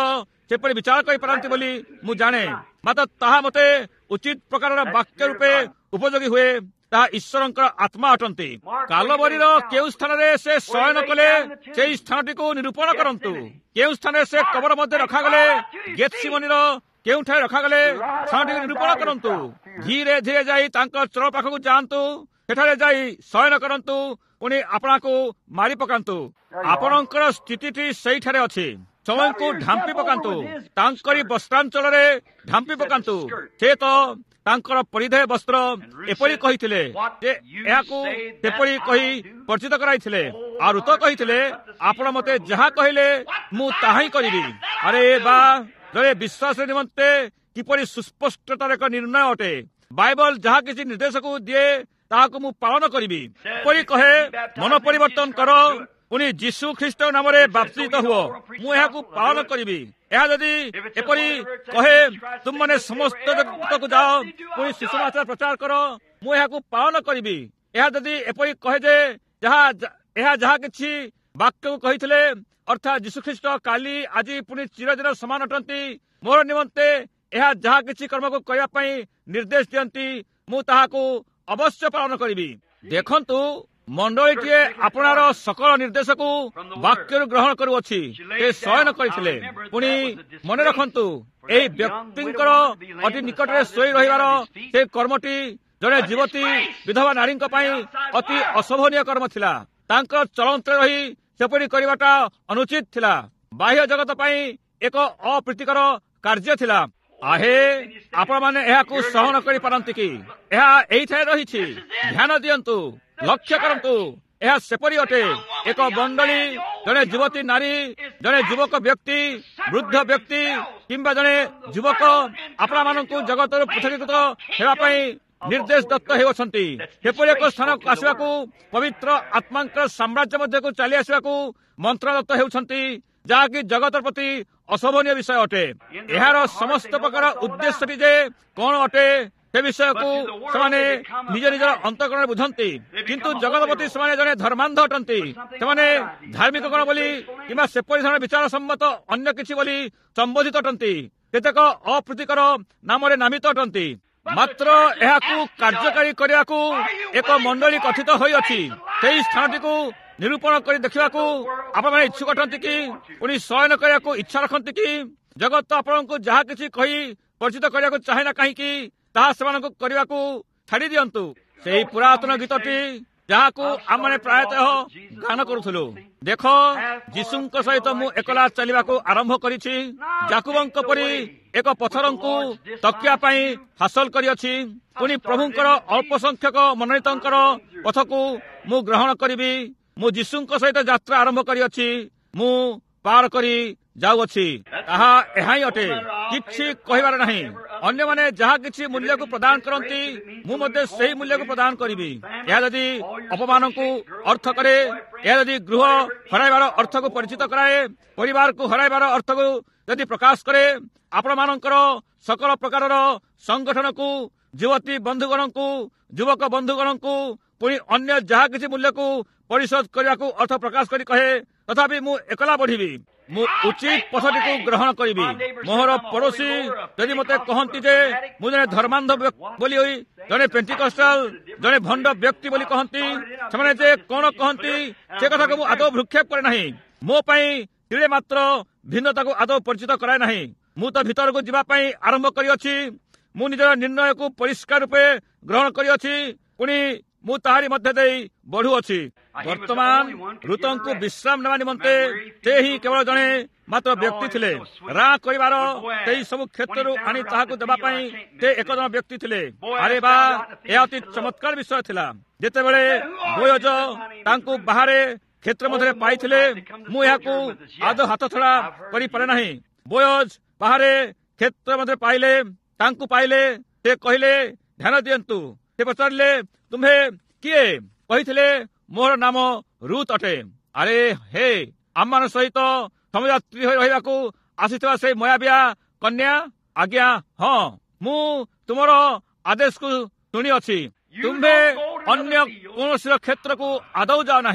ସେପରି ବିଚାର କରିପାରନ୍ତି ବୋଲି ମୁଁ ଜାଣେ, ମାତ୍ର ତାହା ମୋତେ ଉଚିତ ପ୍ରକାରର ବାକ୍ୟ ରୂପେ ଉପଯୋଗୀ ହୁଏ। ତାହା ଈଶ୍ୱରଙ୍କର ଆତ୍ମା ଅଟନ୍ତି। କାଲବରୀର କେଉଁ ସ୍ଥାନରେ ସେ ଶୟନ କଲେ ସେହି ସ୍ଥାନଟିକୁ ନିରୂପଣ କରନ୍ତୁ। କେଉଁ ସ୍ଥାନରେ ସେ କବର ମଧ୍ୟରେ ରଖାଗଲେ, ଗେତ୍ସିମନିର କେଉଁଠାରେ ରଖାଗଲେ ସ୍ଥାନଟିକୁ ନିରୂପଣ କରନ୍ତୁ। ଧୀରେ ଧୀରେ ଯାଇ ତାଙ୍କ ଚର ପାଖକୁ ଯାଆନ୍ତୁ, ସେଠାରେ ଯାଇ ଶୟନ କରନ୍ତୁ, ପୁଣି ଆପଣଙ୍କୁ ମାରି ପକାନ୍ତୁ। ଆପଣଙ୍କର ସ୍ଥିତିଟି ସେଇଠାରେ ଅଛି। ସମୟକୁ ଢାମ୍ପି ପକାନ୍ତୁ, ତାଙ୍କରି ବସ୍ତ୍ରାଞ୍ଚଳରେ ଢାମ୍ପି ପକାନ୍ତୁ। ସେ ତ ତାଙ୍କର ପରିଧେୟ ବସ୍ତ୍ର ଏପରି କହିଥିଲେ ଯେ ଏହାକୁ ସେପରି କହି ପରିଚିତ କରାଇଥିଲେ। ଆଉ ଋତ କହିଥିଲେ, ଆପଣ ମୋତେ ଯାହା କହିଲେ ମୁଁ ତାହା ହିଁ କରିବି। ଆରେ ବା, ଜଣେ ବିଶ୍ୱାସ ନିମନ୍ତେ କିପରି ସୁସ୍ପଷ୍ଟତାର ଏକ ନିର୍ଣ୍ଣୟ ଅଟେ। ବାଇବଲ ଯାହା କିଛି ନିର୍ଦ୍ଦେଶକୁ ଦିଏ ତାହାକୁ ମୁଁ ପାଳନ କରିବି। ଏପରି କହେ, ମନ ପରିବର୍ତ୍ତନ କର, ପୁଣି ଯୀଶୁ ଖ୍ରୀଷ୍ଟ ନାମରେ ବାପ୍ତିତ ହୁଅ, ମୁଁ ଏହାକୁ ପାଳନ କରିବି। ଏହା ଯଦି ଏପରି କହେ, ତୁମମାନେ ସମସ୍ତ ଜଗତକୁ ଯାଅ, ପୁଣି ସୁସମାଚାର ପ୍ରଚାର କର, ମୁଁ ଏହାକୁ ପାଳନ କରିବି। ଏହା ଯଦି ଏପରି କହେ ଯେ ଯାହା ଏହା ଯାହା କିଛି ବାକ୍ୟକୁ କହିଥିଲେ, ଅର୍ଥାତ୍ ଯୀଶୁଖ୍ରୀଷ୍ଟ କାଲି ଆଜି ପୁଣି ଚିରଦିନ ସମାନ ଅଟନ୍ତି, ମୋର ନିମନ୍ତେ ଏହା ଯାହା କିଛି କର୍ମକୁ କରିବା ପାଇଁ ନିର୍ଦ୍ଦେଶ ଦିଅନ୍ତି, ମୁଁ ତାହାକୁ ଅବଶ୍ୟ ପାଳନ କରିବି। ଦେଖନ୍ତୁ, ମଣ୍ଡଳୀଟିଏ ଆପଣର ସକଳ ନିର୍ଦ୍ଦେଶକୁ ବାକ୍ୟରୁ ଗ୍ରହଣ କରୁଅଛି। ସେ ଶୟନ କରିଥିଲେ। ପୁଣି ମନେ ରଖନ୍ତୁ, ଏହି ବ୍ୟକ୍ତିଙ୍କର ଅତି ନିକଟରେ ଶୋଇ ରହିବାର ସେ କର୍ମଟି ଜଣେ ଯୁବତୀ ବିଧବା ନାରୀଙ୍କ ପାଇଁ ଅତି ଅଶୋଭନୀୟ କର୍ମ ଥିଲା। ତାଙ୍କର ଚଳନ୍ତରେ ରହି ସେପରି କରିବାଟା ଅନୁଚିତ ଥିଲା। ବାହ୍ୟ ଜଗତ ପାଇଁ ଏକ ଅପ୍ରୀତିକର କାର୍ଯ୍ୟ ଥିଲା। ଆହେ, ଆପଣମାନେ ଏହାକୁ ସହନ କରିପାରନ୍ତି କି? ଏହା ଏଇଠାରେ ରହିଛି। ଧ୍ୟାନ ଦିଅନ୍ତୁ, ଲକ୍ଷ୍ୟ କରନ୍ତୁ, ଏହା ସେପରି ଅଟେ। ଏକ ମଣ୍ଡଳୀ, ଜଣେ ଯୁବତୀ ନାରୀ, ଜଣେ ଯୁବକ ବ୍ୟକ୍ତି, ବୃଦ୍ଧ ବ୍ୟକ୍ତି କିମ୍ବା ଜଣେ ଯୁବକ ଆପଣମାନଙ୍କୁ ଜଗତରୁ ପୃଥକୀକୃତ ହେବା ପାଇଁ ନିର୍ଦ୍ଦେଶ ଦତ୍ତ ହେଉଅଛନ୍ତି। ସେପରି ଏକ ସ୍ଥାନକୁ ଆସିବାକୁ, ପବିତ୍ର ଆତ୍ମାଙ୍କର ସାମ୍ରାଜ୍ୟ ମଧ୍ୟକୁ ଚାଲି ଆସିବାକୁ ମନ୍ତ୍ର ଦତ୍ତ ହେଉଛନ୍ତି, ଯାହାକି ଜଗତ ପ୍ରତି ଅଶୋଭନୀୟ ବିଷୟ ଅଟେ। ଏହାର ସମସ୍ତ ପ୍ରକାର ଉଦ୍ଦେଶ୍ୟଟି ଯେ କଣ ଅଟେ ସେ ବିଷୟକୁ ସେମାନେ ନିଜ ନିଜର ଅନ୍ତଃକରଣରେ ବୁଝନ୍ତି। କିନ୍ତୁ ଜଗତ ପ୍ରତି ସେମାନେ ଜଣେ ଧର୍ମାନ୍ଧ ଅଟନ୍ତି। ସେମାନେ ଧାର୍ମିକ କଣ ବୋଲି କିମ୍ବା ସେପରି ଧରଣ ବିଚାର ସମ୍ମତ ଅନ୍ୟ କିଛି ବୋଲି ସମ୍ବୋଧିତ ଅଟନ୍ତି। କେତେକ ଅପ୍ରୀତିକର ନାମରେ ନାମିତ ଅଟନ୍ତି। ମାତ୍ର ଏହାକୁ କାର୍ଯ୍ୟକାରୀ କରିବାକୁ ଏକ ମଣ୍ଡଳୀ ଗଠିତ ହୋଇଅଛି। ସେହି ସ୍ଥାନଟିକୁ ନିରୂପଣ କରି ଦେଖିବାକୁ ଆପଣମାନେ ଇଚ୍ଛୁକ ଅଟନ୍ତି କି? ପୁଣି ଶୟନ କରିବାକୁ ଇଚ୍ଛା ରଖନ୍ତି କି? ଜଗତ ଆପଣଙ୍କୁ ଯାହା କିଛି କହି ପରିଚିତ କରିବାକୁ ଚାହେଁ ନା କାହିଁକି, ତାହା ସେମାନଙ୍କୁ କରିବାକୁ ଛାଡ଼ି ଦିଅନ୍ତୁ। ସେହି ପୁରାତନ ଗୀତଟି ଯାହାକୁ ଆମେ ପ୍ରାୟତଃ ଗାନ କରୁଥିଲୁ, ଦେଖ, ଯୀଶୁଙ୍କ ସହିତ ମୁଁ ଏକଲା ଚାଲିବାକୁ ଆରମ୍ଭ କରିଛି। ଯାକୁବଙ୍କ ପରି ଏକ ପଥରଙ୍କୁ ତକିଆ ପାଇଁ ହାସଲ କରିଅଛି। ପୁଣି ପ୍ରଭୁଙ୍କର ଅଳ୍ପ ସଂଖ୍ୟକ ମନୋନୀତଙ୍କର ପଥକୁ ମୁଁ ଗ୍ରହଣ କରିବି। ମୁଁ ଯୀଶୁଙ୍କ ସହିତ ଯାତ୍ରା ଆରମ୍ଭ କରିଅଛି। ମୁଁ ପାର କରି ଯାଉଅଛି। ତାହା ଏହା ହିଁ ଅଟେ, କିଛି କହିବାର ନାହିଁ। ଅନ୍ୟମାନେ ଯାହା କିଛି ମୂଲ୍ୟକୁ ପ୍ରଦାନ କରନ୍ତି, ମୁଁ ମଧ୍ୟ ସେହି ମୂଲ୍ୟକୁ ପ୍ରଦାନ କରିବି। ଏହା ଯଦି ଅପମାନକୁ ଅର୍ଥ କରେ, ଏହା ଯଦି ଗୃହ ହରାଇବାର ଅର୍ଥକୁ ପରିଚିତ କରାଏ, ପରିବାରକୁ ହରାଇବାର ଅର୍ଥକୁ ଯଦି ପ୍ରକାଶ କରେ, ଆପଣମାନଙ୍କର ସକଳ ପ୍ରକାରର ସଂଗଠନକୁ, ଯୁବତୀ ବନ୍ଧୁଗଣଙ୍କୁ, ଯୁବକ ବନ୍ଧୁଗଣଙ୍କୁ, ପୁଣି ଅନ୍ୟ ଯାହା କିଛି ମୂଲ୍ୟକୁ ପରିଶୋଧ କରିବାକୁ ଅର୍ଥ ପ୍ରକାଶ କରି କହେ, ତଥାପି ମୁଁ ଏକଲା ବଢିବି। ମୁଁ ଉଚିତ ପଥଟିକୁ ଗ୍ରହଣ କରିବି। ମୋର ପଡୋଶୀ ଯଦି ମୋତେ କହନ୍ତି ଯେ ମୁଁ ଜଣେ ଧର୍ମାନ୍ଧ ବୋଲି, ଜଣେ ପେଣ୍ଟିକଷ୍ଟାଲ, ଜଣେ ଭଣ୍ଡ ବ୍ୟକ୍ତି ବୋଲି କହନ୍ତି, ସେମାନେ ଯେ କଣ କହନ୍ତି ସେ କଥାକୁ ମୁଁ ଆଦୌ ଭ୍ରୂକ୍ଷେପ କରେ ନାହିଁ। ମୋ ପାଇଁ ତିଳେ ମାତ୍ର ଭିନ୍ନତାକୁ ଆଦୌ ପରିଚିତ କରାଏ ନାହିଁ। ମୁଁ ତ ଭିତରକୁ ଯିବା ପାଇଁ ଆରମ୍ଭ କରିଅଛି। ମୁଁ ନିଜର ନିର୍ଣ୍ଣୟକୁ ପରିଷ୍କାର ରୂପେ ଗ୍ରହଣ କରିଅଛି। ପୁଣି ମୁଁ ତାହାରି ମଧ୍ୟ ଦେଇ ବଢୁଅଛି। ବର୍ତ୍ତମାନ ଋତଙ୍କୁ ବିଶ୍ରାମ ନେବା ନିମନ୍ତେ ସେ ହିଁ କେବଳ ଜଣେ ମାତ୍ର ବ୍ୟକ୍ତି ଥିଲେ। ରାଁ କରିବାର ସେହି ସବୁ କ୍ଷେତ୍ରରୁ ଆଣି ତାହାକୁ ଦେବା ପାଇଁ ସେ ଏକ ଜଣ ବ୍ୟକ୍ତି ଥିଲେ। ଆରେ ବା, ଏହା ଅତି ଚମତ୍କାର ବିଷୟ ଥିଲା। ଯେତେବେଳେ ବୋୟଜ ତାଙ୍କୁ ବାହାରେ କ୍ଷେତ୍ର ମଧ୍ୟରେ ପାଇଥିଲେ, ମୁଁ ଏହାକୁ ଆଦୌ ହାତ ଛଡ଼ା କରିପାରେ ନାହିଁ। ବୋୟଜ ବାହାରେ କ୍ଷେତ୍ର ମଧ୍ୟରେ ପାଇଲେ, ତାଙ୍କୁ ପାଇଲେ, ସେ କହିଲେ, ଧ୍ୟାନ ଦିଅନ୍ତୁ। ସେ ପଚାରିଲେ, ତୁମ୍ଭେ କିଏ? କହିଥିଲେ, ମୋର ନାମ ରୁତ୍ ଅଟେ। ଆରେ ହେ, ଆମମାନଙ୍କ ସହିତ ସମଯାତ୍ରୀ ହୋଇ ରହିବାକୁ ଆସିଥିବା ସେଇ ମୟାବିଆ କନ୍ୟା? ଆଜ୍ଞା ହଁ, ମୁଁ ତୁମର ଆଦେଶକୁ ଶୁଣିଅଛି। ତୁମ୍ଭେ ଅନ୍ୟ କୌଣସି କ୍ଷେତ୍ରକୁ ଆଦୌ ଯାଅ ନାହିଁ।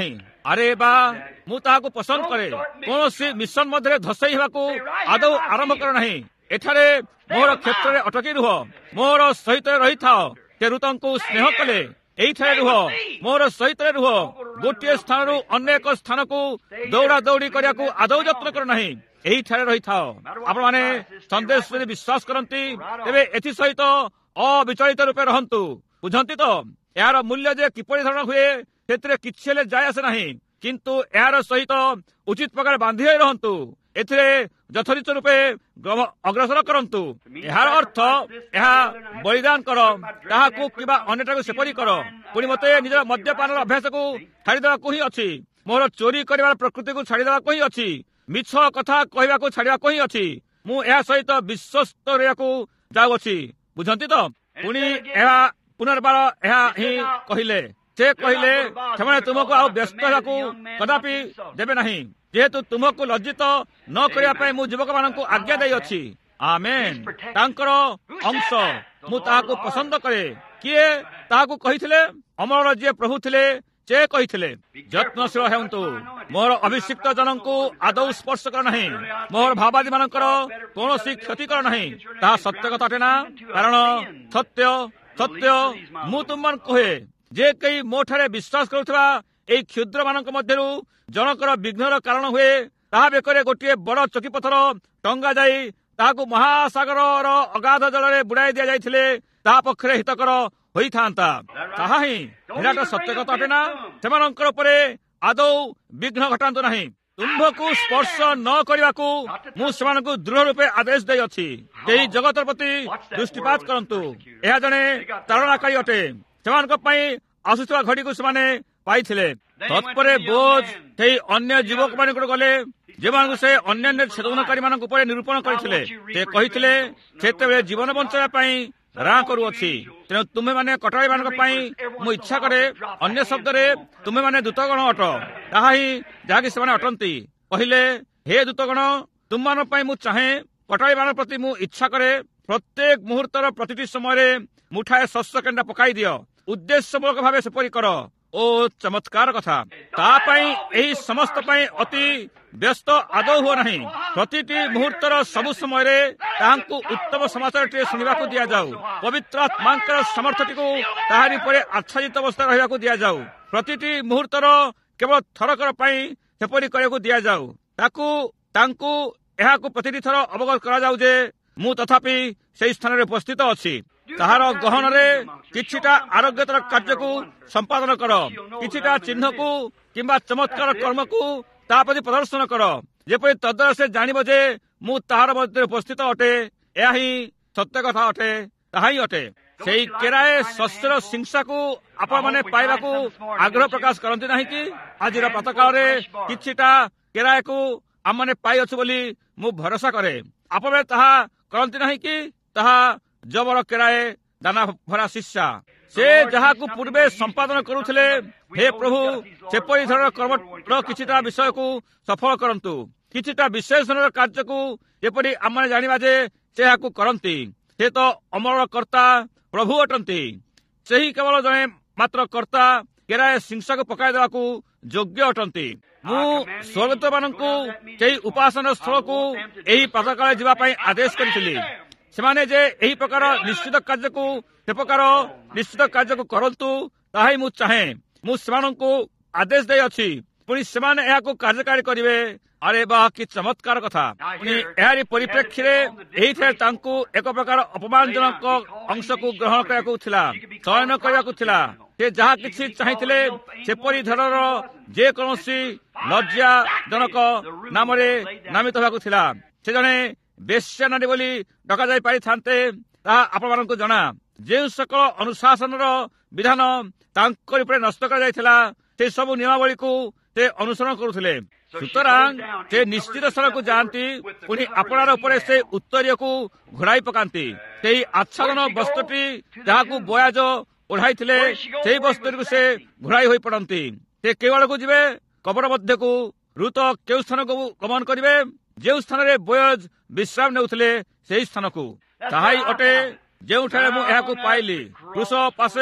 ଆରେ ବା ମୁଁ ତାହାକୁ ପସନ୍ଦ କରେ। କୌଣସି ମିଶନ ମଧ୍ୟରେ ଧସେଇ ହେବାକୁ ଆଦୌ ଆରମ୍ଭ କର ନାହିଁ। ଏଠାରେ ମୋର କ୍ଷେତ୍ରରେ ଅଟକି ରୁହ, ମୋର ସହିତ ରହିଥାଅ। ସେ ଋତଙ୍କୁ ସ୍ନେହ କଲେ ଏଇଠାରେ ରୁହ, ମୋର ସହିତ ରୁହ। ଗୋଟିଏ ସ୍ଥାନରୁ ଅନ୍ୟ ଏକ ସ୍ଥାନକୁ ଦୌଡ଼ା ଦୌଡ଼ି କରିବାକୁ ଆଦୌ ଯତ୍ନ କର ନାହିଁ, ଏଇଠାରେ ରହିଥାଅ। ଆପଣମାନେ ସନ୍ଦେଶ ଯଦି ବିଶ୍ୱାସ କରନ୍ତି ତେବେ ଏଥିସହିତ ଅବିଚଳିତ ରୂପେ ରହନ୍ତୁ। ବୁଝନ୍ତି ତ ଏହାର ମୂଲ୍ୟ ଯେ କିପରି ଧରଣ ହୁଏ ସେଥିରେ କିଛି ହେଲେ ଯାଏ ଆସେ ନାହିଁ, କିନ୍ତୁ ଏହାର ସହିତ ଉଚିତ ପ୍ରକାର ବାନ୍ଧି ହୋଇ ରହନ୍ତୁ। ଏଥିରେ ଯଥୋଚିତ ରୂପେ ଅଗ୍ରସର କରନ୍ତୁ। ଏହାର ଅର୍ଥ ଏହା ବଳିଦାନ କର, ତାହାକୁ କିମ୍ବା ଅନ୍ୟଟାକୁ ସେପରି କର। ପୁଣି ମୋତେ ନିଜର ମଦ୍ୟପାନର ଅଭ୍ୟାସକୁ ଛାଡ଼ିଦେବାକୁ ହିଁ ଅଛି, ମୋର ଚୋରି କରିବାର ପ୍ରକୃତିକୁ ଛାଡ଼ିଦେବାକୁ ହିଁ ଅଛି, ମିଛ କଥା କହିବାକୁ ଛାଡ଼ିବାକୁ ହିଁ ଅଛି। ମୁଁ ଏହା ସହିତ ବିଶ୍ୱସ୍ତ ରହିବାକୁ ଯାଉଅଛି। ବୁଝନ୍ତି ତ? ପୁଣି ଏହା ପୁନର୍ବାର ଏହା ହିଁ କହିଲେ। ସେ କହିଲେ ସେମାନେ ତୁମକୁ ଆଉ ବ୍ୟସ୍ତ ହେବାକୁ କଦାପି ଦେବେ ନାହିଁ, ଯେହେତୁ ତୁମକୁ ଲଜ୍ଜିତ ନ କରିବା ପାଇଁ ମୁଁ ଯୁବକମାନଙ୍କୁ ଆଜ୍ଞା ଦେଇଅଛି। ଆମେନ୍। ତାଙ୍କର ଅଂଶ ମୁଁ ତାହାକୁ ପସନ୍ଦ କରେ। କିଏ ତାହାକୁ କହିଥିଲେ? ଅମରର ଯିଏ ପ୍ରଭୁ ଥିଲେ ସେ କହିଥିଲେ, ଯତ୍ନଶୀଳ ହେଉନ୍ତୁ, ମୋର ଅଭିଷିକ୍ତ ଜନଙ୍କୁ ଆଦୌ ସ୍ପର୍ଶ କର ନାହିଁ, ମୋର ଭାବାଦୀ ମାନଙ୍କର କୌଣସି କ୍ଷତି କର ନାହିଁ। ତାହା ସତ୍ୟ କଥା ଅଟେ ନା? କାରଣ ସତ୍ୟ ସତ୍ୟ ମୁଁ ତୁମମାନଙ୍କୁ କୁହେ, ଯେ କେହି ମୋ ଠାରେ ବିଶ୍ୱାସ କରୁଥିବା ଏହି କ୍ଷୁଦ୍ର ମାନଙ୍କ ମଧ୍ୟରୁ ଜଣକର ବିଘ୍ନର କାରଣ ହୁଏ, ତାହା ବେକରେ ଗୋଟିଏ ବଡ଼ ଚକିପଥର ଟଙ୍ଗା ଯାଇ ତାହାକୁ ମହାସାଗରର ଅଗାଧ ଜଳରେ ବୁଡ଼ାଇ ଦିଆଯାଇଥିଲେ ତାହା ପକ୍ଷରେ ହିତକର ହୋଇଥାନ୍ତା। ତାହା ହିଁ ନିରାଟ ସତ୍ୟ କଥା ଅଟେ ନା? ସେମାନଙ୍କର ଉପରେ ଆଦୌ ବିଘ୍ନ ଘଟାନ୍ତୁ ନାହିଁ। ତୁମ୍ଭକୁ ସ୍ପର୍ଶ ନ କରିବାକୁ ମୁଁ ସେମାନଙ୍କୁ ଦୃଢ଼ ରୂପେ ଆଦେଶ ଦେଇଅଛି। ସେହି ଜଗତର ପ୍ରତି ଦୃଷ୍ଟିପାତ କରନ୍ତୁ। ଏହା ଜଣେ ତାରଣାକାରୀ ଅଟେ। ସେମାନଙ୍କ ପାଇଁ ଆସୁଥିବା ଘଡ଼ିକୁ ସେମାନେ ପାଇଥିଲେ। ତତ୍ପରେ ବୋଜ ସେହି ଅନ୍ୟ ଯୁବକ ମାନଙ୍କୁ ଗଲେ ଯେଉଁମାନଙ୍କୁ ସେ ଅନ୍ୟାନ୍ୟ ଛେଦନକାରୀ ମାନଙ୍କ ଉପରେ ନିରୂପଣ କରିଥିଲେ। ସେ କହିଥିଲେ, ସେତେବେଳେ ଜୀବନ ବଞ୍ଚାଇବା ପାଇଁ ରାଁ କରୁଅଛି, ତେଣୁ ତୁମେମାନେ କଟାଳି ମାନଙ୍କ ପାଇଁ ମୁଁ ଇଚ୍ଛା କରେ। ଅନ୍ୟ ଶବ୍ଦରେ ତୁମେମାନେ ଦୂତଗଣ ଅଟ, ତାହା ହିଁ ଯାହାକି ସେମାନେ ଅଟନ୍ତି। କହିଲେ, ହେ ଦୂତଗଣ, ତୁମମାନଙ୍କ ପାଇଁ ମୁଁ ଚାହେଁ, କଟାଳି ମାନଙ୍କ ପ୍ରତି ମୁଁ ଇଚ୍ଛା କରେ। ପ୍ରତ୍ୟେକ ମୁହୂର୍ତ୍ତର ପ୍ରତିଟି ସମୟରେ ମୁଠାଏ ଶସ୍ୟ କେଣ୍ଡା ପକାଇ ଦିଅ। ଉଦ୍ଦେଶ୍ୟମୂଳକ ଭାବେ ସେପରି କର। ଓ ଚମତ୍କାର କଥା। ତା ପାଇଁ ଏହି ସମସ୍ତ ପାଇଁ ଅତି ବ୍ୟସ୍ତ ଆଦୌ ହୁଅ ନାହିଁ। ପ୍ରତିଟି ମୁହୂର୍ତ୍ତର ସବୁ ସମୟରେ ତାହାଙ୍କୁ ଉତ୍ତମ ସମାଚାରଟିଏ ଶୁଣିବାକୁ ଦିଆଯାଉ। ପବିତ୍ର ଆତ୍ମାଙ୍କର ସାମର୍ଥ୍ୟଟିକୁ ତାହାରି ଉପରେ ଆଚ୍ଛାଦିତ ଅବସ୍ଥାରେ ରହିବାକୁ ଦିଆଯାଉ। ପ୍ରତିଟି ମୁହୂର୍ତ୍ତର କେବଳ ଥରକର ପାଇଁ ସେପରି କରିବାକୁ ଦିଆଯାଉ। ତାକୁ ତାଙ୍କୁ ଏହାକୁ ପ୍ରତିଟି ଥର ଅବଗତ କରାଯାଉ ଯେ ମୁଁ ତଥାପି ସେହି ସ୍ଥାନରେ ଉପସ୍ଥିତ ଅଛି। ତାହାର ଗହନରେ କିଛିଟା ଆରୋଗ୍ୟତର କାର୍ଯ୍ୟକୁ ସମ୍ପାଦନ କର, କିଛିଟା ଚିହ୍ନକୁ କିମ୍ବା ଚମତ୍କାର କର୍ମକୁ ତା ପ୍ରତି ପ୍ରଦର୍ଶନ କର, ଯେପରି ତଦ୍ୱାରା ସେ ଜାଣିବ ଯେ ମୁଁ ତାହାର ମଧ୍ୟରେ ଉପସ୍ଥିତ ଅଟେ। ଏହା ହିଁ ସତ୍ୟ କଥା ଅଟେ, ତାହା ହିଁ ଅଟେ। ସେହି କେରାଏ ଶସ୍ୟର ଶିଂସାକୁ ଆପଣମାନେ ପାଇବାକୁ ଆଗ୍ରହ ପ୍ରକାଶ କରନ୍ତି ନାହିଁ କି? ଆଜିର ପ୍ରାତଃକାଳରେ କିଛିଟା କେରାଏକୁ ଆମମାନେ ପାଇଅଛୁ ବୋଲି ମୁଁ ଭରସା କରେ। ଆପଣମାନେ ତାହା କରନ୍ତି ନାହିଁ କି? ତାହା ଜବର କେରାଏ ଦାନା ଭରା ଶିଷ୍ୟା। ସେ ଯାହାକୁ ପୂର୍ବେ ସମ୍ପାଦନ କରୁଥିଲେ, ହେ ପ୍ରଭୁ ସେପରି ଧରଣର କର୍ମର କିଛିଟା ବିଷୟକୁ ସଫଳ କରନ୍ତୁ। କିଛିଟା ବିଶେଷ ଧରଣର କାର୍ଯ୍ୟକୁ ଯେପରି ଆମମାନେ ଜାଣିବା ଯେ ସେ ଏହାକୁ କରନ୍ତି। ସେ ତ ଅମର କର୍ତ୍ତା ପ୍ରଭୁ ଅଟନ୍ତି। ସେହି କେବଳ ଜଣେ ମାତ୍ର କର୍ତ୍ତା କେରାଏ ଶିଂସାକୁ ପକାଇ ଦେବାକୁ ଯୋଗ୍ୟ ଅଟନ୍ତି। ମୁଁ ସ୍ୱର୍ଗଦୂତମାନଙ୍କୁ ସେହି ଉପାସନା ସ୍ଥଳକୁ ଏହି ପ୍ରାତଃକାଳରେ ଯିବା ପାଇଁ ଆଦେଶ କରିଥିଲି। ସେମାନେ ଯେ ଏହି ପ୍ରକାର ନିଶ୍ଚିତ କାର୍ଯ୍ୟକୁ ସେ ପ୍ରକାର ନିଶ୍ଚିତ କାର୍ଯ୍ୟକୁ କରନ୍ତୁ, ତାହା ହିଁ ମୁଁ ଚାହେଁ। ମୁଁ ସେମାନଙ୍କୁ ଆଦେଶ ଦେଇଅଛି, ପୁଣି ସେମାନେ ଏହାକୁ କାର୍ଯ୍ୟକାରୀ କରିବେ। ଆରେ ବା କି ଚମତ୍କାର କଥା। ପୁଣି ଏହାରି ପରିପ୍ରେକ୍ଷୀରେ ଏହିଠାରେ ତାଙ୍କୁ ଏକ ପ୍ରକାର ଅପମାନଜନକ ଅଂଶକୁ ଗ୍ରହଣ କରିବାକୁ ଥିଲା, ଚୟନ କରିବାକୁ ଥିଲା। ସେ ଯାହା କିଛି ଚାହିଁଥିଲେ ସେପରି ଧରଣର ଯେକୌଣସି ଲଜ୍ଜାଜନକ ନାମରେ ନାମିତ ହେବାକୁ ଥିଲା। ସେ ଜଣେ ବେଶ୍ୟା ନାରୀ ବୋଲି ଡକାଯାଇ ପାରିଥାନ୍ତେ, ତାହା ଆପଣମାନଙ୍କୁ ଜଣା। ଯେଉଁ ସକଳ ଅନୁଶାସନର ବିଧାନ ତାଙ୍କରି ଉପରେ ନଷ୍ଟ କରାଯାଇଥିଲା, ସେ ସବୁ ନିୟମାବଳୀକୁ ସେ ଅନୁସରଣ କରୁଥିଲେ। ସୁତରାଂ ସେ ନିଶ୍ଚିତ ସ୍ଥଳକୁ ଯାଆନ୍ତି, ପୁଣି ଆପଣାର ଉପରେ ସେ ଉତ୍ତରୀୟକୁ ଘୋଡ଼ାଇ ପକାନ୍ତି। ସେହି ଆଚ୍ଛାଦନ ବସ୍ତ୍ରଟି ଯାହାକୁ ବୟାଜ ଓଢ଼ାଇଥିଲେ, ସେହି ବସ୍ତ୍ରକୁ ସେ ଘୋଡ଼ାଇ ହୋଇ ପଡ଼ନ୍ତି। ସେ କେଉଁଆଡ଼କୁ ଯିବେ? କବର ମଧ୍ୟକୁ। ରୁତ କେଉଁ ସ୍ଥାନକୁ ଗମନ କରିବେ? ଯେଉଁ ସ୍ଥାନରେ ବୟଜ ବିଶ୍ରାମ ନେଉଥିଲେ ସେହି ସ୍ଥାନକୁ। ତାହା ହିଁ ଅଟେ ଯେଉଁଠାରେ ମୁଁ ଏହାକୁ ପାଇଲି। କୃଷ ପାଶେ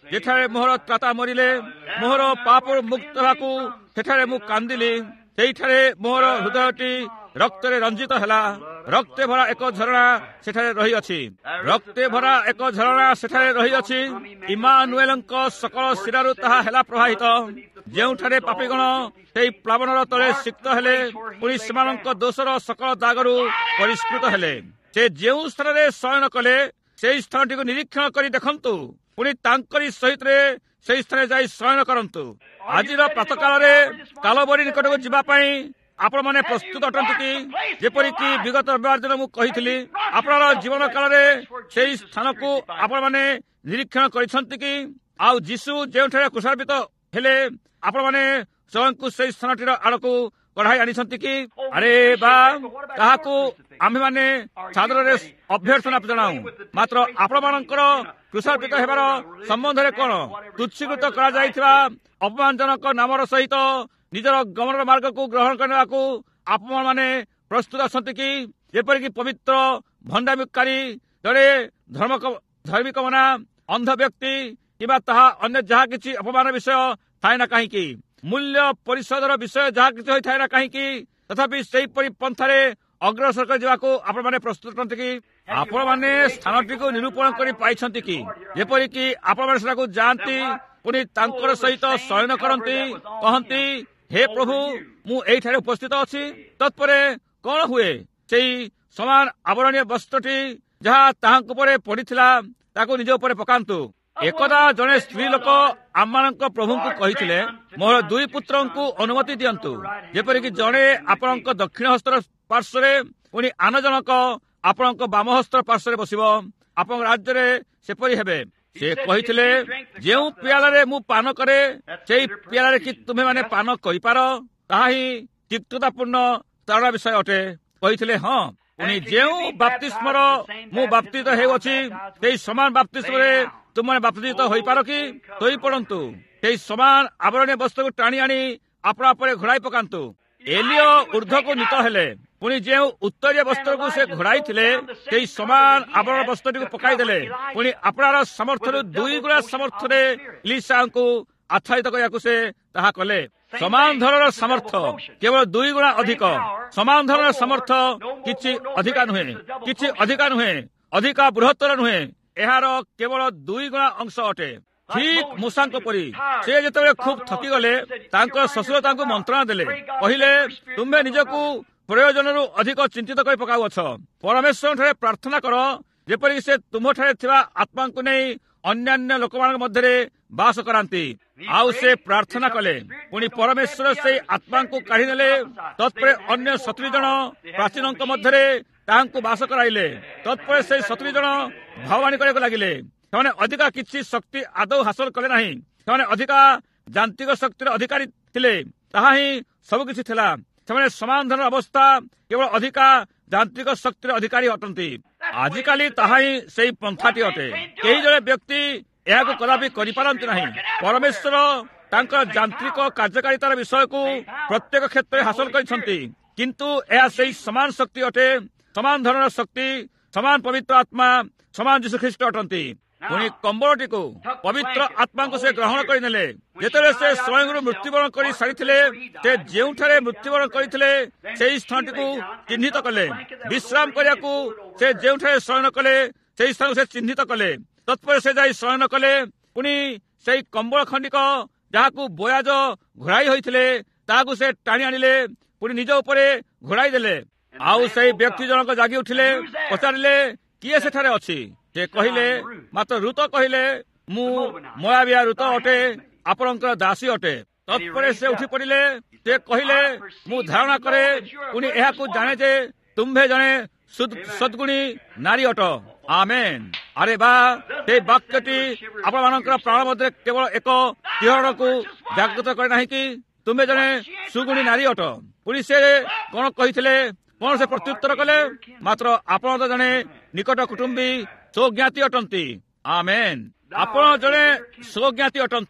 ଯେଠାରେ ମୋହର ତ୍ରାତା ମରିଲେ ମୋହର ପାପରୁ ମୁକ୍ତ ହେବାକୁ ସେଠାରେ ମୁଁ କାନ୍ଦିଲି। ସେଇଠାରେ ମୋହର ହୃଦୟଟି ରକ୍ତରେ ରଞ୍ଜିତ ହେଲା। ରକ୍ତେ ଭରା ଏକ ଝରଣା ସେଠାରେ ରହିଅଛି। ରକ୍ତେ ଭରା ଏକ ଝରଣା ସେଠାରେ ରହିଅଛି। ଇମାନୁଏଲଙ୍କ ସକଳ ଶିରାରୁ ତାହା ହେଲା ପ୍ରବାହିତ। ଯେଉଁଠାରେ ପାପୀଗଣ ସେହି ପ୍ଲାବନର ତଳେ ସିକ୍ତ ହେଲେ ପୁଣି ସେମାନଙ୍କ ଦୋଷର ସକଳ ଦାଗରୁ ପରିଷ୍କୃତ ହେଲେ। ସେ ଯେଉଁ ସ୍ଥାନରେ ଶୟନ କଲେ ସେହି ସ୍ଥାନଟିକୁ ନିରୀକ୍ଷଣ କରି ଦେଖନ୍ତୁ, ପୁଣି ତାଙ୍କରି ସହିତରେ ସେହି ସ୍ଥାନରେ ଯାଇ ଶୟନ କରନ୍ତୁ। ଆଜିର ପ୍ରାତଃକାଳରେ କାଲବରୀ ନିକଟକୁ ଯିବା ପାଇଁ ଆପଣମାନେ ପ୍ରସ୍ତୁତ ଅଟନ୍ତି କି? ଯେପରିକି ବିଗତ ରବିବାର ଦିନ ମୁଁ କହିଥିଲି, ଆପଣର ଜୀବନ କାଳରେ ସେହି ସ୍ଥାନକୁ ଆପଣମାନେ ନିରୀକ୍ଷଣ କରିଛନ୍ତି କି? ଆଉ ଯୀଶୁ ଯେଉଁଠାରେ କୁଶାର୍ପିତ ହେଲେ ଆପଣମାନେ ସ୍ୱୟଂକୁ ସେହି ସ୍ଥାନଟିର ଆଡ଼କୁ କଢ଼ାଇ ଆଣିଛନ୍ତି କି? ଆରେ ବା, ତାହାକୁ ଆମ୍ଭେମାନେ ସାଦରରେ ଅଭ୍ୟର୍ଥନା ଜଣାଉ। ମାତ୍ର ଆପଣମାନଙ୍କର କୁଶାର୍ପିତ ହେବାର ସମ୍ବନ୍ଧରେ କ'ଣ? ତୁଚ୍ଛୀକୃତ କରାଯାଇଥିବା ଅପମାନଜନକ ନାମର ସହିତ ନିଜର ଗମନର ମାର୍ଗକୁ ଗ୍ରହଣ କରିବାକୁ ଆପଣମାନେ ପ୍ରସ୍ତୁତ ଅଛନ୍ତି କି? ଯେପରିକି ପବିତ୍ର ଭଣ୍ଡାମିକାରୀ, ଜଣେ ଧର୍ମ ଧର୍ମିକମନା, ଅନ୍ଧ ବ୍ୟକ୍ତି କିମ୍ବା ତାହା ଅନ୍ୟ ଯାହା କିଛି ଅପମାନ ବିଷୟ ଥାଏ ନା କାହିଁକି, ମୂଲ୍ୟ ପରିଶୋଧର ବିଷୟ ଯାହା କିଛି ହୋଇଥାଏ ନା କାହିଁକି, ତଥାପି ସେହିପରି ପନ୍ଥାରେ ଅଗ୍ରସର କରି ଯିବାକୁ ଆପଣମାନେ ପ୍ରସ୍ତୁତ ଅଛନ୍ତି କି? ଆପଣମାନେ ସ୍ଥାନଟିକୁ ନିରୂପଣ କରି ପାଇଛନ୍ତି କି? ଯେପରିକି ଆପଣମାନେ ସେଟାକୁ ଯାଆନ୍ତି, ପୁଣି ତାଙ୍କର ସହିତ ଶୟନ କରନ୍ତି, କହନ୍ତି, ହେ ପ୍ରଭୁ, ମୁଁ ଏଇଠାରେ ଉପସ୍ଥିତ ଅଛି। ତତ୍ପରେ କ'ଣ ହୁଏ? ସେଇ ସମାନ ଆବରଣୀୟ ବସ୍ତ୍ରଟି ଯାହା ତାହାଙ୍କ ଉପରେ ପଡ଼ିଥିଲା ତାକୁ ନିଜ ଉପରେ ପକାନ୍ତୁ। ଏକଦା ଜଣେ ସ୍ତ୍ରୀ ଲୋକ ଆମମାନଙ୍କ ପ୍ରଭୁଙ୍କୁ କହିଥିଲେ, ମୋର ଦୁଇ ପୁତ୍ରଙ୍କୁ ଅନୁମତି ଦିଅନ୍ତୁ, ଯେପରିକି ଜଣେ ଆପଣଙ୍କ ଦକ୍ଷିଣ ହସ୍ତର ପାର୍ଶ୍ୱରେ ପୁଣି ଆନ ଜଣକ ଆପଣଙ୍କ ବାମ ହସ୍ତର ପାର୍ଶ୍ୱରେ ବସିବ। ଆପଣଙ୍କ ରାଜ୍ୟରେ ସେପରି ହେବେ। ସେ କହିଥିଲେ, ଯେଉଁ ପିଆଲାରେ ମୁଁ ପାନ କରେ ସେଇ ପିଆଲାରେ କି ତୁମେମାନେ ପାନ କରିପାର, ତାହା ହିଁ ତିକ୍ତତାପୂର୍ଣ୍ଣ ତାର ବିଷୟ ଅଟେ। କହିଥିଲେ, ହଁ। ପୁଣି ଯେଉଁ ବାପ୍ତିସ୍ମର ମୁଁ ବାପ୍ତିତ ହେଉଅଛି ସେଇ ସମାନ ବାପ୍ତିସ୍ମରେ ତୁମମାନେ ବାପ୍ତିତ ହୋଇପାର କି? ଶୋଇପଡ଼ନ୍ତୁ। ସେଇ ସମାନ ଆବରଣୀୟ ବସ୍ତ୍ରକୁ ଟାଣି ଆଣି ଆପଣା ଉପରେ ଘୋଡ଼ାଇ ପକାନ୍ତୁ। ଏଲିଓ ଉର୍ଦ୍ଧ୍ୱକୁ ନୀତ ହେଲେ, ପୁଣି ଯେଉଁ ଉତ୍ତରୀୟ ବସ୍ତ୍ରକୁ ସେ ଘୋଡ଼ାଇଥିଲେ ସେଇ ସମାନ ଆବରଣ ବସ୍ତ୍ରଟିକୁ ପକାଇଦେଲେ। ପୁଣି ଆପଣାର ସାମର୍ଥ୍ୟରୁ ଦୁଇ ଗୁଣା ସାମର୍ଥ୍ୟରେ ଇଲିଶାଙ୍କୁ ଆଚ୍ଛାଦିତ କରିବାକୁ ସେ ତାହା କଲେ। ସମାନ ଧରଣର ସାମର୍ଥ୍ୟ, କେବଳ ଦୁଇ ଗୁଣା ଅଧିକ। ସମାନ ଧରଣର ସାମର୍ଥ୍ୟ, କିଛି ଅଧିକା ନୁହେଁ, କିଛି ଅଧିକା ନୁହେଁ, ଅଧିକା ବୃହତ୍ତର ନୁହେଁ, ଏହାର କେବଳ ଦୁଇ ଗୁଣା ଅଂଶ ଅଟେ। ଠିକ୍ ମୂଷାଙ୍କ ପରି ସେ ଯେତେବେଳେ ଖୁବ୍ ଥକିଗଲେ, ତାଙ୍କ ଶ୍ୱଶୁର ତାଙ୍କୁ ମନ୍ତ୍ରଣା ଦେଲେ, କହିଲେ, ତୁମେ ନିଜକୁ ପ୍ରୟୋଜନରୁ ଅଧିକ ଚିନ୍ତିତ କରି ପକାଉଅଛ। ପରମେଶ୍ୱରଠାରେ ପ୍ରାର୍ଥନା କର, ଯେପରିକି ସେ ତୁମଠାରେ ଥିବା ଆତ୍ମାଙ୍କୁ ନେଇ ଅନ୍ୟାନ୍ୟ ଲୋକମାନଙ୍କ ମଧ୍ୟରେ ବାସ କରାନ୍ତି। ଆଉ ସେ ପ୍ରାର୍ଥନା କଲେ, ପୁଣି ପରମେଶ୍ୱର ସେଇ ଆତ୍ମାଙ୍କୁ କାଢି ନେଲେ। ତତ୍ପରେ ଅନ୍ୟ ସତୁରୀ ଜଣ ପ୍ରାଚୀନଙ୍କ ମଧ୍ୟରେ ତାହାଙ୍କୁ ବାସ କରାଇଲେ। ତତ୍ପରେ ସେଇ ସତୁରୀ ଜଣ ଭାବବାଣୀ କରିବାକୁ ଲାଗିଲେ। ସେମାନେ ଅଧିକା କିଛି ଶକ୍ତି ଆଦୌ ହାସଲ କଲେ ନାହିଁ। ସେମାନେ ଅଧିକା ଯାନ୍ତ୍ରିକ ଶକ୍ତିର ଅଧିକାରୀ ଥିଲେ। ତାହା ହିଁ ସବୁ କିଛି ଥିଲା। ସେମାନେ ସମାନ ଧରଣର ଅବସ୍ଥା, କେବଳ ଅଧିକା ଯାନ୍ତ୍ରିକ ଶକ୍ତିର ଅଧିକାରୀ ଅଟନ୍ତି। ଆଜିକାଲି ତାହା ହିଁ ସେଇ ପନ୍ଥାଟି ଅଟେ। କେହି ଜଣେ ବ୍ୟକ୍ତି ଏହାକୁ କଦାପି କରିପାରନ୍ତି ନାହିଁ। ପରମେଶ୍ୱର ତାଙ୍କର ଯାନ୍ତ୍ରିକ କାର୍ଯ୍ୟକାରିତାର ବିଷୟକୁ ପ୍ରତ୍ୟେକ କ୍ଷେତ୍ରରେ ହାସଲ କରିଛନ୍ତି, କିନ୍ତୁ ଏହା ସେଇ ସମାନ ଶକ୍ତି ଅଟେ, ସମାନ ଧରଣର ଶକ୍ତି, ସମାନ ପବିତ୍ର ଆତ୍ମା, ସମାନ ଯୀଶୁଖ୍ରୀଷ୍ଟ ଅଟନ୍ତି। ପୁଣି କମ୍ବଳଟିକୁ, ପବିତ୍ର ଆତ୍ମାଙ୍କୁ ସେ ଗ୍ରହଣ କରିନେଲେ। ଯେତେବେଳେ ସେ ସ୍ୱୟଂରୁ ମୃତ୍ୟୁବରଣ କରି ସାରିଥିଲେ, ସେ ଯେଉଁଠାରେ ମୃତ୍ୟୁବରଣ କରିଥିଲେ ସେହି ସ୍ଥାନଟିକୁ ଚିହ୍ନିତ କଲେ। ବିଶ୍ରାମ କରିବାକୁ ସେ ଯେଉଁଠାରେ ଶୟନ କଲେ ସେହି ସ୍ଥାନକୁ ସେ ଚିହ୍ନିତ କଲେ। ତତ୍ପରେ ସେ ଯାଇ ଶୟନ କଲେ। ପୁଣି ସେହି କମ୍ବଳ ଖଣ୍ଡିକ ଯାହାକୁ ବୋୟାଜ ଘୋଡ଼ାଇ ହୋଇଥିଲେ ତାହାକୁ ସେ ଟାଣି ଆଣିଲେ, ପୁଣି ନିଜ ଉପରେ ଘୋଡ଼ାଇ ଦେଲେ। ଆଉ ସେହି ବ୍ୟକ୍ତି ଜଣକ ଜାଗି ଉଠିଲେ, ପଚାରିଲେ, କିଏ ସେଠାରେ ଅଛି? ସେ କହିଲେ, ମାତ୍ର ରୁତ କହିଲେ, ମୁଁ ମୋଆବିଆ ରୁତ ଅଟେ, ଆପଣଙ୍କର ଦାସୀ ଅଟେ। ତତ୍ପରେ ସେ ଉଠି ପଡ଼ିଲେ। ସେ କହିଲେ, ମୁଁ ଧାରଣା କରେ, ପୁଣି ଏହାକୁ ଜାଣେ ଯେ ତୁମ୍ଭେ ଜଣେ ସଦ୍ଗୁଣୀ ନାରୀ ଅଟ। ଆମେନ୍। ଆରେ ବା, ସେ ବାକ୍ୟଟି ଆପଣମାନଙ୍କର ପ୍ରାଣ ମଧ୍ୟରେ କେବଳ ଏକ କିରଣକୁ ଜାଗ୍ରତ କରେ ନାହିଁ କି? ତୁମେ ଜଣେ ସୁଗୁଣୀ ନାରୀ ଅଟ। ପୁଣି ସେ କ'ଣ କହିଥିଲେ? କ'ଣ ସେ ପ୍ରତ୍ୟୁତ୍ତର କଲେ? ମାତ୍ର ଆପଣ ତ ଜଣେ ନିକଟ କୁଟୁମ୍ବୀ ସ୍ୱଜ୍ଞାତି ଅଟନ୍ତି। ଆମେନ୍। ଆପଣ ଜଣେ ସ୍ୱଜ୍ଞାତି ଅଟନ୍ତି।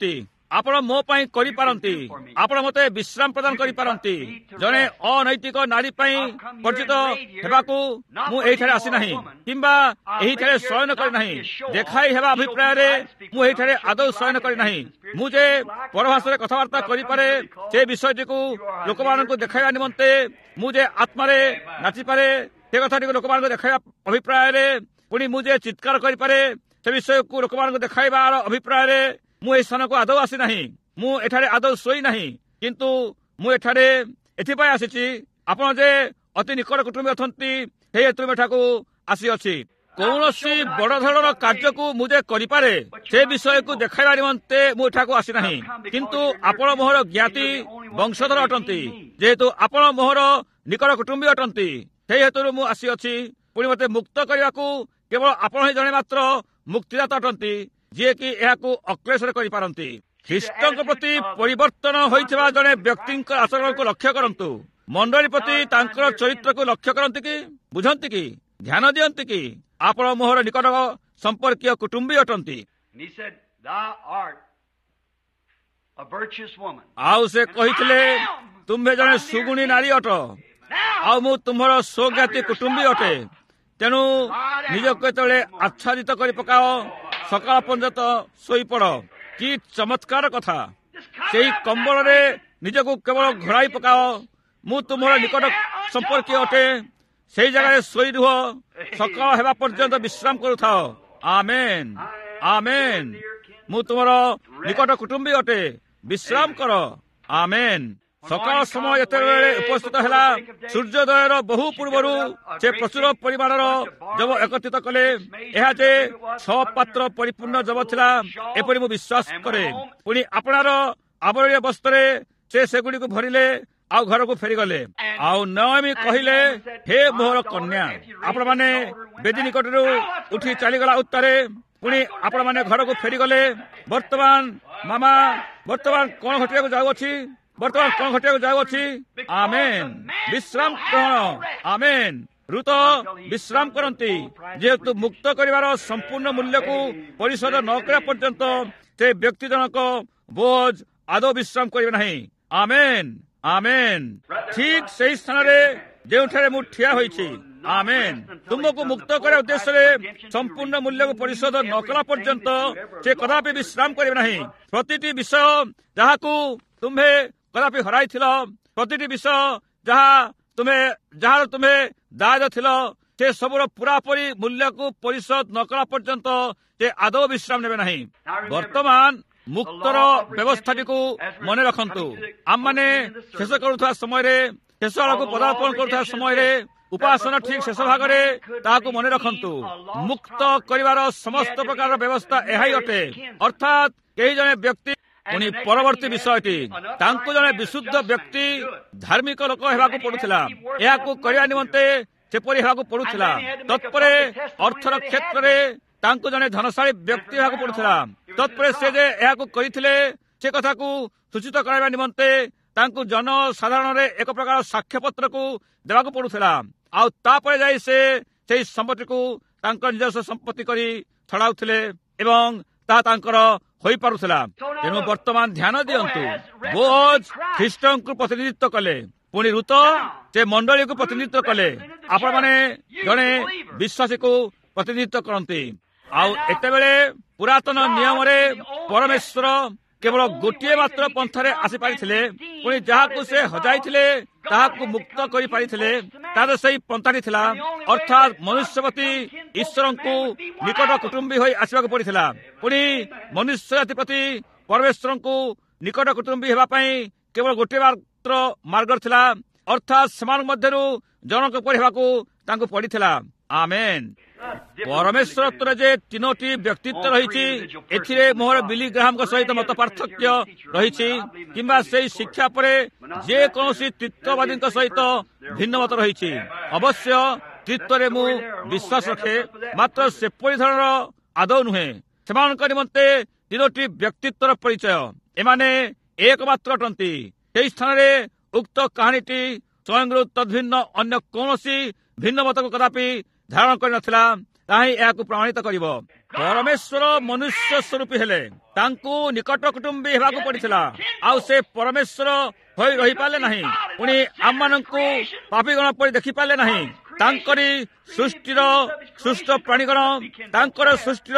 ଆପଣ ମୋ ପାଇଁ କରିପାରନ୍ତି, ଆପଣ ମୋତେ ବିଶ୍ରାମ ପ୍ରଦାନ କରିପାରନ୍ତି। ଜଣେ ଅନୈତିକ ନାରୀ ପାଇଁ ପରିଚିତ ହେବାକୁ ମୁଁ ଏହିଠାରେ ଆସିନାହିଁ, କିମ୍ବା ଏହିଠାରେ ଶୟନ କରିନାହିଁ। ଦେଖାଇ ହେବା ଅଭିପ୍ରାୟରେ ମୁଁ ଏହିଠାରେ ଆଦୌ ଶୟନ କରିନାହିଁ। ମୁଁ ଯେ ପରଭାଷାରେ କଥାବାର୍ତ୍ତା କରିପାରେ ସେ ବିଷୟଟିକୁ ଲୋକମାନଙ୍କୁ ଦେଖାଇବା ନିମନ୍ତେ, ମୁଁ ଯେ ଆତ୍ମାରେ ନାଚିପାରେ ସେ କଥାଟିକୁ ଲୋକମାନଙ୍କୁ ଦେଖାଇବା ଅଭିପ୍ରାୟରେ, ପୁଣି ମୁଁ ଯେ ଚିତ୍କାର କରିପାରେ ସେ ବିଷୟକୁ ଲୋକମାନଙ୍କୁ ଦେଖାଇବାର ଅଭିପ୍ରାୟରେ ମୁଁ ଏହି ସ୍ଥାନକୁ ଆଦୌ ଆସିନାହିଁ। ମୁଁ ଏଠାରେ ଆଦୌ ଶୋଇ ନାହିଁ, କିନ୍ତୁ ମୁଁ ଏଠାରେ ଏଥିପାଇଁ ଆସିଛି, ଆପଣ ଯେ ଅତି ନିକଟ କୁଟୁମ୍ବୀ ଅଛନ୍ତି ସେହି ହେତୁ ଏଠାକୁ ଆସିଅଛି। କୌଣସି ବଡ଼ ଧରଣର କାର୍ଯ୍ୟକୁ ମୁଁ ଯେ କରିପାରେ ସେ ବିଷୟକୁ ଦେଖାଇବା ନିମନ୍ତେ ମୁଁ ଏଠାକୁ ଆସିନାହିଁ, କିନ୍ତୁ ଆପଣ ମୋହର ଜ୍ଞାତି ବଂଶଧର ଅଟନ୍ତି, ଯେହେତୁ ଆପଣ ମୋହର ନିକଟ କୁଟୁମ୍ବୀ ଅଟନ୍ତି, ସେହି ହେତୁରୁ ମୁଁ ଆସିଅଛି। ପୁଣି ମୋତେ ମୁକ୍ତ କରିବାକୁ କେବଳ ଆପଣ ହିଁ ଜଣେ ମାତ୍ର ମୁକ୍ତିଦାତା ଅଟନ୍ତି, ଯିଏକି ଏହାକୁ ଅକ୍ଲେଶରେ କରିପାରନ୍ତି। ଖ୍ରୀଷ୍ଟଙ୍କ ପ୍ରତି ପରିବର୍ତ୍ତନ ହୋଇଥିବା ଜଣେ ବ୍ୟକ୍ତିଙ୍କ ଆଚରଣକୁ ଲକ୍ଷ୍ୟ କରନ୍ତୁ। ମଣ୍ଡଳୀ ପ୍ରତି ତାଙ୍କର ଚରିତ୍ରକୁ ଲକ୍ଷ୍ୟ କରନ୍ତି କି? ବୁଝନ୍ତି କି? ଧ୍ୟାନ ଦିଅନ୍ତି କି? ଆପଣ ମୋହର ନିକଟ ସମ୍ପର୍କୀୟ କୁଟୁମ୍ବୀ ଅଟନ୍ତି। ଆଉ ସେ କହିଥିଲେ, ତୁମ୍ଭେ ଜଣେ ସୁଗୁଣୀ ନାରୀ ଅଟ, ଆଉ ମୁଁ ତୁମ୍ଭର ସ୍ୱଜ୍ଞାତି କୁଟୁମ୍ବୀ ଅଟେ। ତେଣୁ ନିଜକୁ କେତେବେଳେ ଆଚ୍ଛାଦିତ କରି ପକାଅ, ସକାଳ ପର୍ଯ୍ୟନ୍ତ ଶୋଇପଡ଼। କି ଚମତ୍କାର କଥା! ସେହି କମ୍ବଳରେ ନିଜକୁ କେବଳ ଘୋଡ଼ାଇ ପକାଅ। ମୁଁ ତୁମର ନିକଟ ସମ୍ପର୍କୀୟ ଅଟେ, ସେହି ଜାଗାରେ ଶୋଇ ରୁହ, ସକାଳ ହେବା ପର୍ଯ୍ୟନ୍ତ ବିଶ୍ରାମ କରୁଥାଅ। ଆମେନ୍, ଆମେନ୍। ମୁଁ ତୁମର ନିକଟ କୁଟୁମ୍ବୀ ଅଟେ, ବିଶ୍ରାମ କର। ଆମେନ୍। ସକାଳ ସମୟ ଯେତେବେଳେ ଉପସ୍ଥିତ ହେଲା, ସୂର୍ଯ୍ୟୋଦୟର ବହୁ ପୂର୍ବରୁ ସେ ପ୍ରଚୁର ପରିମାଣର ଯବ ଏକତ୍ରିତ କଲେ। ଏହା ଯେ ଛଅ ପାତ୍ର ପରିପୂର୍ଣ୍ଣ ଯବ ଥିଲା ଏପରି ମୁଁ ବିଶ୍ୱାସ କରେ। ପୁଣି ଆପଣାର ଆବରଣୀୟ ବସ୍ତ୍ରରେ ସେ ସେଗୁଡ଼ିକୁ ଭରିଲେ, ଆଉ ଘରକୁ ଫେରିଗଲେ। ଆଉ ନୟମୀ କହିଲେ, ହେ ମୋହର କନ୍ୟା, ଆପଣମାନେ ବେଦୀ ନିକଟରୁ ଉଠି ଚାଲିଗଲା ଉତ୍ତାରେ, ପୁଣି ଆପଣମାନେ ଘରକୁ ଫେରିଗଲେ। ବର୍ତ୍ତମାନ ମାମା, ବର୍ତ୍ତମାନ କଣ ଘଟିବାକୁ ଯାଉଅଛି? ବର୍ତ୍ତମାନ କଣ ଘଟିବାକୁ ଯାଉଅଛି? ଆମେନ୍। ବିଶ୍ରାମ ଗ୍ରହଣ। ଆମେନ୍। ଋତ ବିଶ୍ରାମ କରନ୍ତି, ଯେହେତୁ ମୁକ୍ତ କରିବାର ସମ୍ପୂର୍ଣ୍ଣ ମୂଲ୍ୟକୁ ପରିଶୋଧ ନ କରିବା ପର୍ଯ୍ୟନ୍ତ ସେ ବ୍ୟକ୍ତି ଜଣକ ବୋଝ ଆଦୌ ବିଶ୍ରାମ କରିବେ ନାହିଁ। ଆମେନ୍, ଆମେନ୍। ଠିକ୍ ସେହି ସ୍ଥାନରେ ଯେଉଁଠାରେ ମୁଁ ଠିଆ ହୋଇଛି। ଆମେନ୍। ତୁମକୁ ମୁକ୍ତ କରିବା ଉଦ୍ଦେଶ୍ୟରେ ସମ୍ପୂର୍ଣ୍ଣ ମୂଲ୍ୟକୁ ପରିଶୋଧ ନ କଲା ପର୍ଯ୍ୟନ୍ତ ସେ କଦାପି ବିଶ୍ରାମ କରିବେ ନାହିଁ। ପ୍ରତିଟି ବିଷୟ ଯାହାକୁ ତୁମ୍ଭେ କଦାପି ହରାଇଥିଲ, ପ୍ରତିଟି ବିଷୟ ଯାହା ତୁମେ ଯାହାର ତୁମେ ଦାୟଦ ଥିଲ, ସେ ସବୁର ପୁରାପୁରି ମୂଲ୍ୟକୁ ପରିଶୋଧ ନ କଲା ପର୍ଯ୍ୟନ୍ତ ସେ ଆଦୌ ବିଶ୍ରାମ ନେବେ ନାହିଁ। ବର୍ତ୍ତମାନ ମୁକ୍ତର ବ୍ୟବସ୍ଥାଟିକୁ ମନେ ରଖନ୍ତୁ। ଆମମାନେ ଶେଷ କରୁଥିବା ସମୟରେ, ଶେଷ ଆଡ଼କୁ ପଦାର୍ପଣ କରୁଥିବା ସମୟରେ, ଉପାସନା ଠିକ୍ ଶେଷ ଭାଗରେ ତାହାକୁ ମନେ ରଖନ୍ତୁ। ମୁକ୍ତ କରିବାର ସମସ୍ତ ପ୍ରକାରର ବ୍ୟବସ୍ଥା ଏହା ହିଁ ଅଟେ। ଅର୍ଥାତ୍ କେହି ଜଣେ ବ୍ୟକ୍ତି, ପୁଣି ପରବର୍ତ୍ତୀ ବିଷୟଟି, ତାଙ୍କୁ ଜଣେ ବିଶୁଦ୍ଧ ବ୍ୟକ୍ତି, ଧାର୍ମିକ ଲୋକ ହେବାକୁ ପଡୁଥିଲା। ଏହାକୁ କରିବା ନିମନ୍ତେ ସେପରି ହେବାକୁ ପଡୁଥିଲା। ତତ୍ପରେ ଅର୍ଥର କ୍ଷେତ୍ରରେ ତାଙ୍କୁ ଜଣେ ଧନଶାଳୀ ବ୍ୟକ୍ତି ହେବାକୁ ପଡୁଥିଲା। ତତ୍ପରେ ସେ ଯେ ଏହାକୁ କରିଥିଲେ ସେ କଥାକୁ ସୂଚିତ କରାଇବା ନିମନ୍ତେ ତାଙ୍କୁ ଜନସାଧାରଣରେ ଏକ ପ୍ରକାର ସାକ୍ଷ୍ୟପତ୍ରକୁ ଦେବାକୁ ପଡୁଥିଲା। ଆଉ ତାପରେ ଯାଇ ସେ ସେହି ସମ୍ପତ୍ତିକୁ ତାଙ୍କ ନିଜସ୍ୱ ସମ୍ପତ୍ତି କରି ଛଡ଼ାଉଥିଲେ ଏବଂ ତାହା ତାଙ୍କର ହୋଇପାରୁଥିଲା। ତେଣୁ ବର୍ତ୍ତମାନ ଧ୍ୟାନ ଦିଅନ୍ତୁ। ବୋଜ ଖ୍ରୀଷ୍ଟଙ୍କୁ ପ୍ରତିନିଧିତ୍ୱ କଲେ, ପୁଣି ଋତ ସେ ମଣ୍ଡଳୀକୁ ପ୍ରତିନିଧିତ୍ୱ କଲେ। ଆପଣମାନେ ଜଣେ ବିଶ୍ୱାସୀକୁ ପ୍ରତିନିଧିତ୍ୱ କରନ୍ତି। ଆଉ ଏତେବେଳେ ପୁରାତନ ନିୟମରେ ପରମେଶ୍ୱର କେବଳ ଗୋଟିଏ ମାତ୍ର ପନ୍ଥାରେ ଆସିପାରିଥିଲେ। ପୁଣି ଯାହାକୁ ସେ ହଜାଇଥିଲେ ତାହାକୁ ମୁକ୍ତ କରିପାରିଥିଲେ। ତାର ସେହି ପନ୍ଥାଟି ଥିଲା, ଅର୍ଥାତ୍ ମନୁଷ୍ୟପତି ଈଶ୍ୱରଙ୍କୁ ନିକଟ କୁଟୁମ୍ବୀ ହୋଇ ଆସିବାକୁ ପଡ଼ିଥିଲା। ପୁଣି ମନୁଷ୍ୟ ଜାତି ପ୍ରତି ପରମେଶ୍ୱରଙ୍କୁ ନିକଟ କୁଟୁମ୍ବୀ ହେବା ପାଇଁ କେବଳ ଗୋଟିଏ ମାତ୍ର ମାର୍ଗ ଥିଲା, ଅର୍ଥାତ୍ ସେମାନଙ୍କ ମଧ୍ୟରୁ ଜଣକ ପରି ହେବାକୁ ତାଙ୍କୁ ପଡ଼ିଥିଲା। ଆମେନ୍। ପରମେଶ୍ୱରତ୍ୱରେ ଯେ ତିନୋଟି ବ୍ୟକ୍ତିତ୍ୱ ରହିଛି, ଏଥିରେ ମୋର ବିଲି ଗ୍ରାହାମଙ୍କ ସହିତ ମତ ପାର୍ଥକ୍ୟ ରହିଛି, କିମ୍ବା ସେହି ଶିକ୍ଷା ପରେ ଯେକୌଣସି ତ୍ରିତ୍ୱବାଦୀଙ୍କ ସହିତ ଭିନ୍ନ ମତ ରହିଛି। ଅବଶ୍ୟ ତ୍ରିତ୍ୱରେ ମୁଁ ବିଶ୍ୱାସ ରଖେ, ମାତ୍ର ସେପରି ଧରଣର ଆଦୌ ନୁହେଁ। ସେମାନଙ୍କ ନିମନ୍ତେ ତିନୋଟି ବ୍ୟକ୍ତିତ୍ୱର ପରିଚୟ। ଏମାନେ ଏକମାତ୍ର ଅଟନ୍ତି। ସେହି ସ୍ଥାନରେ ଉକ୍ତ କାହାଣୀଟି ସ୍ୱୟଂରୁ ତଦ୍ଭିନ୍ନ ଅନ୍ୟ କୌଣସି ଭିନ୍ନ ମତକୁ କଦାପି ଧାରଣ କରିନଥିଲା। ତାହା ହିଁ ଏହାକୁ ପ୍ରମାଣିତ କରିବ। ପରମେଶ୍ୱର ମନୁଷ୍ୟ ସ୍ୱରୂପୀ ହେଲେ ତାଙ୍କୁ ନିକଟ କୁଟୁମ୍ବୀ ହେବାକୁ ପଡିଥିଲା, ଆଉ ସେ ପରମେଶ୍ୱର ହୋଇ ରହିପାରିଲେ ନାହିଁ। ପୁଣି ଆମମାନଙ୍କୁ ପାପୀଗଣ ପରି ଦେଖିପାରିଲେ ନାହିଁ। ତାଙ୍କରି ସୃଷ୍ଟିର ସୃଷ୍ଟ ପ୍ରାଣୀଗଣ, ତାଙ୍କର ସୃଷ୍ଟିର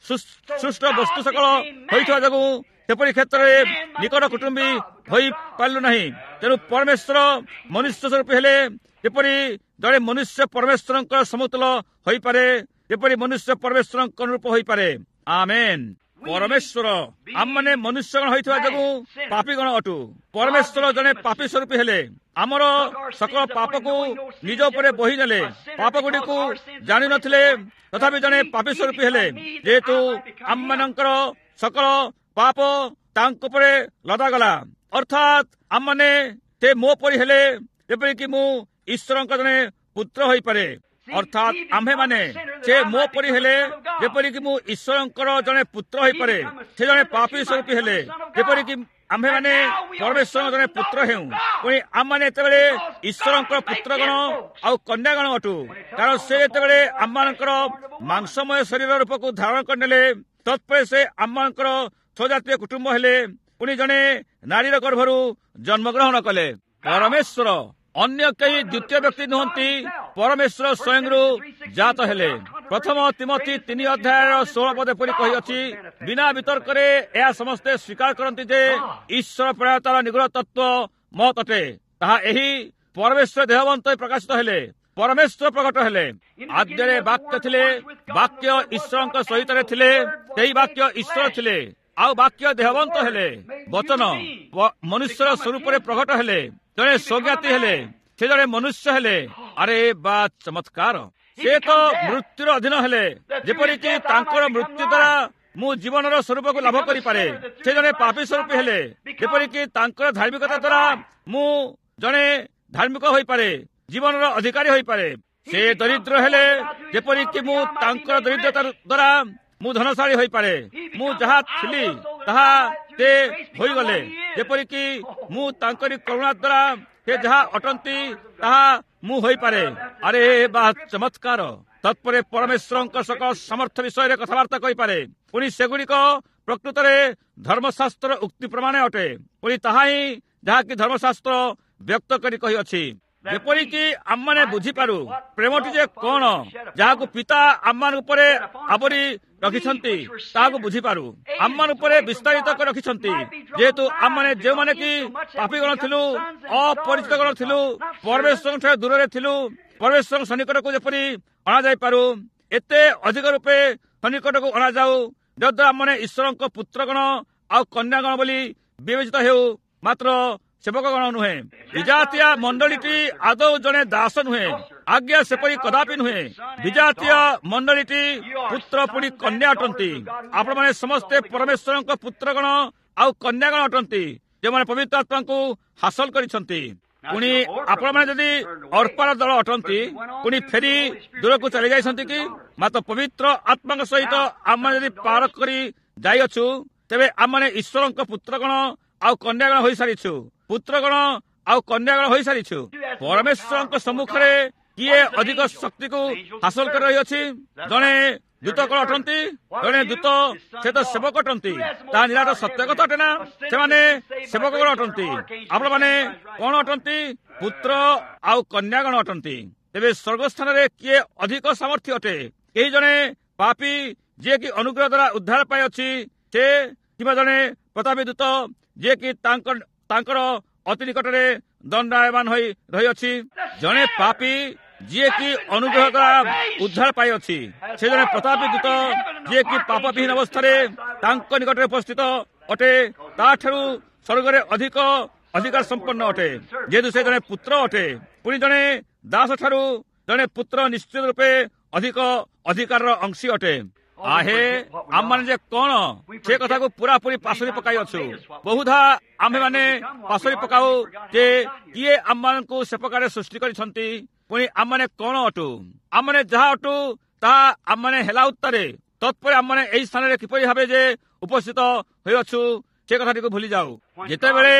ସୃଷ୍ଟ ବସ୍ତୁ ସକଳ ହୋଇଥିବା ଯୋଗୁଁ ସେପରି କ୍ଷେତ୍ରରେ ନିକଟ କୁଟୁମ୍ବୀ ହୋଇପାରିଲୁ ନାହିଁ। ତେଣୁ ପରମେଶ୍ୱର ମନୁଷ୍ୟ ସ୍ୱରୂପୀ ହେଲେ ଯେପରି ଜଣେ ମନୁଷ୍ୟ ପରମେଶ୍ୱରଙ୍କର ସମତୁଲ ହୋଇପାରେ, ଯେପରି ମନୁଷ୍ୟ ପରମେଶ୍ୱରଙ୍କ ଅନୁରୂପ ହୋଇପାରେ। ଆମେନ୍। ପରମେଶ୍ୱର ଆମମାନେ ମନୁଷ୍ୟଗଣ ହୋଇଥିବା ଯୋଗୁଁ ପାପୀଗଣ ଅଟୁ। ପରମେଶ୍ୱର ଜଣେ ପାପୀ ସ୍ୱରୂପୀ ହେଲେ ଆମର ସକଳ ପାପକୁ ନିଜ ଉପରେ ବୋହି ନେଲେ। ପାପ ଗୁଡ଼ିକୁ ଜାଣିନଥିଲେ ତଥାପି ଜଣେ ପାପୀ ସ୍ୱରୂପୀ ହେଲେ, ଯେହେତୁ ଆମମାନଙ୍କର ସକଳ ପାପ ତାଙ୍କ ଉପରେ ଲଦାଗଲା। ଅର୍ଥାତ୍ ଆମମାନେ ସେ ମୋ ପରି ହେଲେ ଯେପରିକି ମୁଁ ଈଶ୍ୱରଙ୍କ ଜଣେ ପୁତ୍ର ହୋଇପାରେ। ଅର୍ଥାତ୍ ଆମ୍ଭେମାନେ ସେ ମୋ ପରି ହେଲେ ଯେପରିକି ମୁଁ ଈଶ୍ୱରଙ୍କର ଜଣେ ପୁତ୍ର ହୋଇପାରେ। ସେ ଜଣେ ପାପୀ ସ୍ୱରୂପୀ ହେଲେ ଯେପରିକି ଆମ୍ଭେମାନେ ପରମେଶ୍ୱରଙ୍କ ଜଣେ ପୁତ୍ର ହେଉ। ପୁଣି ଆମମାନେ ଯେତେବେଳେ ଈଶ୍ୱରଙ୍କର ପୁତ୍ରଗଣ ଆଉ କନ୍ୟାଗଣ ଅଟୁ, କାରଣ ସେ ଯେତେବେଳେ ଆମମାନଙ୍କର ମାଂସମୟ ଶରୀର ରୂପକୁ ଧାରଣ କରିନେଲେ, ତତ୍ପରେ ସେ ଆମମାନଙ୍କର ସ୍ୱଜାତୀୟ କୁଟୁମ୍ବ ହେଲେ। ପୁଣି ଜଣେ ନାରୀର ଗର୍ଭରୁ ଜନ୍ମଗ୍ରହଣ କଲେ। ପରମେଶ୍ୱର ଅନ୍ୟ କେହି ଦ୍ୱିତୀୟ ବ୍ୟକ୍ତି ନୁହନ୍ତି, ପରମେଶ୍ୱର ସ୍ୱୟଂରୁ ଜାତ ହେଲେ। ପ୍ରଥମ ତିମୋଥୀ ତିନି ଅଧ୍ୟାୟର ଷୋହଳ ପଦ ପରି କହିଅଛି, ବିନା ବିତର୍କରେ ଏହା ସମସ୍ତେ ସ୍ୱୀକାର କରନ୍ତି ଯେ ଈଶ୍ୱର ପ୍ରାୟତାର ନିଗୁଢ଼ ତତ୍ତ୍ୱ ମହତ୍ ଅଟେ। ତାହା ଏହି ପରମେଶ୍ୱର ଦେହବନ୍ତ ପ୍ରକାଶିତ ହେଲେ, ପରମେଶ୍ୱର ପ୍ରକଟ ହେଲେ। ଆଦ୍ୟରେ ବାକ୍ୟ ଥିଲେ, ବାକ୍ୟ ଈଶ୍ୱରଙ୍କ ସହିତ ଥିଲେ, ସେହି ବାକ୍ୟ ଈଶ୍ୱର ଥିଲେ, ଆଉ ବାକ୍ୟ ଦେହବନ୍ତ ହେଲେ, ବଚନ ମନୁଷ୍ୟର ସ୍ୱରୂପରେ ପ୍ରକଟ ହେଲେ, ଜଣେ ସ୍ୱଜ୍ଞାତି ହେଲେ, ସେ ଜଣେ ମନୁଷ୍ୟ ହେଲେ। ଆରେ ବା ଚମତ୍କାର! ସେ ତ ମୃତ୍ୟୁର ଅଧୀନ ହେଲେ, ଯେପରିକି ତାଙ୍କର ମୃତ୍ୟୁ ଦ୍ୱାରା ମୁଁ ଜୀବନର ସ୍ୱରୂପକୁ ଲାଭ କରିପାରେ। ସେ ଜଣେ ପାପୀ ସ୍ୱରୂପୀ ହେଲେ, ଯେପରିକି ତାଙ୍କର ଧାର୍ମିକତା ଦ୍ୱାରା ମୁଁ ଜଣେ ଧାର୍ମିକ ହୋଇପାରେ, ଜୀବନର ଅଧିକାରୀ ହୋଇପାରେ। ସେ ଦରିଦ୍ର ହେଲେ, ଯେପରିକି ମୁଁ ତାଙ୍କର ଦରିଦ୍ରତା ଦ୍ୱାରା ମୁଁ ଧନଶାଳୀ ହୋଇପାରେ। ମୁଁ ଯାହା ଥିଲି ତାହା ସେ ହୋଇଗଲେ, ଯେପରିକି ମୁଁ ତାଙ୍କରି କରୁଣା ଦ୍ୱାରା ସେ ଯାହା ଅଟନ୍ତି ତାହା ମୁଁ ହୋଇପାରେ। ଆରେ ବା ଚମତ୍କାର! ତତ୍ପରେ ପରମେଶ୍ୱରଙ୍କ ସକଳ ସାମର୍ଥ୍ୟ ବିଷୟରେ କଥାବାର୍ତ୍ତା କରିପାରେ। ପୁଣି ସେଗୁଡ଼ିକ ପ୍ରକୃତରେ ଧର୍ମଶାସ୍ତ୍ର ଉକ୍ତି ପ୍ରମାଣ ଅଟେ। ପୁଣି ତାହା ହିଁ ଯାହାକି ଧର୍ମଶାସ୍ତ୍ର ବ୍ୟକ୍ତ କରି କହିଅଛି, ଯେପରିକି ଆମମାନେ ବୁଝିପାରୁ ପ୍ରେମଟି ଯେ କଣ, ଯାହାକୁ ପିତା ଆମମାନଙ୍କ ଉପରେ ଆବରି ରଖିଛନ୍ତି ତାହାକୁ ବୁଝିପାରୁ, ଆମମାନ ଉପରେ ବିସ୍ତାରିତ କରି ରଖିଛନ୍ତି। ଯେହେତୁ ଆମମାନେ ଯେଉଁମାନେ କି ପାପୀଗଣ ଥିଲୁ, ଅପରିଚିତ ଗଣ ଥିଲୁ, ପରମେଶ୍ୱରଙ୍କ ଠାରୁ ଦୂରରେ ଥିଲୁ, ପରମେଶ୍ୱରଙ୍କ ସନ୍ନିକଟକୁ ଯେପରି ଅଣାଯାଇପାରୁ, ଏତେ ଅଧିକ ରୂପେ ସନ୍ନିକଟକୁ ଅଣାଯାଉ, ଯଦ୍ୱାରା ଆମମାନେ ଈଶ୍ୱରଙ୍କ ପୁତ୍ରଗଣ ଆଉ କନ୍ୟାଗଣ ବୋଲି ବିବେଚିତ ହେଉ, ମାତ୍ର ସେବକଗଣ ନୁହେଁ। ବିଜାତୀୟ ମଣ୍ଡଳୀଟି ଆଦୌ ଜଣେ ଦାସ ନୁହେଁ, ଆଜ୍ଞା ସେପରି କଦାପି ନୁହେଁ। ବିଜାତୀୟ ମଣ୍ଡଳୀଟି ପୁତ୍ର ପୁଣି କନ୍ୟା ଅଟନ୍ତି। ଆପଣମାନେ ସମସ୍ତେ ପରମେଶ୍ୱରଙ୍କ ପୁତ୍ରଗଣ ଆଉ କନ୍ୟାଗଣ ଅଟନ୍ତି, ଯେଉଁମାନେ ପବିତ୍ର ଆତ୍ମାଙ୍କୁ ହାସଲ କରିଛନ୍ତି। ପୁଣି ଆପଣମାନେ ଯଦି ଅର୍ପାର ଦଳ ଅଟନ୍ତି, ପୁଣି ଫେରି ଦୂରକୁ ଚାଲି ଯାଇଛନ୍ତି କି? ମାତ୍ର ପବିତ୍ର ଆତ୍ମାଙ୍କ ସହିତ ଆମେ ଯଦି ପାର କରି ଯାଇଅଛୁ, ତେବେ ଆମମାନେ ଈଶ୍ୱରଙ୍କ ପୁତ୍ରଗଣ ଆଉ କନ୍ୟାଗଣ ହୋଇସାରିଛୁ। ପୁତ୍ରଗଣ ଆଉ କନ୍ୟାଗଣ ହୋଇସାରିଛୁ। ପରମେଶ୍ୱରଙ୍କ ସମ୍ମୁଖରେ କିଏ ଅଧିକ ଶକ୍ତିକୁ ହାସଲ କରି ରହିଅଛି? ଜଣେ ଦୂତ କଣ ଅଟନ୍ତି? ଜଣେ ଦୂତ ସେ ତ ସେବକ ଅଟନ୍ତି। ତାହା ନିରାଟ ସତ୍ୟ କଥା ଅଟେ ନା? ସେମାନେ ସେବକଗଣ ଅଟନ୍ତି। ଆପଣମାନେ କଣ ଅଟନ୍ତି? ପୁତ୍ର ଆଉ କନ୍ୟାଗଣ ଅଟନ୍ତି। ତେବେ ସ୍ୱର୍ଗସ୍ଥାନରେ କିଏ ଅଧିକ ସାମର୍ଥ୍ୟ ଅଟେ? ଏହି ଜଣେ ପାପୀ ଯିଏକି ଅନୁଗ୍ରହ ଦ୍ୱାରା ଉଦ୍ଧାର ପାଇଅଛି, ସେ କିମ୍ବା ଜଣେ ପ୍ରତାପୀ ଦୂତ ଯିଏକି ତାଙ୍କ ତାଙ୍କର ଅତି ନିକଟରେ ଦଣ୍ଡାୟମାନ ହୋଇ ରହିଅଛି? ଜଣେ ପାପୀ ଯିଏକି ଅନୁଗ୍ରହ ଦ୍ୱାରା ଉଦ୍ଧାର ପାଇଅଛି, ସେ ଜଣେ ପ୍ରତାପୀ ଦୂତ ଯିଏକି ପାପବିହୀନ ଅବସ୍ଥାରେ ତାଙ୍କ ନିକଟରେ ଉପସ୍ଥିତ ଅଟେ, ତାଠାରୁ ସ୍ୱର୍ଗରେ ଅଧିକ ଅଧିକାର ସମ୍ପନ୍ନ ଅଟେ, ଯେହେତୁ ସେ ଜଣେ ପୁତ୍ର ଅଟେ। ପୁଣି ଜଣେ ଦାସ ଠାରୁ ଜଣେ ପୁତ୍ର ନିଶ୍ଚିତ ରୂପେ ଅଧିକ ଅଧିକାରର ଅଂଶୀ ଅଟେ। ଆହେ ଆମମାନେ ଯେ କଣ ସେ କଥାକୁ ପୁରାପୁରି ପାସୋରି ପକାଇଅଛୁ। ବହୁଧା ଆମ୍ଭେମାନେ ପାସୋରି ପକାଉ ଯେ କିଏ ଆମମାନଙ୍କୁ ସେ ପ୍ରକାର ସୃଷ୍ଟି କରିଛନ୍ତି। ପୁଣି ଆମମାନେ କଣ ଅଟୁ? ଆମମାନେ ଯାହା ଅଟୁ ତାହା ଆମମାନେ ହେଲା ଉତ୍ତାରେ। ତତ୍ପରେ ଆମମାନେ ଏହି ସ୍ଥାନରେ କିପରି ଭାବେ ଯେ ଉପସ୍ଥିତ ହୋଇଅଛୁ ସେ କଥାଟିକୁ ଭୁଲି ଯାଉ। ଯେତେବେଳେ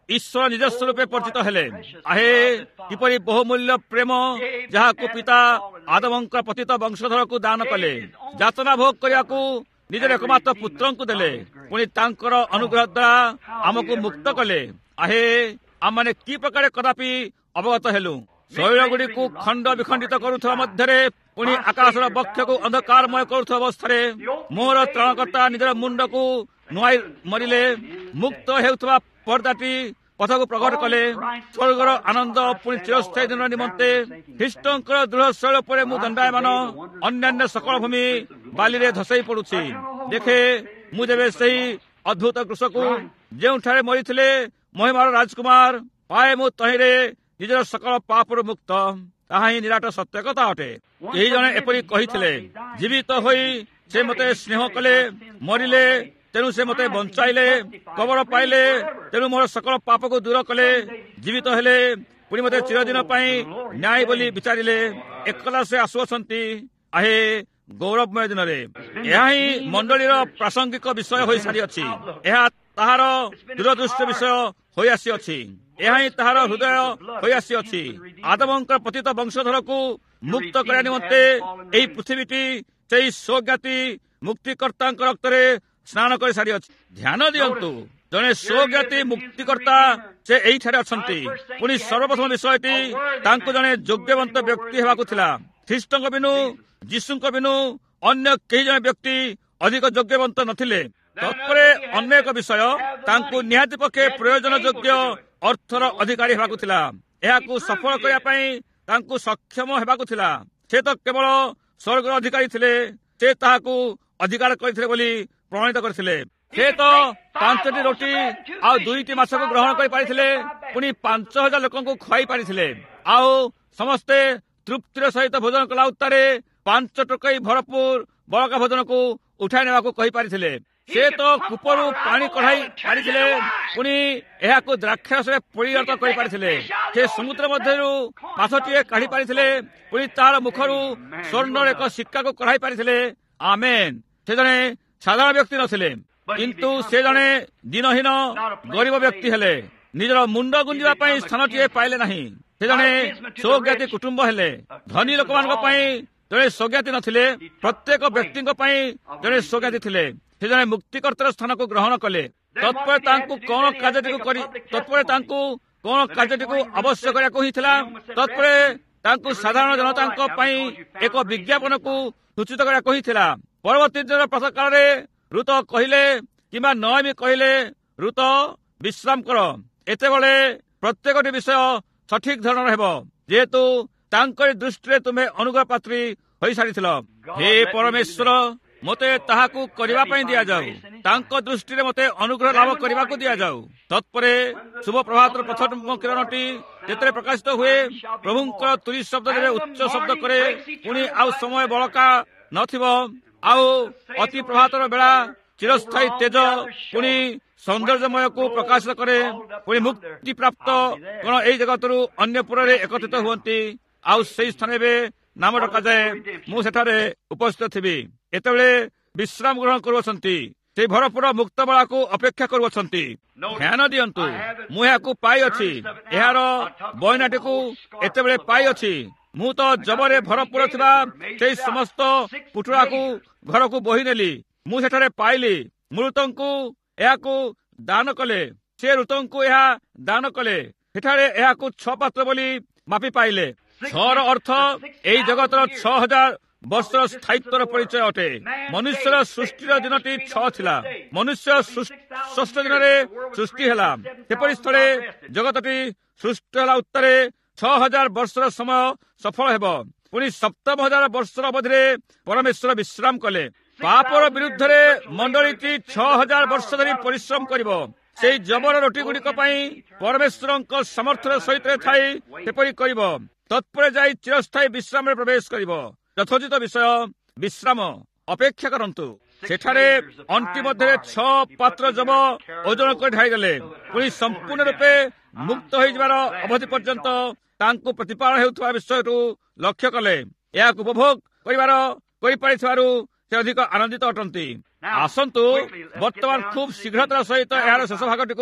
ଈଶ୍ୱର ନିଜସ୍ୱ ରୂପେ ପରିଚିତ ହେଲେ। ଆହେ କିପରି ବହୁମୂଲ୍ୟ ପ୍ରେମ, ଯାହାକୁ ପିତା ଆଦମଙ୍କ ପତିତ ବଂଶଧରକୁ ଦାନ କଲେ, ଯାତନା ଭୋଗ କରିବାକୁ ନିଜର ଏକମାତ୍ର ପୁତ୍ରଙ୍କୁ ଦେଲେ, ପୁଣି ତାଙ୍କର ଅନୁଗ୍ରହ ଦ୍ୱାରା ଆମକୁ ମୁକ୍ତ କଲେ। ଆହେ ଆମମାନେ କି ପ୍ରକାର କଦାପି ଅବଗତ ହେଲୁ। ଶୈଳ ଗୁଡ଼ିକୁ ଖଣ୍ଡ ବିଖଣ୍ଡିତ କରୁଥିବା ମଧ୍ୟରେ ପୁଣି ଆକାଶର ବକ୍ଷକୁ ଅନ୍ଧକାରମୟ କରୁଥିବା ଅବସ୍ଥାରେ ମୋର ତ୍ରାଣକର୍ତ୍ତା ନିଜର ମୁଣ୍ଡକୁ ନୁଆଇ ମରିଲେ। ମୁକ୍ତ ହେଉଥିବା ପର୍ଦ୍ଦାଟି ପଥକୁ ପ୍ରକଟ କଲେ। ସ୍ୱର୍ଗର ଆନନ୍ଦ ପୁଣି ଚିରସ୍ଥାୟୀ ଦିନ ନିମନ୍ତେ ଖ୍ରୀଷ୍ଟଙ୍କର ଦୃଢ଼ ଶୈଳ ଉପରେ ମୁଁ ଦଣ୍ଡାୟମାନ। ଅନ୍ୟାନ୍ୟ ସକଳ ଭୂମି ବାଲିରେ ଧସେଇ ପଡୁଛି। ଦେଖେ, ମୁଁ ଯେବେ ସେହି ଅଦ୍ଭୁତ କୃଷକୁ ଯେଉଁଠାରେ ମରିଥିଲେ ମହିମାର ରାଜକୁମାର ପାଏ, ମୁଁ ତହିଁରେ ନିଜର ସକଳ ପାପରୁ ମୁକ୍ତ। ତାହା ହିଁ ନିରାଟ ସତ୍ୟ କଥା ଅଟେ। କେହି ଜଣେ ଏପରି କହିଥିଲେ, ଜୀବିତ ହୋଇ ସେ ମୋତେ ସ୍ନେହ କଲେ, ମରିଲେ ତେଣୁ ସେ ମୋତେ ବଞ୍ଚାଇଲେ, କବର ପାଇଲେ ତେଣୁ ମୋର ସକଳ ପାପକୁ ଦୂର କଲେ, ଜୀବିତ ହେଲେ ପୁଣି ମୋତେ ଚିରଦିନ ପାଇଁ ନ୍ୟାୟ ବୋଲି ବିଚାରିଲେ। ଏକଲା ସେ ଆସୁଅଛନ୍ତି ଆହେ ଗୌରବମୟ ଦିନରେ। ଏହା ହିଁ ମଣ୍ଡଳୀର ପ୍ରାସଙ୍ଗିକ ବିଷୟ ହୋଇସାରିଅଛି। ଏହା ତାହାର ଦୂରଦୃଷ୍ଟ ବିଷୟ ହୋଇ ଆସିଅଛି। ଏହା ହିଁ ତାହାର ହୃଦୟ ହୋଇ ଆସିଅଛି। ଆଦମଙ୍କର ପତିତ ବଂଶଧରକୁ ମୁକ୍ତ କରିବା ନିମନ୍ତେ ଏହି ପୃଥିବୀଟି ସେହି ସ୍ୱଜ୍ଞାତି ମୁକ୍ତିକର୍ତ୍ତାଙ୍କ ରକ୍ତରେ ସ୍ନାନ କରି ସାରିଅଛି। ଧ୍ୟାନ ଦିଅନ୍ତୁ, ଜଣେ ସ୍ୱଜ୍ଞାତି ମୁକ୍ତିକର୍ତ୍ତା ସେ ଏଇଠାରେ ଅଛନ୍ତି। ପୁଣି ସର୍ବପ୍ରଥମ ବିଷୟଟି ତାଙ୍କୁ ଜଣେ ଯୋଗ୍ୟବନ୍ତ ବ୍ୟକ୍ତି ହେବାକୁ ଥିଲା। ଖ୍ରୀଷ୍ଟଙ୍କ ବିନୁ, ଯୀଶୁଙ୍କ ବିନୁ ଅନ୍ୟ କେହି ଜଣେ ବ୍ୟକ୍ତି ଅଧିକ ଯୋଗ୍ୟବନ୍ତ ନଥିଲେ। ତତ୍ପରେ ଅନେକ ବିଷୟ ତାଙ୍କୁ ନିହାତି ପକ୍ଷେ ପ୍ରୟୋଜନ ଯୋଗ୍ୟ ଅର୍ଥର ଅଧିକାରୀ ହେବାକୁ ଥିଲା। ଏହାକୁ ସଫଳ କରିବା ପାଇଁ ତାଙ୍କୁ ସକ୍ଷମ ହେବାକୁ ଥିଲା। ସେ ତ କେବଳ ସ୍ୱର୍ଗର ଅଧିକାରୀ ଥିଲେ। ସେ ତାହାକୁ ଅଧିକାର କରିଥିଲେ ବୋଲି ପ୍ରମାଣିତ କରିଥିଲେ। ସେ ତ ପାଞ୍ଚଟି ରୋଟି ଆଉ ଦୁଇଟି ମାଛକୁ ଗ୍ରହଣ କରିପାରିଥିଲେ। ପୁଣି ପାଞ୍ଚ ହଜାର ଲୋକଙ୍କୁ ଖୁଆଇ ପାରିଥିଲେ। ଆଉ ସମସ୍ତେ ତୃପ୍ତିର ସହିତ ଭୋଜନ କଲା ଉତ୍ତାରେ ପାଞ୍ଚ ଟୋକଇ ଭରପୁର ବଳକା ଭୋଜନକୁ ଉଠାଇ ନେବାକୁ କହିପାରିଥିଲେ। ସେ ତ କୂପରୁ ପାଣି କଢାଇ ପାରିଥିଲେ। ପୁଣି ଏହାକୁ ଦ୍ରାକ୍ଷାରସରେ ପରିଣତ କରିପାରିଥିଲେ। ସେ ସମୁଦ୍ର ମଧ୍ୟରୁ ମାଛଟିଏ କାଢି ପାରିଥିଲେ। ପୁଣି ତାହାର ମୁଖରୁ ସ୍ୱର୍ଣ୍ଣର ଏକ ସିକ୍କାକୁ କଢାଇ ପାରିଥିଲେ। ଆମେନ୍। ସେ ଜଣେ ସାଧାରଣ ବ୍ୟକ୍ତି ନଥିଲେ, କିନ୍ତୁ ସେ ଜଣେ ଦିନହୀନ ଗରିବ ବ୍ୟକ୍ତି ହେଲେ। ନିଜର ମୁଣ୍ଡ ଗୁଞ୍ଜିବା ପାଇଁ ସ୍ଥାନଟିଏ ପାଇଲେ ନାହିଁ। ସେ ଜଣେ ସ୍ୱଜ୍ଞାତି କୁଟୁମ୍ବ ହେଲେ। ଧନୀ ଲୋକମାନଙ୍କ ପାଇଁ ଜଣେ ସ୍ୱଜ୍ଞାତି ନଥିଲେ, ପ୍ରତ୍ୟେକ ବ୍ୟକ୍ତିଙ୍କ ପାଇଁ ଜଣେ ସ୍ୱଜ୍ଞାତି ଥିଲେ। ସେ ଜଣେ ମୁକ୍ତିକର୍ତ୍ତାର ସ୍ଥାନକୁ ଗ୍ରହଣ କଲେ। ତତ୍ପରେ ତାଙ୍କୁ କଣ କାର୍ଯ୍ୟଟିକୁ କରି ତତ୍ପରେ ତାଙ୍କୁ କଣ କାର୍ଯ୍ୟଟିକୁ ଆବଶ୍ୟକ କରିବାକୁ ହିଁ ଥିଲା। ତତ୍ପରେ ତାଙ୍କୁ ସାଧାରଣ ଜନତାଙ୍କ ପାଇଁ ଏକ ବିଜ୍ଞାପନକୁ ସୂଚିତ କରିବାକୁ ହିଁ ଥିଲା। ପରବର୍ତ୍ତୀ ଦିନର ପ୍ରାତଃ କାଳରେ ଋତ କହିଲେ କିମ୍ବା ନୟମୀ କହିଲେ, ଋତ ବିଶ୍ରାମ କର। ଏତେବେଳେ ପ୍ରତ୍ୟେକଟି ବିଷୟ ସଠିକ ଧରଣର ହେବ, ଯେହେତୁ ତାଙ୍କରି ଦୃଷ୍ଟିରେ ତୁମେ ଅନୁଗ୍ରହ ପାତ୍ରୀ ହୋଇସାରିଥିଲ। ହେ ପରମେଶ୍ୱର, ମୋତେ ତାହାକୁ କରିବା ପାଇଁ ଦିଆଯାଉ। ତାଙ୍କ ଦୃଷ୍ଟିରେ ମୋତେ ଅନୁଗ୍ରହ ଲାଭ କରିବାକୁ ଦିଆଯାଉ। ତତ୍ପରେ ଶୁଭ ପ୍ରଭାତର ପ୍ରଥମ କିରଣଟି ଯେତେବେଳେ ପ୍ରକାଶିତ ହୁଏ, ପ୍ରଭୁଙ୍କର ତୁରୀ ଶବ୍ଦ ଯେବେ ଉଚ୍ଚ ଶବ୍ଦ କରେ, ପୁଣି ଆଉ ସମୟ ବଳକା ନଥିବ, ଆଉ ଅତି ପ୍ରଭାତର ବେଳା ଚିରସ୍ଥାୟୀ ତେଜ ପୁଣି ସୌନ୍ଦର୍ଯ୍ୟମୟକୁ ପ୍ରକାଶିତ କରେ। ପୁଣି ମୁକ୍ତି ପ୍ରାପ୍ତ କଣ ଏହି ଜଗତରୁ ଅନ୍ୟ ପୁରରେ ଏକତ୍ରିତ ହୁଅନ୍ତି। ଆଉ ସେହି ସ୍ଥାନ ଏବେ ନାମ ଡକାଯାଏ। ମୁଁ ସେଠାରେ ଉପସ୍ଥିତ ଥିବି। ଏତେବେଳେ ବିଶ୍ରାମ ଗ୍ରହଣ କରୁଅଛନ୍ତି। ସେହି ଭରପୁର ମୁକ୍ତ ବେଳାକୁ ଅପେକ୍ଷା କରୁଅଛନ୍ତି। ଧ୍ୟାନ ଦିଅନ୍ତୁ, ମୁଁ ଏହାକୁ ପାଇଅଛି। ଏହାର ବଇନାଟିକୁ ଏତେବେଳେ ପାଇଅଛି। ମୁଁ ତ ଜବରେ ଭରପୁର ଥିବା ସେହି ସମସ୍ତ ପୁଟୁଳାକୁ ଘରକୁ ବୋହି ନେଲି। ମୁଁ ସେଠାରେ ପାଇଲି। ମୁଁ ଋତଙ୍କୁ ଏହାକୁ ଦାନ କଲେ। ସେ ଋତଙ୍କୁ ଏହା ଦାନ କଲେ। ସେଠାରେ ଏହାକୁ ଛଅ ପାତ୍ର ବୋଲି ମାପି ପାଇଲେ। ଛଅର ଅର୍ଥ ଏହି ଜଗତର ଛଅ ହଜାର ବର୍ଷର ସ୍ଥାୟିତ୍ୱର ପରିଚୟ ଅଟେ। ମନୁଷ୍ୟର ସୃଷ୍ଟିର ଦିନଟି ଛଅ ଥିଲା। ମନୁଷ୍ୟ ଷଷ୍ଠ ଦିନରେ ସୃଷ୍ଟି ହେଲା। ସେପରି ସ୍ଥଳେ ଜଗତଟି ସୃଷ୍ଟି ହେଲା ଉତ୍ତରେ ଛଅ ହଜାର ବର୍ଷର ସମୟ ସଫଳ ହେବ। ପୁଣି ସପ୍ତମ ହଜାର ବର୍ଷର ଅବଧିରେ ପରମେଶ୍ୱର ବିଶ୍ରାମ କଲେ। ପାପର ବିରୁଦ୍ଧରେ ମଣ୍ଡଳୀଟି ଛଅ ହଜାର ବର୍ଷ ଧରି ପରିଶ୍ରମ କରିବ। ସେହି ଜବର ରୋଟି ଗୁଡ଼ିକ ପାଇଁ ପରମେଶ୍ୱରଙ୍କ ସାମର୍ଥ୍ୟର ସହିତ ଥାଇ ସେପରି କରିବ। ତତ୍ପରେ ଯାଇ ଚିରସ୍ଥାୟୀ ବିଶ୍ରାମରେ ପ୍ରବେଶ କରିବ। ଯଥୋଚିତ ବିଷୟ ବିଶ୍ରାମ ଅପେକ୍ଷା କରନ୍ତୁ। ସେଠାରେ ଅଣ୍ଟି ମଧ୍ୟରେ ଛଅ ପାତ୍ର ଜବ ଓଜନ କରି ଢାଳିଦେଲେ। ପୁଣି ସମ୍ପୂର୍ଣ୍ଣ ରୂପେ ମୁକ୍ତ ହୋଇଯିବାର ଅବଧି ପର୍ଯ୍ୟନ୍ତ ତାଙ୍କୁ ପ୍ରତିପାଳନ ହେଉଥିବା ବିଷୟକୁ ଲକ୍ଷ୍ୟ କଲେ। ଏହାକୁ ଉପଭୋଗ କରିବାର କରିପାରିଥିବାରୁ ସେ ଅଧିକ ଆନନ୍ଦିତ ଅଟନ୍ତି। ଆସନ୍ତୁ ବର୍ତ୍ତମାନ ଖୁବ୍ ଶୀଘ୍ରତାର ସହିତ ଏହାର ଶେଷ ଭାଗଟିକୁ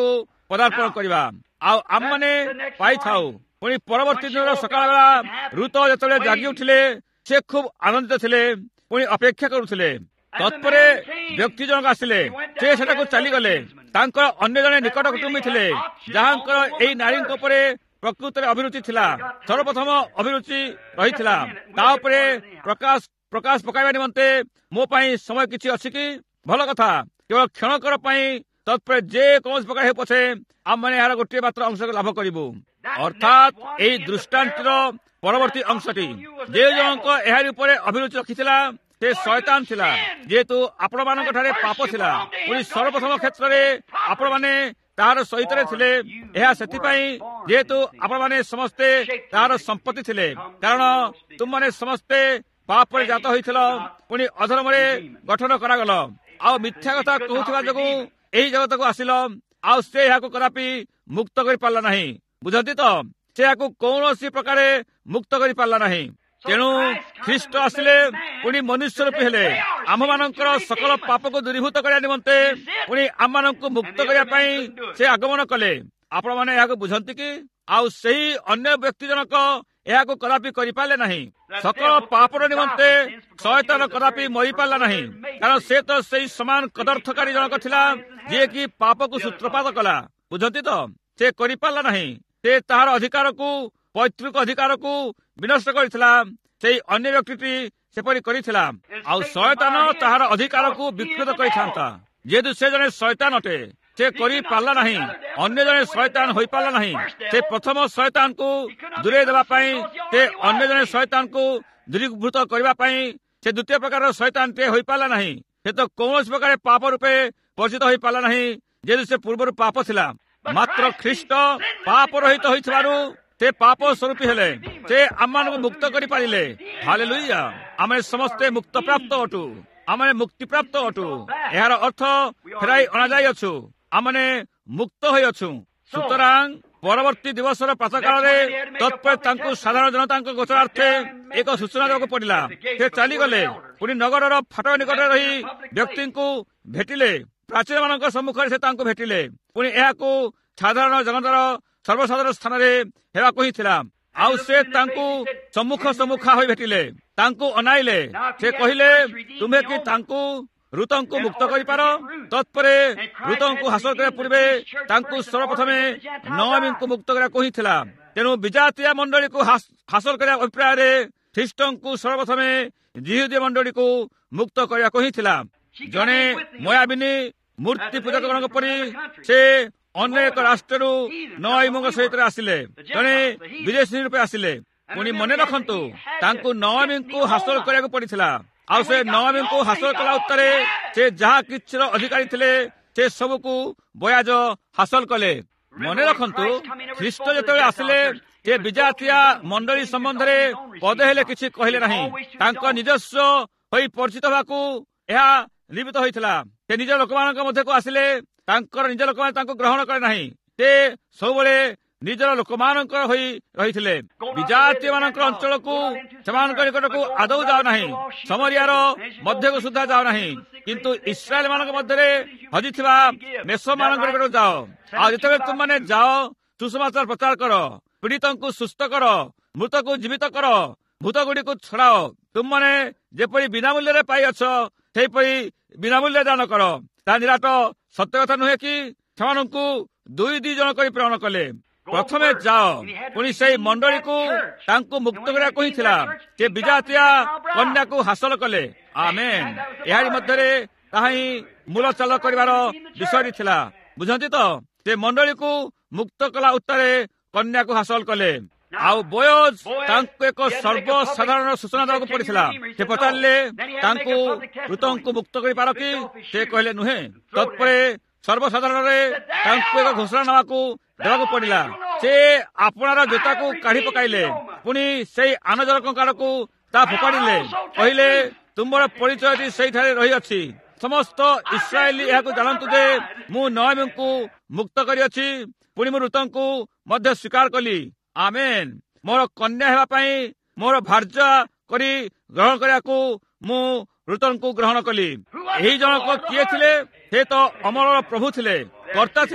ପଦାର୍ପଣ କରିବା ଆଉ ଆମମାନେ ପାଇଥାଉ। ପୁଣି ପରବର୍ତ୍ତୀ ଦିନର ସକାଳ ବେଳା ରୁତ ଯେତେବେଳେ ଜାଗି ଉଠିଲେ ସେ ଖୁବ ଆନନ୍ଦିତ ଥିଲେ, ପୁଣି ଅପେକ୍ଷା କରୁଥିଲେ। ତତ୍ପରେ ବ୍ୟକ୍ତି ଜଣକ ଆସିଲେ, ସେ ସେଠାକୁ ଚାଲିଗଲେ। ତାଙ୍କର ଅନ୍ୟ ଜଣେ ନିକଟ କୁଟୁମ୍ବୀ ଥିଲେ, ଯାହାଙ୍କର ଏଇ ନାରୀଙ୍କ ଉପରେ ପ୍ରକୃତରେ ଅଭିରୁଚି ଥିଲା। ସର୍ବପ୍ରଥମ ଅଭିରୁଚି ରହିଥିଲା। ତା ଉପରେ ପ୍ରକାଶ ପ୍ରକାଶ ପକାଇବା ନିମନ୍ତେ ମୋ ପାଇଁ ସମୟ କିଛି ଅଛି କି? ଭଲ କଥା, କେବଳ କ୍ଷଣକର ପାଇଁ। ତତ୍ପରେ ଯେ କୌଣସି ପ୍ରକାର ହେଉ ପଛେ ଆମମାନେ ଏହାର ଗୋଟିଏ ମାତ୍ର ଅଂଶକୁ ଲାଭ କରିବୁ। ଅର୍ଥାତ୍ ଏହି ଦୃଷ୍ଟାନ୍ତର ପରବର୍ତ୍ତୀ ଅଂଶଟି, ଯେ ଜଣଙ୍କ ଏହାରି ଉପରେ ଅଭିରୁଚି ରଖିଥିଲା ସେ ଶୟତାନ ଥିଲା। ଯେହେତୁ ଆପଣମାନଙ୍କ ଠାରେ ପାପ ଥିଲା, ପୁଣି ସର୍ବପ୍ରଥମ କ୍ଷେତ୍ରରେ ଆପଣମାନେ ତାହାର ସହିତରେ ଥିଲେ। ଏହା ସେଥିପାଇଁ ଯେହେତୁ ଆପଣମାନେ ସମସ୍ତେ ତାହାର ସମ୍ପତ୍ତି ଥିଲେ, କାରଣ ତୁମମାନେ ସମସ୍ତେ ପାପରେ ଜାତ ହୋଇଥିଲ, ପୁଣି ଅଧର୍ମରେ ଗଠନ କରାଗଲ, ଆଉ ମିଥ୍ୟା କଥା କହୁଥିବା ଯୋଗୁଁ ଏହି ଜଗତକୁ ଆସିଲ, ଆଉ ସେ ଏହାକୁ କଦାପି ମୁକ୍ତ କରିପାରିଲା ନାହିଁ। ବୁଝନ୍ତି ତ? ସେ ଏହାକୁ କୌଣସି ପ୍ରକାରେ ମୁକ୍ତ କରିପାରିଲା ନାହିଁ। ତେଣୁ ଖ୍ରୀଷ୍ଟ ଆସିଲେ, ପୁଣି ମନୁଷ୍ୟ ରୂପୀ ହେଲେ, ଆମ୍ଭମାନଙ୍କର ସକଳ ପାପକୁ ଦୂରୀଭୂତ କରିବା ନିମନ୍ତେ, ପୁଣି ଆମମାନଙ୍କୁ ମୁକ୍ତ କରିବା ପାଇଁ ସେ ଆଗମନ କଲେ। ଆପଣମାନେ ଏହାକୁ ବୁଝନ୍ତି କି? ଆଉ ସେହି ଅନ୍ୟ ବ୍ୟକ୍ତି ଜଣକ ଏହାକୁ କଦାପି କରିପାରିଲେ ନାହିଁ। ସକଳ ପାପର ନିମନ୍ତେ ଶୟତାନ କଦାପି ମରିପାରିଲା ନାହିଁ, କାରଣ ସେ ତ ସେହି ସମାନ କଦର୍ଥକାରୀ ଜଣକ ଥିଲା, ଯିଏକି ପାପକୁ ସୂତ୍ରପାତ କଲା। ବୁଝନ୍ତି ତ? ସେ କରିପାରିଲା ନାହିଁ। ସେ ତାହାର ଅଧିକାରକୁ, ପୈତୃକ ଅଧିକାରକୁ ବିନଷ୍ଟ କରିଥିଲା। ସେହି ଅନ୍ୟ ବ୍ୟକ୍ତିଟି ସେପରି କରିଥିଲା, ଆଉ ଶୟତାନ ତାହାର ଅଧିକାରକୁ ବିକୃତ କରିଥାନ୍ତା। ଯେହେତୁ ସେ ଜଣେ ଶୟତାନ ଅଟେ, ସେ କରିପାରିଲା ନାହିଁ। ଅନ୍ୟ ଜଣେ ଶୟତାନ ହୋଇପାରିଲା ନାହିଁ। ସେ ପ୍ରଥମ ଶୟତାନକୁ ଦୂରେଇ ଦେବା ପାଇଁ, ସେ ଅନ୍ୟ ଜଣେ ଶୟତାନକୁ ଦୂରୀଭୂତ କରିବା ପାଇଁ ସେ ଦ୍ୱିତୀୟ ପ୍ରକାରର ଶୟତାନଟିଏ ହୋଇପାରିଲା ନାହିଁ। ସେ ତ କୌଣସି ପ୍ରକାର ପାପ ରୂପେ ପରିଚିତ ହୋଇପାରିଲା ନାହିଁ, ଯେହେତୁ ସେ ପୂର୍ବରୁ ପାପ ଥିଲା। ମାତ୍ର ଖ୍ରୀଷ୍ଟ ପାପ ରହିତ ହୋଇଥିବାରୁ ସେ ପାପ ସ୍ୱରୂପୀ ହେଲେ। ସେ ଆମମାନଙ୍କୁ ମୁକ୍ତ କରିପାରିଲେ। ହାଲେଲୁୟା! ଆମେ ସମସ୍ତେ ମୁକ୍ତପ୍ରାପ୍ତ ଅଟୁ। ଆମେ ମୁକ୍ତିପ୍ରାପ୍ତ ଅଟୁ। ଏହାର ଅର୍ଥ ଫେରାଇ ଅଣାଯାଇଅଛୁ। ଆମେ ମୁକ୍ତ ହୋଇଅଛୁ। ସୁତରାଂ ପରବର୍ତ୍ତୀ ଦିବସର ପ୍ରାତଃକାଳରେ ତତ୍ପରେ ତାଙ୍କୁ ସାଧାରଣ ଜନତାଙ୍କ ଗୋଚରାର୍ଥେ ଏକ ସୂଚନା ଦେବାକୁ ପଡ଼ିଲା। ସେ ଚାଲିଗଲେ, ପୁଣି ନଗରର ଫାଟକ ନିକଟରେ ରହି ବ୍ୟକ୍ତିଙ୍କୁ ଭେଟିଲେ। ପ୍ରାଚୀନମାନଙ୍କ ସମ୍ମୁଖରେ ସେ ତାଙ୍କୁ ଭେଟିଲେ। ପୁଣି ଏହାକୁ ସାଧାରଣ ଜନତାର ସର୍ବସାଧାରଣ ସ୍ଥାନରେ ହେବାକୁ ହିଁ ଥିଲା। ଆଉ ସେ ତାଙ୍କୁ ସମ୍ମୁଖ ସମ୍ମୁଖା ହୋଇ ଭେଟିଲେ, ତାଙ୍କୁ ଅନାଇଲେ। ସେ କହିଲେ, ତୁମେ କି ତାଙ୍କୁ ରୁତଙ୍କୁ ମୁକ୍ତ କରିପାର? ତତ୍ପରେ ରୁତଙ୍କୁ ହାସଲ କରିବା ପୂର୍ବେ ତାଙ୍କୁ ସର୍ବପ୍ରଥମେ ନଅମୀଙ୍କୁ ମୁକ୍ତ କରିବାକୁ ହିଁ ଥିଲା। ତେଣୁ ବିଜାତୀୟ ମଣ୍ଡଳୀକୁ ହାସଲ କରିବା ଅଭିପ୍ରାୟରେ ଖ୍ରୀଷ୍ଟଙ୍କୁ ସର୍ବପ୍ରଥମେ ଜିହୁଦୀ ମଣ୍ଡଳୀକୁ ମୁକ୍ତ କରିବାକୁ ହିଁ ଥିଲା। ଜଣେ ମୋୟାବିନୀ ମୂର୍ତ୍ତି ପୂଜକମାନଙ୍କ ପରି ସେ ଅନେକ ରାଷ୍ଟ୍ରରୁ ନଅମୀଙ୍କ ସହିତ ଆସିଲେ, ଜଣେ ବିଦେଶୀ ରୂପେ ଆସିଲେ। ପୁଣି ମନେ ରଖନ୍ତୁ, ତାଙ୍କୁ ନଅମୀଙ୍କୁ ହାସଲ କରିବାକୁ ପଡ଼ିଥିଲା। ଆଉ ସେ ନଅମୀଙ୍କୁ ହାସଲ କଲା ଉତ୍ତରେ ସେ ଯାହା କିଛିର ଅଧିକାରୀ ଥିଲେ, ସେ ସବୁକୁ ବୟାଜ ହାସଲ କଲେ। ମନେ ରଖନ୍ତୁ, ଖ୍ରୀଷ୍ଟ ଯେତେବେଳେ ଆସିଲେ, ସେ ବିଜାତୀୟ ମଣ୍ଡଳୀ ସମ୍ବନ୍ଧରେ ପଦେ ହେଲେ କିଛି କହିଲେ ନାହିଁ। ତାଙ୍କ ନିଜସ୍ୱ ହୋଇ ପରିଚିତ ହେବାକୁ ଏହା ନିମିତ୍ତ ହୋଇଥିଲା। ସେ ନିଜ ଲୋକମାନଙ୍କ ମଧ୍ୟକୁ ଆସିଲେ, ତାଙ୍କର ନିଜ ଲୋକମାନେ ତାଙ୍କୁ ଗ୍ରହଣ କଲେ ନାହିଁ। ସେ ସବୁବେଳେ ନିଜର ଲୋକମାନଙ୍କର ହୋଇ ରହିଥିଲେ। ବିଜାତୀୟ ମାନଙ୍କର ଅଞ୍ଚଳକୁ, ସେମାନଙ୍କ ନିକଟକୁ ଆଦୌ ଯାଉ ନାହିଁ। ସମରିଆର ମଧ୍ୟକୁ ସୁଦ୍ଧା ଯାଉ ନାହିଁ। କିନ୍ତୁ ଇସ୍ରାଏଲ ମାନଙ୍କ ମଧ୍ୟରେ ହଜିଥିବା ମେଷ ମାନଙ୍କ ନିକଟକୁ ଯାଅ। ଆଉ ଯେତେବେଳେ ତୁମମାନେ ଯାଅ, ସୁସମାଚାର ପ୍ରଚାର କର, ପୀଡ଼ିତଙ୍କୁ ସୁସ୍ଥ କର, ମୃତକୁ ଜୀବିତ କର, ଭୂତ ଗୁଡ଼ିକୁ ଛଡ଼ାଅ। ତୁମମାନେ ଯେପରି ବିନା ମୂଲ୍ୟରେ ପାଇଅଛ, ସେହିପରି ବିନା ମୂଲ୍ୟରେ ଦାନ କର। ତାହା ନିରାଟ ସତ୍ୟ କଥା ନୁହେଁ କି? ସେମାନଙ୍କୁ ଦୁଇ ଦୁଇ ଜଣ କରି ପ୍ରେରଣ କଲେ। ପ୍ରଥମେ ଯାଅ, ପୁଣି ସେହି ମଣ୍ଡଳୀକୁ ତାଙ୍କୁ ମୁକ୍ତ କରିବାକୁ ହିଁ ଥିଲା। ସେ ବିଜାତୀୟ କନ୍ୟାକୁ ହାସଲ କଲେ। ଆମେନ୍। ଏହାରି ମଧ୍ୟରେ ତାହା ହିଁ ମୂଳ ଚାଲ କରିବାର ବିଷୟଟି ଥିଲା। ବୁଝନ୍ତି ତ? ସେ ମଣ୍ଡଳୀକୁ ମୁକ୍ତ କଲା ଉତ୍ତରେ କନ୍ୟାକୁ ହାସଲ କଲେ। ଆଉ ବୋୟଜ ତାଙ୍କୁ ଏକ ସର୍ବସାଧାରଣ ସୂଚନା ଦେବାକୁ ପଡ଼ିଥିଲା। ସେ ପଚାରିଲେ, ତାଙ୍କୁ ଋତଙ୍କୁ ମୁକ୍ତ କରିପାର କି? ସେ କହିଲେ ନୁହେଁ। ତତ୍ପରେ ସର୍ବସାଧାରଣରେ ତାଙ୍କୁ ଏକ ଘୋଷଣା ନେବାକୁ ଦେବାକୁ ପଡ଼ିଲା। ସେ ଆପଣାର ଜୋତାକୁ କାଢି ପକାଇଲେ, ପୁଣି ସେଇ ଆନଜରକଙ୍କ ଆଡ଼କୁ ତା ଫୋପାଡ଼ିଲେ। କହିଲେ, ତୁମର ପରିଚୟଟି ସେଇଠାରେ ରହିଅଛି। ସମସ୍ତ ଇସ୍ରାଏଲି ଏହାକୁ ଜାଣନ୍ତୁ ଯେ ମୁଁ ନଅମୀଙ୍କୁ ମୁକ୍ତ କରିଅଛି, ପୁଣି ମୁଁ ଋତଙ୍କୁ ମଧ୍ୟ ସ୍ୱୀକାର କଲି। ଆମେନ୍। ମୋର କନ୍ୟା ହେବା ପାଇଁ ମୋର ଭାର୍ଯ୍ୟା କରି ଗ୍ରହଣ କରିବାକୁ ମୁଁ ଋତଙ୍କୁ ଗ୍ରହଣ କଲି। ଏହି ଜଣକ କିଏ ଥିଲେ? ସେ ତ ଅମରର ପ୍ରଭୁ ଥିଲେ, କର୍ତ୍ତା ଥିଲେ।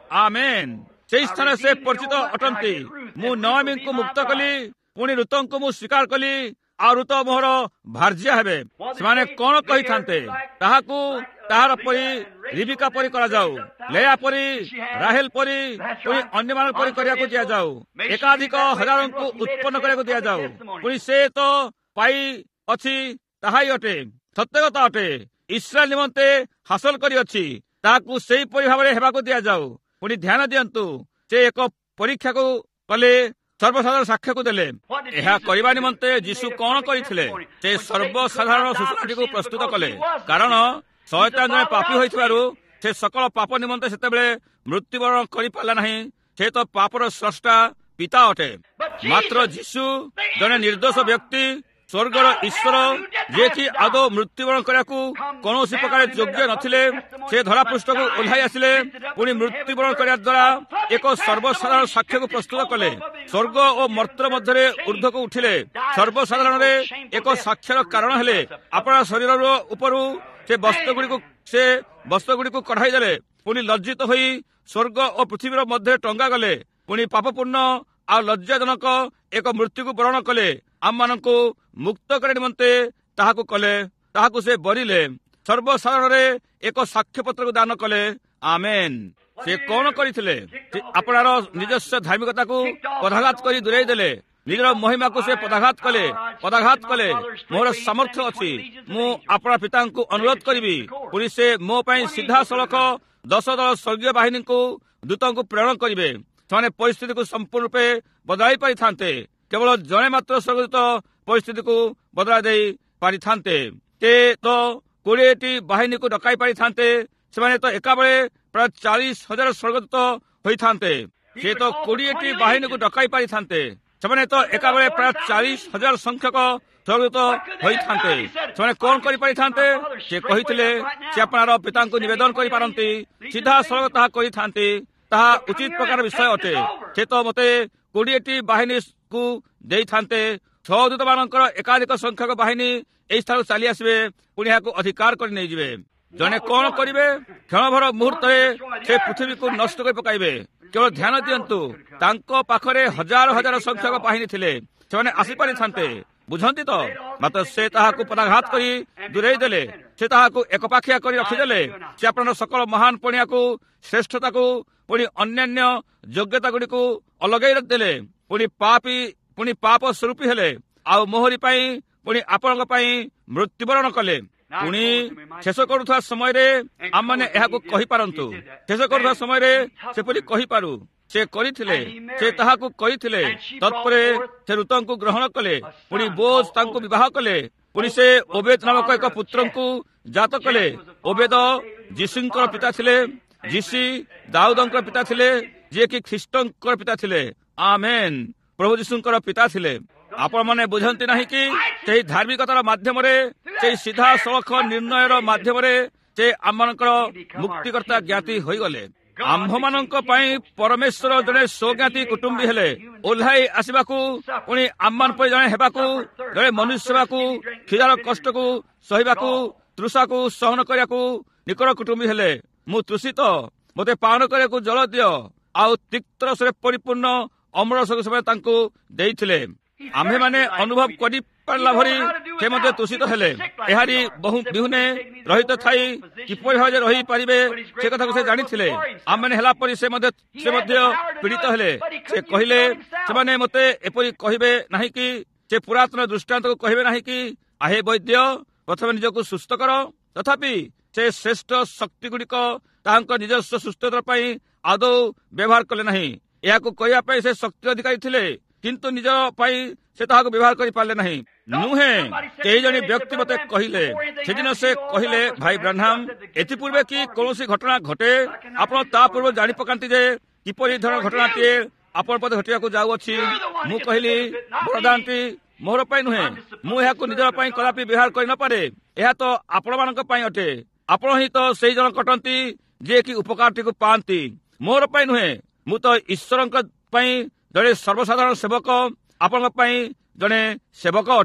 ଆମେନ୍। ସେହି ସ୍ଥାନରେ ସେ ପରିଚିତ ଅଟନ୍ତି। ମୁଁ ନଅମୀଙ୍କୁ ମୁକ୍ତ କଲି, ପୁଣି ଋତଙ୍କୁ ମୁଁ ସ୍ୱୀକାର କଲି, ଆଉ ଋତ ମୋହର ଭାର୍ଯ୍ୟା ହେବେ। ସେମାନେ କଣ କହିଥାନ୍ତେ? ତାହାକୁ ତାହାର ପରି ରିବିକା ପରି କରାଯାଉ, ଲେୟା ପରି, ରାହେଲ ପରି, ପୁଣି ଅନ୍ୟମାନଙ୍କ ପରି କରିବାକୁ ଦିଆଯାଉ, ଏକାଧିକ ହଜାରଙ୍କୁ ଉତ୍ପନ୍ନ କରିବାକୁ ଦିଆଯାଉ। ପୁଣି ସେ ତ ପାଇ ଅଛି, ତାହା ହିଁ ଅଟେ, ସତ୍ୟକଥା ଅଟେ, ଇସ୍ରାଏଲ ନିମନ୍ତେ ହାସଲ କରିଅଛି, ତାହାକୁ ସେହିପରି ଭାବରେ ହେବାକୁ ଦିଆଯାଉ। ପୁଣି ଧ୍ୟାନ ଦିଅନ୍ତୁ, ସେ ଏକ ପରୀକ୍ଷାକୁ କଲେ, ସର୍ବସାଧାରଣ ସାକ୍ଷ୍ୟକୁ ଦେଲେ। ଏହା କରିବା ନିମନ୍ତେ ଯୀଶୁ କଣ କରିଥିଲେ? ସେ ସର୍ବସାଧାରଣ ସୂଚନାଟିକୁ ପ୍ରସ୍ତୁତ କଲେ, କାରଣ ଶୟତାନ ଜଣେ ପାପୀ ହୋଇଥିବାରୁ ସେ ସକଳ ପାପ ନିମନ୍ତେ ସେତେବେଳେ ମୃତ୍ୟୁବରଣ କରିପାରିଲା ନାହିଁ। ସେ ତ ପାପର ସ୍ରଷ୍ଟା ପିତା ଅଟେ। ମାତ୍ର ଯୀଶୁ ଜଣେ ନିର୍ଦ୍ଦୋଷ ବ୍ୟକ୍ତି, ସ୍ୱର୍ଗର ଈଶ୍ୱର, ଯିଏକି ଆଦୌ ମୃତ୍ୟୁବରଣ କରିବାକୁ କୌଣସି ପ୍ରକାର ଯୋଗ୍ୟ ନଥିଲେ, ସେ ଧରାପୃଷ୍ଠକୁ ଓହ୍ଲାଇ ଆସିଲେ, ପୁଣି ମୃତ୍ୟୁବରଣ କରିବା ଦ୍ୱାରା ଏକ ସର୍ବସାଧାରଣ ସାକ୍ଷ୍ୟକୁ ପ୍ରସ୍ତୁତ କଲେ। ସ୍ୱର୍ଗ ଓ ମର୍ତ୍ତ୍ୟ ମଧ୍ୟରେ ଉର୍ଦ୍ଧ୍ୱକୁ ଉଠିଲେ, ସର୍ବସାଧାରଣରେ ଏକ ସାକ୍ଷ୍ୟର କାରଣ ହେଲେ। ଆପଣା ଶରୀରର ଉପରୁ ସେ ବସ୍ତ୍ରଗୁଡ଼ିକୁ ସେ ବସ୍ତ୍ରଗୁଡ଼ିକୁ କଢାଇ ଦେଲେ, ପୁଣି ଲଜ୍ଜିତ ହୋଇ ସ୍ୱର୍ଗ ଓ ପୃଥିବୀର ମଧ୍ୟରେ ଟଙ୍ଗା ଗଲେ, ପୁଣି ପାପପୂର୍ଣ୍ଣ ଆଉ ଲଜ୍ଜାଜନକ ଏକ ମୃତ୍ୟୁକୁ ବରଣ କଲେ। ଆମମାନଙ୍କୁ ମୁକ୍ତ କରିବା ନିମନ୍ତେ ତାହାକୁ କଲେ, ତାହାକୁ ସେ ବରିଲେ, ସର୍ବସାଧାରଣରେ ଏକ ସାକ୍ଷ୍ୟପତ୍ରକୁ ଦାନ କଲେ। ଆମେନ୍। ସେ କଣ କରିଥିଲେ? ଆପଣାର ନିଜସ୍ୱ ଧାର୍ମିକତାକୁ ପଦାଘାତ କରି ଦୂରେଇ ଦେଲେ, ନିଜର ମହିମାକୁ ସେ ପଦାଘାତ କଲେ ପଦାଘାତ କଲେ ମୋର ସାମର୍ଥ୍ୟ ଅଛି, ମୁଁ ଆପଣା ପିତାଙ୍କୁ ଅନୁରୋଧ କରିବି, ପୁଣି ସେ ମୋ ପାଇଁ ସିଧାସଳଖ ଦଶ ଦଳ ସ୍ୱର୍ଗୀୟ ବାହିନୀଙ୍କୁ ଦୂତଙ୍କୁ ପ୍ରେରଣ କରିବେ। ସେମାନେ ପରିସ୍ଥିତିକୁ ସମ୍ପୂର୍ଣ୍ଣ ରୂପେ ବଦଳାଇ ପାରିଥାନ୍ତେ। କେବଳ ଜଣେ ମାତ୍ର ସ୍ୱର୍ଗଦୂତ ପରିସ୍ଥିତିକୁ ବଦଳାଇ ଦେଇ ପାରିଥାନ୍ତେ। ସେ ତ କୋଡ଼ିଏଟି ବାହିନୀକୁ ଡକାଇ ପାରିଥାନ୍ତେ। ସେମାନେ ତ ଏକାବେଳେ ପ୍ରାୟ ଚାଳିଶ ହଜାର ସ୍ୱର୍ଗଦୂତ ହୋଇଥାନ୍ତେ। ସେ ତ କୋଡ଼ିଏଟି ବାହିନୀକୁ ଡକାଇ ପାରିଥାନ୍ତେ। ସେମାନେ ତ ଏକାବେଳେ ପ୍ରାୟ ଚାଳିଶ ହଜାର ସଂଖ୍ୟକ ସ୍ୱର୍ଗଦୂତ ହୋଇଥାନ୍ତେ। ସେମାନେ କଣ କରିପାରିଥାନ୍ତେ? ସେ କହିଥିଲେ ସେ ଆପଣର ପିତାଙ୍କୁ ନିବେଦନ କରିପାରନ୍ତି, ସିଧାସଳଖ ତାହା କରିଥାନ୍ତି। ତାହା ଉଚିତ ପ୍ରକାର ବିଷୟ ଅଟେ। ସେ ତ ମୋତେ କୋଡ଼ିଏଟି ବାହିନୀକୁ ଦେଇଥାନ୍ତେ। ଛଅ ଦୂତ ମାନଙ୍କର ଏକାଧିକ ସଂଖ୍ୟକ ବାହିନୀ ଏହି ସ୍ଥାନକୁ ଚାଲି ଆସିବେ, ପୁଣି ଏହାକୁ ଅଧିକାର କରି ନେଇଯିବେ। ଜଣେ କଣ କରିବେ? କ୍ଷଣଭର ମୁହୂର୍ତ୍ତରେ ସେ ପୃଥିବୀକୁ ନଷ୍ଟ କରି ପକାଇବେ। କେବଳ ଧ୍ୟାନ ଦିଅନ୍ତୁ, ତାଙ୍କ ପାଖରେ ହଜାର ହଜାର ସଂଖ୍ୟକ ବାହିନୀ ଥିଲେ, ସେମାନେ ଆସିପାରିଥାନ୍ତେ। ବୁଝନ୍ତି ତ? ମାତ୍ର ସେ ତାହାକୁ ପଦାଘାତ କରି ଦୂରେଇ ଦେଲେ। ସେ ତାହାକୁ ଏକପାଖିଆ କରି ରଖିଦେଲେ। ସେ ଆପଣଙ୍କ ସକଳ ମହାନ ପଣିଆକୁ, ଶ୍ରେଷ୍ଠତାକୁ, ପୁଣି ଅନ୍ୟାନ୍ୟ ଯୋଗ୍ୟତା ଗୁଡ଼ିକୁ ଅଲଗେଇ ଦେଲେ। ପୁଣି ପାପୀ ପୁଣି ପାପ ସ୍ୱରୂପୀ ହେଲେ, ଆଉ ମୋହରି ପାଇଁ ପୁଣି ଆପଣଙ୍କ ପାଇଁ ମୃତ୍ୟୁବରଣ କଲେ। ପୁଣି ଶେଷ କରୁଥିବା ସମୟରେ ଆମମାନେ ଏହାକୁ କହିପାରନ୍ତୁ। ଶେଷ କରୁଥିବା ସମୟରେ ସେପରି କହିପାରୁ। ସେ କରିଥିଲେ, ସେ ତାହାକୁ କରିଥିଲେ। ତତ୍ପରେ ସେ ଋତଙ୍କୁ ଗ୍ରହଣ କଲେ, ପୁଣି ବୋଜ ତାଙ୍କୁ ବିବାହ କଲେ। ପୁଣି ସେ ଓବେଦ ନାମକ ଏକ ପୁତ୍ରଙ୍କୁ ଜାତ କଲେ। ଓବେଦ ଯୀଶୁଙ୍କର ପିତା ଥିଲେ, ଯୀଶୁ ଦାଉଦଙ୍କର ପିତା ଥିଲେ, ଯିଏକି ଖ୍ରୀଷ୍ଟଙ୍କର ପିତା ଥିଲେ। ଆମେନ୍। ପ୍ରଭୁ ଯୀଶୁଙ୍କର ପିତା ଥିଲେ। ଆପଣମାନେ ବୁଝନ୍ତି ନାହିଁ କି ସେହି ଧାର୍ମିକତାର ମାଧ୍ୟମରେ, ସେହି ସିଧାସଳଖ ନିର୍ଣ୍ଣୟର ମାଧ୍ୟମରେ ସେ ଆମମାନଙ୍କର ମୁକ୍ତିକର୍ତ୍ତା ଜ୍ଞାତି ହୋଇଗଲେ। ଆମ୍ଭମାନଙ୍କ ପାଇଁ ପରମେଶ୍ୱର ଜଣେ ସ୍ୱଜ୍ଞାତି କୁଟୁମ୍ବୀ ହେଲେ। ଓହ୍ଲାଇ ଆସିବାକୁ, ପୁଣି ଆମମାନ ପରି ଜଣେ ହେବାକୁ, ଜଣେ ମନୁଷ୍ୟ ହେବାକୁ, କ୍ଷୁଧାର କଷ୍ଟକୁ ସହିବାକୁ, ତୃଷାକୁ ସହନ କରିବାକୁ ନିକଟ କୁଟୁମ୍ବୀ ହେଲେ। ମୁଁ ତୃଷିତ, ମୋତେ ପାନ କରିବାକୁ ଜଳ ଦିଅ, ଆଉ ତିକ୍ତ ରସରେ ପରିପୂର୍ଣ୍ଣ ଅମଳ ରସକୁ ସେମାନେ ତାଙ୍କୁ ଦେଇଥିଲେ। ଆମ୍ଭେମାନେ ଅନୁଭବ କରିପାରିଲା ଭଳି ସେ ମଧ୍ୟ ତୃଷିତ ହେଲେ। ଏହାରି ବହୁ ବିହୁନେ ରହିତ ଥାଇ କିପରି ଭାବରେ ରହିପାରିବେ ସେ କଥାକୁ ସେ ଜାଣିଥିଲେ। ଆମମାନେ ହେଲା ପରି ସେ ମଧ୍ୟ ସେ ମଧ୍ୟ ପୀଡ଼ିତ ହେଲେ। ସେ କହିଲେ, ସେମାନେ ମୋତେ ଏପରି କହିବେ ନାହିଁ କି, ସେ ପୁରାତନ ଦୃଷ୍ଟାନ୍ତକୁ କହିବେ ନାହିଁ କି, ଆହେ ବୈଦ୍ୟ, ପ୍ରଥମେ ନିଜକୁ ସୁସ୍ଥ କର। ତଥାପି ସେ ଶ୍ରେଷ୍ଠ ଶକ୍ତି ଗୁଡ଼ିକ ତାହାଙ୍କ ନିଜସ୍ୱ ସୁସ୍ଥତା ପାଇଁ ଆଦୌ ବ୍ୟବହାର କଲେ ନାହିଁ। ଏହାକୁ କହିବା ପାଇଁ ସେ ଶକ୍ତି ଅଧିକାରୀ ଥିଲେ, କିନ୍ତୁ ନିଜ ପାଇଁ ସେ ତାହାକୁ ବ୍ୟବହାର କରିପାରିଲେ ନାହିଁ। ନୁହେଁ, କେହି ଜଣେ ବ୍ୟକ୍ତି ମୋତେ କହିଲେ, ସେଦିନ ସେ କହିଲେ, ଭାଇ ବ୍ରାହ୍ମଣ, ଏଥିପୂର୍ବେ କି କୌଣସି ଘଟଣା ଘଟେ, ଆପଣ ତା ପୂର୍ବରୁ ଜାଣି ପକାନ୍ତି ଯେ କିପରି ଧରଣ ଘଟଣାଟିଏ ଆପଣ ପଦେ ଘଟିବାକୁ ଯାଉଅଛି। ମୁଁ କହିଲି, ବରଦାନଟି ମୋର ପାଇଁ ନୁହେଁ, ମୁଁ ଏହାକୁ ନିଜର ପାଇଁ କଦାପି ବ୍ୟବହାର କରିନପାରେ। ଏହା ତ ଆପଣମାନଙ୍କ ପାଇଁ ଅଟେ। ଆପଣ ହିଁ ତ ସେହି ଜଣ କଟନ୍ତି ଯିଏକି ଉପକାରଟିକୁ ପାଆନ୍ତି। ମୋର ପାଇଁ ନୁହେଁ, ମୁଁ ତ ଈଶ୍ୱରଙ୍କ ପାଇଁ ଜଣେ ସର୍ବସାଧାରଣ ସେବକ, ଆପଣଙ୍କ ପାଇଁ ଜଣେ ସେବକ ଅଟେ।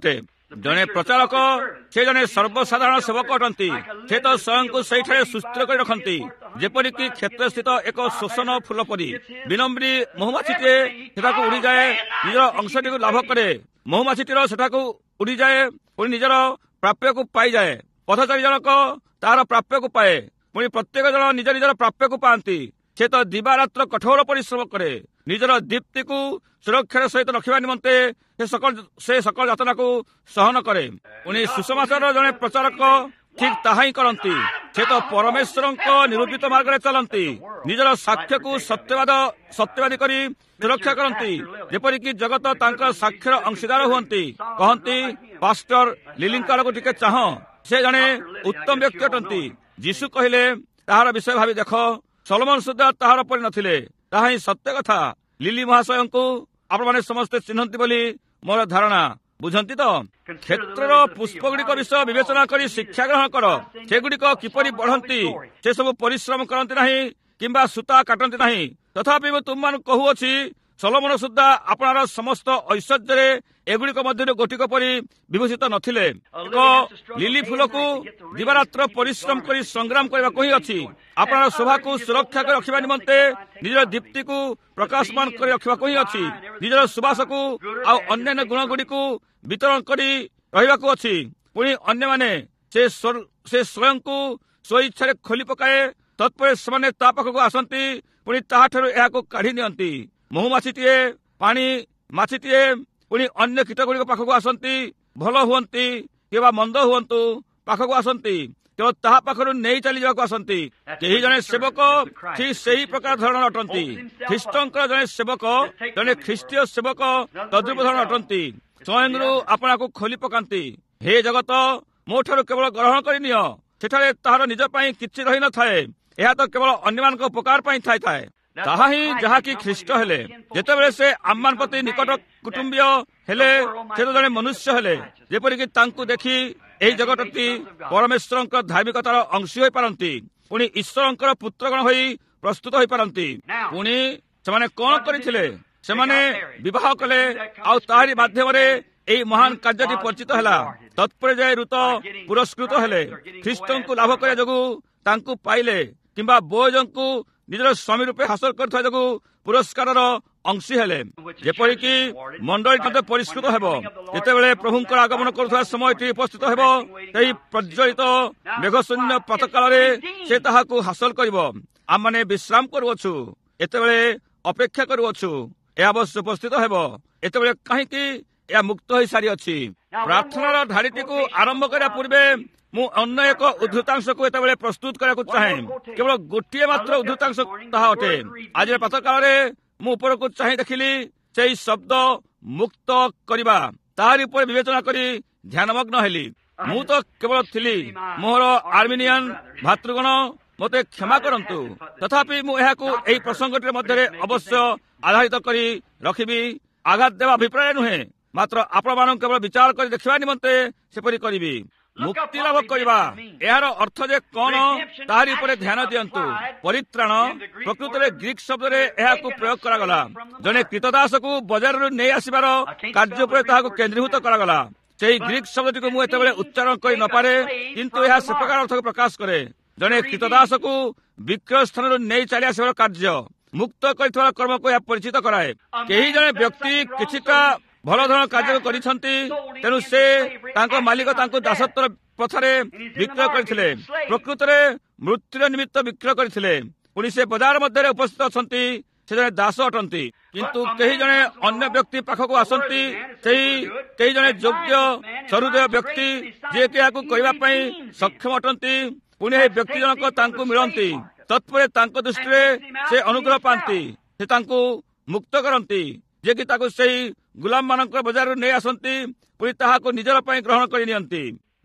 ଜଣେ ପ୍ରଚାରକ ସେ ଜଣେ ସର୍ବସାଧାରଣ ସେବକ ଅଟନ୍ତି। ସେ ତ ସ୍ୱୟଂକୁ ସେଇଠାରେ ସୁସ୍ଥିର କରି ରଖନ୍ତି, ଯେପରିକି କ୍ଷେତ୍ରସ୍ଥିତ ଏକ ଶୋଷଣ ଫୁଲ ପରି। ବିନମ୍ରୀ ମହୁମାଛିଟିଏ ସେଠାକୁ ଉଡ଼ିଯାଏ, ନିଜର ଅଂଶଟିକୁ ଲାଭ କରେ। ମହୁମାଛିଟିର ସେଠାକୁ ଉଡ଼ିଯାଏ, ପୁଣି ନିଜର ପ୍ରାପ୍ୟକୁ ପାଇଯାଏ। ପଥଚାରୀ ଜଣକ ତାହାର ପ୍ରାପ୍ୟକୁ ପାଏ, ପୁଣି ପ୍ରତ୍ୟେକ ଜଣ ନିଜ ନିଜର ପ୍ରାପ୍ୟକୁ ପାଆନ୍ତି। ସେ ତ ଦିବାରାତ୍ର କଠୋର ପରିଶ୍ରମ କରେ, ନିଜର ଦୀପ୍ତିକୁ ସୁରକ୍ଷାର ସହିତ ରଖିବା ନିମନ୍ତେ ସେ ସକଳ ସେ ସକଳ ଯାତନାକୁ ସହନ କରେ। ପୁଣି ସୁସମାଚାରର ଜଣେ ପ୍ରଚାରକ ଠିକ୍ ତାହା ହିଁ କରନ୍ତି। ସେ ତ ପରମେଶ୍ୱରଙ୍କ ନିରୂପିତ ମାର୍ଗରେ ଚାଲନ୍ତି, ନିଜର ସାକ୍ଷ୍ୟକୁ ସତ୍ୟବାଦ ସତ୍ୟବାଦୀ କରି ସୁରକ୍ଷା କରନ୍ତି, ଯେପରିକି ଜଗତ ତାଙ୍କର ସାକ୍ଷ୍ୟର ଅଂଶୀଦାର ହୁଅନ୍ତି। କହନ୍ତି, ପାଷ୍ଟର ଲିଲିଙ୍କ ଆଡ଼କୁ ଟିକେ ଚାହଁ, ସେ ଜଣେ ଉତ୍ତମ ବ୍ୟକ୍ତି ଅଟନ୍ତି। ଯୀଶୁ କହିଲେ, ତାହାର ବିଷୟ ଭାବି ଦେଖ, ସଲୋମନ ସୁଦ୍ଧା ତାହାର ପରି ନଥିଲେ। ତାହା ହିଁ ସତ୍ୟ କଥା। ଲିଲି ମହାଶୟଙ୍କୁ ଆପଣମାନେ ସମସ୍ତେ ଚିହ୍ନନ୍ତି ବୋଲି ମୋର ଧାରଣା। ବୁଝନ୍ତି ତ? କ୍ଷେତ୍ରର ପୁଷ୍ପଗୁଡ଼ିକ ବିଷୟ ବିବେଚନା କରି ଶିକ୍ଷା ଗ୍ରହଣ କର। ସେଗୁଡ଼ିକ କିପରି ବଢ଼ନ୍ତି, ସେସବୁ ପରିଶ୍ରମ କରନ୍ତି ନାହିଁ କିମ୍ବା ସୂତା କାଟନ୍ତି ନାହିଁ। ତଥାପି ମୁଁ ତୁମମାନଙ୍କୁ କହୁଅଛି, ସଲୋମନ ସୁଦ୍ଧା ଆପଣାର ସମସ୍ତ ଐଶ୍ୱର୍ଯ୍ୟରେ ଏଗୁଡ଼ିକ ମଧ୍ୟରୁ ଗୋଟିକ ପରି ବିଭୂଷିତ ନଥିଲେ। ଏକ ଲିଲି ଫୁଲକୁ ଦିବାରାତ୍ର ପରିଶ୍ରମ କରି ସଂଗ୍ରାମ କରିବାକୁ ହିଁ ଅଛି। ଆପଣର ଶୋଭାକୁ ସୁରକ୍ଷା କରି ରଖିବା ନିମନ୍ତେ ନିଜର ଦୀପ୍ତିକୁ ପ୍ରକାଶମାନ କରି ରଖିବାକୁ ହିଁ ଅଛି। ନିଜର ସୁବାସକୁ ଆଉ ଅନ୍ୟାନ୍ୟ ଗୁଣଗୁଡ଼ିକୁ ବିତରଣ କରି ରହିବାକୁ ଅଛି। ପୁଣି ଅନ୍ୟମାନେ ସେ ସେ ସ୍ୱୟଂକୁ ସ୍ୱଇଚ୍ଛାରେ ଖୋଲି ପକାଏ, ତତ୍ପରେ ସେମାନେ ତା ପାଖକୁ ଆସନ୍ତି, ପୁଣି ତାହାଠାରୁ ଏହାକୁ କାଢ଼ି ନିଅନ୍ତି। ମହୁମାଛିଟିଏ, ପାଣି ମାଛିଟିଏ, ପୁଣି ଅନ୍ୟ କୀଟଗୁଡ଼ିକ ପାଖକୁ ଆସନ୍ତି, ଭଲ ହୁଅନ୍ତି କିମ୍ବା ମନ୍ଦ ହୁଅନ୍ତୁ ପାଖକୁ ଆସନ୍ତି, କେବଳ ତାହା ପାଖରୁ ନେଇ ଚାଲିଯିବାକୁ ଆସନ୍ତି। କେହି ଜଣେ ସେବକ ଠିକ୍ ସେହି ପ୍ରକାର ଧରଣର ଅଟନ୍ତି। ଖ୍ରୀଷ୍ଟଙ୍କର ଜଣେ ସେବକ, ଜଣେ ଖ୍ରୀଷ୍ଟୀୟ ସେବକ ତଦ୍ରୂପ ଧରଣ ଅଟନ୍ତି। ସ୍ୱୟଂରୁ ଆପଣାକୁ ଖୋଲି ପକାନ୍ତି। ହେ ଜଗତ, ମୋ ଠାରୁ କେବଳ ଗ୍ରହଣ କରିନିଅ। ସେଠାରେ ତାହାର ନିଜ ପାଇଁ କିଛି ରହିନଥାଏ, ଏହା ତ କେବଳ ଅନ୍ୟମାନଙ୍କ ଉପକାର ପାଇଁ ଥାଇଥାଏ। ତାହା ହିଁ ଯାହାକି ଖ୍ରୀଷ୍ଟ ହେଲେ। ଯେତେବେଳେ ସେ ଆମମାନ ପ୍ରତି ନିକଟ କୁଟୁମ୍ବୀୟ ହେଲେ, ସେ ତ ଜଣେ ମନୁଷ୍ୟ ହେଲେ, ଯେପରିକି ତାଙ୍କୁ ଦେଖି ଏହି ଜଗତଟି ପରମେଶ୍ୱରଙ୍କ ଧାର୍ମିକତାର ଅଂଶୀ ହୋଇପାରନ୍ତି, ପୁଣି ଈଶ୍ୱରଙ୍କର ପୁତ୍ରଗଣ ହୋଇ ପ୍ରସ୍ତୁତ ହୋଇପାରନ୍ତି। ପୁଣି ସେମାନେ କଣ କରିଥିଲେ? ସେମାନେ ବିବାହ କଲେ, ଆଉ ତାହାରି ମାଧ୍ୟମରେ ଏହି ମହାନ କାର୍ଯ୍ୟଟି ପରିଚିତ ହେଲା। ତତ୍ପରେ ଯାଇ ଋତ ପୁରସ୍କୃତ ହେଲେ, ଖ୍ରୀଷ୍ଟଙ୍କୁ ଲାଭ କରିବା ଯୋଗୁଁ ତାଙ୍କୁ ପାଇଲେ, କିମ୍ବା ବୋୟଜଙ୍କୁ ନିଜର ସ୍ୱାମୀ ରୂପେ ହାସଲ କରୁଥିବା ଯୋଗୁଁ ପୁରସ୍କାରର ଅଂଶୀ ହେଲେ। ଯେପରିକି ମଣ୍ଡଳୀ ମଧ୍ୟ ପରିଷ୍କୃତ ହେବ, ଯେତେବେଳେ ପ୍ରଭୁଙ୍କର ଆଗମନ କରୁଥିବା ସମୟଟି ଉପସ୍ଥିତ ହେବ, ସେହି ପ୍ରଜ୍ୱଳିତ ମେଘଶୂନ୍ୟ ପ୍ରାତଃକାଳରେ ସେ ତାହାକୁ ହାସଲ କରିବ। ଆମମାନେ ବିଶ୍ରାମ କରୁଅଛୁ, ଏତେବେଳେ ଅପେକ୍ଷା କରୁଅଛୁ। ଏହା ଅବଶ୍ୟ ଉପସ୍ଥିତ ହେବ। ଏତେବେଳେ କାହିଁକି ଏହା ମୁକ୍ତ ହୋଇ ସାରିଅଛି। ପ୍ରାର୍ଥନାର ଧାଡ଼ିଟିକୁ ଆରମ୍ଭ କରିବା ପୂର୍ବେ ମୁଁ ଅନ୍ୟ ଏକ ଉଦ୍ଧୃତାଂଶକୁ ଏତେବେଳେ ପ୍ରସ୍ତୁତ କରିବାକୁ ଚାହେଁ। କେବଳ ଗୋଟିଏ ମାତ୍ର ଉଦ୍ଧୃତାଂଶ ତାହା ଅଟେ। ଆଜିର ପ୍ରାତଃକାଳରେ ମୁଁ ଉପରକୁ ଚାହିଁ ଦେଖିଲି, ସେହି ଶବ୍ଦ ମୁକ୍ତ କରିବା, ତାହାରି ଉପରେ ବିବେଚନା କରି ଧ୍ୟାନମଗ୍ନ ହେଲି। ମୁଁ ତ କେବଳ ଥିଲି। ମୋର ଆର୍ମିନିଆନ ଭାତୃଗଣ ମୋତେ କ୍ଷମା କରନ୍ତୁ, ତଥାପି ମୁଁ ଏହାକୁ ଏହି ପ୍ରସଙ୍ଗଟି ମଧ୍ୟରେ ଅବଶ୍ୟ ଆଧାରିତ କରି ରଖିବି। ଆଘାତ ଦେବା ଅଭିପ୍ରାୟ ନୁହେଁ, ମାତ୍ର ଆପଣମାନଙ୍କୁ କେବଳ ବିଚାର କରି ଦେଖିବା ନିମନ୍ତେ ସେପରି କରିବି। ମୁକ୍ତି ଲାଭ କରିବା, ଏହାର ଅର୍ଥ ଯେ କଣ ତାହାରି ଉପରେ ଧ୍ୟାନ ଦିଅନ୍ତୁ। ପରିତ୍ରାଣ ପ୍ରକୃତରେ ଗ୍ରୀକ୍ ଶବ୍ଦରେ ଏହାକୁ ପ୍ରୟୋଗ କରାଗଲା। ଜଣେ କ୍ରୀତଦାସକୁ ବଜାରରୁ ନେଇ ଆସିବାର କାର୍ଯ୍ୟ ଉପରେ ତାହାକୁ କେନ୍ଦ୍ରୀଭୂତ କରାଗଲା। ସେହି ଗ୍ରୀକ୍ ଶବ୍ଦଟିକୁ ମୁଁ ଏତେବେଳେ ଉଚ୍ଚାରଣ କରି ନପାରେ, କିନ୍ତୁ ଏହା ସେ ପ୍ରକାର ଅର୍ଥକୁ ପ୍ରକାଶ କରେ। ଜଣେ କ୍ରୀତଦାସକୁ ବିକ୍ରୟ ସ୍ଥାନରୁ ନେଇ ଚାଲି ଆସିବାର କାର୍ଯ୍ୟ, ମୁକ୍ତ କରିଥିବାର କର୍ମକୁ ଏହା ପରିଚିତ କରାଏ। କେହି ଜଣେ ବ୍ୟକ୍ତି କିଛିଟା ଭଲ ଧରଣ କାର୍ଯ୍ୟ କରିଛନ୍ତି, ତେଣୁ ସେ ତାଙ୍କ ମାଲିକ ତାଙ୍କୁ ଦାସତ୍ୱର ପ୍ରଥାରେ ବିକ୍ରୟ କରିଥିଲେ, ପ୍ରକୃତରେ ମୃତ୍ୟୁର ନିମିତ୍ତ ବିକ୍ରୟ କରିଥିଲେ। ପୁଣି ସେ ବଜାର ମଧ୍ୟରେ ଉପସ୍ଥିତ ଅଛନ୍ତି, ସେ ଜଣେ ଦାସ ଅଟନ୍ତି। କିନ୍ତୁ କେହି ଜଣେ ଅନ୍ୟ ବ୍ୟକ୍ତି ପାଖକୁ ଆସନ୍ତି, ସେହି କେହି ଜଣେ ଯୋଗ୍ୟ ସହୃଦୟ ବ୍ୟକ୍ତି ଯିଏକି ଏହାକୁ କରିବା ପାଇଁ ସକ୍ଷମ ଅଟନ୍ତି। ପୁଣି ଏହି ବ୍ୟକ୍ତି ଜଣକ ତାଙ୍କୁ ମିଳନ୍ତି, ତତ୍ପରେ ତାଙ୍କ ଦୃଷ୍ଟିରେ ସେ ଅନୁଗ୍ରହ ପାଆନ୍ତି। ସେ ତାଙ୍କୁ ମୁକ୍ତ କରନ୍ତି, ଯିଏକି ତାକୁ ସେହି ଗୁଲାମ ମାନଙ୍କ ବଜାରରୁ ନେଇ ଆସନ୍ତି, ପୁଣି ତାହାକୁ ନିଜର ପାଇଁ ଗ୍ରହଣ କରି ନିଅନ୍ତି।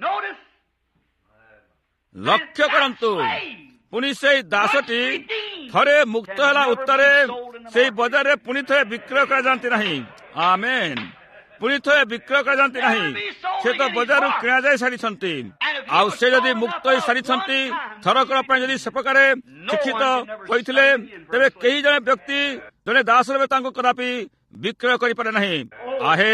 ଲକ୍ଷ୍ୟ କରନ୍ତୁ, ପୁଣି ସେହି ଦାସଟି ଥରେ ମୁକ୍ତ ହେଲା ଉତ୍ତରେ ସେହି ବଜାରରେ ପୁଣି ଥରେ ବିକ୍ରୟ କରାଯାଆନ୍ତି ନାହିଁ। ଆମେନ୍। ପୁଣି ଥରେ ବିକ୍ରୟ କରାଯାଆନ୍ତି ନାହିଁ। ସେ ତ ବଜାରରୁ କିଣାଯାଇ ସାରିଛନ୍ତି। ଆଉ ସେ ଯଦି ମୁକ୍ତ ହୋଇ ସାରିଛନ୍ତି, ଥରକର ପାଇଁ ଯଦି ସେ ପ୍ରକାର ଶିକ୍ଷିତ ହୋଇଥିଲେ, ତେବେ କେହି ଜଣେ ବ୍ୟକ୍ତି ଜଣେ ଦାସ ରୂପେ ତାଙ୍କୁ କଦାପି ବିକ୍ରୟ କରିପାରେ ନାହିଁ। ଆହେ,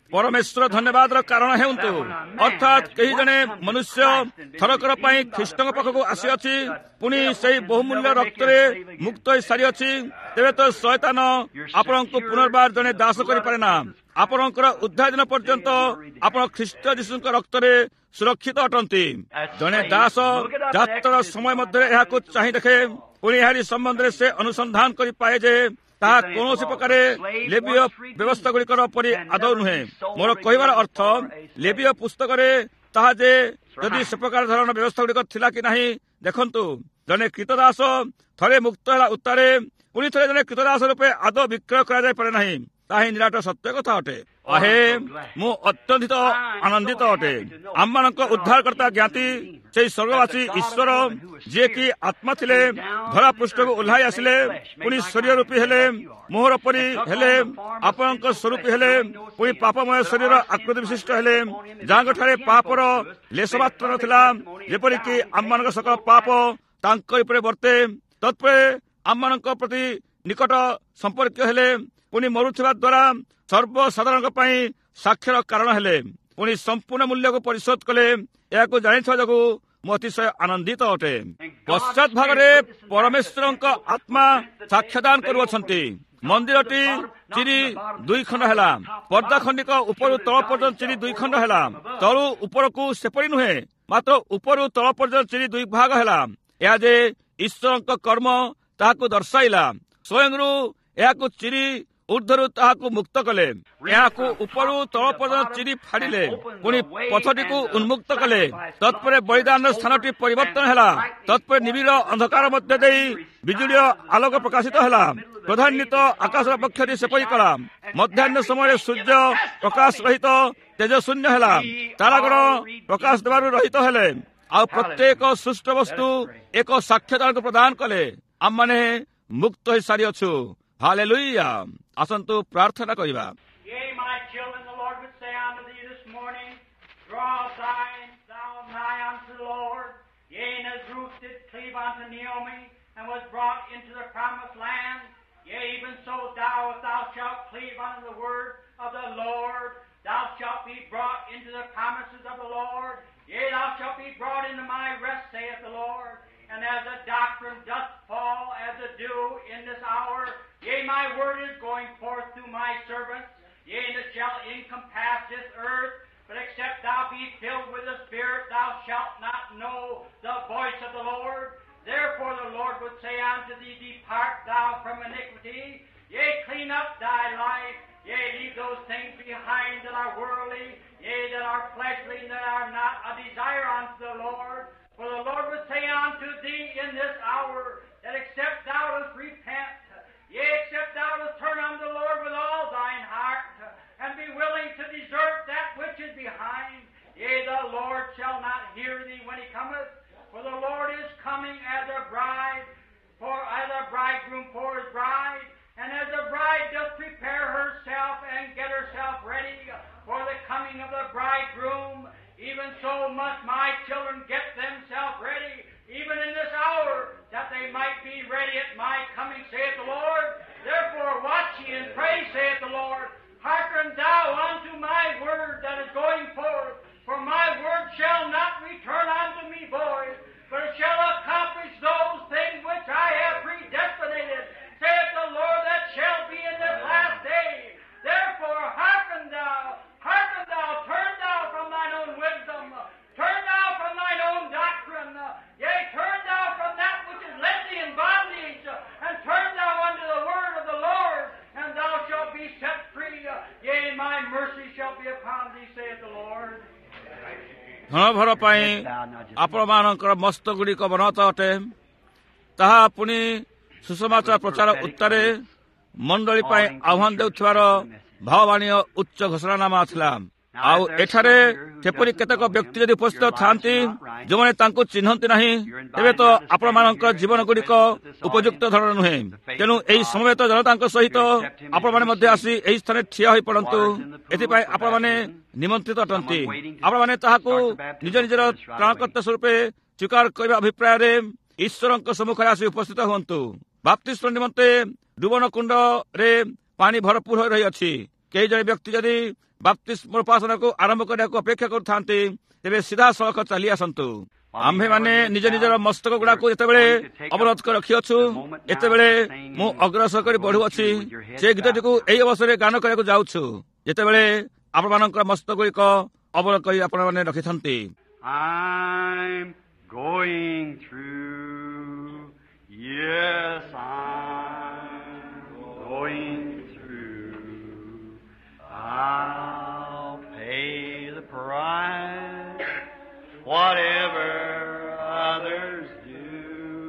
ପରମେଶ୍ୱର ଧନ୍ୟବାଦର କାରଣ ହେଉନ୍ତୁ। ଅର୍ଥାତ୍ କେହି ଜଣେ ମନୁଷ୍ୟ ଥରକର ପାଇଁ ଖ୍ରୀଷ୍ଟଙ୍କ ପାଖକୁ ଆସିଅଛି, ପୁଣି ସେହି ବହୁମୂଲ୍ୟ ରକ୍ତରେ ମୁକ୍ତ ହୋଇ ସାରିଅଛି, ତେବେ ତ ଶୟତାନ ଆପଣଙ୍କୁ ପୁନର୍ବାର ଜଣେ ଦାସ କରିପାରେ ନା। ଆପଣଙ୍କର ଉଦ୍ଧାର ଦିନ ପର୍ଯ୍ୟନ୍ତ ଆପଣ ଖ୍ରୀଷ୍ଟ ଯୀଶୁଙ୍କ ରକ୍ତରେ ସୁରକ୍ଷିତ ଅଟନ୍ତି। ଜଣେ ଦାସ ଯାତ୍ରାର ସମୟ ମଧ୍ୟରେ ଏହାକୁ ଚାହିଁ ଦେଖେ, ପୁଣି ଏହାରି ସମ୍ବନ୍ଧରେ ସେ ଅନୁସନ୍ଧାନ କରି ପାଏ ଯେ ତାହା କୌଣସି ପ୍ରକାର ଲେବୀୟ ବ୍ୟବସ୍ଥା ଗୁଡ଼ିକର ପରି ଆଦୌ ନୁହେଁ। ମୋର କହିବାର ଅର୍ଥ, ଲେବୀୟ ପୁସ୍ତକରେ ତାହା ଯେ ଯଦି ସେ ପ୍ରକାର ଧରଣର ବ୍ୟବସ୍ଥା ଗୁଡ଼ିକ ଥିଲା କି ନାହିଁ। ଦେଖନ୍ତୁ, ଜଣେ କ୍ରୀତଦାସ ଥରେ ମୁକ୍ତ ହେଲା ଉତ୍ତାରେ ପୁଣି ଥରେ ଜଣେ କ୍ରୀତଦାସ ରୂପେ ଆଦୌ ବିକ୍ରୟ କରାଯାଇପାରେ ନାହିଁ। ତାହା ହିଁ ନିରାଟ ସତ୍ୟ କଥା ଅଟେ। ଆହେ, ମୁଁ ଅତ୍ୟନ୍ତ ଆନନ୍ଦିତ ଅଟେ ଆମମାନଙ୍କ ଉଦ୍ଧାରକର୍ତ୍ତା ଜ୍ଞାତି ସେହି ସ୍ୱର୍ଗବାସୀ ଈଶ୍ୱର, ଯିଏକି ଆତ୍ମା ଥିଲେ, ଧରା ପୃଷ୍ଠକୁ ଓହ୍ଲାଇ ଆସିଲେ, ପୁଣି ଶରୀର ରୂପୀ ହେଲେ, ମୋହର ପରି ହେଲେ, ଆପଣଙ୍କ ସ୍ୱରୂପୀ ହେଲେ, ପୁଣି ପାପମୟ ଶରୀର ଆକୃତି ବିଶିଷ୍ଟ ହେଲେ, ଯାହାଙ୍କଠାରେ ପାପର ଲେଶ ମାତ୍ର ନଥିଲା, ଯେପରିକି ଆମମାନଙ୍କ ସକଳ ପାପ ତାଙ୍କ ଉପରେ ବର୍ତ୍ତେ। ତତ୍ପରେ ଆମମାନଙ୍କ ପ୍ରତି ନିକଟ ସମ୍ପର୍କୀୟ ହେଲେ, ପୁଣି ମରୁଥିବା ଦ୍ୱାରା ସର୍ବସାଧାରଣଙ୍କ ପାଇଁ ସାକ୍ଷ୍ୟର କାରଣ ହେଲେ, ପୁଣି ସମ୍ପୂର୍ଣ୍ଣ ମୂଲ୍ୟକୁ ପରିଶୋଧ କଲେ। ଏହାକୁ ଜାଣିଥିବା ଯୋଗୁଁ ମୁଁ ଅତିଶୟ ଆନନ୍ଦିତ ଅଟେ। ପଶ୍ଚାତ୍ ଭାଗରେ ପରମେଶ୍ୱରଙ୍କ ଆତ୍ମା ସାକ୍ଷ୍ୟଦାନ କରୁଅଛନ୍ତି। ମନ୍ଦିରଟି ଚିରି ଦୁଇ ଖଣ୍ଡ ହେଲା, ପର୍ଦ୍ଦା ଖଣ୍ଡିକ ଉପରୁ ତଳ ପର୍ଯ୍ୟନ୍ତ ଚିରି ଦୁଇ ଖଣ୍ଡ ହେଲା, ତଳୁ ଉପରକୁ ସେପରି ନୁହେଁ, ମାତ୍ର ଉପରୁ ତଳ ପର୍ଯ୍ୟନ୍ତ ଚିରି ଦୁଇ ଭାଗ ହେଲା। ଏହା ଯେ ଈଶ୍ୱରଙ୍କ କର୍ମ ତାହାକୁ ଦର୍ଶାଇଲା। ସ୍ୱୟଂରୁ ଏହାକୁ ଚିରି ଉର୍ଦ୍ଧ୍ୱରୁ ତାହାକୁ ମୁକ୍ତ କଲେ, ଏହାକୁ ଉପରୁ ତଳ ପର୍ଯ୍ୟନ୍ତ ଚିରି ଫାଡ଼ିଲେ, ପୁଣି ପଥଟିକୁ ଉନ୍ମୁକ୍ତ କଲେ। ତତ୍ପରେ ବଳିଦାନର ସ୍ଥାନଟି ପରିବର୍ତ୍ତନ ହେଲା। ତତ୍ପରେ ନିବିଡ଼ ଅନ୍ଧକାର ମଧ୍ୟ ଦେଇ ବିଜୁଳିର ଆଲୋକ ପ୍ରକାଶିତ ହେଲା। ପ୍ରଧାନ୍ୱିତ ଆକାଶର ପକ୍ଷଟି ସେପରି କଲା। ମଧ୍ୟାହ୍ନ ସମୟରେ ସୂର୍ଯ୍ୟ ପ୍ରକାଶ ରହିତ ତେଜଶୂନ୍ୟ ହେଲା, ତାରାଗଣ ପ୍ରକାଶ ଦେବାରୁ ରହିତ ହେଲେ, ଆଉ ପ୍ରତ୍ୟେକ ସୃଷ୍ଟ ବସ୍ତୁ ଏକ ସାକ୍ଷ୍ୟଦାନକୁ ପ୍ରଦାନ କଲେ। ଆମମାନେ ମୁକ୍ତ ହୋଇ ସାରିଅଛୁ। ହାଲେଲୁୟା। ଆସନ୍ତୁ ପ୍ରାର୍ଥନା କରିବା। Yea, my children, the Lord would say unto thee this morning, draw thine, thou nigh unto the Lord. Yea, and as Ruth did cleave unto Naomi, and was brought into the promised land, yea, even so thou, if thou shalt cleave unto the word of the Lord, thou shalt be brought into the promises of the Lord. Yea, thou shalt be brought into my rest, saith the Lord. And as the doctrine doth fall as the dew in this hour, yea, my word is going forth through my servants, yea, and it shall encompass this earth. But except thou be filled with the Spirit, thou shalt not know the voice of the Lord. Therefore the Lord would say unto thee, depart thou from iniquity, yea, clean up thy life, yea, leave those things behind that are worldly, yea, that are fleshly, and that are not a desire unto the Lord. For the Lord would say unto thee in this hour, that except thou dost repent, yea, except thou dost turn unto the Lord with all thine heart, and be willing to desert that which is behind, yea, the Lord shall not hear thee when he cometh. For the Lord is coming as a bride, for as a bridegroom for his bride, and as the bride doth prepare herself and get herself ready for the coming of the bridegroom, even so must my children get themselves ready, even in this hour, that they might be ready at my coming, saith the Lord. Therefore watch ye and pray, saith the Lord. Hearken thou unto my word that is going forth, for my word shall not return unto me void, but it shall accomplish those things which I have predestinated, saith the Lord, that shall be in this last day. Therefore hearken thou, hearken thou, turn thou from thine own wisdom, turn thou from thine own doctrine, yea, turn thou from that which is led thee in bondage, and turn thou unto the word of the Lord, and thou shalt be set free, yea, my mercy shall be upon thee, saith the Lord. ଧନଭର ପାଇଁ ଆପଣମାନଙ୍କର ମସ୍ତ ଗୁଡ଼ିକ ବନତ ଅଟେ। ତାହା ପୁଣି ସୁସମାଚାର ପ୍ରଚାର ଉତ୍ତାରେ ମଣ୍ଡଳୀ ପାଇଁ ଆହ୍ୱାନ ଦେଉଥିବାର ଭାବବାଣୀୟ ଉଚ୍ଚ ଘୋଷଣାନାମା ଥିଲା। ଆଉ ଏଠାରେ ଯେପରି କେତେକ ବ୍ୟକ୍ତି ଯଦି ଉପସ୍ଥିତ ଥାନ୍ତି ଯେଉଁମାନେ ତାଙ୍କୁ ଚିହ୍ନନ୍ତି ନାହିଁ, ତେବେ ତ ଆପଣମାନଙ୍କ ଜୀବନ ଗୁଡ଼ିକ ଉପଯୁକ୍ତ ଧରଣ ନୁହେଁ। ତେଣୁ ଏହି ସମବେତ ଜନତାଙ୍କ ସହିତ ଆପଣମାନେ ମଧ୍ୟ ଆସି ଏହି ସ୍ଥାନରେ ଠିଆ ହୋଇପଡ଼ନ୍ତୁ। ଏଥିପାଇଁ ଆପଣମାନେ ନିମନ୍ତ୍ରିତ ଅଟନ୍ତି। ଆପଣମାନେ ତାହାକୁ ନିଜ ନିଜର ତ୍ରାଣକର୍ତ୍ତା ସ୍ୱରୂପେ ସ୍ୱୀକାର କରିବା ଅଭିପ୍ରାୟରେ ଈଶ୍ୱରଙ୍କ ସମ୍ମୁଖରେ ଆସି ଉପସ୍ଥିତ ହୁଅନ୍ତୁ। ବାପ୍ତିସ୍ମ ନିମନ୍ତେ ଡୁବନ କୁଣ୍ଡରେ ପାଣି ଭରପୁର ହୋଇ ରହିଅଛି। କେହି ଜଣେ ବ୍ୟକ୍ତି ଯଦି ବାପ୍ତିସ୍ମ ଉପାସନାକୁ ଆରମ୍ଭ କରିବାକୁ ଅପେକ୍ଷା କରୁଥାନ୍ତି, ତେବେ ସିଧାସଳଖ ଚାଲି ଆସନ୍ତୁ। ଆମ୍ଭେମାନେ ନିଜ ନିଜର ମସ୍ତକ ଗୁଡାକୁ ଯେତେବେଳେ ଅବରୋଧ କରି ରଖିଅଛୁ, ଏତେବେଳେ ମୁଁ ଅଗ୍ରସର କରି ବଢୁଅଛି ସେ ଗୀତଟିକୁ ଏହି ଅବସରରେ ଗାନ କରିବାକୁ ଯାଉଛୁ, ଯେତେବେଳେ ଆପଣମାନଙ୍କର ମସ୍ତକ ଗୁଡିକ ଅବରୋଧ କରି ଆପଣମାନେ ରଖିଥାନ୍ତି। I'm going through, yes, I'm going through. I'll pay the price, whatever others do.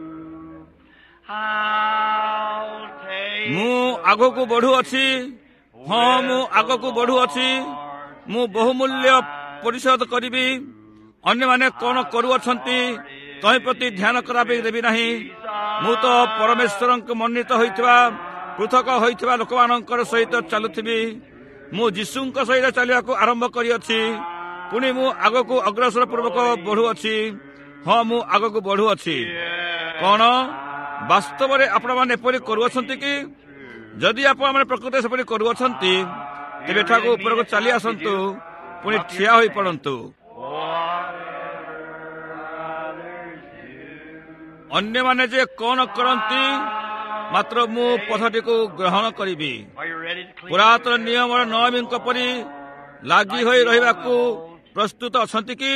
I'll take ମୁଁ ଆଗକୁ ବଢୁଅଛି, ହଁ ମୁଁ ଆଗକୁ ବଢୁଅଛି, ମୁଁ ବହୁମୂଲ୍ୟ ପରିଶୋଧ କରିବି। ଅନ୍ୟମାନେ କଣ କରୁଅଛନ୍ତି ତହିଁ ପ୍ରତି ଧ୍ୟାନ କରିବାକୁ ଦେବି ନାହିଁ। ମୁଁ ତ ପରମେଶ୍ୱରଙ୍କ ମନୋନୀତ ହୋଇଥିବା ପୃଥକ ହୋଇଥିବା ଲୋକମାନଙ୍କର ସହିତ ଚାଲୁଥିବି। ମୁଁ ଯୀଶୁଙ୍କ ସହିତ ଚାଲିବାକୁ ଆରମ୍ଭ କରିଅଛି, ପୁଣି ମୁଁ ଆଗକୁ ଅଗ୍ରସର ପୂର୍ବକ ବଢୁଅଛି। ହଁ ମୁଁ ଆଗକୁ ବଢୁଅଛି। କଣ ବାସ୍ତବରେ ଆପଣମାନେ ଏପରି କରୁଅଛନ୍ତି କି? ଯଦି ଆପଣମାନେ ପ୍ରକୃତରେ ସେପରି କରୁଅଛନ୍ତି, ତେବେ ଏଠାକୁ ଉପରକୁ ଚାଲି ଆସନ୍ତୁ, ପୁଣି ଠିଆ ହୋଇପଡ଼ନ୍ତୁ। ଅନ୍ୟମାନେ ଯେ କଣ କରନ୍ତି, ମାତ୍ର ମୁଁ ପଥଟିକୁ ଗ୍ରହଣ କରିବି। ପୁରାତନ ନିୟମର ନବୀଙ୍କ ପରି ଲାଗି ହୋଇ ରହିବାକୁ ପ୍ରସ୍ତୁତ ଅଛନ୍ତି କି?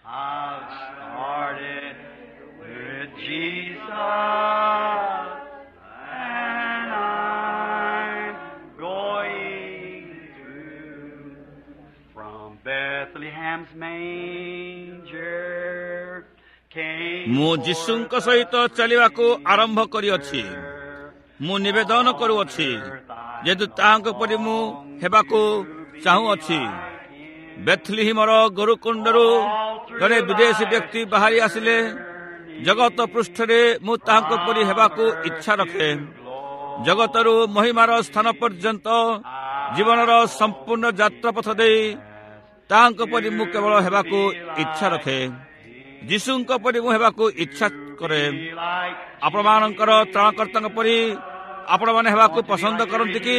ମୁଁ ଯୀଶୁଙ୍କ ସହିତ ଚାଲିବାକୁ ଆରମ୍ଭ କରିଅଛି। ମୁଁ ନିବେଦନ କରୁଅଛି, ଯେହେତୁ ତାହାଙ୍କ ପରି ମୁଁ ହେବାକୁ ଚାହୁଁଅଛି। ବେଥଲିହିମର ଗୋରୁକୁଣ୍ଡରୁ ଜଣେ ବିଦେଶୀ ବ୍ୟକ୍ତି ବାହାରି ଆସିଲେ। ଜଗତ ପୃଷ୍ଠରେ ମୁଁ ତାହାଙ୍କ ପରି ହେବାକୁ ଇଚ୍ଛା ରଖେ। ଜଗତରୁ ମହିମାର ସ୍ଥାନ ପର୍ଯ୍ୟନ୍ତ ଜୀବନର ସମ୍ପୂର୍ଣ୍ଣ ଯାତ୍ରାପଥ ଦେଇ ତାହାଙ୍କ ପରି ମୁଁ କେବଳ ହେବାକୁ ଇଚ୍ଛା ରଖେ। ଯୀଶୁଙ୍କ ପରି ମୁଁ ହେବାକୁ ଇଚ୍ଛା କରେ। ଆପଣମାନଙ୍କର ତ୍ରାଣକର୍ତ୍ତାଙ୍କ ପରି ଆପଣମାନେ ହେବାକୁ ପସନ୍ଦ କରନ୍ତି କି?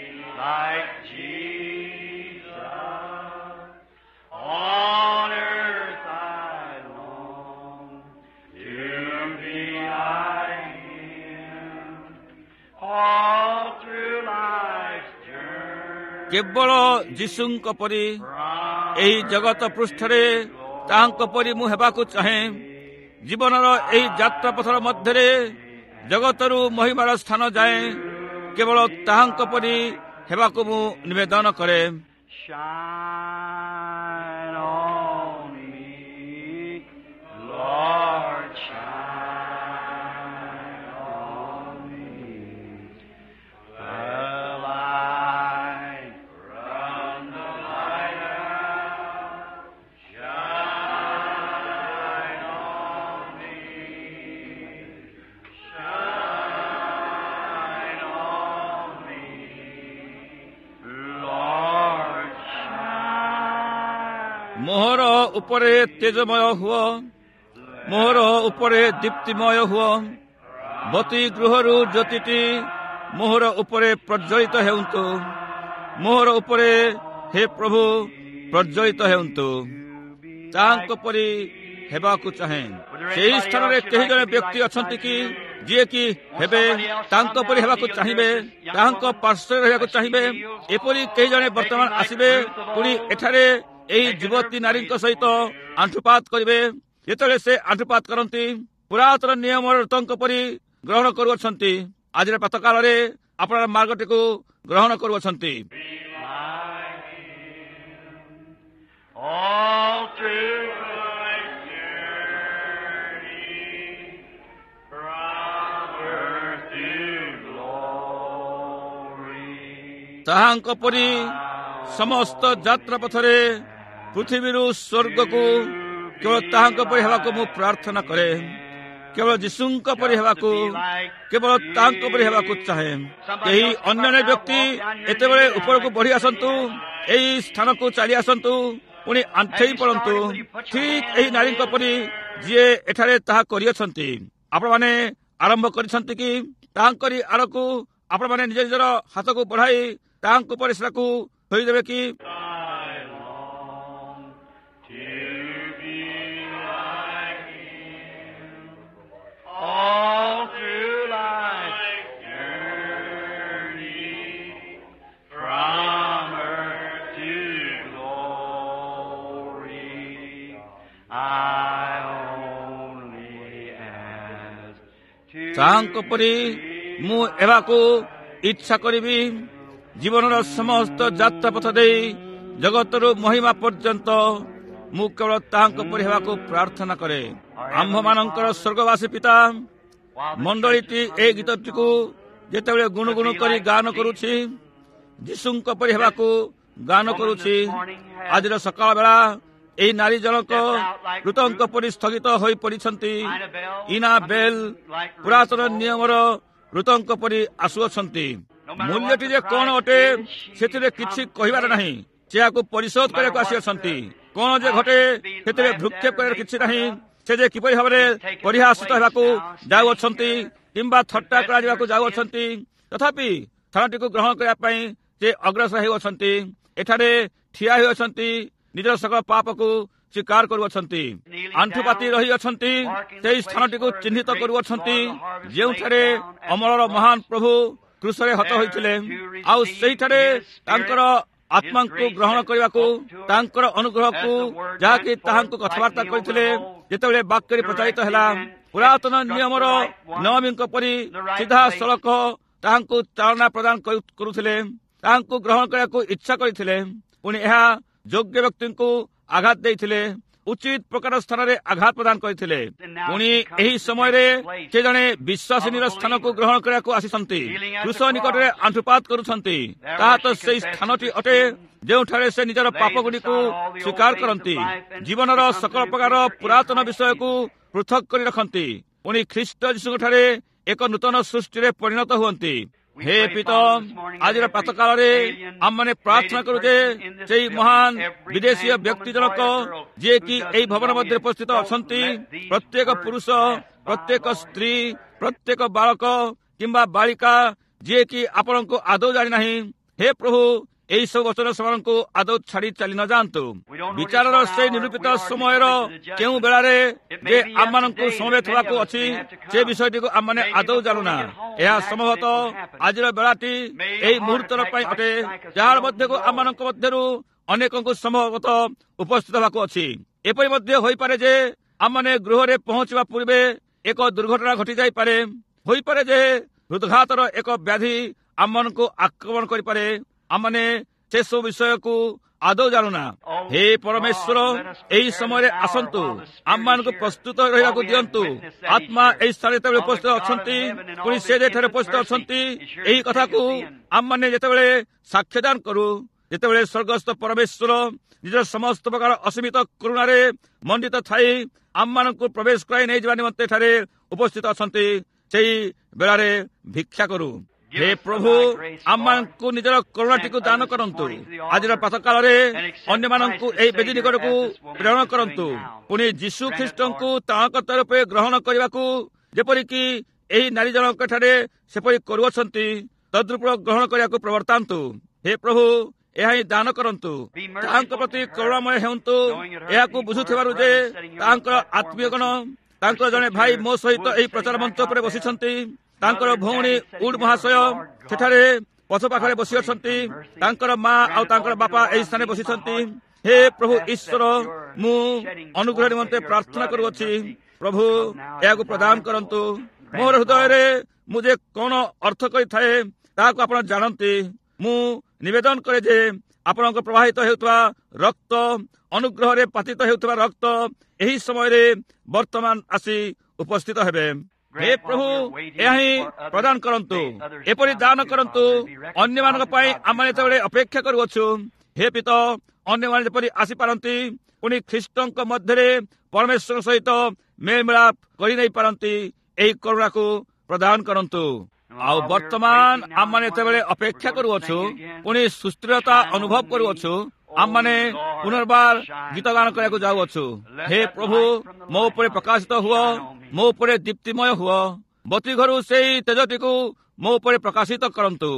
କେବଳ ଯୀଶୁଙ୍କ ପରି ଏହି ଜଗତ ପୃଷ୍ଠରେ ତାହାଙ୍କ ପରି ମୁଁ ହେବାକୁ ଚାହେଁ। ଜୀବନର ଏହି ଯାତ୍ରା ପଥର ମଧ୍ୟରେ ଜଗତରୁ ମହିମାର ସ୍ଥାନ ଯାଏ କେବଳ ତାହାଙ୍କ ପରି ହେବାକୁ ମୁଁ ନିବେଦନ କରେ। ମୋହର ଉପରେ ତେଜମୟ ହୁଅ, ମୋହର ଉପରେ ଦୀପ୍ତିମୟ ହୁଅ। ବତୀ ଗୃହରୁ ଜ୍ୟୋତିଟି ମୋହର ଉପରେ ପ୍ରଜ୍ୱଳିତ ହେଉନ୍ତୁ। ମୋହର ଉପରେ ହେ ପ୍ରଭୁ ପ୍ରଜ୍ୱଳିତ ହେଉନ୍ତୁ। ତାହାଙ୍କ ପରି ହେବାକୁ ଚାହେଁ। ସେହି ସ୍ଥାନରେ କେହି ଜଣେ ବ୍ୟକ୍ତି ଅଛନ୍ତି କି ଯିଏକି ହେବେ ତାଙ୍କ ପରି ହେବାକୁ ଚାହିଁବେ, ତାହାଙ୍କ ପାର୍ଶ୍ୱରେ ରହିବାକୁ ଚାହିଁବେ? ଏପରି କେହି ଜଣେ ବର୍ତ୍ତମାନ ଆସିବେ, ପୁଣି ଏଠାରେ ଏହି ଯୁବତୀ ନାରୀଙ୍କ ସହିତ ଆଣ୍ଠୁପାତ କରିବେ। ଯେତେବେଳେ ସେ ଆଣ୍ଠୁପାତ କରନ୍ତି, ପୁରାତନ ନିୟମର ରତଙ୍କ ପରି ଗ୍ରହଣ କରୁଅଛନ୍ତି। ଆଜିର ପ୍ରାତଃକାଳରେ ଆପଣଙ୍କ ମାର୍ଗଟିକୁ ଗ୍ରହଣ କରୁଅଛନ୍ତି। ତାହାଙ୍କ ପରି ସମସ୍ତ ଯାତ୍ରା ପଥରେ ପୃଥିବୀରୁ ସ୍ୱର୍ଗକୁ କେବଳ ତାହାଙ୍କ ପରି ହେବାକୁ ମୁଁ ପ୍ରାର୍ଥନା କରେ। କେବଳ ଯୀଶୁଙ୍କ ପରି ହେବାକୁ, କେବଳ ତାହାଙ୍କ ପରି ହେବାକୁ ଚାହେଁ। କେହି ଅନ୍ୟ ବ୍ୟକ୍ତି ଏତେବେଳେ ଉପରକୁ ବଢି ଆସନ୍ତୁ, ଏହି ସ୍ଥାନକୁ ଚାଲି ଆସନ୍ତୁ, ପୁଣି ଆଣ୍ଠେଇ ପଡ଼ନ୍ତୁ, ଠିକ୍ ଏହି ନାରୀଙ୍କ ପରି ଯିଏ ଏଠାରେ ତାହା କରିଅଛନ୍ତି। ଆପଣମାନେ ଆରମ୍ଭ କରିଛନ୍ତି କି ତାହାଙ୍କରି ଆଡ଼କୁ ଆପଣମାନେ ନିଜ ନିଜର ହାତକୁ ବଢ଼ାଇ ତାହାଙ୍କ ଉପରେ ସେଟାକୁ ଥୋଇଦେବେ କି? ତାହାଙ୍କ ପରି ମୁଁ ହେବାକୁ ଇଚ୍ଛା କରିବି। ଜୀବନର ସମସ୍ତ ଯାତ୍ରା ପଥ ଦେଇ ଜଗତରୁ ମହିମା ପର୍ଯ୍ୟନ୍ତ ମୁଁ କେବଳ ତାହାଙ୍କ ପରି ହେବାକୁ ପ୍ରାର୍ଥନା କରେ। ଆମ୍ଭମାନଙ୍କର ସ୍ୱର୍ଗବାସୀ ପିତା, ମଣ୍ଡଳୀଟି ଏହି ଗୀତଟିକୁ ଯେତେବେଳେ ଗୁଣୁଗୁଣୁ କରି ଗାନ କରୁଛି, ଯୀଶୁଙ୍କ ପରି ହେବାକୁ ଗାନ କରୁଛି। ଆଜିର ସକାଳ ବେଳା ଏହି ନାରୀ ଜଣକ ମୃତଙ୍କ ପରି ସ୍ଥଗିତ ହୋଇ ପଡ଼ିଛନ୍ତି। ଇନାବେଲ୍ ପୁରାତନ ନିୟମର ମୃତଙ୍କ ପରି ଆସୁଅଛନ୍ତି। ମୂଲ୍ୟଟି ଯେ କ'ଣ ଅଟେ ସେଥିରେ କିଛି କହିବାର ନାହିଁ। ସେ ଏହାକୁ ପରିଶୋଧ କରିବାକୁ ଆସିଅଛନ୍ତି। କ'ଣ ଯେ ଘଟେ ସେଥିରେ ଭ୍ରୁକ୍ଷେପ କରିବାର କିଛି ନାହିଁ। ସେ ଯେ କିପରି ଭାବରେ ପରିହାସିତ ହେବାକୁ ଯାଉଅଛନ୍ତି କିମ୍ବା ଥଟ୍ଟା କରାଯିବାକୁ ଯାଉଅଛନ୍ତି, ତଥାପି ସ୍ଥାନଟିକୁ ଗ୍ରହଣ କରିବା ପାଇଁ ସେ ଅଗ୍ରସର ହେଉଅଛନ୍ତି। ଏଠାରେ ଠିଆ ହୋଇଅଛନ୍ତି, ନିଜର ସକଳ ପାପକୁ ସ୍ୱୀକାର କରୁଅଛନ୍ତି। ଆଣ୍ଠୁପାତି ରହିଅଛନ୍ତି, ସେହି ସ୍ଥାନଟିକୁ ଚିହ୍ନିତ କରୁଅଛନ୍ତି ଯେଉଁଠାରେ ଅମଳର ମହାନ ପ୍ରଭୁ କ୍ରୁଶରେ ହତ ହୋଇଥିଲେ। ଆଉ ସେଇଠାରେ ତାଙ୍କର ଆତ୍ମାଙ୍କୁ ଗ୍ରହଣ କରିବାକୁ, ତାଙ୍କର ଅନୁଗ୍ରହକୁ ଯାହାକି ତାହାଙ୍କୁ କଥାବାର୍ତ୍ତା କରିଥିଲେ, ଯେତେବେଳେ ବାକ୍ୟରେ ପ୍ରଚାରିତ ହେଲା, ପୁରାତନ ନିୟମର ନବୀଙ୍କ ପରି ସିଧାସଳଖ ତାହାଙ୍କୁ ଚାଳନା ପ୍ରଦାନ କରୁଥିଲେ, ତାହାଙ୍କୁ ଗ୍ରହଣ କରିବାକୁ ଇଚ୍ଛା କରିଥିଲେ। ପୁଣି ଏହା ଯୋଗ୍ୟ ବ୍ୟକ୍ତିଙ୍କୁ ଆଘାତ ଦେଇଥିଲେ, ଉଚିତ ପ୍ରକାର ସ୍ଥାନରେ ଆଘାତ ପ୍ରଦାନ କରିଥିଲେ। ପୁଣି ଏହି ସମୟରେ ସେ ଜଣେ ବିଶ୍ୱାସିନୀର ସ୍ଥାନକୁ ଗ୍ରହଣ କରିବାକୁ ଆସିଛନ୍ତି। କ୍ରୁଶ ନିକଟରେ ଆଣ୍ଠୁପାତ କରୁଛନ୍ତି। ତାହା ତ ସେହି ସ୍ଥାନଟି ଅଟେ ଯେଉଁଠାରେ ସେ ନିଜର ପାପଗୁଡ଼ିକୁ ସ୍ୱୀକାର କରନ୍ତି, ଜୀବନର ସକଳ ପ୍ରକାର ପୁରାତନ ବିଷୟକୁ ପୃଥକ କରି ରଖନ୍ତି, ପୁଣି ଖ୍ରୀଷ୍ଟ ଯୀଶୁଙ୍କଠାରେ ଏକ ନୂତନ ସୃଷ୍ଟିରେ ପରିଣତ ହୁଅନ୍ତି। ହେ ପିତ, ଆଜିର ପ୍ରାତଃକାଳରେ ଆମମାନେ ପ୍ରାର୍ଥନା କରୁ ଯେ ସେହି ମହାନ ବିଦେଶୀୟ ବ୍ୟକ୍ତି ଜଣକ ଯିଏକି ଏହି ଭବନ ମଧ୍ୟରେ ଉପସ୍ଥିତ ଅଛନ୍ତି, ପ୍ରତ୍ୟେକ ପୁରୁଷ, ପ୍ରତ୍ୟେକ ସ୍ତ୍ରୀ, ପ୍ରତ୍ୟେକ ବାଳକ କିମ୍ବା ବାଳିକା ଯିଏକି ଆପଣଙ୍କୁ ଆଦୌ ଜାଣିନାହିଁ, ହେ ପ୍ରଭୁ, ଏହି ସବୁ ବଚନ ସେମାନଙ୍କୁ ଆଦୌ ଛାଡ଼ି ଚାଲି ନ ଯାଆନ୍ତୁ। ବିଚାରର ସେହି ନିରୂପିତ ସମୟର କେଉଁ ବେଳାରେ ଯେ ଆମମାନଙ୍କୁ ସମବେତ ହେବାକୁ ଅଛି, ସେ ବିଷୟଟିକୁ ଆମମାନେ ଆଦୌ ଜାଣୁନା। ଏହା ସମ୍ଭବତଃ ଆଜିର ବେଳାଟି ଏହି ମୁହୂର୍ତ୍ତର ପାଇଁ ଅଟେ, ଯାହାର ମଧ୍ୟକୁ ଆମମାନଙ୍କ ମଧ୍ୟରୁ ଅନେକଙ୍କୁ ସମ୍ଭବତଃ ଉପସ୍ଥିତ ହେବାକୁ ଅଛି। ଏପରି ମଧ୍ୟ ହୋଇପାରେ ଯେ ଆମମାନେ ଗୃହରେ ପହଞ୍ଚିବା ପୂର୍ବେ ଏକ ଦୁର୍ଘଟଣା ଘଟିଯାଇପାରେ। ହୋଇପାରେ ଯେ ହୃଦଘାତର ଏକ ବ୍ୟାଧି ଆମମାନଙ୍କୁ ଆକ୍ରମଣ କରିପାରେ। ଆମମାନେ ସେସବୁ ବିଷୟକୁ ଆଦୌ ଜାଣୁନା। ହେ ପରମେଶ୍ୱର, ଏହି ସମୟରେ ଆସନ୍ତୁ, ଆମମାନଙ୍କୁ ପ୍ରସ୍ତୁତ ରହିବାକୁ ଦିଅନ୍ତୁ। ଆତ୍ମା ଏହି ସ୍ଥାନରେ ଯେତେବେଳେ ଉପସ୍ଥିତ ଅଛନ୍ତି, ପୁଣି ସେ ଯେଠାରେ ଉପସ୍ଥିତ ଅଛନ୍ତି, ଏହି କଥାକୁ ଆମମାନେ ଯେତେବେଳେ ସାକ୍ଷ୍ୟଦାନ କରୁ, ଯେତେବେଳେ ସ୍ୱର୍ଗସ୍ଥ ପରମେଶ୍ୱର ନିଜର ସମସ୍ତ ପ୍ରକାର ଅସୀମିତ କରୁଣାରେ ମଣ୍ଡିତ ଥାଇ ଆମମାନଙ୍କୁ ପ୍ରବେଶ କରାଇ ନେଇଯିବା ନିମନ୍ତେ ଏଠାରେ ଉପସ୍ଥିତ ଅଛନ୍ତି, ସେହି ବେଳାରେ ଭିକ୍ଷା କରୁ। ହେ ପ୍ରଭୁ, ଆମମାନଙ୍କୁ ନିଜର କରୁଣାଟିକୁ ଦାନ କରନ୍ତୁ। ଆଜିର ପ୍ରାତଃକାଳରେ ଅନ୍ୟମାନଙ୍କୁ ଏହି ବେଦୀ ନିକଟକୁ ପ୍ରେରଣ କରନ୍ତୁ। ପୁଣି ଯୀଶୁ ଖ୍ରୀଷ୍ଟଙ୍କୁ ତାଙ୍କ ରୂପେ ଗ୍ରହଣ କରିବାକୁ ଯେପରିକି ଏହି ନାରୀ ଜଣଙ୍କଠାରେ ସେପରି କରୁଅଛନ୍ତି, ତଦ୍ରୂପ ଗ୍ରହଣ କରିବାକୁ ପ୍ରବର୍ତ୍ତାନ୍ତୁ। ହେ ପ୍ରଭୁ, ଏହା ହିଁ ଦାନ କରନ୍ତୁ। ତାହାଙ୍କ ପ୍ରତି କରୁଣାମୟ ହେଉନ୍ତୁ, ଏହାକୁ ବୁଝୁଥିବାରୁ ଯେ ତାଙ୍କର ଆତ୍ମୀୟଗଣ, ତାଙ୍କର ଜଣେ ଭାଇ ମୋ ସହିତ ଏହି ପ୍ରଚାର ମଞ୍ଚ ଉପରେ ବସିଛନ୍ତି। ତାଙ୍କର ଭଉଣୀ ଉଡ୍ ମହାଶୟ ସେଠାରେ ପଛ ପାଖରେ ବସି ଅଛନ୍ତି। ତାଙ୍କର ମା ଆଉ ତାଙ୍କର ବାପା ଏହି ସ୍ଥାନରେ ବସିଛନ୍ତି। ହେ ପ୍ରଭୁ ଈଶ୍ୱର, ମୁଁ ଅନୁଗ୍ରହ ନିମନ୍ତେ ପ୍ରାର୍ଥନା କରୁଅଛି। ପ୍ରଭୁ, ଏହାକୁ ପ୍ରଦାନ କରନ୍ତୁ। ମୋର ହୃଦୟରେ ମୁଁ ଯେ କ'ଣ ଅର୍ଥ କରିଥାଏ ତାହାକୁ ଆପଣ ଜାଣନ୍ତି। ମୁଁ ନିବେଦନ କରେ ଯେ ଆପଣଙ୍କ ପ୍ରବାହିତ ହେଉଥିବା ରକ୍ତ, ଅନୁଗ୍ରହରେ ପାତିତ ହେଉଥିବା ରକ୍ତ ଏହି ସମୟରେ ବର୍ତ୍ତମାନ ଆସି ଉପସ୍ଥିତ ହେବେ। ହେ ପ୍ରଭୁ, ଏହା ହିଁ ପ୍ରଦାନ କରନ୍ତୁ। ଏପରି ଦାନ କରନ୍ତୁ ଅନ୍ୟମାନଙ୍କ ପାଇଁ ଆମେ ଯେତେବେଳେ ଅପେକ୍ଷା କରୁଅଛୁ। ହେ ପିତ, ଅନ୍ୟମାନେ ଯେପରି ଆସିପାରନ୍ତି, ପୁଣି ଖ୍ରୀଷ୍ଟଙ୍କ ମଧ୍ୟରେ ପରମେଶ୍ୱର ସହିତ ମେଳ ମିଳାପ କରିନେଇ ପାରନ୍ତି, ଏହି କରୁଣାକୁ ପ୍ରଦାନ କରନ୍ତୁ। ଆଉ ବର୍ତ୍ତମାନ ଆମମାନେ ଯେତେବେଳେ ଅପେକ୍ଷା କରୁଅଛୁ, ପୁଣି ସୁସ୍ଥିରତା ଅନୁଭବ କରୁଅଛୁ, ଆମମାନେ ପୁନର୍ବାର ଗୀତ ଗାନ କରିବାକୁ ଯାଉଅଛୁ। ହେ ପ୍ରଭୁ, ମୋ ଉପରେ ପ୍ରକାଶିତ ହୁଅ, ମୋ ଉପରେ ଦୀପ୍ତିମୟ ହୁଅ। ବତି ଘରୁ ସେହି ତେଜଟିକୁ ମୋ ଉପରେ ପ୍ରକାଶିତ କରନ୍ତୁ।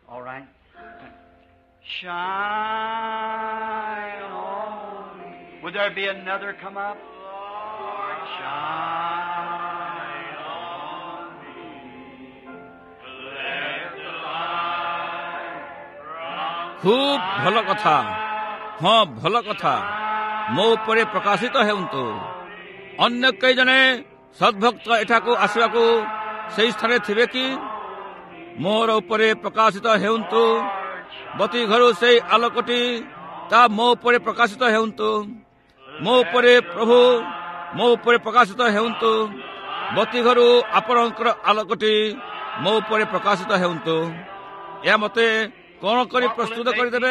ଖୁବ୍ ଭଲ କଥା। ହଁ, ଭଲ କଥା। ମୋ ଉପରେ ପ୍ରକାଶିତ ହେଉନ୍ତୁ। ଅନ୍ୟ କେହି ଜଣେ ସଦ୍ଭକ୍ତ ଏଠାକୁ ଆସିବାକୁ ସେହି ସ୍ଥାନରେ ଥିବେ କି? ମୋର ଉପରେ ପ୍ରକାଶିତ ହେଉନ୍ତୁ। ବତି ଘରୁ ସେହି ଆଲୋକଟି ତା ମୋ ଉପରେ ପ୍ରକାଶିତ ହେଉନ୍ତୁ। ମୋ ଉପରେ ପ୍ରଭୁ ମୋ ଉପରେ ପ୍ରକାଶିତ ହେଉନ୍ତୁ। ବତି ଘରୁ ଆପଣଙ୍କର ଆଲୋକଟି ମୋ ଉପରେ ପ୍ରକାଶିତ ହେଉନ୍ତୁ। ଏହା ମୋତେ କଣ କରି ପ୍ରସ୍ତୁତ କରିଦେବେ?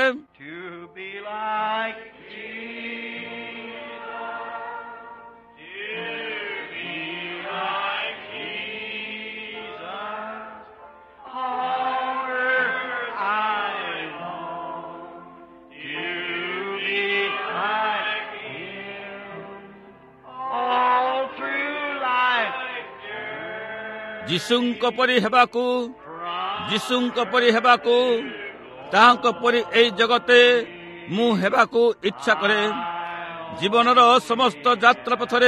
ଯୀଶୁଙ୍କ ପରି ହେବାକୁ, ଯୀଶୁଙ୍କ ପରି ହେବାକୁ, ତାହାଙ୍କ ପରି ଏହି ଜଗତେ ମୁଁ ହେବାକୁ ଇଚ୍ଛା କରେ। ଜୀବନର ସମସ୍ତ ଯାତ୍ରା ପଥରେ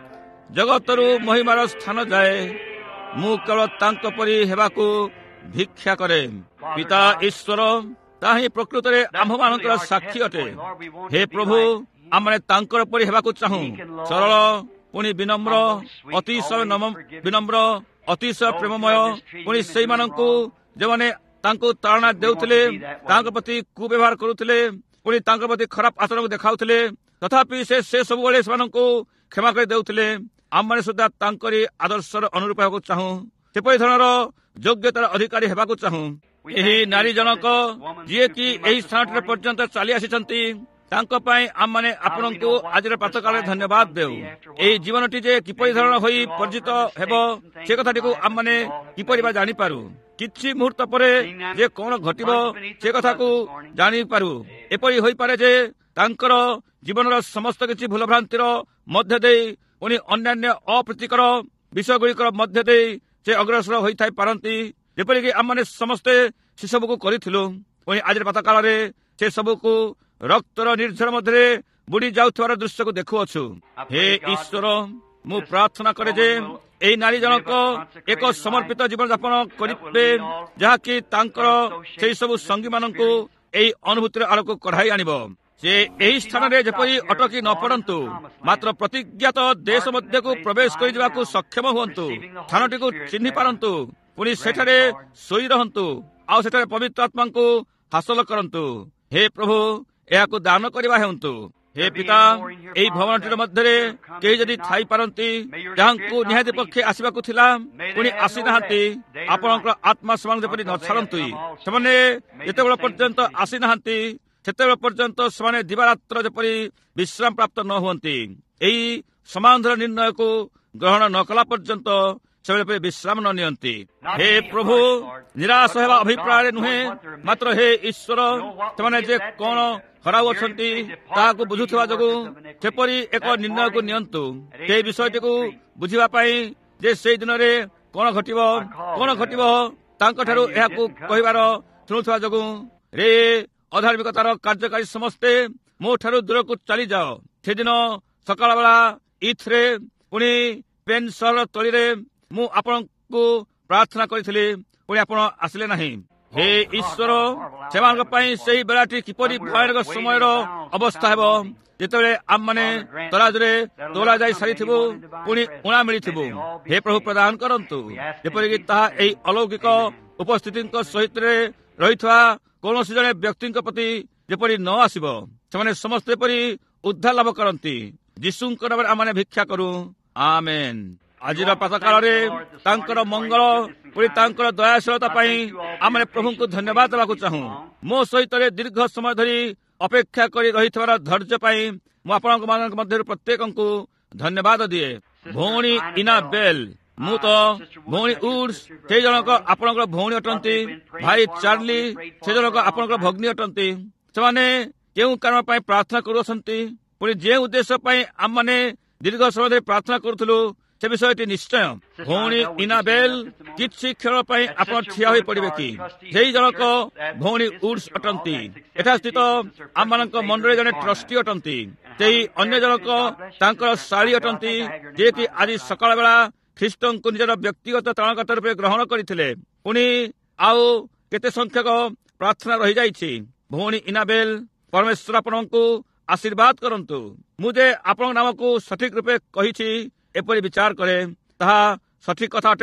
ଜଗତରୁ ମହିମାର ସ୍ଥାନ ଯାଏ। ମୁଁ କେବଳ ତାଙ୍କ ପରି ହେବାକୁ ଭିକ୍ଷା କରେ। ପିତା ଈଶ୍ୱର ତାହା ହିଁ ପ୍ରକୃତରେ ଆମ୍ଭମାନଙ୍କର ସାକ୍ଷୀ ଅଟେ। ହେ ପ୍ରଭୁ, ଆମେ ତାଙ୍କର ପରି ହେବାକୁ ଚାହୁଁ। ସରଳ ପୁଣି ବିନମ୍ର, ଅତିଶୟ ବିନମ୍ର, ଅତିଶୟ ପ୍ରେମମୟ, ପୁଣି ସେଇମାନଙ୍କୁ ଯେଉଁମାନେ ତାଙ୍କୁ ତାଳନା ଦେଉଥିଲେ, ତାଙ୍କ ପ୍ରତି କୁବ୍ୟବହାର କରୁଥିଲେ, ପୁଣି ତାଙ୍କ ପ୍ରତି ଖରାପ ଆଚରଣକୁ ଦେଖାଉଥିଲେ, ତଥାପି ସେ ସେ ସବୁବେଳେ ସେମାନଙ୍କୁ କ୍ଷମା କରି ଦେଉଥିଲେ। ଆମମାନେ ସୁଦ୍ଧା ତାଙ୍କରି ଆଦର୍ଶର ଅନୁରୂପ ହେବାକୁ ଚାହୁଁ। ସେପରି ଧରଣର ଯୋଗ୍ୟତାର ଅଧିକାରୀ ହେବାକୁ ଚାହୁଁ। ଏହି ନାରୀ ଜଣକ ଯିଏକି ଏହି ସ୍ଥାନଟିର ପର୍ଯ୍ୟନ୍ତ ଚାଲି ଆସିଛନ୍ତି, ତାଙ୍କ ପାଇଁ ଆମମାନେ ଆପଣଙ୍କୁ ଆଜିର ପ୍ରାତଃକାଳରେ ଧନ୍ୟବାଦ ଦେଉ। ଏହି ଜୀବନଟି ଯେ କିପରି ଧରଣ ହୋଇ ପରିଚିତ ହେବ, ସେ କଥାଟିକୁ ଆମମାନେ କିପରି ବା ଜାଣିପାରୁ। କିଛି ମୁହୂର୍ତ୍ତ ପରେ ଯେ କଣ ଘଟିବ ସେ କଥାକୁ ଜାଣିପାରୁ। ଏପରି ହୋଇପାରେ ଯେ ତାଙ୍କର ଜୀବନର ସମସ୍ତ କିଛି ଭୁଲଭ୍ରାନ୍ତିର ମଧ୍ୟ ଦେଇ, ପୁଣି ଅନ୍ୟାନ୍ୟ ଅପ୍ରୀତିକର ବିଷୟଗୁଡ଼ିକର ମଧ୍ୟ ଦେଇ ସେ ଅଗ୍ରସର ହୋଇଥାଇ ପାରନ୍ତି, ଯେପରିକି ଆମମାନେ ସମସ୍ତେ ସେସବୁକୁ କରିଥିଲୁ। ପୁଣି ଆଜିର ପ୍ରାତଃକାଳରେ ସେ ସବୁକୁ ରକ୍ତର ନିର୍ଝର ମଧ୍ୟରେ ବୁଡି ଯାଉଥିବାର ଦୃଶ୍ୟକୁ ଦେଖୁଅଛୁ। ହେ ଈଶ୍ୱର, ମୁଁ ପ୍ରାର୍ଥନା କରେ ଯେ ଏହି ନାରୀ ଜଣକ ଏକ ସମର୍ପିତ ଜୀବନଯାପନ କରିବେ, ଯାହାକି ତାଙ୍କର ସେହି ସବୁ ସଙ୍ଗୀମାନଙ୍କୁ ଏହି ଅନୁଭୂତିର ଆଡ଼କୁ କଢାଇ ଆଣିବ। ସେ ଏହି ସ୍ଥାନରେ ଯେପରି ଅଟକି ନ ପଡ଼ନ୍ତୁ, ମାତ୍ର ପ୍ରତିଜ୍ଞାତ ଦେଶ ମଧ୍ୟକୁ ପ୍ରବେଶ କରିଯିବାକୁ ସକ୍ଷମ ହୁଅନ୍ତୁ। ସ୍ଥାନଟିକୁ ଚିହ୍ନି ପାରନ୍ତୁ, ପୁଣି ସେଠାରେ ଶୋଇ ରହନ୍ତୁ, ଆଉ ସେଠାରେ ପବିତ୍ର ଆତ୍ମାଙ୍କୁ ହାସଲ କରନ୍ତୁ। ହେ ପ୍ରଭୁ, ଏହାକୁ ଦାନ କରିବା ହେଉନ୍ତୁ। ହେ ପିତା, ଏହି ଭବନଟିର ମଧ୍ୟରେ କେହି ଯଦି ଥାଇପାରନ୍ତି, ଯାହାଙ୍କୁ ନିହାତି ପକ୍ଷେ ଆସିବାକୁ ଥିଲା, ପୁଣି ଆସିନାହାନ୍ତି, ଆପଣଙ୍କର ଆତ୍ମା ସେମାନଙ୍କୁ ଯେପରି ନ ଛାଡ଼ନ୍ତୁ। ସେମାନେ ଯେତେବେଳେ ପର୍ଯ୍ୟନ୍ତ ଆସିନାହାନ୍ତି, ସେତେବେଳେ ପର୍ଯ୍ୟନ୍ତ ସେମାନେ ଦିବାରାତ୍ର ଯେପରି ବିଶ୍ରାମ ପ୍ରାପ୍ତ ନ ହୁଅନ୍ତି। ଏହି ସମାଧାନ ନିର୍ଣ୍ଣୟକୁ ଗ୍ରହଣ ନ କଲା ପର୍ଯ୍ୟନ୍ତ ସେମାନେ ବିଶ୍ରାମ ନ ନିଅନ୍ତି। ହେ ପ୍ରଭୁ, ନିରାଶ ହେବା ଅଭିପ୍ରାୟରେ ନୁହେଁ, ମାତ୍ର ହେ ଈଶ୍ୱର, ସେମାନେ ଯେ କଣ ହରାଉଅଛନ୍ତି ତାହାକୁ ବୁଝୁଥିବା ଯୋଗୁଁ ସେପରି ଏକ ନିର୍ଣ୍ଣୟକୁ ନିଅନ୍ତୁ। ସେହି ବିଷୟଟିକୁ ବୁଝିବା ପାଇଁ ଯେ ସେଇ ଦିନରେ କଣ ଘଟିବ କଣ ଘଟିବ ତାଙ୍କଠାରୁ ଏହାକୁ କହିବାର ଶୁଣୁଥିବା ଯୋଗୁଁ, ରେ ଅଧାର୍ମିକତାର କାର୍ଯ୍ୟକାରୀ ସମସ୍ତେ ମୋ ଠାରୁ ଦୂରକୁ ଚାଲିଯାଅ। ସେଦିନ ସକାଳ ବେଳା ଇଥରେ ପୁଣି ପେନ୍ ସହର ତଳିରେ ମୁଁ ଆପଣଙ୍କୁ ପ୍ରାର୍ଥନା କରିଥିଲି, ପୁଣି ଆପଣ ଆସିଲେ ନାହିଁ। ହେ ଈଶ୍ୱର, ସେମାନଙ୍କ ପାଇଁ ସେହି ବେଳାଟି କିପରି ଭୟାନକ ସମୟର ଅବସ୍ଥା ହେବ, ଯେତେବେଳେ ଆମମାନେ ତରାଜୁରେ ତୋଲା ଯାଇ ସାରିଥିବୁ, ପୁଣି ଉଣା ମିଳିଥିବୁ। ହେ ପ୍ରଭୁ, ପ୍ରଦାନ କରନ୍ତୁ ଯେପରିକି ତାହା ଏହି ଅଲୌକିକ ଉପସ୍ଥିତିଙ୍କ ସହିତ ରହିଥିବା କୌଣସି ଜଣେ ବ୍ୟକ୍ତିଙ୍କ ପ୍ରତି ଯେପରି ନ ଆସିବ। ସେମାନେ ସମସ୍ତେ ଯେପରି ଉଦ୍ଧାର ଲାଭ କରନ୍ତି। ଯୀଶୁଙ୍କ ନାମରେ ଆମମାନେ ଭିକ୍ଷା କରୁ, ଆମେନ୍। ଆଜିର ପ୍ରାତଃକାଳରେ ତାଙ୍କର ମଙ୍ଗଳ ପୁଣି ତାଙ୍କର ଦୟାଶୀଳତା ପାଇଁ ଆମେ ପ୍ରଭୁଙ୍କୁ ଧନ୍ୟବାଦ ଦେବାକୁ ଚାହୁଁ। ମୋ ସହିତ ଦୀର୍ଘ ସମୟ ଧରି ଅପେକ୍ଷା କରି ରହିଥିବାର ଧୈର୍ଯ୍ୟ ପାଇଁ ମୁଁ ଆପଣଙ୍କ ମାନଙ୍କ ମଧ୍ୟରୁ ପ୍ରତ୍ୟେକଙ୍କୁ ଧନ୍ୟବାଦ ଦିଏ। ଭଉଣୀ ଇନା ବେଲ୍, ମୁଁ ତ ଭଉଣୀ ଉଡ୍ସ, ସେ ଜଣକ ଆପଣଙ୍କର ଭଉଣୀ ଅଟନ୍ତି। ଭାଇ ଚାର୍ଲି, ସେ ଜଣକ ଆପଣଙ୍କର ଭଗ୍ନୀ ଅଟନ୍ତି। ସେମାନେ କେଉଁ କାରଣ ପାଇଁ ପ୍ରାର୍ଥନା କରୁଅଛନ୍ତି, ପୁଣି ଯେଉଁ ଉଦ୍ଦେଶ୍ୟ ପାଇଁ ଆମମାନେ ଦୀର୍ଘ ସମୟ ଧରି ପ୍ରାର୍ଥନା କରୁଥିଲୁ, ସେ ବିଷୟଟି ନିଶ୍ଚୟ। ଭଉଣୀ ଇନାବେଲ୍, କିଛି କ୍ଷଣ ପାଇଁ ଆପଣ ଠିଆ ହୋଇ ପଡ଼ିବେ କି? ସେହି ଜଣକ ଭଉଣୀ ଉଡ୍ସ ଅଟନ୍ତି। ଏଠା ସ୍ଥିତ ଆମମାନଙ୍କ ମଣ୍ଡଳୀ ଜଣେ ଟ୍ରଷ୍ଟି ଅଟନ୍ତି। ସେହି ଅନ୍ୟ ଜଣକ ତାଙ୍କର ଶାଳୀ ଅଟନ୍ତି, ଯିଏକି ଆଜି ସକାଳ ବେଳା ଖ୍ରୀଷ୍ଟଙ୍କୁ ନିଜର ବ୍ୟକ୍ତିଗତ ତ୍ରାଣକର୍ତ୍ତା ରୂପେ ଗ୍ରହଣ କରିଥିଲେ। ପୁଣି ଆଉ କେତେ ସଂଖ୍ୟକ ପ୍ରାର୍ଥନା ରହିଯାଇଛି। ଭଉଣୀ ଇନାବେଲ୍, ପରମେଶ୍ୱର ଆପଣଙ୍କୁ ଆଶୀର୍ବାଦ କରନ୍ତୁ। ମୁଁ ଯେ ଆପଣଙ୍କ ନାମକୁ ସଠିକ ରୂପେ କହିଛି ଏପରି ବିଚାର କରେ, ତାହା ସଠିକ କଥା ଅଟେ ନା?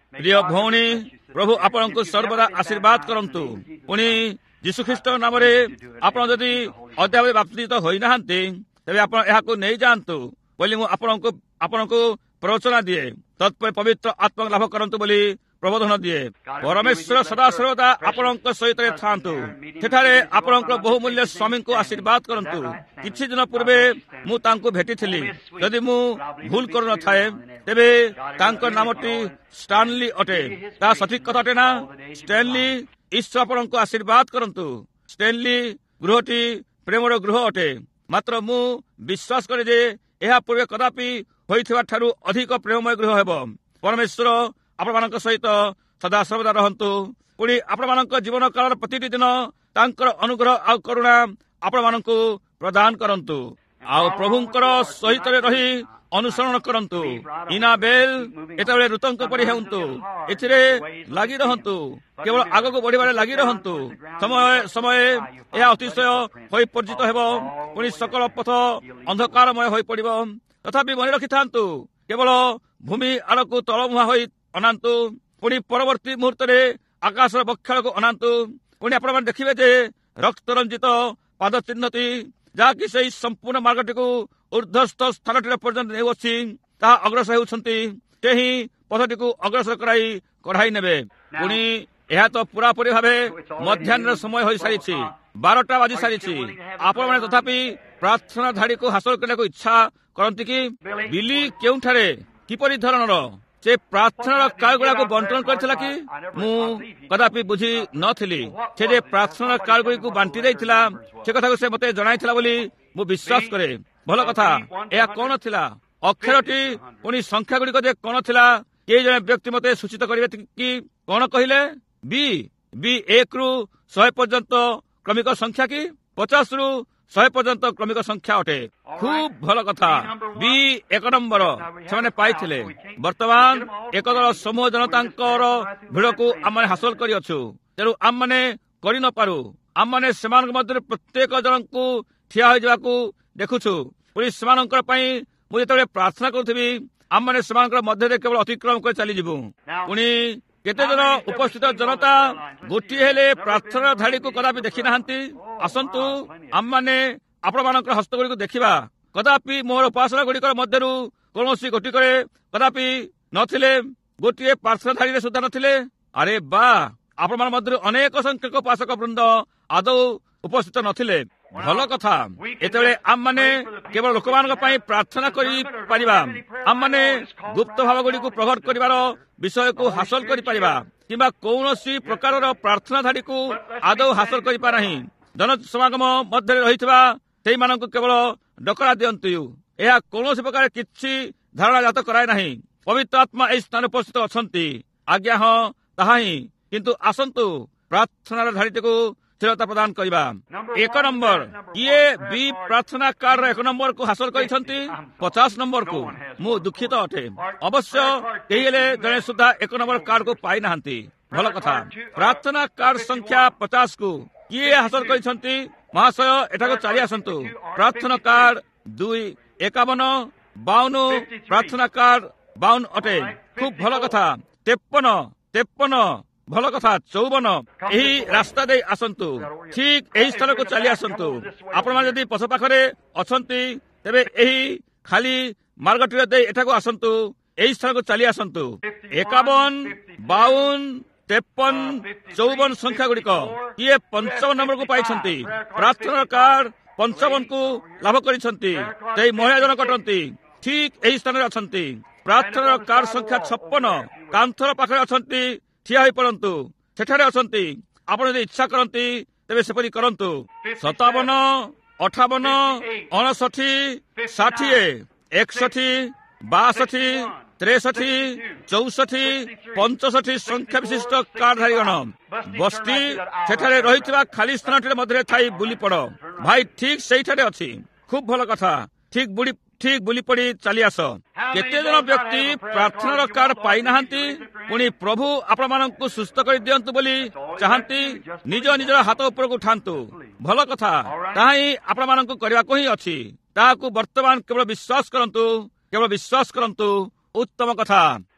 ପ୍ରିୟ ଭଉଣୀ, ପ୍ରଭୁ ଆପଣଙ୍କୁ ସର୍ବଦା ଆଶୀର୍ବାଦ କରନ୍ତୁ। ପୁଣି ଯୀଶୁଖ୍ରୀଷ୍ଟ ନାମରେ ଆପଣ ଯଦି ଅଦ୍ୟାବଧି ବାପ୍ତିତ ହୋଇନାହାନ୍ତି, ତେବେ ଆପଣ ଏହାକୁ ନେଇଯାଆନ୍ତୁ ବୋଲି ମୁଁ ଆପଣଙ୍କୁ ଆପଣଙ୍କୁ ପ୍ରରୋଚନା ଦିଏ। ତତ୍ପରେ ପବିତ୍ର ଆତ୍ମା ଲାଭ କରନ୍ତୁ ବୋଲି ପ୍ରବୋଧନ ଦିଏ। ପରମେଶ୍ୱର ସଦାସର୍ବଦା ଆପଣଙ୍କ ସହିତ ଥାନ୍ତୁ। ସେଠାରେ ଆପଣଙ୍କ ବହୁମୂଲ୍ୟ ସ୍ୱାମୀଙ୍କୁ ଆଶୀର୍ବାଦ କରନ୍ତୁ। କିଛି ଦିନ ପୂର୍ବେ ମୁଁ ତାଙ୍କୁ ଭେଟିଥିଲି। ଯଦି ମୁଁ ଭୁଲ କରୁନଥାଏ, ତେବେ ତାଙ୍କ ନାମଟି ଷ୍ଟାନଲି ଅଟେ। ତାହା ସଠିକ କଥା ଅଟେ ନା? ଷ୍ଟାନଲି, ଈଶ୍ୱର ଆପଣଙ୍କୁ ଆଶୀର୍ବାଦ କରନ୍ତୁ। ଷ୍ଟାନଲି ଗୃହଟି ପ୍ରେମର ଗୃହ ଅଟେ। ମାତ୍ର ମୁଁ ବିଶ୍ୱାସ କରେ ଯେ ଏହା ପୂର୍ବେ କଦାପି ହୋଇଥିବା ଠାରୁ ଅଧିକ ପ୍ରେମମୟ ଗୃହ ହେବ। ପରମେଶ୍ୱର ଆପଣମାନଙ୍କ ସହିତ ସଦାସର୍ବଦା ରହନ୍ତୁ। ପୁଣି ଆପଣମାନଙ୍କ ଜୀବନ କାଳର ପ୍ରତିଟି ଦିନ ତାଙ୍କର ଅନୁଗ୍ରହ ଆଉ କରୁଣା ଆପଣମାନଙ୍କୁ ପ୍ରଦାନ କରନ୍ତୁ। ଆଉ ପ୍ରଭୁଙ୍କର ସହିତ ରହି ଅନୁସରଣ କରନ୍ତୁ। ଇନାବେଲ ଏତେବେଳେ ଋତଙ୍କ ପରି ହେଉନ୍ତୁ। ଏଥିରେ ଲାଗି ରହନ୍ତୁ। କେବଳ ଆଗକୁ ବଢିବାରେ ଲାଗି ରହନ୍ତୁ। ସମୟ ସମୟ ଏହା ଅତିଶୟ ହୋଇ ପରିଚିତ ହେବ। ପୁଣି ସକଳ ପଥ ଅନ୍ଧକାରମୟ ହୋଇପଡ଼ିବ। ତଥାପି ମନେ ରଖିଥାନ୍ତୁ, କେବଳ ଭୂମି ଆଡ଼କୁ ତଳମୁହାଁ ହୋଇ ଅନାନ୍ତୁ। ପୁଣି ପରବର୍ତ୍ତୀ ମୁହୂର୍ତ୍ତରେ ଆକାଶର ବକ୍ଷକୁ ଅନାନ୍ତୁ। ପୁଣି ଆପଣମାନେ ଦେଖିବେ ଯେ ରକ୍ତ ରଞ୍ଜିତ ପାଦ ଚିହ୍ନଟି ଯାହାକି ସେହି ସମ୍ପୂର୍ଣ୍ଣ ମାର୍ଗଟିକୁ ଉର୍ଦ୍ଧ୍ୱସ୍ଥ ସ୍ଥାନଟିର ପର୍ଯ୍ୟନ୍ତ ନେଉଅଛି, ତାହା ଅଗ୍ରସର ହେଉଛନ୍ତି। ସେ ହିଁ ପଥଟିକୁ ଅଗ୍ରସର କରାଇ କଢ଼ାଇ ନେବେ। ପୁଣି ଏହା ତ ପୁରାପୁରି ଭାବେ ମଧ୍ୟାହ୍ନର ସମୟ ହୋଇସାରିଛି। ବାରଟା ବାଜି ସାରିଛି। ଆପଣମାନେ ତଥାପି ପ୍ରାର୍ଥନା ଧାଡ଼ିକୁ ହାସଲ କରିବାକୁ ଇଚ୍ଛା କରନ୍ତି କି? ବିଲି କେଉଁଠାରେ କିପରି ଧରଣର ସେ ପ୍ରାର୍ଥନାର କାର୍ଡଗୁଡ଼ାକୁ ବଣ୍ଟନ କରିଥିଲା କି? ମୁଁ କଦାପି ବୁଝି ନଥିଲି। ସେ ଯେ ପ୍ରାର୍ଥନାର କାର୍ଡଗୁଡ଼ିକୁ ବାଣ୍ଟି ଦେଇଥିଲା, ସେ କଥାକୁ ସେ ମୋତେ ଜଣାଇଥିଲା ବୋଲି ମୁଁ ବିଶ୍ୱାସ କରେ। ଭଲ କଥା। ଏହା କଣ ଥିଲା? ଅକ୍ଷରଟି ପୁଣି ସଂଖ୍ୟା ଗୁଡ଼ିକ ଯେ କଣ ଥିଲା, କେହି ଜଣେ ବ୍ୟକ୍ତି ମୋତେ ସୂଚିତ କରିବେ କି? କଣ କହିଲେ? ବି ବି ଏକରୁ ଶହେ ପର୍ଯ୍ୟନ୍ତ କ୍ରମିକ ସଂଖ୍ୟା କି? ପଚାଶରୁ ଶହେ ପର୍ଯ୍ୟନ୍ତ କ୍ରମିକ ସଂଖ୍ୟା ଅଟେ। ଖୁବ୍ ଭଲ କଥା। ବି ଏକ ନମ୍ବର ସେମାନେ ପାଇଥିଲେ। ବର୍ତ୍ତମାନ ଏକ ଦଳ ସମୂହ ଜନତାଙ୍କର ଭିଡକୁ ଆମମାନେ ହାସଲ କରିଅଛୁ। ତେଣୁ ଆମମାନେ କରିନପାରୁ। ଆମମାନେ ସେମାନଙ୍କ ମଧ୍ୟରେ ପ୍ରତ୍ୟେକ ଜଣଙ୍କୁ ଠିଆ ହୋଇଯିବାକୁ ଦେଖୁଛୁ। ପୁଣି ସେମାନଙ୍କର ପାଇଁ ମୁଁ ଯେତେବେଳେ ପ୍ରାର୍ଥନା କରୁଥିବି, ଆମମାନେ ସେମାନଙ୍କର ମଧ୍ୟରେ କେବଳ ଅତିକ୍ରମ କରି ଚାଲିଯିବୁ। ପୁଣି କେତେ ଜଣ ଉପସ୍ଥିତ ଜନତା ଗୋଟିଏ ହେଲେ ପ୍ରାର୍ଥନା ଧାଡ଼ିକୁ କଦାପି ଦେଖି ନାହାନ୍ତି? ଆସନ୍ତୁ ଆମମାନେ ଆପଣମାନଙ୍କର ହସ୍ତଗୁଡ଼ିକୁ ଦେଖିବା। କଦାପି ମୋର ଉପାସନା ଗୁଡ଼ିକର ମଧ୍ୟରୁ କୌଣସି ଗୋଟିକରେ କଦାପି ନଥିଲେ, ଗୋଟିଏ ପ୍ରାର୍ଥନା ଧାଡ଼ିରେ ସୁଦ୍ଧା ନଥିଲେ। ଆରେ ବା, ଆପଣମାନଙ୍କ ମଧ୍ୟରୁ ଅନେକ ସଂଖ୍ୟକ ଉପାସକ ବୃନ୍ଦ ଆଦୌ ଉପସ୍ଥିତ ନଥିଲେ। ଭଲ କଥା। ଏତେବେଳେ ଆମମାନେ କେବଳ ଲୋକମାନଙ୍କ ପାଇଁ ପ୍ରାର୍ଥନା କରିପାରିବା। ଆମମାନେ ଗୁପ୍ତ ଭାବ ଗୁଡ଼ିକୁ ପ୍ରଘଟ କରିବାର ବିଷୟକୁ ହାସଲ କରିପାରିବା, କିମ୍ବା କୌଣସି ପ୍ରକାରର ପ୍ରାର୍ଥନା ଧାଡ଼ିକୁ ଆଦୌ ହାସଲ କରିପାର ନାହିଁ। ଜନସମାଗମ ମଧ୍ୟରେ ରହିଥିବା ସେଇମାନଙ୍କୁ କେବଳ ଡକରା ଦିଅନ୍ତୁ। ଏହା କୌଣସି ପ୍ରକାର କିଛି ଧାରଣା ଜାତ କରାଏ ନାହିଁ। ପବିତ୍ର ଆତ୍ମା ଏହି ସ୍ଥାନରେ ଉପସ୍ଥିତ ଅଛନ୍ତି। ଆଜ୍ଞା, ହଁ, ତାହା ହିଁ। କିନ୍ତୁ ଆସନ୍ତୁ ପ୍ରାର୍ଥନାର ଧାଡ଼ିଟିକୁ ସ୍ଥିରତା ପ୍ରଦାନ କରିବା। ଏକ ନମ୍ବର, କିଏ ବି ପ୍ରାର୍ଥନା କାର୍ଡର ଏକ ନମ୍ବରକୁ ହାସଲ କରିଛନ୍ତି? ପଚାଶ ନମ୍ବରକୁ। ମୁଁ ଦୁଃଖିତ ଅଟେ। ଅବଶ୍ୟ କେହି ହେଲେ ଜଣେ ସୁଦ୍ଧା ଏକ ନମ୍ବର କାର୍ଡକୁ ପାଇନାହାନ୍ତି। ଭଲ କଥା। ପ୍ରାର୍ଥନା କାର୍ଡ ସଂଖ୍ୟା ପଚାଶକୁ କିଏ ହାସଲ କରିଛନ୍ତି? ମହାଶୟ ଏଠାକୁ ଚାଲି ଆସନ୍ତୁ। ପ୍ରାର୍ଥନା କାର୍ଡ ଦୁଇ ଏକାବନ ବାଉନ ପ୍ରାର୍ଥନା କାର୍ଡ ବାଉନ ଅଟେ। ଖୁବ୍ ଭଲ କଥା। ତେପନ ତେପନ ଭଲ କଥା। ଚଉବନ ଏହି ରାସ୍ତା ଦେଇ ଆସନ୍ତୁ। ଠିକ୍ ଏହି ସ୍ଥାନକୁ ଚାଲି ଆସନ୍ତୁ। ଆପଣମାନେ ଯଦି ପଛ ପାଖରେ ଅଛନ୍ତି, ତେବେ ଏହି ଖାଲି ମାର୍ଗଟିର ଦେଇ ଏଠାକୁ ଆସନ୍ତୁ। ଏହି ସ୍ଥାନକୁ ଚାଲି ଆସନ୍ତୁ। ଏକାବନ ବାଉନ ତେପନ ଚଉବନ ସଂଖ୍ୟା ଗୁଡ଼ିକ କିଏ ପଞ୍ଚମ ନମ୍ବରକୁ ପାଇଛନ୍ତି? ପ୍ରାର୍ଥନା କାର୍ଡ ପଞ୍ଚମକୁ ଲାଭ କରିଛନ୍ତି। ସେହି ମହିଳା ଜଣକ ଅଟନ୍ତି। ଠିକ୍ ଏହି ସ୍ଥାନରେ ଅଛନ୍ତି। ପ୍ରାର୍ଥନାର କାର୍ଡ ସଂଖ୍ୟା ଛପନ କାନ୍ଥର ପାଖରେ ଅଛନ୍ତି। ଠିଆ ହୋଇପଡ଼ନ୍ତୁ। ସେଠାରେ ଅଛନ୍ତି। ଆପଣ ଯଦି ଇଚ୍ଛା କରନ୍ତି, ତେବେ ସେପରି କରନ୍ତୁ। ସତାବନ ଅଠାବନ ଅଣଷଠି ଷାଠିଏ ଏକଷଠି ବାଷଠି ତେଷଠି ଚଉଷଠି ପଞ୍ଚଷଠି ସଂଖ୍ୟା ବିଶିଷ୍ଟ କାର୍ଡଧାରୀଗଣ ବସ୍ତି ସେଠାରେ ରହିଥିବା ଖାଲି ସ୍ଥାନଟିର ମଧ୍ୟରେ ଥାଇ ବୁଲି ପଡ଼। ଭାଇ ଠିକ୍ ସେଇଠାରେ ଅଛି। ଖୁବ୍ ଭଲ କଥା। ଠିକ୍ ବୁଡ଼ି ଠିକ୍ ବୁଲି ପଡ଼ି ଚାଲି ଆସ। କେତେ ଜଣ ବ୍ୟକ୍ତି ପ୍ରାର୍ଥନାର କାର୍ଡ ପାଇନାହାନ୍ତି? ପୁଣି ପ୍ରଭୁ ଆପଣମାନଙ୍କୁ ସୁସ୍ଥ କରିଦିଅନ୍ତୁ ବୋଲି ଚାହାନ୍ତି? ନିଜ ନିଜର ହାତ ଉପରକୁ ଉଠାନ୍ତୁ। ଭଲ କଥା। ତାହା ହିଁ ଆପଣମାନଙ୍କୁ କରିବାକୁ ହିଁ ଅଛି। ତାହାକୁ ବର୍ତ୍ତମାନ କେବଳ ବିଶ୍ୱାସ କରନ୍ତୁ। କେବଳ ବିଶ୍ୱାସ କରନ୍ତୁ। ଉତ୍ତମ କଥା।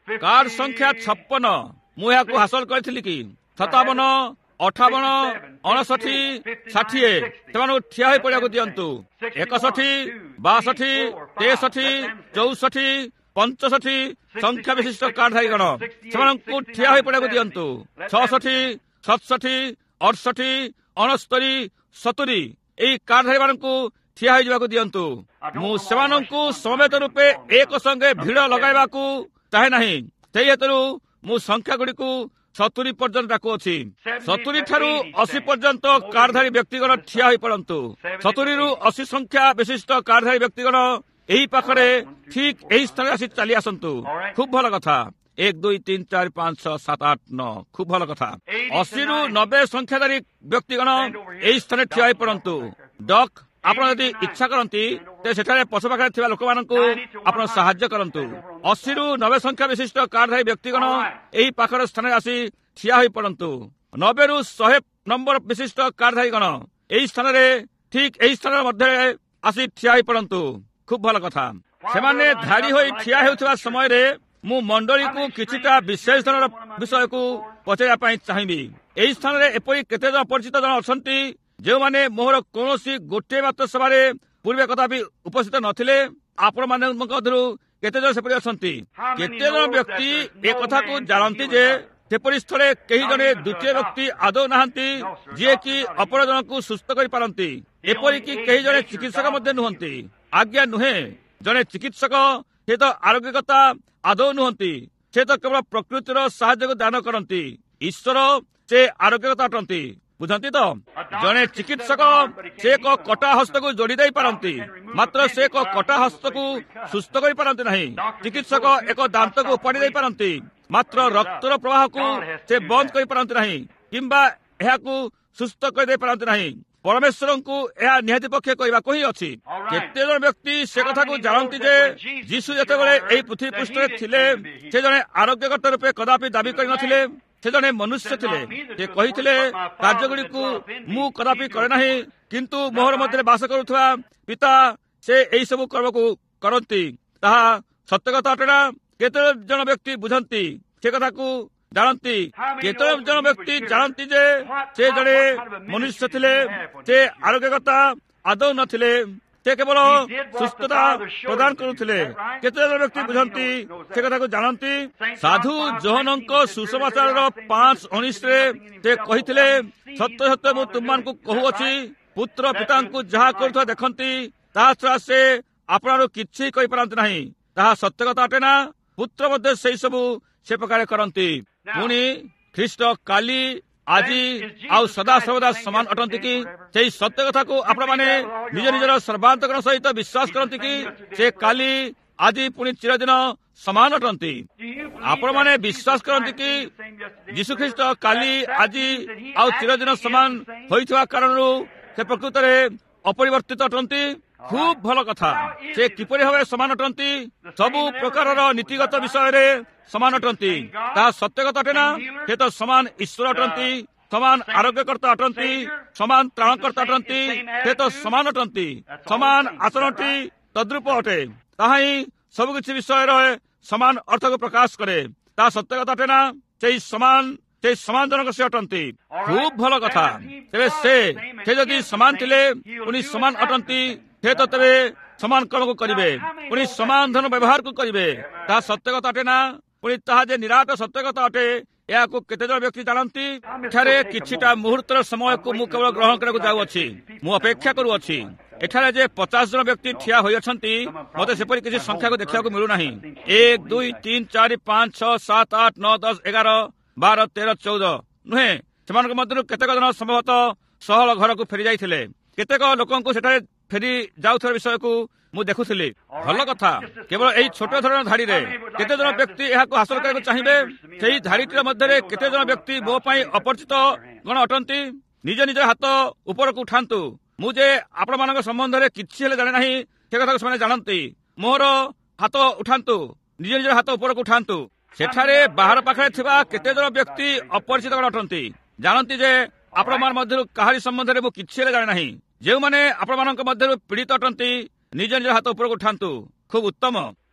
କାର୍ଡ ସଂଖ୍ୟା ଛପନ। ମୁଁ ଏହାକୁ ହାସଲ କରିଥିଲି କି ସତାବନ, ଅଠାବନ, ଅଣଷଠି, ଷାଠିଏ ସେମାନଙ୍କୁ ଠିଆ ହୋଇ ପଡ଼ିବାକୁ ଦିଅନ୍ତୁ। ଏକଷଠି, ବାଷଠି, ତେଷଠି, ଚଉଷଠି, ପଞ୍ଚଷଠି ସଂଖ୍ୟା ବିଶିଷ୍ଟ କାର୍ଡଧାରୀଗଣ ସେମାନଙ୍କୁ ଠିଆ ହୋଇ ପଡ଼ିବାକୁ ଦିଅନ୍ତୁ। ଛଅଷଠି, ସତଷଠି, ଅଠଷଠି, ଅଣସ୍ତରୀ, ସତୁରି ଏହି କାର୍ଡଧାରୀମାନଙ୍କୁ ଠିଆ ହୋଇଯିବାକୁ ଦିଅନ୍ତୁ। ମୁଁ ସେମାନଙ୍କୁ ସମବେତ ରୂପେ ଏକ ସଙ୍ଗେ ଭିଡ଼ ଲଗାଇବାକୁ ଚାହେଁ ନାହିଁ। ସେହି ହେତୁରୁ ମୁଁ ସଂଖ୍ୟା ଗୁଡ଼ିକୁ ସତୁରି ପର୍ଯ୍ୟନ୍ତ ଡାକୁଅଛି। ସତୁରି ଠାରୁ ଅଶୀ ପର୍ଯ୍ୟନ୍ତ କାର୍ଡଧାରୀ ବ୍ୟକ୍ତିଗଣ ଠିଆ ହୋଇପଡ଼ନ୍ତୁ। ସତୁରିରୁ ଅଶୀ ସଂଖ୍ୟା ବିଶିଷ୍ଟ କାର୍ଡଧାରୀ ବ୍ୟକ୍ତିଗଣ ଏହି ପାଖରେ ଠିକ୍ ଏହି ସ୍ଥାନରେ ଆସି ଚାଲି ଆସନ୍ତୁ। ଖୁବ୍ ଭଲ କଥା। ଏକ, ଦୁଇ, ତିନି, ଚାରି, ପାଞ୍ଚ, ଛଅ, ସାତ, ଆଠ, ନଅ ଖୁବ୍ ଭଲ କଥା। ଅଶୀରୁ ନବେ ସଂଖ୍ୟାଧାରୀ ବ୍ୟକ୍ତିଗଣ ଏହି ସ୍ଥାନରେ ଠିଆ ହୋଇପଡ଼ନ୍ତୁ। ଡକ୍, ଆପଣ ଯଦି ଇଚ୍ଛା କରନ୍ତି ତେବେ ସେଠାରେ ପଛ ପାଖରେ ଥିବା ଲୋକମାନଙ୍କୁ ଆପଣ ସାହାଯ୍ୟ କରନ୍ତୁ। ଅଶୀରୁ ନବେ ସଂଖ୍ୟା ବିଶିଷ୍ଟ କାର୍ଡଧାରୀ ବ୍ୟକ୍ତିଗଣ ଏହି ପାଖର ସ୍ଥାନରେ ଆସି ଠିଆ ହୋଇପଡ଼ନ୍ତୁ। ନବେରୁ ଶହେ ନମ୍ବର ବିଶିଷ୍ଟ କାର୍ଡଧାରୀଗଣ ଏହି ସ୍ଥାନରେ ଠିକ୍ ଏହି ସ୍ଥାନ ମଧ୍ୟରେ ଆସି ଠିଆ ହୋଇପଡ଼ନ୍ତୁ। ଖୁବ୍ ଭଲ କଥା। ସେମାନେ ଧାଡ଼ି ହୋଇ ଠିଆ ହେଉଥିବା ସମୟରେ ମୁଁ ମଣ୍ଡଳୀକୁ କିଛିଟା ବିଶେଷ ଧରଣର ବିଷୟକୁ ପଚାରିବା ପାଇଁ ଚାହିଁବି। ଏହି ସ୍ଥାନରେ ଏପରି କେତେ ଜଣ ପରିଚିତ ଜଣ ଅଛନ୍ତି ଯେଉଁମାନେ ମୋହର କୌଣସି ଗୋଟିଏ ମାତ୍ର ସଭାରେ ପୂର୍ବେ କଦାପି ଉପସ୍ଥିତ ନଥିଲେ? ଆପଣମାନଙ୍କ ମଧ୍ୟରୁ କେତେ ଜଣ ସେପରି ଅଛନ୍ତି? କେତେ ଜଣ ବ୍ୟକ୍ତି ଏ କଥାକୁ ଜାଣନ୍ତି ଯେ ସେପରି ସ୍ଥଳେ କେହି ଜଣେ ଦ୍ୱିତୀୟ ବ୍ୟକ୍ତି ଆଦୌ ନାହାନ୍ତି ଯିଏକି ଅପର ଜଣକୁ ସୁସ୍ଥ କରିପାରନ୍ତି? ଏପରିକି କେହି ଜଣେ ଚିକିତ୍ସକ ମଧ୍ୟ ନୁହନ୍ତି। ଆଜ୍ଞା ନୁହେଁ। ଜଣେ ଚିକିତ୍ସକ ସେ ତ ଆରୋଗ୍ୟକର୍ତ୍ତା ଆଦୌ ନୁହନ୍ତି। ସେ ତ କେବଳ ପ୍ରକୃତିର ସାହାଯ୍ୟକୁ ଦାନ କରନ୍ତି। ଈଶ୍ୱର ସେ ଆରୋଗ୍ୟକର୍ତ୍ତା ଅଟନ୍ତି। ବୁଝନ୍ତି ତ? ଜଣେ ଚିକିତ୍ସକ ସେ ଏକ କଟା ହସ୍ତକୁ ଯୋଡ଼ି ଦେଇ ପାରନ୍ତି, ମାତ୍ର ସେ ଏକ କଟା ହସ୍ତକୁ ସୁସ୍ଥ କରିପାରନ୍ତି ନାହିଁ। ଚିକିତ୍ସକ ଏକ ଦାନ୍ତକୁ ଉପାଡ଼ି ଦେଇ ପାରନ୍ତି, ମାତ୍ର ରକ୍ତର ପ୍ରବାହକୁ ସେ ବନ୍ଦ କରିପାରନ୍ତି ନାହିଁ କିମ୍ବା ଏହାକୁ ସୁସ୍ଥ କରିଦେଇ ପାରନ୍ତି ନାହିଁ। ପରମେଶ୍ୱରଙ୍କୁ ଏହା ନିହାତି ପକ୍ଷେ କହିବାକୁ ହିଁ ଅଛି। କେତେ ଜଣ ବ୍ୟକ୍ତି ସେ କଥାକୁ ଜାଣନ୍ତି ଯେ ଯୀଶୁ ଯେତେବେଳେ ଏହି ପୃଥିବୀ ପୃଷ୍ଠରେ ଥିଲେ ସେ ଜଣେ ଆରୋଗ୍ୟକର୍ତ୍ତା ରୂପେ କଦାପି ଦାବି କରିନଥିଲେ। ସେ ଜଣେ ମନୁଷ୍ୟ ଥିଲେ। ସେ କହିଥିଲେ କାର୍ଯ୍ୟଗୁଡ଼ିକୁ ମୁଁ କଦାପି କରେ ନାହିଁ, କିନ୍ତୁ ମୋହର ମଧ୍ୟରେ ବାସ କରୁଥିବା ପିତା ସେ ଏହି ସବୁ କର୍ମକୁ କରନ୍ତି। ତାହା ସତ୍ୟ କଥା ଅଟେ ନା? କେତେ ଜଣ ବ୍ୟକ୍ତି ବୁଝନ୍ତି ସେ କଥାକୁ ଜାଣନ୍ତି? କେତେ ଜଣ ବ୍ୟକ୍ତି ଜାଣନ୍ତି ଯେ ସେ ଜଣେ ମନୁଷ୍ୟ ଥିଲେ, ସେ ଆରୋଗ୍ୟକର୍ତ୍ତା ଆଦୌ ନଥିଲେ, ସେ କେବଳ ସୁସ୍ଥତା ପ୍ରଦାନ କରୁଥିଲେ? କେତେ ଜଣ ବ୍ୟକ୍ତି ବୁଝନ୍ତି ସେ କଥାକୁ ଜାଣନ୍ତି? ସାଧୁ ଜୋହନଙ୍କ ସୁସମାଚାରର ପାଞ୍ଚ ଉଣେଇଶରେ ସେ କହିଥିଲେ, ସତ୍ୟ ସତ୍ୟ ମୁଁ ତୁମମାନଙ୍କୁ କହୁଅଛି, ପୁତ୍ର ପିତାଙ୍କୁ ଯାହା କରୁଥିବା ଦେଖନ୍ତି ତାହା ଛଡ଼ା ସେ ଆପଣଙ୍କୁ କିଛି କହିପାରନ୍ତି ନାହିଁ। ତାହା ସତ୍ୟ କଥା ଅଟେ ନା? ପୁତ୍ର ମଧ୍ୟ ସେହି ସବୁ ସେ ପ୍ରକାର କରନ୍ତି। ପୁଣି ଖ୍ରୀଷ୍ଟ କାଲି ଆଜି ଆଉ ସଦା ସର୍ବଦା ସମାନ ଅଟନ୍ତି କି? ସେହି ସତ୍ୟ କଥାକୁ ଆପଣମାନେ ନିଜ ନିଜର ସର୍ବାନ୍ତକରଣ ସହିତ ବିଶ୍ୱାସ କରନ୍ତି କି ସେ କାଲି ଆଜି ପୁଣି ଚିରଦିନ ସମାନ ଅଟନ୍ତି? ଆପଣମାନେ ବିଶ୍ୱାସ କରନ୍ତି କି ଯୀଶୁଖ୍ରୀଷ୍ଟ କାଲି ଆଜି ଆଉ ଚିରଦିନ ସମାନ ହୋଇଥିବା କାରଣରୁ ସେ ପ୍ରକୃତରେ ଅପରିବର୍ତ୍ତିତ ଅଟନ୍ତି? ଖୁବ୍ ଭଲ କଥା। ସେ କିପରି ଭାବେ ସମାନ ଅଟନ୍ତି? ସବୁ ପ୍ରକାରର ନୀତିଗତ ବିଷୟରେ ସମାନ ଅଟନ୍ତି। ତାହା ସତ୍ୟ କଥା ଅଟେ ନା? ସେ ତ ସମାନ ଈଶ୍ୱର ଅଟନ୍ତି, ସମାନ ଆରୋଗ୍ୟକର୍ତ୍ତା ଅଟନ୍ତି, ସମାନ ତ୍ରାଣକର୍ତ୍ତା ଅଟନ୍ତି। ସେ ତ ସମାନ ଅଟନ୍ତି। ସମାନ ଆଚରଣଟି ତଦ୍ରୂପ ଅଟେ। ତାହା ହିଁ ସବୁକିଛି ବିଷୟରେ ସମାନ ଅର୍ଥକୁ ପ୍ରକାଶ କରେ। ତାହା ସତ୍ୟ କଥା ଅଟେ ନା? ସେଇ ସମାନ ସେ ସମାନ ଜଣକ ସେ ଅଟନ୍ତି। ଖୁବ୍ ଭଲ କଥା। ତେବେ ସେ ସେ ଯଦି ସମାନ ଥିଲେ ପୁଣି ସମାନ ଅଟନ୍ତି, ସେ ତ ତେବେ ସମାନ କର୍ମକୁ କରିବେ, ପୁଣି ସମାନ ଧନ ବ୍ୟବହାରକୁ କରିବେ। ତାହା ସତ୍ୟ କଥା ଅଟେ ନା? ପୁଣି ତାହା ଯେ ନିରାଟ ସତ୍ୟ କଥା ଅଟେ ଏହାକୁ କେତେ ଜଣ ବ୍ୟକ୍ତି ଜାଣନ୍ତି? ଏଠାରେ କିଛିଟା ମୁହୂର୍ତ୍ତର ସମୟକୁ ମୁଁ କେବଳ ଗ୍ରହଣ କରିବାକୁ ଯାଉଅଛି। ମୁଁ ଅପେକ୍ଷା କରୁଅଛି। ଏଠାରେ ଯେ ପଚାଶ ଜଣ ବ୍ୟକ୍ତି ଠିଆ ହୋଇଅଛନ୍ତି ମୋତେ ସେପରି କିଛି ସଂଖ୍ୟାକୁ ଦେଖିବାକୁ ମିଳୁନାହିଁ। ଏକ, ଦୁଇ, ତିନି, ଚାରି, ପାଞ୍ଚ, ଛଅ, ସାତ, ଆଠ, ନଅ, ଦଶ, ଏଗାର, ବାର, ତେର, ଚଉଦ ନୁହେଁ। ସେମାନଙ୍କ ମଧ୍ୟରୁ କେତେକ ଜଣ ସମ୍ଭବତଃ ସହଳ ଘରକୁ ଫେରି ଯାଇଥିଲେ। କେତେକ ଲୋକଙ୍କୁ ସେଠାରେ ଫେରି ଯାଉଥିବା ବିଷୟକୁ ମୁଁ ଦେଖୁଥିଲି। ଭଲ କଥା। କେବଳ ଏହି ଛୋଟ ଧରଣର ଧାଡ଼ିରେ କେତେ ଜଣ ବ୍ୟକ୍ତି ଏହାକୁ ହାସଲ କରିବାକୁ ଚାହିଁବେ? ସେହି ଧାଡ଼ିଟିର ମଧ୍ୟରେ କେତେ ଜଣ ବ୍ୟକ୍ତି ମୋ ପାଇଁ ଅପରିଚିତ ଗଣ ଅଟନ୍ତି? ନିଜ ନିଜ ହାତ ଉପରକୁ ଉଠାନ୍ତୁ। ମୁଁ ଯେ ଆପଣମାନଙ୍କ ସମ୍ବନ୍ଧରେ କିଛି ହେଲେ ଜାଣେ ନାହିଁ ସେ କଥାକୁ ସେମାନେ ଜାଣନ୍ତି। ମୋହର ହାତ ଉଠାନ୍ତୁ। ନିଜ ନିଜର ହାତ ଉପରକୁ ଉଠାନ୍ତୁ। ସେଠାରେ ବାହାର ପାଖରେ ଥିବା କେତେ ଜଣ ବ୍ୟକ୍ତି ଅପରିଚିତ ଗଣ ଅଟନ୍ତି? ଜାଣନ୍ତି ଯେ ଆପଣମାନଙ୍କ ମଧ୍ୟରୁ କାହାରି ସମ୍ବନ୍ଧରେ ମୁଁ କିଛି ହେଲେ ଜାଣେ ନାହିଁ। ଯେଉଁମାନେ ଆପଣମାନଙ୍କ ମଧ୍ୟରୁ ପୀଡ଼ିତ ଅଟନ୍ତି ନିଜ ନିଜ ହାତ ଉପରକୁ ଉଠାନ୍ତୁ। ଖୁବ୍ ଉତ୍ତମ।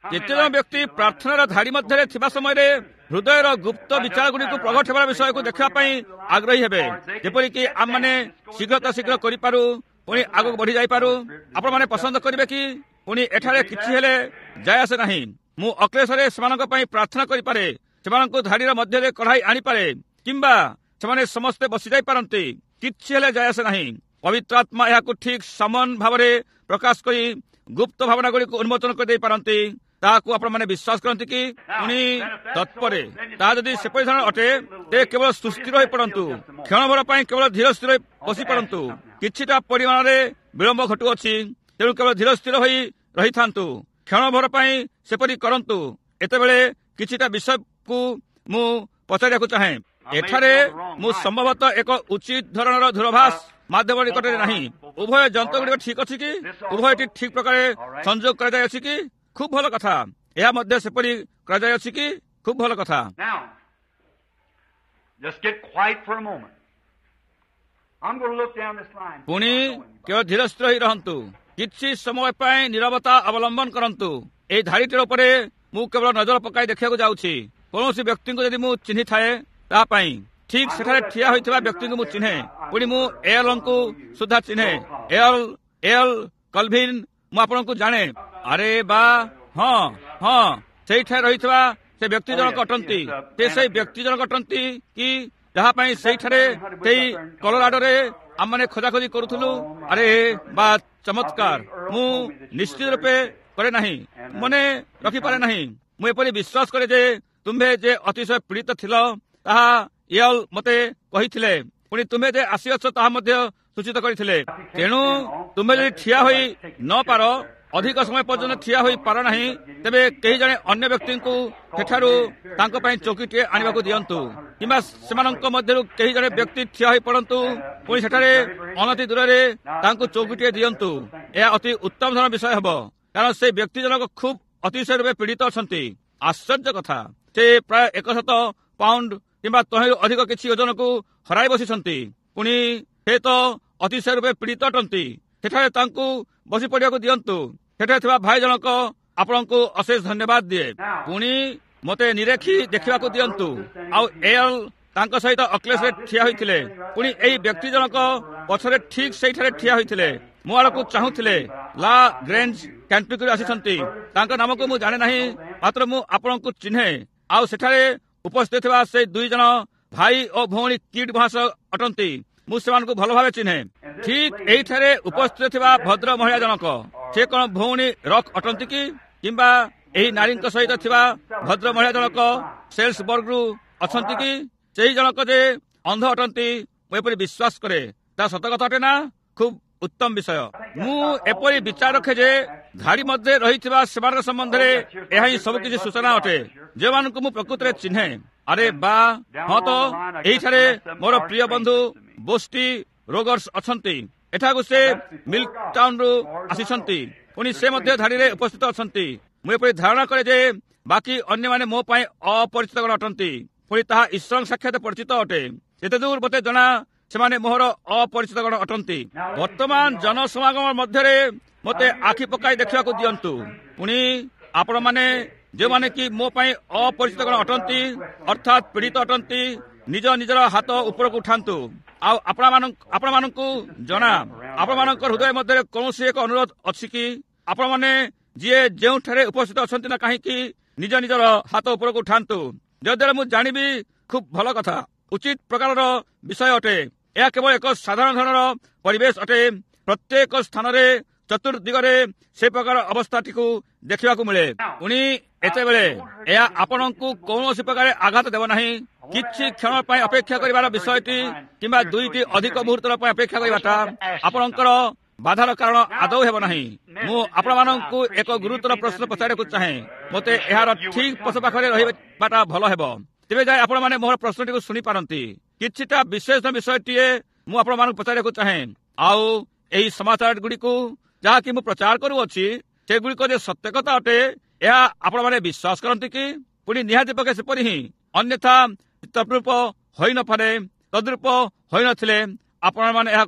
ଯେତେ ଜଣ ବ୍ୟକ୍ତି ପ୍ରାର୍ଥନାର ଧାଡ଼ି ମଧ୍ୟରେ ଥିବା ସମୟରେ ହୃଦୟର ଗୁପ୍ତ ବିଚାରଗୁଡ଼ିକୁ ପ୍ରଘଟ ହେବାର ବିଷୟକୁ ଦେଖିବା ପାଇଁ ଆଗ୍ରହୀ ହେବେ, ଯେପରିକି ଆମମାନେ ଶୀଘ୍ର ତ ଶୀଘ୍ର କରିପାରୁ, ପୁଣି ଆଗକୁ ବଢି ଯାଇପାରୁ। ଆପଣମାନେ ପସନ୍ଦ କରିବେ କି ପୁଣି ଏଠାରେ କିଛି ହେଲେ ଯାଏ ଆସେ ନାହିଁ, ମୁଁ ଅକ୍ଲେଶରେ ସେମାନଙ୍କ ପାଇଁ ପ୍ରାର୍ଥନା କରିପାରେ, ସେମାନଙ୍କୁ ଧାଡ଼ିର ମଧ୍ୟରେ କଢ଼ାଇ ଆଣିପାରେ, କିମ୍ବା ସେମାନେ ସମସ୍ତେ ବସିଯାଇପାରନ୍ତି, କିଛି ହେଲେ ଯାଏ ଆସେ ନାହିଁ। ପବିତ୍ର ଆତ୍ମା ଏହାକୁ ଠିକ୍ ସମାନ ଭାବରେ ପ୍ରକାଶ କରି ଗୁପ୍ତ ଭାବନାଗୁଡ଼ିକୁ ଉନ୍ମୋଚନ କରିଦେଇପାରନ୍ତି। ତାହାକୁ ଆପଣମାନେ ବିଶ୍ୱାସ କରନ୍ତି କି? ପୁଣି ତତ୍ପରେ ତାହା ଯଦି ସେପରି ଧରଣ ଅଟେ, ତେବେ କେବଳ ସୁସ୍ଥିର ହୋଇପଡ଼ନ୍ତୁ, କ୍ଷଣଭର ପାଇଁ କେବଳ ଧୀର ସ୍ଥିର ବସିପଡ଼ନ୍ତୁ। କିଛିଟା ପରିମାଣରେ ବିଳମ୍ବ ଘଟୁଅଛି, ତେଣୁ କେବଳ ଧୀର ସ୍ଥିର ହୋଇ ରହିଥାନ୍ତୁ, କ୍ଷଣଭର ପାଇଁ ସେପରି କରନ୍ତୁ। ଏତେବେଳେ କିଛିଟା ବିଷୟକୁ ମୁଁ ପଚାରିବାକୁ ଚାହେଁ। ଏଠାରେ ମୁଁ ସମ୍ଭବତଃ ଏକ ଉଚିତ ଧରଣର ଦୂରଭାଷ ମାଧ୍ୟମ ନିକଟରେ ନାହିଁ। ଉଭୟ ଯନ୍ତ୍ରଗୁଡ଼ିକ ଠିକ୍ ଅଛି କି? ଉଭୟଟି ଠିକ୍ ପ୍ରକାରେ ସଂଯୋଗ କରାଯାଇଅଛି କି? ଖୁବ୍ ଭଲ କଥା। ଏହା ମଧ୍ୟ ସେପରି କରାଯାଇଅଛି କି? ଖୁବ୍ ଭଲ କଥା। ପୁଣି କେବଳ ଧୀର ସ୍ଥିର ହୋଇ ରହନ୍ତୁ, କିଛି ସମୟ ପାଇଁ ନିରବତା ଅବଲମ୍ବନ କରନ୍ତୁ। ଏହି ଧାଡ଼ିଟିର ଉପରେ ମୁଁ କେବଳ ନଜର ପକାଇ ଦେଖିବାକୁ ଯାଉଛି। କୌଣସି ବ୍ୟକ୍ତିଙ୍କୁ ଯଦି ମୁଁ ଚିହ୍ନିଥାଏ, ତା ପାଇଁ ଠିକ୍ ସେଠାରେ ଠିଆ ହୋଇଥିବା ବ୍ୟକ୍ତିଙ୍କୁ ମୁଁ ଚିହ୍ନେ। ପୁଣି ମୁଁ ଏଲଙ୍କୁ ସୁଦ୍ଧା ଚିହ୍ନେ। ଏଲ ଏଲ କଲଭିନ୍, ମୁଁ ଆପଣଙ୍କୁ ଜାଣେ। ଆରେ ବା, ହଁ ହଁ, ସେଇଠାରେ ରହିଥିବା ସେ ବ୍ୟକ୍ତି ଜଣକ ଅଟନ୍ତି। ସେ ସେଇ ବ୍ୟକ୍ତି ଜଣକ ଅଟନ୍ତି କି ଯାହା ପାଇଁ ସେଇଠାରେ ସେଇ କଲୋରାଡୋରେ ଆମମାନେ ଖୋଜାଖୋଜି କରୁଥିଲୁ? ଆରେ ବା, ଚମତ୍କାର। ମୁଁ ନିଶ୍ଚିତ ରୂପେ କରେ ନାହିଁ, ମନେ ରଖିପାରେ ନାହିଁ। ମୁଁ ଏପରି ବିଶ୍ୱାସ କରେ ଯେ ତୁମ୍ଭେ ଯେ ଅତିଶୟ ପୀଡ଼ିତ ଥିଲ, ତାହା ୟେଲ୍ ମୋତେ କହିଥିଲେ। ପୁଣି ତୁମେ ଯେ ଆସିଅଛ ତାହା ମଧ୍ୟ ସୂଚିତ କରିଥିଲେ। ତେଣୁ ତୁମେ ଯଦି ଠିଆ ହୋଇ ନ ପାର, ଅଧିକ ସମୟ ପର୍ଯ୍ୟନ୍ତ ଠିଆ ହୋଇପାର ନାହିଁ, ତେବେ କେହି ଜଣେ ଅନ୍ୟ ବ୍ୟକ୍ତିଙ୍କୁ ସେଠାରୁ ତାଙ୍କ ପାଇଁ ଚୌକିଟିଏ ଆଣିବାକୁ ଦିଅନ୍ତୁ, କିମ୍ବା ସେମାନଙ୍କ ମଧ୍ୟରୁ କେହି ଜଣେ ବ୍ୟକ୍ତି ଠିଆ ହୋଇ ପଡ଼ନ୍ତୁ, ପୁଣି ସେଠାରେ ଅନତି ଦୂରରେ ତାଙ୍କୁ ଚୌକିଟିଏ ଦିଅନ୍ତୁ। ଏହା ଅତି ଉତ୍ତମ ଧରଣର ବିଷୟ ହେବ, କାରଣ ସେ ବ୍ୟକ୍ତି ଜଣକ ଖୁବ୍ ଅତିଶୟ ରୂପେ ପୀଡ଼ିତ ଅଛନ୍ତି। ଆଶ୍ଚର୍ଯ୍ୟ କଥା, ସେ ପ୍ରାୟ ଏକଶତ ପାଉଣ୍ଡ କିମ୍ବା ତହିଁରୁ ଅଧିକ କିଛି ଓଜନକୁ ହରାଇ ବସିଛନ୍ତି। ପୁଣି ସେ ତ ଅତିଶୟ ରୂପେ ପୀଡ଼ିତ ଅଟନ୍ତି। ସେଠାରେ ତାଙ୍କୁ ବସି ପଡ଼ିବାକୁ ଦିଅନ୍ତୁ। ସେଠାରେ ଥିବା ଭାଇ ଜଣକ ଆପଣଙ୍କୁ ଅଶେଷ ଧନ୍ୟବାଦ ଦିଏ। ପୁଣି ମୋତେ ନିରେଖି ଦେଖିବାକୁ ଦିଅନ୍ତୁ। ଆଉ ଏଲ୍ ତାଙ୍କ ସହିତ ଅକ୍ଲେଶରେ ଠିଆ ହୋଇଥିଲେ। ପୁଣି ଏହି ବ୍ୟକ୍ତି ଜଣକ ପଛରେ ଠିକ୍ ସେଇଠାରେ ଠିଆ ହୋଇଥିଲେ, ମୋ ଆଡ଼କୁ ଚାହୁଁଥିଲେ। ଲା ଗ୍ରେଞ୍ଜ କ୍ୟାଣ୍ଟକିରୁ ଆସିଛନ୍ତି। ତାଙ୍କ ନାମକୁ ମୁଁ ଜାଣେ ନାହିଁ, ମାତ୍ର ମୁଁ ଆପଣଙ୍କୁ ଚିହ୍ନେ। ଆଉ ସେଠାରେ ଉପସ୍ଥିତ ଥିବା ସେ ଦୁଇ ଜଣ ଭାଇ ଓ ଭଉଣୀ କିଡ୍ ମହାଶୟ ଅଟନ୍ତି। ମୁଁ ସେମାନଙ୍କୁ ଭଲ ଭାବେ ଚିହ୍ନେ। ଠିକ୍ ଏଇଠାରେ ଉପସ୍ଥିତ ଥିବା ଭଦ୍ର ମହିଳା ଜଣକ, ସେ କ'ଣ ଭଉଣୀ ରକ୍ ଅଟନ୍ତି କି? କିମ୍ବା ଏହି ନାରୀଙ୍କ ସହିତ ଥିବା ଭଦ୍ର ମହିଳା ଜଣକ ସେଲ୍ସବର୍ଗରୁ ଅଛନ୍ତି କି? ସେହି ଜଣକ ଯେ ଅନ୍ଧ ଅଟନ୍ତି, ମୁଁ ଏପରି ବିଶ୍ୱାସ କରେ। ତା ସତ କଥା ଅଟେ ନା? ଖୁବ୍ ଉତ୍ତମ ବିଷୟ। ମୁଁ ଏପରି ବିଚାର ରଖେ ଯେ ଧାଡ଼ି ମଧ୍ୟରେ ରହିଥିବା ସେମାନଙ୍କ ସମ୍ବନ୍ଧରେ ଏହା ହିଁ ସବୁ କିଛି ସୂଚନା ଅଟେ, ଯେଉଁମାନଙ୍କୁ ମୁଁ ପ୍ରକୃତରେ ଚିହ୍ନେ। ଆରେ ବା, ହଁ ତ ଏଇଠାରେ ମୋର ପ୍ରିୟ ବନ୍ଧୁ ବୋଷ୍ଟି ରୋଗର୍ସ ଅଛନ୍ତି। ଏଠାକୁ ସେ ମିଲ୍କ ଟାଉନରୁ ଆସିଛନ୍ତି। ପୁଣି ସେ ମଧ୍ୟ ଧାଡ଼ିରେ ଉପସ୍ଥିତ ଅଛନ୍ତି। ମୁଁ ଏପରି ଧାରଣା କରେ ଯେ ବାକି ଅନ୍ୟମାନେ ମୋ ପାଇଁ ଅପରିଚିତ ଗଣ ଅଟନ୍ତି। ପୁଣି ତାହା ଈଶ୍ୱରଙ୍କ ସାକ୍ଷାତ ପରିଚିତ ଅଟେ। ଯେତେ ଦୂର ମୋତେ ଜଣା, ସେମାନେ ମୋହର ଅପରିଚିତ ଗଣ ଅଟନ୍ତି। ବର୍ତ୍ତମାନ ଜନସମାଗମ ମଧ୍ୟରେ ମୋତେ ଆଖି ପକାଇ ଦେଖିବାକୁ ଦିଅନ୍ତୁ। ପୁଣି ଆପଣମାନେ ଯେଉଁମାନେ କି ମୋ ପାଇଁ ଅପରିଚିତ ଗଣ ଅଟନ୍ତି, ଅର୍ଥାତ୍ ପୀଡ଼ିତ ଅଟନ୍ତି, ନିଜ ନିଜର ହାତ ଉପରକୁ ଉଠାନ୍ତୁ। ଆଉ ଆପଣମାନଙ୍କୁ ଜଣା, ଆପଣମାନଙ୍କ ହୃଦୟ ମଧ୍ୟରେ କୌଣସି ଏକ ଅନୁରୋଧ ଅଛି କି? ଆପଣମାନେ ଯିଏ ଯେଉଁଠାରେ ଉପସ୍ଥିତ ଅଛନ୍ତି ନା କାହିଁକି, ନିଜ ନିଜର ହାତ ଉପରକୁ ଉଠାନ୍ତୁ। ଯଦ୍ୱାରା ମୁଁ ଜାଣିବି, ଖୁବ୍ ଭଲ କଥା, ଉଚିତ ପ୍ରକାରର ବିଷୟ ଅଟେ। ଏହା କେବଳ ଏକ ସାଧାରଣ ଧରଣର ପରିବେଶ ଅଟେ। ପ୍ରତ୍ୟେକ ସ୍ଥାନରେ ଚତୁର୍ଦିଗରେ ସେ ପ୍ରକାର ଅବସ୍ଥାଟିକୁ ଦେଖିବାକୁ ମିଳେ। ପୁଣି ଏତେବେଳେ ଏହା ଆପଣଙ୍କୁ କୌଣସି ପ୍ରକାର ଆଘାତ ଦେବ ନାହିଁ। କିଛି କ୍ଷଣ ପାଇଁ ଅପେକ୍ଷା କରିବାର ବିଷୟଟି କିମ୍ବା ଦୁଇଟି ଅଧିକ ମୁହୂର୍ତ୍ତର ପାଇଁ ଅପେକ୍ଷା କରିବାଟା ଆପଣଙ୍କର ବାଧାର କାରଣ ଆଦୌ ହେବ ନାହିଁ। ମୁଁ ଆପଣମାନଙ୍କୁ ଏକ ଗୁରୁତର ପ୍ରଶ୍ନ ପଚାରିବାକୁ ଚାହେଁ। ମୋତେ ଏହାର ଠିକ୍ ପଛ ପାଖରେ ରହିବାଟା ଭଲ ହେବ। ତେବେ ଯାଏ ଆପଣମାନେ ମୋର ପ୍ରଶ୍ନଟିକୁ ଶୁଣିପାରନ୍ତି। କିଛିଟା ବିଶେଷ ବିଷୟଟିଏ ମୁଁ ଆପଣମାନଙ୍କୁ ପଚାରିବାକୁ ଚାହେଁ। ଆଉ ଏହି ସମାଚାର ଗୁଡ଼ିକୁ ଯାହାକି ମୁଁ ପ୍ରଚାର କରୁଅଛି, ସେଗୁଡ଼ିକ ଯେ ସତ୍ୟ କଥା ଅଟେ, ଏହା ଆପଣମାନେ ବିଶ୍ୱାସ କରନ୍ତି କି? ପୁଣି ନିହାତି ପକ୍ଷେ ସେପରି ହିଁ, ଅନ୍ୟଥା ତଦ୍ରୂପ ହୋଇନପାରେ। ତଦ୍ରୂପ ହୋଇନଥିଲେ ଆପଣମାନେ ଏହାକୁ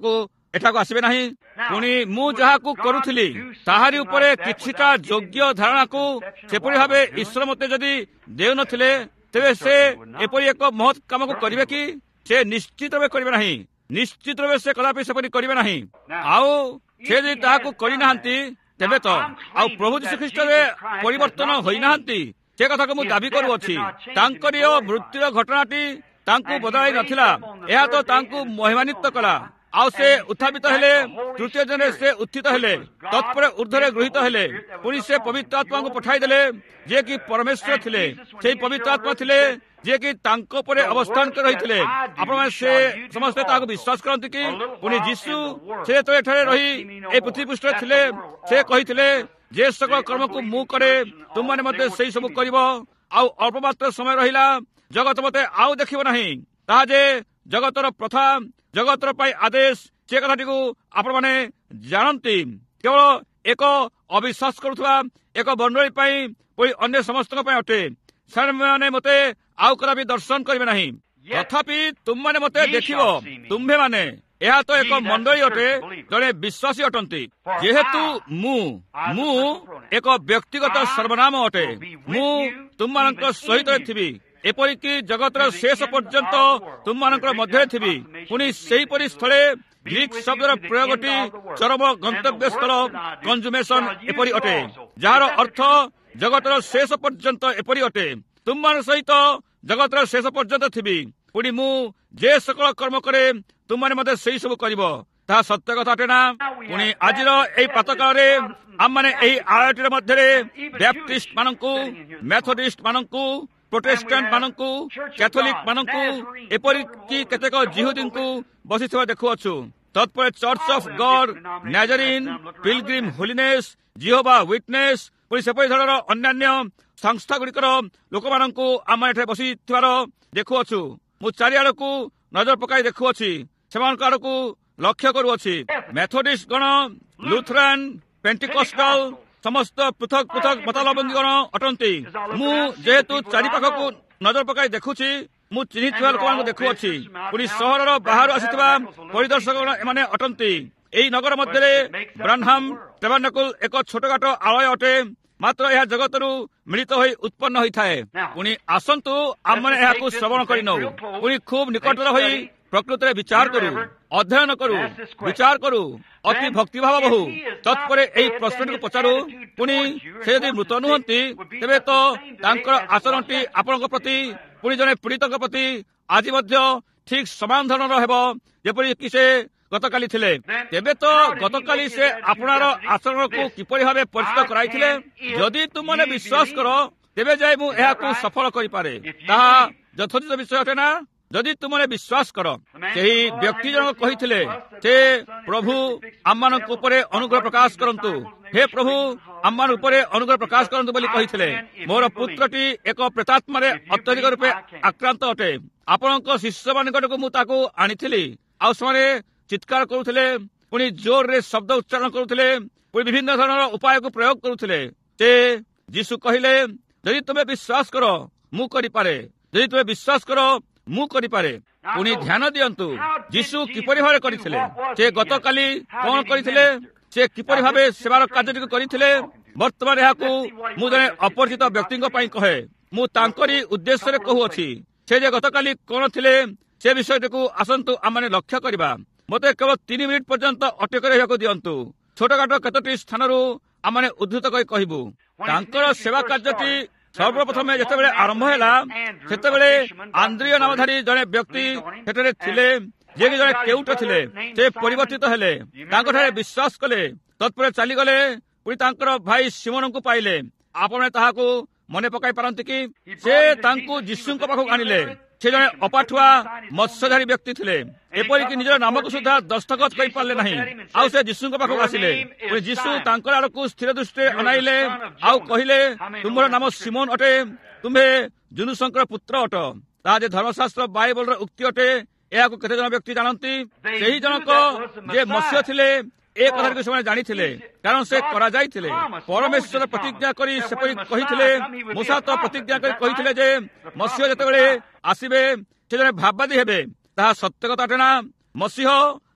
ଏଠାକୁ ଆସିବେ ନାହିଁ। ପୁଣି ମୁଁ ଯାହାକୁ କରୁଥିଲି ତାହାରି ଉପରେ କିଛିଟା ଯୋଗ୍ୟ ଧାରଣାକୁ ସେପରି ଭାବେ ଈଶ୍ୱର ମୋତେ ଯଦି ଦେଉନଥିଲେ, ତେବେ ସେ ଏପରି ଏକ ମହତ୍ କାମକୁ କରିବେ କି? ସେ ନିଶ୍ଚିତ ଭାବେ କରିବେ ନାହିଁ। ନିଶ୍ଚିତ ଭାବେ ସେ କଦାପି ସେପରି କରିବେ ନାହିଁ। ଆଉ ସେ ଯଦି ତାହାକୁ କରିନାହାନ୍ତି, ତେବେ ତ ଆଉ ପ୍ରଭୁ ଯୀଶୁଖ୍ରୀଷ୍ଟରେ ପରିବର୍ତ୍ତନ ହୋଇନାହାନ୍ତି। ସେ କଥାକୁ ମୁଁ ଦାବି କରୁଅଛି। ତାଙ୍କରି ମୃତ୍ୟୁର ଘଟଣାଟି ତାଙ୍କୁ ବଦଳାଇ ନଥିଲା, ଏହା ତ ତାଙ୍କୁ ମହିମାନ୍ୱିତ କଲା। ଆଉ ସେ ଉତ୍ଥାପିତ ହେଲେ, ତୃତୀୟ ଦିନରେ ସେ ଉତ୍ଥିତ ହେଲେ, ତତ୍ପରେ ଉର୍ଦ୍ଧ୍ୱରେ ଗୃହୀତ ହେଲେ। ପୁଣି ସେ ପବିତ୍ର ଆତ୍ମାଙ୍କୁ ପଠାଇଦେଲେ, ଯିଏକି ପରମେଶ୍ୱର ଥିଲେ। ସେହି ପବିତ୍ର ଆତ୍ମା ଥିଲେ ଯିଏକି ତାଙ୍କ ଉପରେ ଅବସ୍ଥାନ କରି ରହିଥିଲେ। ଆପଣମାନେ ସେ ସମସ୍ତେ ତାହାକୁ ବିଶ୍ୱାସ କରନ୍ତି କି? ପୁଣି ଯୀଶୁ ସେ ଯେତେବେଳେ ଏଠାରେ ରହି ଏହି ପୃଥିବୀ ପୃଷ୍ଠରେ ଥିଲେ, ସେ କହିଥିଲେ, ଯେ ସକଳ କର୍ମକୁ ମୁଁ କରେ, ତୁମମାନେ ମଧ୍ୟ ସେଇ ସବୁ କରିବ। ଆଉ ଅଳ୍ପ ମାତ୍ର ସମୟ ରହିଲା, ଜଗତ ମୋତେ ଆଉ ଦେଖିବ ନାହିଁ। ତାହା ଯେ ଜଗତର ପ୍ରଥା, ଜଗତର ପାଇଁ ଆଦେଶ, ସେ କଥାଟିକୁ ଆପଣମାନେ ଜାଣନ୍ତି। କେବଳ ଏକ ଅବିଶ୍ୱାସ କରୁଥିବା ଏକ ମଣ୍ଡଳୀ ପାଇଁ, ପୁଣି ଅନ୍ୟ ସମସ୍ତଙ୍କ ପାଇଁ ଅଟେ। ସେମାନେ ମୋତେ ଆଉ କଦାପି ଦର୍ଶନ କରିବେ ନାହିଁ। ତଥାପି ତୁମମାନେ ମୋତେ ଦେଖିବ। ତୁମ୍ଭେମାନେ, ଏହା ତ ଏକ ମଣ୍ଡଳୀ ଅଟେ, ଜଣେ ବିଶ୍ୱାସୀ ଅଟନ୍ତି। ଯେହେତୁ ମୁଁ ମୁଁ ଏକ ବ୍ୟକ୍ତିଗତ ସର୍ବନାମ ଅଟେ, ମୁଁ ତୁମମାନଙ୍କ ସହିତ ଥିବି, ଏପରିକି ଜଗତର ଶେଷ ପର୍ଯ୍ୟନ୍ତ ତୁମମାନଙ୍କର ମଧ୍ୟରେ ଥିବି। ପୁଣି ସେହିପରି ସ୍ଥଳେ ଗ୍ରୀକ୍ ଶବ୍ଦର ପ୍ରୟୋଗଟି ଚରମ ଗନ୍ତବ୍ୟ ସ୍ଥଳ କଞ୍ଜୁମେସନ ଏପରି ଅଟେ, ଯାହାର ଅର୍ଥ ଜଗତର ଶେଷ ପର୍ଯ୍ୟନ୍ତ ଏପରି ଅଟେ। ତୁମମାନଙ୍କ ସହିତ ଜଗତର ଶେଷ ପର୍ଯ୍ୟନ୍ତ ଥିବି। ପୁଣି ମୁଁ ଯେ ସକଳ କର୍ମ କରେ, ତୁମମାନେ ମଧ୍ୟ ସେଇ ସବୁ କରିବ। ତାହା ସତ୍ୟ କଥା ଅଟେ ନା? ପୁଣି ଆଜିର ଏହି ପ୍ରାତଃକାଳରେ ଆମମାନେ ଏହି ଆଳୟଟିର ମଧ୍ୟରେ ବ୍ୟାପ୍ଟିଷ୍ଟ ମାନଙ୍କୁ, ମେଥୋଡିଷ୍ଟ ମାନଙ୍କୁ, ପ୍ରୋଟେଷ୍ଟାଣ୍ଟ ମାନଙ୍କୁ, କ୍ୟାଥୋଲିକ ମାନଙ୍କୁ, ଏପରିକି କେତେକ ଜିହୁଦୀଙ୍କୁ ବସିଥିବା ଦେଖୁଅଛୁ। ତତ୍ପରେ church of God, Nazarene, pilgrim holiness, Jehovah witness, ପୁଣି ସେପରି ଧରଣର ଅନ୍ୟାନ୍ୟ ସଂସ୍ଥା ଗୁଡ଼ିକର ଲୋକମାନଙ୍କୁ ଆମେ ଏଠାରେ ବସିଥିବାର ଦେଖୁଅଛୁ। ମୁଁ ଚାରିଆଡ଼କୁ ନଜର ପକାଇ ଦେଖୁଅଛି, ସେମାନଙ୍କ ଆଡ଼କୁ ଲକ୍ଷ୍ୟ କରୁଅଛି। ମେଥୋଡିଷ୍ଟ ଗଣ, ଲୁଥରାନ୍, ପେଣ୍ଟିକୋଷ୍ଟାଲ, ସମସ୍ତ ପୃଥକ ପୃଥକ ମତାବଲମ୍ବୀ ଗଣ ଅଟନ୍ତି। ମୁଁ ଯେହେତୁ ଚାରିପାଖକୁ ନଜର ପକାଇ ଦେଖୁଛି, ମୁଁ ଚିହ୍ନିଥିବା ଲୋକମାନଙ୍କୁ ଦେଖୁଅଛି। ପୁଣି ସହରର ବାହାରୁ ଆସିଥିବା ପରିଦର୍ଶକ ଗଣ ଏମାନେ ଅଟନ୍ତି। ଏହି ନଗର ମଧ୍ୟରେ ବ୍ରାନହାମ୍ ଟାବର୍ନାକଲ ଏକ ଛୋଟକାଟ ଆଳୟ ଅଟେ, ମାତ୍ର ଏହା ଜଗତରୁ ମିଳିତ ହୋଇ ଉତ୍ପନ୍ନ ହୋଇଥାଏ। ପୁଣି ଆସନ୍ତୁ ଆମମାନେ ଏହାକୁ ଶ୍ରବଣ କରିନେଉ। ପୁଣି ଖୁବ୍ ନିକଟରେ ହୋଇ ପ୍ରକୃତରେ ବିଚାର କରୁ, ଅଧ୍ୟୟନ କରୁ, ବିଚାର କରୁ, ଅତି ଭକ୍ତିଭାବ ବହୁ। ତତ୍ପରେ ଏହି ପ୍ରଶ୍ନଟିକୁ ପଚାରୁ, ପୁଣି ସେ ଯଦି ମୃତ ନୁହନ୍ତି, ତେବେ ତ ତାଙ୍କର ଆଚରଣଟି ଆପଣଙ୍କ ପ୍ରତି, ପୁଣି ଜଣେ ପୀଡ଼ିତଙ୍କ ପ୍ରତି ଆଜି ମଧ୍ୟ ଠିକ୍ ସମାନ ଧରଣର ହେବ ଯେପରିକି ସେ ଗତକାଲି ଥିଲେ। ତେବେ ତ ଗତକାଲି ସେ ଆପଣର ଆଚରଣକୁ କିପରି ଭାବେ ପରିଚିତ କରାଇଥିଲେ? ଯଦି ତୁମମାନେ ବିଶ୍ୱାସ କର, ତେବେ ଯାଇ ମୁଁ ଏହାକୁ ସଫଳ କରିପାରେ। ତାହା ଯଥୋଚିତ ବିଷୟ ଅଟେ ନା? ଯଦି ତୁମମାନେ ବିଶ୍ୱାସ କର। ସେହି ବ୍ୟକ୍ତି ଜଣକ କହିଥିଲେ, ସେ ପ୍ରଭୁ ଆମମାନଙ୍କ ଉପରେ ଅନୁଗ୍ରହ ପ୍ରକାଶ କରନ୍ତୁ, ହେ ପ୍ରଭୁ ଆମମାନଙ୍କ ଉପରେ ଅନୁଗ୍ରହ ପ୍ରକାଶ କରନ୍ତୁ ବୋଲି କହିଥିଲେ। ମୋର ପୁତ୍ରଟି ଏକ ପ୍ରେତାତ୍ମାରେ ଅତ୍ୟଧିକ ରୂପେ ଆକ୍ରାନ୍ତ ଅଟେ। ଆପଣଙ୍କ ଶିଷ୍ୟମାନଙ୍କଠୁ ମୁଁ ତାକୁ ଆଣିଥିଲି, ଆଉ ସେମାନେ ଚିତ୍କାର କରୁଥିଲେ, ପୁଣି ଜୋରରେ ଶବ୍ଦ ଉଚ୍ଚାରଣ କରୁଥିଲେ, ପୁଣି ବିଭିନ୍ନ ଧରଣର ଉପାୟକୁ ପ୍ରୟୋଗ କରୁଥିଲେ। ସେ ଯୀଶୁ କହିଲେ, ଯଦି ତୁମେ ବିଶ୍ୱାସ କର ମୁଁ କରିପାରେ, ଯଦି ତୁମେ ବିଶ୍ୱାସ କର ମୁଁ କରିପାରେ। ପୁଣି ଧ୍ୟାନ ଦିଅନ୍ତୁ ଯୀଶୁ କିପରି ଭାବେ କରିଥିଲେ। ସେ ଗତକାଲି କଣ କରିଥିଲେ, ସେ କିପରି ଭାବେ ସେବାର କାର୍ଯ୍ୟଟିକୁ କରିଥିଲେ। ବର୍ତ୍ତମାନ ଏହାକୁ ମୁଁ ଜଣେ ଅପରିଚିତ ବ୍ୟକ୍ତିଙ୍କ ପାଇଁ କହେ, ମୁଁ ତାଙ୍କରି ଉଦ୍ଦେଶ୍ୟରେ କହୁଅଛି। ସେ ଯେ ଗତକାଲି କଣ ଥିଲେ, ସେ ବିଷୟଟିକୁ ଆସନ୍ତୁ ଆମମାନେ ଲକ୍ଷ୍ୟ କରିବା। ମୋତେ କେବଳ ତିନି ମିନିଟ୍ ପର୍ଯ୍ୟନ୍ତ ଅଟକ ରହିବାକୁ ଦିଅନ୍ତୁ। ଛୋଟକାଟ କେତୋଟି ସ୍ଥାନରୁ ଆମେ ଉଦ୍ଧୃତ କରି କହିବୁ। ତାଙ୍କର ସେବା କାର୍ଯ୍ୟଟି ସର୍ବପ୍ରଥମେ ଯେତେବେଳେ ଆରମ୍ଭ ହେଲା, ସେତେବେଳେ ଆନ୍ଦ୍ରିୟ ନାମଧାରୀ ଜଣେ ବ୍ୟକ୍ତି ସେଠାରେ ଥିଲେ, ଯିଏକି ଜଣେ କେଉଟ ଥିଲେ। ସେ ପରିବର୍ତ୍ତିତ ହେଲେ, ତାଙ୍କଠାରେ ବିଶ୍ୱାସ କଲେ, ତତ୍ପରେ ଚାଲିଗଲେ। ପୁଣି ତାଙ୍କର ଭାଇ ସିମୋନଙ୍କୁ ପାଇଲେ। ଆପଣ ତାହାକୁ ମନେ ପକାଇ ପାରନ୍ତି କି? ସେ ତାଙ୍କୁ ଯୀଶୁଙ୍କ ପାଖକୁ ଆଣିଲେ। ସେ ଜଣେ ଅପାଠୁଆ ମତ୍ସ୍ୟଧାରୀ ବ୍ୟକ୍ତି ଥିଲେ, ଏପରିକି ନିଜର ନାମକୁ ସୁଦ୍ଧା ଦସ୍ତଖତ କରିପାରିଲେ ନାହିଁ। ଆଉ ସେ ଯୀଶୁଙ୍କ ପାଖକୁ ଆସିଲେ। ପୁଣି ଯୀଶୁ ତାଙ୍କର ଆଡ଼କୁ ସ୍ଥିର ଦୃଷ୍ଟିରେ ଅନାଇଲେ, ଆଉ କହିଲେ, ତୁମର ନାମ ସିମୋନ ଅଟେ, ତୁମ୍ଭେ ଜୁନୁସଙ୍କର ପୁତ୍ର ଅଟ। ତାହା ଯେ ଧର୍ମଶାସ୍ତ୍ର ବାଇବଲର ଉକ୍ତି ଅଟେ, ଏହାକୁ କେତେ ଜଣ ବ୍ୟକ୍ତି ଜାଣନ୍ତି? ସେହି ଜଣକ ଯେ ମସିହ ଥିଲେ, ଏ କଥାଟିକୁ ସେମାନେ ଜାଣିଥିଲେ, କାରଣ ସେ କରାଯାଇଥିଲେ। ପରମେଶ୍ୱର ପ୍ରତିଜ୍ଞା କରି ସେପରି କହିଥିଲେ। ମୂସା ତ ପ୍ରତିଜ୍ଞା କରି କହିଥିଲେ ଯେ ମସିହ ଯେତେବେଳେ ଆସିବେ ସେ ଜଣେ ଭାବବାଦୀ ହେବେ। ତାହା ସତ୍ୟ କଥା ଅଟେ ନା? ମସିହ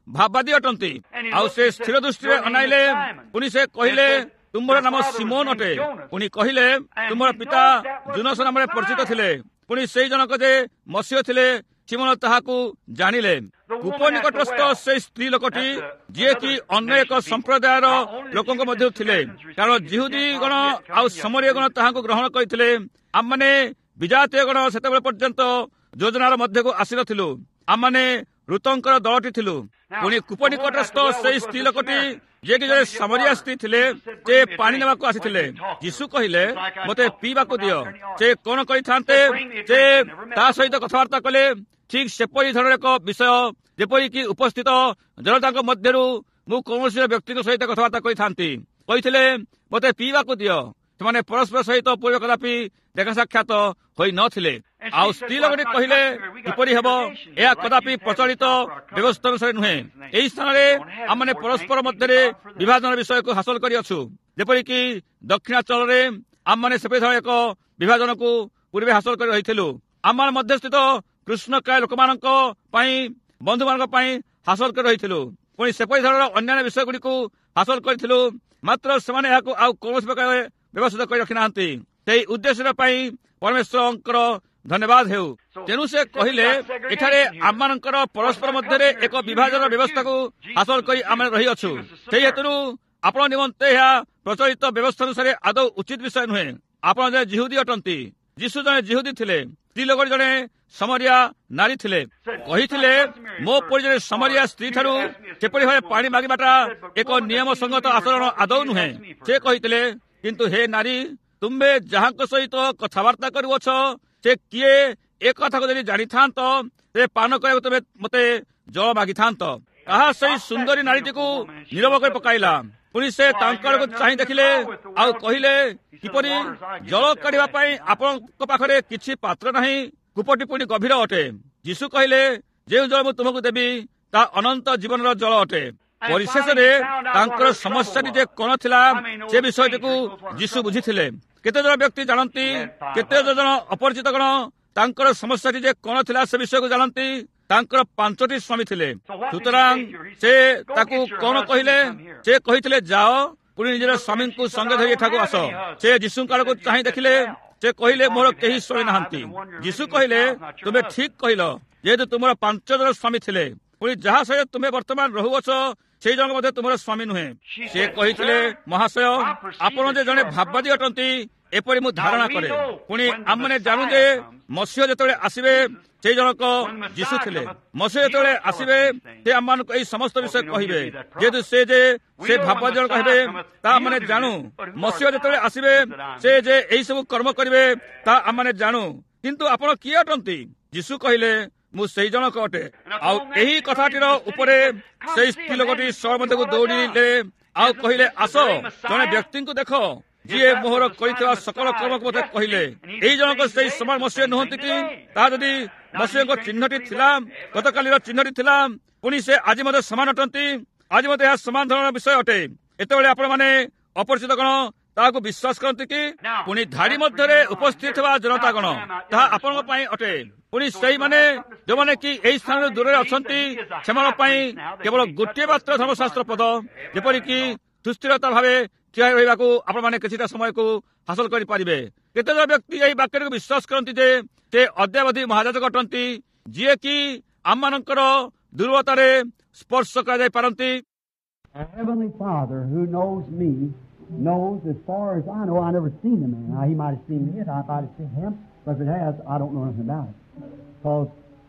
ଭାବବାଦୀ ଅଟନ୍ତି। ଆଉ ସେ ସ୍ଥିର ଦୃଷ୍ଟିରେ ଅନାଇଲେ। ପୁଣି ସେ କହିଲେ, ତୁମର ନାମ ସିମୋନ ଅଟେ। ପୁଣି କହିଲେ, ତୁମର ପିତା ଜୁନସ ନାମରେ ପରିଚିତ ଥିଲେ। ପୁଣି ସେଇ ଜଣକ ଯେ ମସିହ ଥିଲେ, ସିମୋନ ତାହାକୁ ଜାଣିଲେ। କୂପ ନିକଟସ୍ଥ ସେଇ ସ୍ତ୍ରୀ ଲୋକଟି, ଯିଏକି ଅନ୍ୟ ଏକ ସମ୍ପ୍ରଦାୟର ଲୋକଙ୍କ ମଧ୍ୟରୁ ଥିଲେ, କାରଣ ଜିହୁଦୀ ଗଣ ଆଉ ସମରୀୟ ଗଣ ତାହାକୁ ଗ୍ରହଣ କରିଥିଲେ। ଆମମାନେ ବିଜାତୀୟ ଗଣ ସେତେବେଳେ ପର୍ଯ୍ୟନ୍ତ ଯୋଜନାର ମଧ୍ୟକୁ ଆସିନଥିଲୁ। ଆମମାନେ ଋତଙ୍କର ଦଳଟି ଥିଲୁ। ପୁଣି କୂପ ନିକଟସ୍ଥ ସେଇ ସ୍ତ୍ରୀ ଲୋକଟି, ଯିଏକି ଜଣେ ସମରିଆ ସ୍ତ୍ରୀ ଥିଲେ, ସେ ପାଣି ନେବାକୁ ଆସିଥିଲେ। ଯୀଶୁ କହିଲେ, ମୋତେ ପିଇବାକୁ ଦିଅ। ସେ କଣ କରିଥାନ୍ତେ? ସେ ତା ସହିତ କଥାବାର୍ତ୍ତା କଲେ ଠିକ୍ ସେପରି ଧରଣର ଏକ ବିଷୟ, ଯେପରିକି ଉପସ୍ଥିତ ଜନତାଙ୍କ ମଧ୍ୟରୁ ମୁଁ କୌଣସି ବ୍ୟକ୍ତିଙ୍କ ସହିତ କଥାବାର୍ତ୍ତା କରିଥାନ୍ତି। କହିଥିଲେ, ମୋତେ ପିଇବାକୁ ଦିଅ। ସେମାନେ ପରସ୍ପର ସହିତ ପୂର୍ବ କଦାପି ଦେଖା ସାକ୍ଷାତ ହୋଇନଥିଲେ। ଆଉ ସ୍ତ୍ରୀ ଲୋକଟି କହିଲେ, କିପରି ହେବ? ଏହା କଦାପି ପ୍ରଚଳିତ ବ୍ୟବସ୍ଥା ଅନୁସାରେ ନୁହେଁ। ଏହି ସ୍ଥାନରେ ଆମମାନେ ପରସ୍ପର ମଧ୍ୟରେ ବିଭାଜନ ବିଷୟକୁ ହାସଲ କରିଅଛୁ। ଯେପରିକି ଦକ୍ଷିଣାଞ୍ଚଳରେ ଆମମାନେ ସେପରି ଧରଣ ଏକ ବିଭାଜନକୁ ପୂର୍ବେ ହାସଲ କରି ରହିଥିଲୁ। ଆମ ମଧ୍ୟସ୍ଥିତ କୃଷ୍ଣକାୟ ଲୋକମାନଙ୍କ ପାଇଁ, ବନ୍ଧୁମାନଙ୍କ ପାଇଁ ହାସଲ କରି ରହିଥିଲୁ। ପୁଣି ସେପରି ଧରଣର ଅନ୍ୟାନ୍ୟ ବିଷୟଗୁଡ଼ିକୁ ହାସଲ କରିଥିଲୁ। ମାତ୍ର ସେମାନେ ଏହାକୁ ଆଉ କୌଣସି ପ୍ରକାର ବ୍ୟବସ୍ଥିତ କରି ରଖିନାହାନ୍ତି। ସେହି ଉଦ୍ଦେଶ୍ୟ ପାଇଁ ପରମେଶ୍ୱରଙ୍କର ଧନ୍ୟବାଦ ହେଉ। ତେଣୁ ସେ କହିଲେ, ଏଠାରେ ଆମମାନଙ୍କର ପରସ୍ପର ମଧ୍ୟରେ ଏକ ବିଭାଜନ ବ୍ୟବସ୍ଥାକୁ ହାସଲ କରି ଆମେ ରହିଅଛୁ। ସେହି ହେତୁରୁ ଆପଣ ନିମନ୍ତେ ଏହା ପ୍ରଚଳିତ ବ୍ୟବସ୍ଥା ଅନୁସାରେ ଆଦୌ ଉଚିତ ବିଷୟ ନୁହେଁ। ଆପଣ ଜଣେ ଜିହୁଦୀ ଅଟନ୍ତି। ଯୀଶୁ ଜଣେ ଜିହୁଦୀ ଥିଲେ। ସ୍ତ୍ରୀ ଲୋକ ଜଣେ ସମରିଆ ନାରୀ ଥିଲେ। କହିଥିଲେ, ମୋ ପରି ଜଣେ ସମରିଆ ସ୍ତ୍ରୀ ଠାରୁ ସେପରି ଭାବେ ପାଣି ମାଗିବାଟା ଏକ ନିୟମ ସଙ୍ଗତ ଆଚରଣ ଆଦୌ ନୁହେଁ। ସେ କହିଥିଲେ, କିନ୍ତୁ ହେ ନାରୀ, ତୁମେ ଯାହାଙ୍କ ସହିତ କଥାବାର୍ତ୍ତା କରୁଅଛ ସେ କିଏ, ଏ କଥାକୁ ଯଦି ଜାଣିଥାନ୍ତ, ସେ ପାନ କରିବାକୁ ତୁମେ ମୋତେ ଜଳ ମାଗିଥାନ୍ତ। ତାହା ସେହି ସୁନ୍ଦରୀ ନାରୀଟିକୁ ନୀରବ କରି ପକାଇଲା। ପୁଣି ସେ ତାଙ୍କ ଆଡ଼କୁ ଚାହିଁ ଦେଖିଲେ ଆଉ କହିଲେ, କିପରି ଜଳ କାଢିବା ପାଇଁ ଆପଣଙ୍କ ପାଖରେ କିଛି ପାତ୍ର ନାହିଁ? କୂପଟି ପୁଣି ଗଭୀର ଅଟେ। ଯୀଶୁ କହିଲେ, ଯେଉଁ ଜଳ ମୁଁ ତୁମକୁ ଦେବି ତାହା ଅନନ୍ତ ଜୀବନର ଜଳ ଅଟେ। ପରିଶେଷରେ ତାଙ୍କର ସମସ୍ୟାଟି ଯେ କଣ ଥିଲା, ସେ ବିଷୟଟିକୁ ଯୀଶୁ ବୁଝିଥିଲେ। କେତେ ଜଣ ବ୍ୟକ୍ତି ଜାଣନ୍ତି, କେତେ ଜଣ ଅପରିଚିତ ଗଣ ତାଙ୍କର ସମସ୍ୟାଟି ଯେ କଣ ଥିଲା ସେ ବିଷୟକୁ ଜାଣନ୍ତି। ତାଙ୍କର ପାଞ୍ଚଟି ସ୍ୱାମୀ ଥିଲେ। ସୁତରାଂ ସେ ତାକୁ କଣ କହିଲେ? ସେ କହିଥିଲେ, ଯାଅ, ପୁଣି ନିଜର ସ୍ୱାମୀଙ୍କୁ ସଙ୍ଗେ ଧରି ଏଠାକୁ ଆସ। ସେ ଯୀଶୁଙ୍କ ଆଡ଼କୁ ଚାହିଁ ଦେଖିଲେ। ସେ କହିଲେ, ମୋର କେହି ସ୍ୱାମୀ ନାହାନ୍ତି। ଯୀଶୁ କହିଲେ, ତୁମେ ଠିକ କହିଲ, ଯେହେତୁ ତୁମର ପାଞ୍ଚ ଜଣ ସ୍ୱାମୀ ଥିଲେ। ପୁଣି ଯାହା ସହିତ ତୁମେ ବର୍ତ୍ତମାନ ରହୁଅଛ ସେଇ ଜଣକ ମଧ୍ୟ ତୁମର ସ୍ୱାମୀ ନୁହେଁ। ସେ କହିଥିଲେ, ମହାଶୟ, ଆପଣ ଯେ ଜଣେ ଭାବବାଦୀ ଅଟନ୍ତି ଏପରି ମୁଁ ଧାରଣା କରେ। ପୁଣି ଆମମାନେ ଜାଣୁ ଯେ ମସିହ ଯେତେବେଳେ ଆସିବେ ସେଇ ଜଣକ ଯୀଶୁ ଥିଲେ। ମସିହ ଯେତେବେଳେ ଆସିବେ ସେ ଆମମାନଙ୍କୁ ଏହି ସମସ୍ତ ବିଷୟ କହିବେ। ଯେହେତୁ ସେ ଯେ ସେ ଭାବବାଦୀ ଜଣକ ହେବେ ତାହା ଆମମାନେ ଜାଣୁ। ମସିହ ଯେତେବେଳେ ଆସିବେ ସେ ଯେ ଏହି ସବୁ କର୍ମ କରିବେ ତାହା ଆମମାନେ ଜାଣୁ। କିନ୍ତୁ ଆପଣ କିଏ ଅଟନ୍ତି? ଯୀଶୁ କହିଲେ, ମୁଁ ସେଇ ଜଣକ ଅଟେ। ଆଉ ଏହି କଥାଟିର ଉପରେ ସେଇ ସ୍ତ୍ରୀ ଲୋକଟି ସହ ମଧ୍ୟକୁ ଦୌଡ଼ିଲେ ଆଉ କହିଲେ, ଆସ, ଜଣେ ବ୍ୟକ୍ତିଙ୍କୁ ଦେଖ ଯିଏ ମୋହର କରିଥିବା ସକଳ କର୍ମକୁ ମୋତେ କହିଲେ। ଏହି ଜଣକ ସେଇ ସମାନ ମସିହ ନୁହନ୍ତି କି? ତାହା ଯଦି ମସିହଙ୍କ ଚିହ୍ନଟି ଥିଲା, ଗତକାଲିର ଚିହ୍ନଟି ଥିଲା, ପୁଣି ସେ ଆଜି ମଧ୍ୟ ସମାନ ଅଟନ୍ତି। ଆଜି ମଧ୍ୟ ଏହା ସମାନ ଧରଣର ବିଷୟ ଅଟେ। ଏତେବେଳେ ଆପଣମାନେ ଅପରିଚିତ ଗଣ ତାହାକୁ ବିଶ୍ୱାସ କରନ୍ତି କି? ପୁଣି ଧାଡି ମଧ୍ୟରେ ଉପସ୍ଥିତ ଥିବା ଜନତାଗଣ, ତାହା ଆପଣଙ୍କ ପାଇଁ ଅଟେ। ପୁଣି ସେଇମାନେ ଯେଉଁମାନେ କି ଏହି ସ୍ଥାନରୁ ଦୂରରେ ଅଛନ୍ତି ସେମାନଙ୍କ ପାଇଁ କେବଳ ଗୋଟିଏ ମାତ୍ର ଧର୍ମଶାସ୍ତ୍ର ପଦ, ଯେପରିକି ସୁସ୍ଥିରତା ଭାବେ ଠିଆ ରହିବାକୁ ଆପଣମାନେ କିଛିଟା ସମୟକୁ ହାସଲ କରିପାରିବେ। କେତେଜଣ ବ୍ୟକ୍ତି ଏହି ବାକ୍ୟଟିକୁ ବିଶ୍ୱାସ କରନ୍ତି ଯେ ସେ ଅଦ୍ୟାବଧି ମହାଯାଜକ ଅଟନ୍ତି, ଯିଏକି ଆମମାନଙ୍କର ଦୁର୍ବଳତାରେ ସ୍ପର୍ଶ କରାଯାଇ ପାରନ୍ତି। Heavenly Father who knows me knows as far as I know. I never seen the man. Now, he might have seen me and I might have seen him, but if it has, I don't know anything about it. Because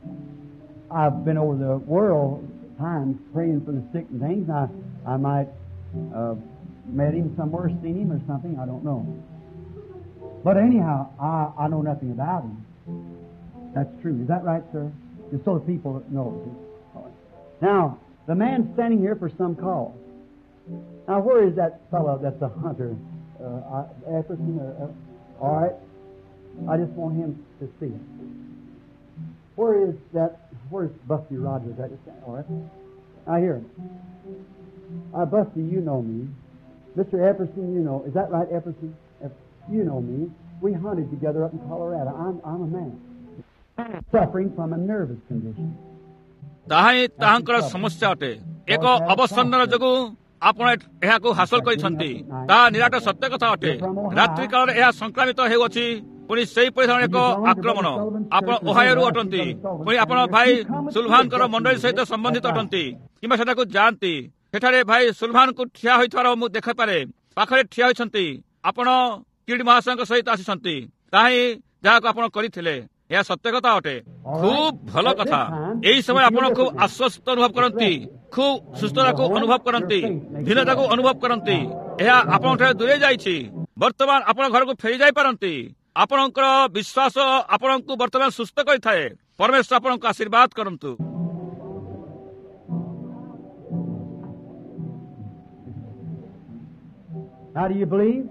I've been over the world times praying for the sick and things. I, I might uh, met him somewhere, seen him or something, I don't know. But anyhow, I, I know nothing about him. That's true. Is that right, sir? Just so the people know. Now, the man standing here for some cause. Now, where is that fellow that's a hunter? Uh, Epperson? Or, uh, all right. I just want him to see it. Where is that? Where's Busty Rogers? That is, all right. Now, here. Uh, Busty, you know me. Mister Epperson, you know. Is that right, Epperson? You know me. We hunted together up in Colorado. I'm, I'm a man suffering from a nervous condition. ତାହା ହିଁ ତାହାଙ୍କର ସମସ୍ୟା ଅଟେ। ଏକ ଅବସନ୍ନର ଯୋଗୁଁ ଆପଣ ଏହାକୁ ହାସଲ କରିଛନ୍ତି, ତାହା ନିରାଟ ସତ୍ୟ କଥା ଅଟେ। ରାତ୍ରି କାଳରେ ଏହା ସଂକ୍ରାମିତ ହେଉଅଛି। ପୁଣି ସେହିପରି ଧରଣ ଏକ ଆକ୍ରମଣ। ଆପଣ ଓହାୟୋରୁ ଅଟନ୍ତି, ପୁଣି ଆପଣ ଭାଇ ସୁଲଭାନଙ୍କର ମଣ୍ଡଳୀ ସହିତ ସମ୍ବନ୍ଧିତ ଅଟନ୍ତି କିମ୍ବା ସେଠାକୁ ଯାଆନ୍ତି। ସେଠାରେ ଭାଇ ସୁଲଭାନଙ୍କୁ ଠିଆ ହୋଇଥିବାର ମୁଁ ଦେଖିପାରେ। ପାଖରେ ଠିଆ ହୋଇଛନ୍ତି। ଆପଣ କିଡ୍ ମହାଶୟଙ୍କ ସହିତ ଆସିଛନ୍ତି। ତାହା ହିଁ ଯାହାକୁ ଆପଣ କରିଥିଲେ। ଏହା ସତ୍ୟ କଥା ଅଟେ। ଖୁବ ଭଲ କଥା। ଏହି ସମୟ ଆପଣ ଖୁବ ଆଶ୍ୱସ୍ତ ଅନୁଭବ କରନ୍ତି, ଖୁବ ସୁସ୍ଥତାକୁ ଅନୁଭବ କରନ୍ତି, ଭିନ୍ନତାକୁ ଅନୁଭବ କରନ୍ତି। ଏହା ଆପଣଙ୍କଠାରେ ଦୂରେଇ ଯାଇଛି। ବର୍ତ୍ତମାନ ଆପଣ ଘରକୁ ଫେରି ଯାଇପାରନ୍ତି। ଆପଣଙ୍କର ବିଶ୍ୱାସ ଆପଣଙ୍କୁ ବର୍ତ୍ତମାନ ସୁସ୍ଥ କରିଥାଏ। ପରମେଶ୍ୱର ଆପଣଙ୍କୁ ଆଶୀର୍ବାଦ କରନ୍ତୁ। How do you believe?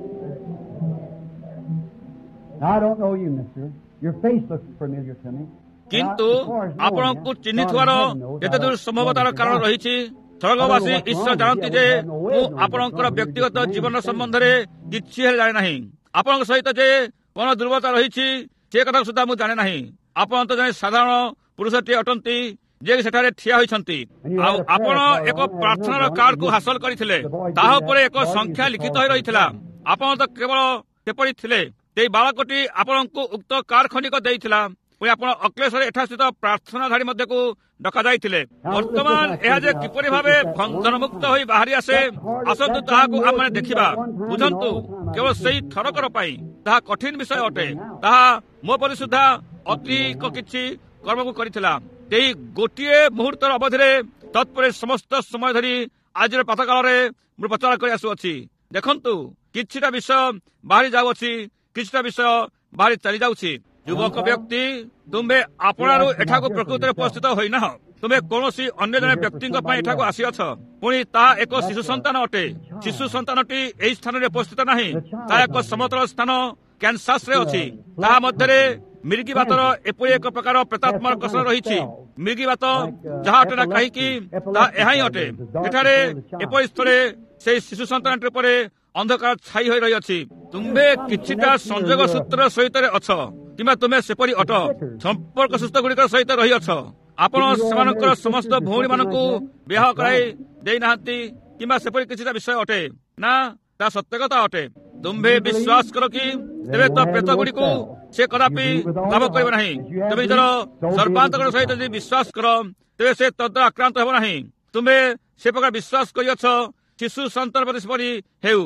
I don't know you, mister. Your face looks familiar to me. କିନ୍ତୁ ଆପଣଙ୍କୁ ଚିହ୍ନିଥିବାର ଯେତେ ଦୂର ସମ୍ଭବତାର କାରଣ ରହିଛି, ସ୍ୱର୍ଗବାସୀ ଈଶ୍ୱର ଜାଣନ୍ତି ଯେ ମୁଁ ଆପଣଙ୍କର ବ୍ୟକ୍ତିଗତ ଜୀବନ ସମ୍ବନ୍ଧରେ କିଛି ହେଲେ ଜାଣେ ନାହିଁ। ଆପଣଙ୍କ ସହିତ ଯେ କଣ ଦୁର୍ବଳତା ରହିଛି ସେ କଥା ସୁଦ୍ଧା ମୁଁ ଜାଣେ ନାହିଁ। ଆପଣ ତ ଜଣେ ସାଧାରଣ ପୁରୁଷଟିଏ ଅଟନ୍ତି ଯେ ସେଠାରେ ଠିଆ ହୋଇଛନ୍ତି। ଆଉ ଆପଣ ଏକ ପ୍ରାର୍ଥନାର କାର୍ଡକୁ ହାସଲ କରିଥିଲେ। ତାହା ଉପରେ ଏକ ସଂଖ୍ୟା ଲିଖିତ ହୋଇ ରହିଥିଲା। ଆପଣ ତ କେବଳ ସେପରି ଥିଲେ। ସେଇ ବାଳକଟି ଆପଣଙ୍କୁ ଉକ୍ତ କାର୍ଡ ଖଣ୍ଡିକ ଦେଇଥିଲା। ପୁଣି ଆପଣ ଅକ୍ଲେଶରେ ଏଠାସ୍ଥିତ ପ୍ରାର୍ଥନାଧାରୀ ମଧ୍ୟକୁ ଡକାଯାଇଥିଲେ। ବର୍ତ୍ତମାନ ଏହା ଯେ କିପରି ଭାବେ ବନ୍ଧନମୁକ୍ତ ହୋଇ ବାହାରି ଆସେ, ଆସନ୍ତୁ ତାହାକୁ ଆମେ ଦେଖିବା। ବୁଝନ୍ତୁ, କେବଳ ସେଇ ଥରକର ପାଇଁ ତାହା କଠିନ ବିଷୟ ଅଟେ। ତାହା ମୋ ପରି ସୁଦ୍ଧା ଅତିକ କିଛି କର୍ମକୁ କରିଥିଲା। ସେହି ଗୋଟିଏ ମୁହୂର୍ତ୍ତର ଅବଧିରେ ତତ୍ପରେ ସମସ୍ତ ସମୟ ଧରି ଆଜିର ପ୍ରାତଃକାଳରେ ମୁଁ ପ୍ରଚାର କରି ଆସୁଅଛି। ଦେଖନ୍ତୁ, କିଛିଟା ବିଷୟ ବାହାରି ଯାଉଅଛି, କିଛିଟା ବିଷୟ ବାହାରି ଚାଲିଯାଉଛି। ଯୁବକ ବ୍ୟକ୍ତି, ତୁମେ ଆପଣାରୁ ଏଠାକୁ ପ୍ରକୃତରେ ଉପସ୍ଥିତ ହୋଇନାହ। ତୁମେ କୌଣସି ଅନ୍ୟ ଜଣେ ବ୍ୟକ୍ତିଙ୍କ ପାଇଁ ଏଠାକୁ ଆସିଅଛ। ପୁଣି ତାହା ଏକ ଶିଶୁ ସନ୍ତାନ ଅଟେ। ଶିଶୁ ସନ୍ତାନଟି ଏହି ସ୍ଥାନରେ ଉପସ୍ଥିତ ନାହିଁ। ତାହା ଏକ ସମତଳ ସ୍ଥାନ କ୍ୟାନ୍ସାସରେ ଅଛି। ତାହା ମଧ୍ୟରେ ମିର୍ଗିବାତର ଏପରି ଏକ ପ୍ରକାର ପ୍ରେତାତ୍ମାର କଷଣ ରହିଛି। ମିର୍ଗିବାତ ଯାହା ଅଟେ ନା କାହିଁକି, ତାହା ଏହା ହିଁ ଅଟେ। ସେଠାରେ ଏପରି ସ୍ଥଳେ ସେହି ଶିଶୁ ସନ୍ତାନଟି ଉପରେ ଅନ୍ଧକାର ଛାଇ ହୋଇ ରହିଅଛି। ତୁମ୍ଭେ କିଛିଟା ସଂଯୋଗ ସୂତ୍ର ସହିତ ଅଛ, କିମ୍ବା ତୁମେ ସେପରି ଅଟ। ସମ୍ପର୍କ ସୂତ୍ର ଗୁଡ଼ିକ ସହିତ ରହିଅଛ। ଆପଣ ସେମାନଙ୍କର ସମସ୍ତ ଭଉଣୀମାନଙ୍କୁ ବିବାହ କରାଇ ଦେଇନାହାନ୍ତି, କିମ୍ବା ସେପରି କିଛିଟା ବିଷୟ ଅଟେ ନା, ତାହା ସତ୍ୟ କଥା ଅଟେ। ତୁମ୍ଭେ ବିଶ୍ୱାସ କର କି ତେବେ ତ ପ୍ରେତ ଗୁଡ଼ିକୁ ସେ କଦାପି କାମ କରିବ ନାହିଁ। ତୁମେ ନିଜର ସର୍ବାନ୍ତକର ସହିତ ଯଦି ବିଶ୍ୱାସ କର, ତେବେ ସେ ତଦ୍ୱାରା ଆକ୍ରାନ୍ତ ହେବ ନାହିଁ। ତୁମେ ସେ ପ୍ରକାର ବିଶ୍ୱାସ କରିଅଛ, ଶିଶୁ ସନ୍ତାନ ପ୍ରତି ସେପରି ହେଉ।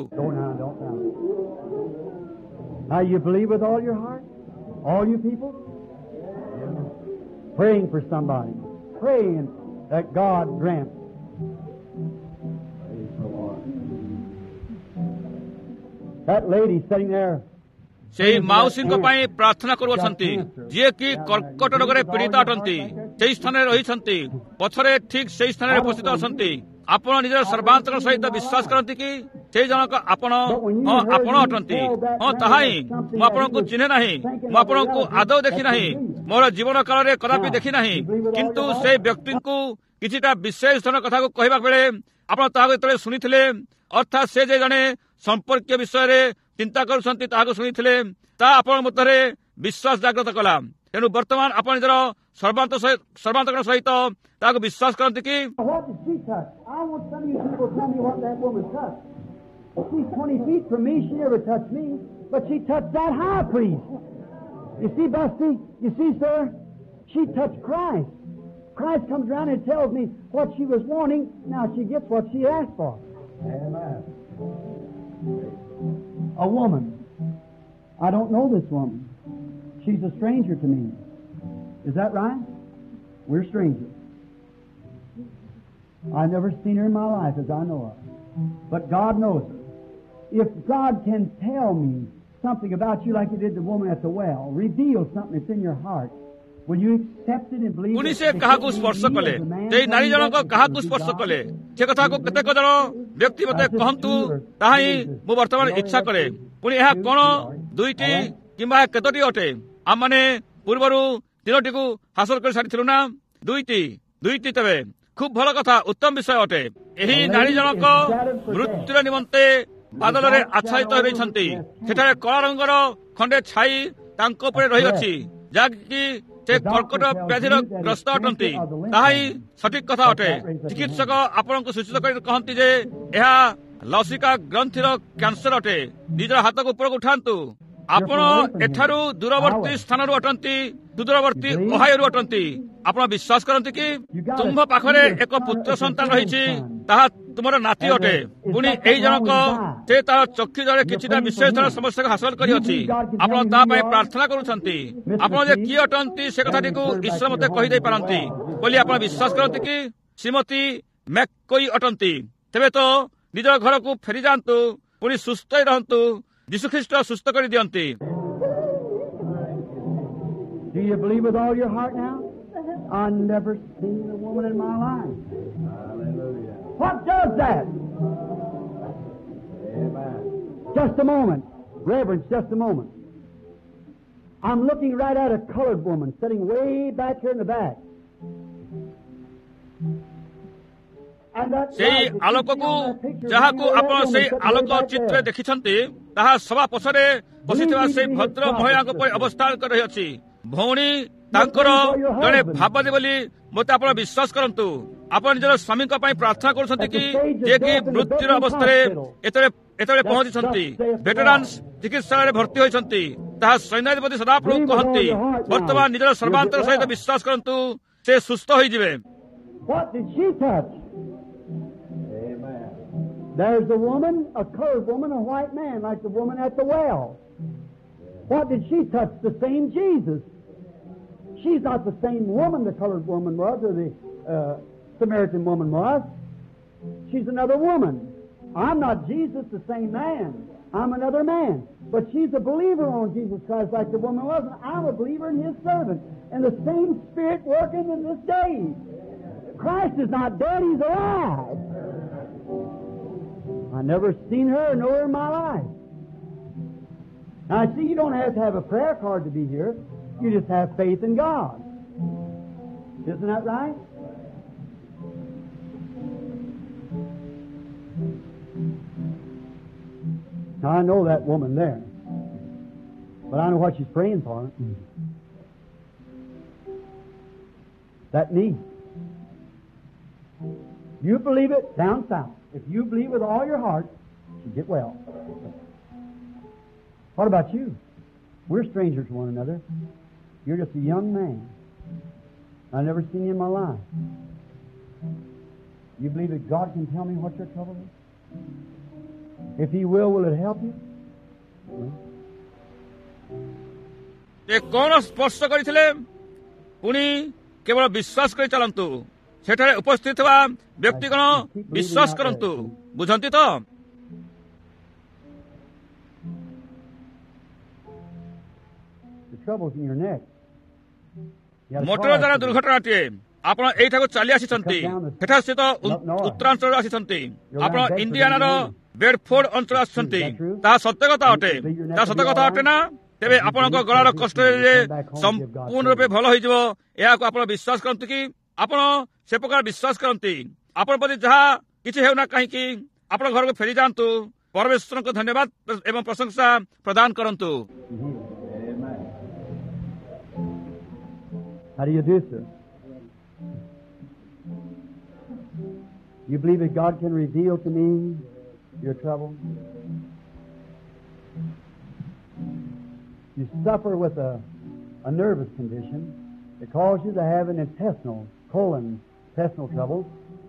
Now you believe with all your heart? All you people? Praying for somebody. Praying that God grant. That lady sitting there. ସେହି ମାଉସୀଙ୍କ ପାଇଁ ପ୍ରାର୍ଥନା କରୁଅଛନ୍ତି, ଯିଏକି କର୍କଟ ରୋଗରେ ପୀଡ଼ିତ ଅଟନ୍ତି। ସେହି ସ୍ଥାନରେ ରହିଛନ୍ତି, ପଛରେ ଠିକ୍ ସେହି ସ୍ଥାନରେ ଉପସ୍ଥିତ ଅଛନ୍ତି। ଆପଣ ନିଜର ସର୍ବାନ୍ତର ସହିତ ବିଶ୍ୱାସ କରନ୍ତି କି ସେହି ଜଣକ ଆପଣ? ହଁ, ଆପଣ ଅଟନ୍ତି। ହଁ, ତାହା ହିଁ। ମୁଁ ଆପଣଙ୍କୁ ଚିହ୍ନେ ନାହିଁ। ମୁଁ ଆପଣଙ୍କୁ ଆଦୌ ଦେଖି ନାହିଁ। ମୋର ଜୀବନ କାଳରେ କଦାପି ଦେଖି ନାହିଁ। କିନ୍ତୁ ସେହି ବ୍ୟକ୍ତିଙ୍କୁ କିଛିଟା ବିଶେଷ ଧରଣ କଥାକୁ କହିବା ବେଳେ ଆପଣ ତାହାକୁ ଯେତେବେଳେ ଶୁଣିଥିଲେ, ଅର୍ଥାତ୍ ସେ ଯେ ଜଣେ ସମ୍ପର୍କୀୟ ବିଷୟରେ ଚିନ୍ତା କରୁଛନ୍ତି ତାହାକୁ ଶୁଣିଥିଲେ, ତାହା ଆପଣଙ୍କ ମଧ୍ୟରେ ବିଶ୍ୱାସ ଜାଗ୍ରତ କଲା। ତେଣୁ ବର୍ତ୍ତମାନ ଆପଣ ନିଜର ସର୍ବାନ୍ତକରଣ ସହିତ ତାହାକୁ ବିଶ୍ୱାସ କରନ୍ତି କି? What did she touch? I want some of you people to tell me what that woman touched. She's twenty feet from me. She never touched me. But she touched that high priest. You see, Busty? You see, sir? She touched Christ. Christ comes around and tells me what she was wanting. Now she gets what she asked for. Amen. A woman. I don't know this woman. She's a stranger to me. Is that right? We're strangers. I've never seen her in my life as I know of. But God knows her. If God can tell me something about you like He did the woman at the well, reveal something that's in your heart, will you accept it and believe ପୁଣି it? ସେ କାହାକୁ ସ୍ପର୍ଶ କଲେ? ସେହି ନାରୀ ଜଣକ କାହାକୁ ସ୍ପର୍ଶ କଲେ? ସେ କଥାକୁ କେତେକ ଜଣ ବ୍ୟକ୍ତି ମୋତେ କହନ୍ତୁ, ତାହା ହିଁ ମୁଁ ବର୍ତ୍ତମାନ ଇଚ୍ଛା କରେ। ପୁଣି ଏହା କଣ ଦୁଇଟି କିମ୍ବା କେତୋଟି ଅଟେ? ଆମମାନେ ପୂର୍ବରୁ ତିନୋଟିକୁ ହାସଲ କରି ସାରିଥିଲୁ ନା? ଦୁଇଟି ଦୁଇଟି ତେବେ ଖୁବ୍ ଭଲ କଥା, ଉତ୍ତମ ବିଷୟ ଅଟେ। ଏହି ନାରୀ ଜଣକ ମୃତ୍ୟୁର ନିମନ୍ତେ ବାଦଲରେ ଆଚ୍ଛାଦିତ ହୋଇଛନ୍ତି। ସେଠାରେ କଳା ରଙ୍ଗର ଖଣ୍ଡେ ଛାଇ ତାଙ୍କ ଉପରେ ରହିଅଛି, ଯାହାକି ସେ କର୍କଟ ବ୍ୟାଧିର ଗ୍ରସ୍ତ ଅଟନ୍ତି। ତାହା ହିଁ ସଠିକ କଥା ଅଟେ। ଚିକିତ୍ସକ ଆପଣଙ୍କୁ ସୂଚିତ କରି କହନ୍ତି ଯେ ଏହା ଲସିକା ଗ୍ରନ୍ଥିର କ୍ୟାନ୍ସର ଅଟେ। ନିଜର ହାତକୁ ଉପରକୁ ଉଠାନ୍ତୁ। ଆପଣ ଏଠାରୁ ଦୂରବର୍ତ୍ତୀ ସ୍ଥାନରୁ ଅଟନ୍ତି, ଦୂରବର୍ତ୍ତୀ ଓହାଇରୁ ଅଟନ୍ତି। ଆପଣ ବିଶ୍ୱାସ କରନ୍ତି କି ତୁମ୍ଭ ପାଖରେ ଏକ ପୁତ୍ର ସନ୍ତାନ ରହିଛି, ତାହା ତୁମର ନାତି ଅଟେ। ପୁଣି ଏହି ଜଣକ ସେ ତାର ଚକ୍ଷୁ ଜଳେ କିଛିଟା ବିଶେଷ ସମସ୍ୟାକୁ ହାସଲ କରିଅଛି। ଆପଣ ତା ପାଇଁ ପ୍ରାର୍ଥନା କରୁଛନ୍ତି। ଆପଣ ଯେ କିଏ ଅଟନ୍ତି ସେ କଥାଟିକୁ ଈଶ୍ୱର ମୋତେ କହିଦେଇ ପାରନ୍ତି ବୋଲି ଆପଣ ବିଶ୍ୱାସ କରନ୍ତି କି? ଶ୍ରୀମତୀ ମ୍ୟାକକୋଇ ଅଟନ୍ତି। ତେବେ ତ ନିଜର ଘରକୁ ଫେରିଯାଆନ୍ତୁ, ପୁଣି ସୁସ୍ଥ ରହନ୍ତୁ। ଯୀଶୁଖ୍ରୀଷ୍ଟ ସୁସ୍ଥ କରିଦିଅନ୍ତି। Do you believe with all your heart now? I've never seen a woman in my life. Hallelujah. What does that? Amen. Just a moment. Reverence, just a moment. I'm looking right at a colored woman sitting way back here in the back. ସେହି ଆଲୋକକୁ ଯାହାକୁ ଆପଣ ସେହି ଆଲୋକ ଚିତ୍ରରେ ଦେଖିଛନ୍ତି, ତାହା ସଭା ପଛରେ ବସିଥିବା ସେହି ଭଦ୍ର ମହିଳାଙ୍କ ପରି ଅବସ୍ଥାନ କରି ରହିଅଛି। ଭଉଣୀ ତାଙ୍କର ଜଣେ ଭାବାଦୀ ବୋଲି ମୋତେ ଆପଣ ବିଶ୍ୱାସ କରନ୍ତୁ। ଆପଣ ନିଜର ସ୍ୱାମୀଙ୍କ ପାଇଁ ପ୍ରାର୍ଥନା କରୁଛନ୍ତି କି, ଯିଏକି ମୃତ୍ୟୁର ଅବସ୍ଥାରେ ଏତେବେଳେ ଏତେବେଳେ ପହଞ୍ଚିଛନ୍ତି, ଭେଟରାନ୍ସ ଚିକିତ୍ସାଳୟରେ ଭର୍ତ୍ତି ହୋଇଛନ୍ତି। ତାହା ସୈନ୍ୟାଧିପତି ସଦାପ୍ରଭୁ କହନ୍ତି, ବର୍ତ୍ତମାନ ନିଜର ସର୍ବାନ୍ତର ସହିତ ବିଶ୍ୱାସ କରନ୍ତୁ, ସେ ସୁସ୍ଥ ହୋଇଯିବେ। What did she touch? There's a woman, a colored woman, a white man, like the woman at the well. What did she touch? The same Jesus. She's not the same woman the colored woman was, or the uh, Samaritan woman was. She's another woman. I'm not Jesus, the same man. I'm another man. But she's a believer on Jesus Christ like the woman was, and I'm a believer in His servant. And the same Spirit working in this day. Christ is not dead, He's alive. I've never seen her or know her in my life. Now, I see you don't have to have a prayer card to be here. You just have faith in God. Isn't that right? Now, I know that woman there. But I know what she's praying for. That knee. You believe it down south. If you believe with all your heart, you get well. What about you? We're strangers to one another. You're just a young man. I've never seen you in my life. You believe that God can tell me what your trouble is? If He will, will it help you? ସେ କଣ ସ୍ପର୍ଶ କରିଥିଲେ? ପୁଣି କେବଳ ବିଶ୍ୱାସ କରି ଚାଲନ୍ତୁ। ସେଠାରେ ଉପସ୍ଥିତ ଥିବା ବ୍ୟକ୍ତିଗଣ ବିଶ୍ୱାସ କରନ୍ତୁ। ବୁଝନ୍ତି ତ? ମୋଟର ଯାନ ଦୁର୍ଘଟଣାଟିଏ। ଆପଣ ଏଇଠାକୁ ଚାଲି ଆସିଛନ୍ତି। ସେଠାରେ ସ୍ଥିତ ଉତ୍ତରାଞ୍ଚଳରୁ ଆସିଛନ୍ତି। ଆପଣ ଇଣ୍ଡିଆନାର ବେଡଫୋର୍ଡ ଅଞ୍ଚଳ ଆସିଛନ୍ତି। ତାହା ସତ୍ୟ କଥା ଅଟେ। ତାହା ସତ୍ୟ କଥା ଅଟେ ନା? ତେବେ ଆପଣଙ୍କ ଗଳାର କଷ୍ଟରେ ସମ୍ପୂର୍ଣ୍ଣ ରୂପେ ଭଲ ହୋଇଯିବ, ଏହାକୁ ଆପଣ ବିଶ୍ୱାସ କରନ୍ତୁ କି? ଆପଣ ସେ ପ୍ରକାର ବିଶ୍ୱାସ କରନ୍ତି? ଆପଣ ପ୍ରତି ଯାହା କିଛି ହେଉନା କାହିଁକି, ଆପଣ ଘରକୁ ଫେରିଯାଆନ୍ତୁ। ପରମେଶ୍ୱରଙ୍କୁ ଧନ୍ୟବାଦ ଏବଂ ପ୍ରଶଂସା ପ୍ରଦାନ କରନ୍ତୁ। How do you do, sir? You believe that God can reveal to me your trouble? You suffer with a, a nervous condition that causes you to have an intestinal, colon, intestinal trouble.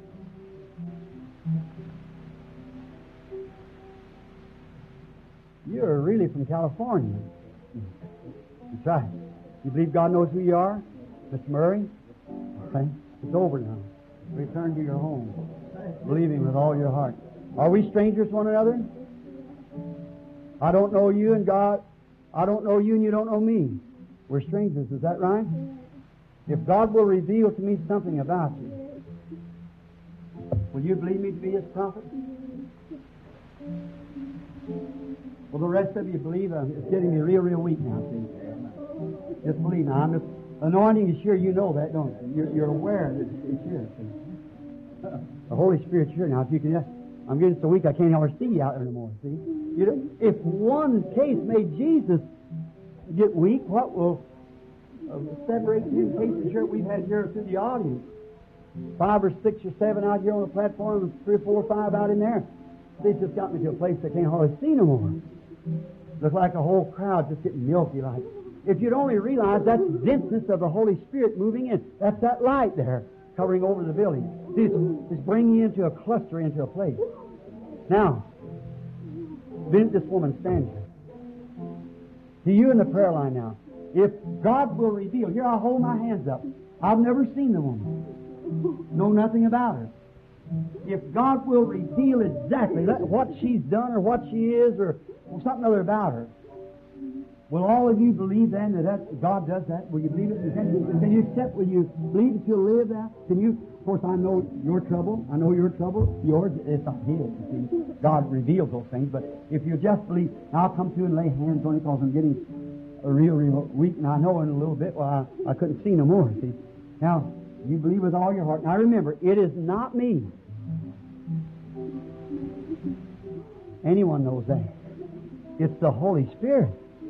You're really from California. That's right. You believe God knows who you are? Mister Murray? Okay. It's over now. Return to your home. Believe Him with all your heart. Are we strangers to one another? I don't know you and God. I don't know you and you don't know me. We're strangers. Is that right? If God will reveal to me something about you, will you believe me to be His prophet? Well, the rest of you believe. Uh, it's getting me real, real weak now, see. Just believe now. I'm just, anointing is here. You know that, don't you? You're, you're aware that it's here. See? The Holy Spirit's here now. If you can just, I'm getting so weak I can't ever see you out there anymore, see? You know, if one case made Jesus get weak, what will of seven or eight, ten cases here we've had here through the audience. Five or six or seven out here on the platform, and three or four or five out in there. They just got me to a place I can't hardly see no more. Look like a whole crowd just getting milky like. If you'd only realize that's denseness of the Holy Spirit moving in. That's that light there covering over the building. See, it's, it's bringing you into a cluster, into a place. Now, didn't this woman stand here? To you in the prayer line now. If God will reveal, here I hold my hands up. I've never seen the woman. Know nothing about her. If God will reveal exactly that, what she's done or what she is or, or something other about her, will all of you believe then that, that God does that? Will you believe it? Can you, can you accept? Will you believe that you'll live that? Can you? Of course, I know your trouble. I know your trouble. Yours, it's not His. You see, God reveals those things. But if you just believe, I'll come to and lay hands on you because I'm getting a real, real weak, and I know in a little bit. Well, I, I couldn't see no more. See, now you believe with all your heart. Now remember, it is not me. Anyone knows that. It's the Holy Spirit.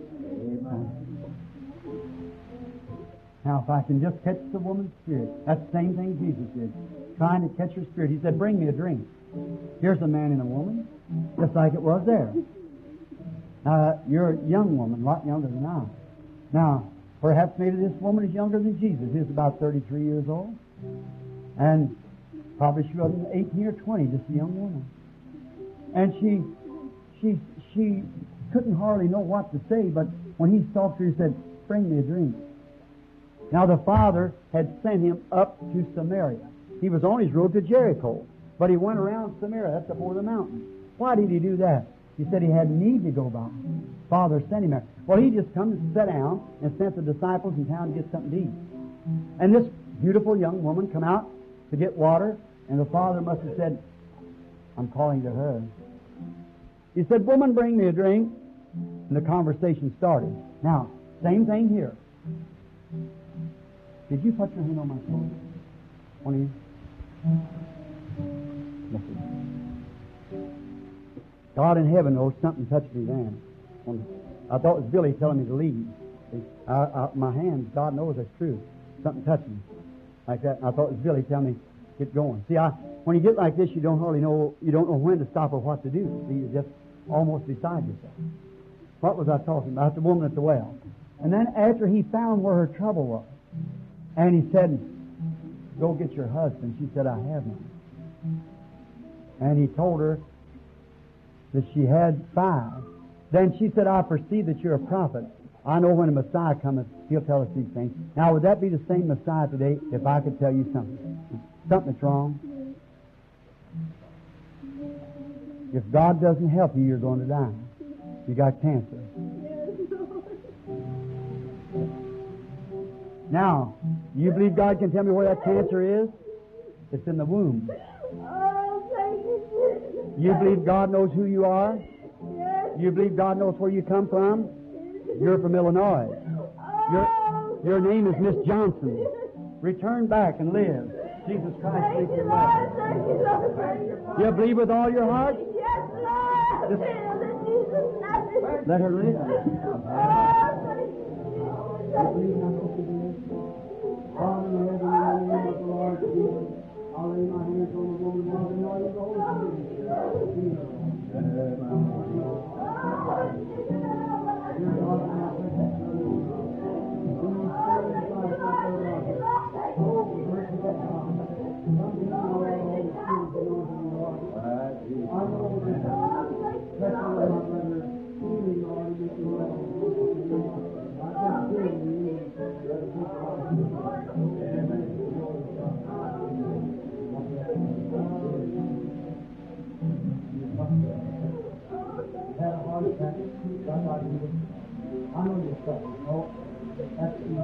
Now, if I can just catch the woman's spirit, that's the same thing Jesus did, trying to catch her spirit. He said, bring me a drink. Here's a man and a woman, just like it was there. Now, you're a young woman, a lot younger than I. Now, perhaps maybe this woman is younger than Jesus. He's about thirty-three years old. And probably she wasn't eighteen or twenty, just a young woman. And she, she, she couldn't hardly know what to say, but when he talked to her, he said, bring me a drink. Now the Father had sent him up to Samaria. He was on his road to Jericho, but he went around Samaria. That's up over the mountain. Why did he do that? He said he had need to go by. Father sent him there. Well, he just come to sit down and sent the disciples in town to get something to eat. And this beautiful young woman come out to get water, and the Father must have said, I'm calling to her. He said, woman, bring me a drink. And the conversation started. Now, same thing here. Did you put your hand on my shoulder? One of you? Listen. God in heaven knows something touched me then. I thought it was Billy telling me to leave. I, I, my hands, God knows that's true. Something touched me like that. I thought it was Billy telling me, get going. See, I, when you get like this, you don't hardly know, you don't know when to stop or what to do. See, you're just almost beside yourself. What was I talking about? The woman at the well. And then after he found where her trouble was, and he said, go get your husband. She said, I have none. And he told her that she had five. Then she said, I perceive that you're a prophet. I know when a Messiah cometh, he'll tell us these things. Now, would that be the same Messiah today if I could tell you something? Something that's wrong? If God doesn't help you, you're going to die. You got cancer. Now, you believe God can tell me where that cancer is? It's in the womb. You believe God knows who you are? You believe God knows where you come from? You're from Illinois. Your, your name is Miss Johnson. Return back and live. Jesus Christ makes you well. You believe with all your heart? Just let her live. Father in heaven, in the name of the Lord Jesus, I'll lay my hands on the woman now and know the Holy Spirit. I know you're suffering. Oh, that's easy.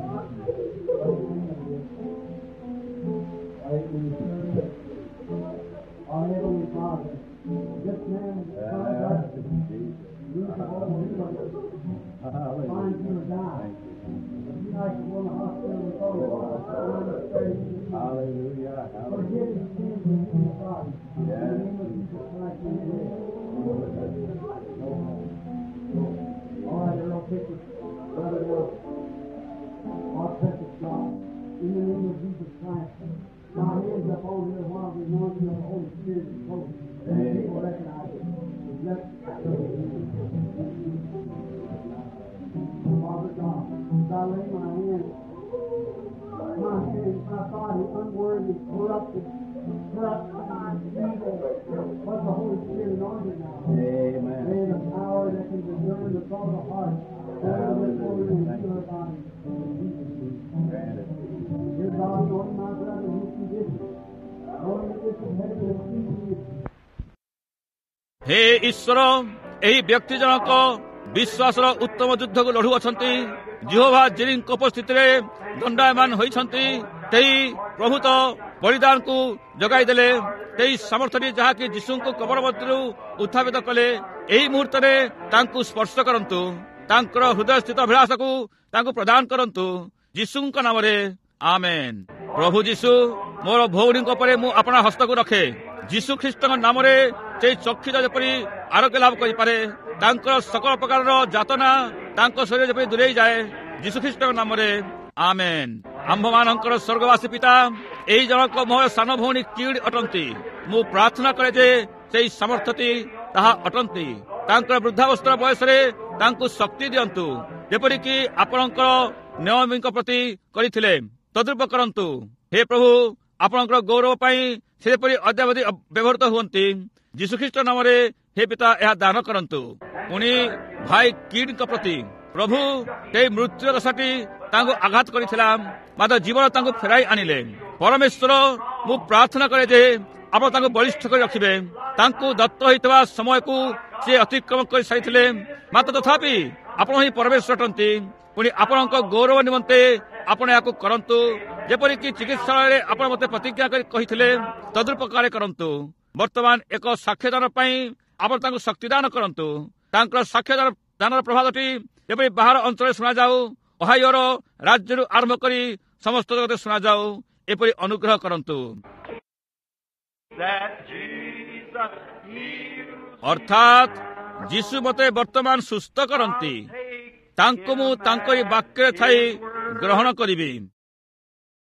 Our Heavenly Father, this man is trying to lose the whole world, find you or die. You like to go in the hospital with all the hallelujah. Forgive his sins in his body. In the name of Jesus Christ, we live. All right, Earl, take this brother. I'll upon here while the anointing of the Holy Spirit is flowing. And people recognize it. Let Father God, as I lay my hands, my hands, my body, unworthy, corrupted, corrupt, evil, but the Holy Spirit anointed now. Amen. May the power that can discern the thought of the heart, all this order and heal our body. Dear God, knowing my brother in his condition, knowing that this is heavy and easy. हे ईश्वर ଏହି ବ୍ୟକ୍ତି ଜଣକ ବିଶ୍ୱାସର ଉତ୍ତମ ଯୁଦ୍ଧକୁ ଲଢୁଅଛନ୍ତି ଜିହୋଭା ଜିରିଙ୍କ ଉପସ୍ଥିତିରେ ଦଣ୍ଡାୟମାନ ହୋଇଛନ୍ତି ସେହି ପ୍ରଭୁତ ବଳିଦାନକୁ ଯୋଗାଇ ଦେଲେ ସେହି ସାମର୍ଥ୍ୟଟି ଯାହାକି ଯୀଶୁଙ୍କୁ କବର ମଧ୍ୟରୁ ଉତ୍ଥାପିତ କଲେ ଏହି ମୁହୂର୍ତ୍ତରେ ତାଙ୍କୁ ସ୍ପର୍ଶ କରନ୍ତୁ ତାଙ୍କର ହୃଦୟସ୍ଥିତ ଅଭିଳାଷକୁ ତାଙ୍କୁ ପ୍ରଦାନ କରନ୍ତୁ ଯୀଶୁଙ୍କ ନାମରେ ଆମେନ୍। ପ୍ରଭୁ ଯୀଶୁ ମୋର ଭଉଣୀଙ୍କ ଉପରେ ମୁଁ ଆପଣା ହସ୍ତକୁ ରଖେ ଯୀଶୁ ଖ୍ରୀଷ୍ଟଙ୍କ ନାମରେ ସେହି ଚକ୍ଷିତ ଯେପରି ଆରୋଗ୍ୟ ଲାଭ କରିପାରେ ତାଙ୍କର ସକଳ ପ୍ରକାରର ଯାତନା ତାଙ୍କ ଶରୀର ଯେପରି ଦୂରେଇ ଯାଏ ଯୀଶୁ ଖ୍ରୀଷ୍ଟଙ୍କ ନାମରେ ଆମେନ୍। ଆମ୍ଭମାନଙ୍କର ସ୍ୱର୍ଗବାସୀ ପିତା ଏହି ଜଣକ ମୋର ସାନ ଭଉଣୀ କିଡ୍ ଅଟନ୍ତି ମୁଁ ପ୍ରାର୍ଥନା କରେ ଯେ ସେହି ସାମର୍ଥ୍ୟଟି ତାହା ଅଟନ୍ତି ତାଙ୍କର ବୃଦ୍ଧାବସ୍ଥା ବୟସରେ ତାଙ୍କୁ ଶକ୍ତି ଦିଅନ୍ତୁ ଯେପରିକି ଆପଣଙ୍କର ନିୟମୀଙ୍କ ପ୍ରତି କରିଥିଲେ ତଦ୍ରୂପ କରନ୍ତୁ ହେ ପ୍ରଭୁ ଆପଣଙ୍କର ଗୌରବ ପାଇଁ ସେପରି ଅଦ୍ୟାବଧି ବ୍ୟବହୃତ ହୁଅନ୍ତି ଯୀଶୁଖ୍ରୀଷ୍ଟ ନାମରେ ହେ ପିତା ଏହା ଦାନ କରନ୍ତୁ। ପୁଣି ଭାଇ କିଡ୍ଙ୍କ ପ୍ରତି ପ୍ରଭୁ ସେହି ମୃତ୍ୟୁର ଦଶାଟି ତାଙ୍କୁ ଆଘାତ କରିଥିଲା ମାତ୍ର ଜୀବନ ତାଙ୍କୁ ଫେରାଇ ଆଣିଲେ ପରମେଶ୍ୱର ମୁଁ ପ୍ରାର୍ଥନା କରେ ଯେ ଆପଣ ତାଙ୍କୁ ବଳିଷ୍ଠ କରି ରଖିବେ ତାଙ୍କୁ ଦତ୍ତ ହୋଇଥିବା ସମୟକୁ ସେ ଅତିକ୍ରମ କରି ସାରିଥିଲେ ମାତ୍ର ତଥାପି ଆପଣ ହିଁ ପରମେଶ୍ୱର ଅଟନ୍ତି ପୁଣି ଆପଣଙ୍କ ଗୌରବ ନିମନ୍ତେ ଆପଣ ଏହାକୁ କରନ୍ତୁ ଯେପରିକି ଚିକିତ୍ସାଳୟରେ ଆପଣ ମୋତେ ପ୍ରତିଜ୍ଞା କରି କହିଥିଲେ ତଦୁପକାର କରନ୍ତୁ ବର୍ତ୍ତମାନ ଏକ ସାକ୍ଷ୍ୟଦାନ ପାଇଁ ଆପଣ ତାଙ୍କୁ ଶକ୍ତିଦାନ କରନ୍ତୁ ତାଙ୍କର ସାକ୍ଷ୍ୟଦାନ ଦାନର ପ୍ରଭାବଟି ଯେପରି ବାହାର ଅଞ୍ଚଳରେ ଶୁଣାଯାଉ ଓହାଇଓର ରାଜ୍ୟରୁ ଆରମ୍ଭ କରି ସମସ୍ତ ଜଗତରେ ଶୁଣାଯାଉ ଏପରି ଅନୁଗ୍ରହ କରନ୍ତୁ ଅର୍ଥାତ୍ ଯୀଶୁ ମୋତେ ବର୍ତ୍ତମାନ ସୁସ୍ଥ କରନ୍ତି ତାଙ୍କୁ ମୁଁ ତାଙ୍କରି ବାକ୍ୟରେ ଥାଇ ଗ୍ରହଣ କରିବି।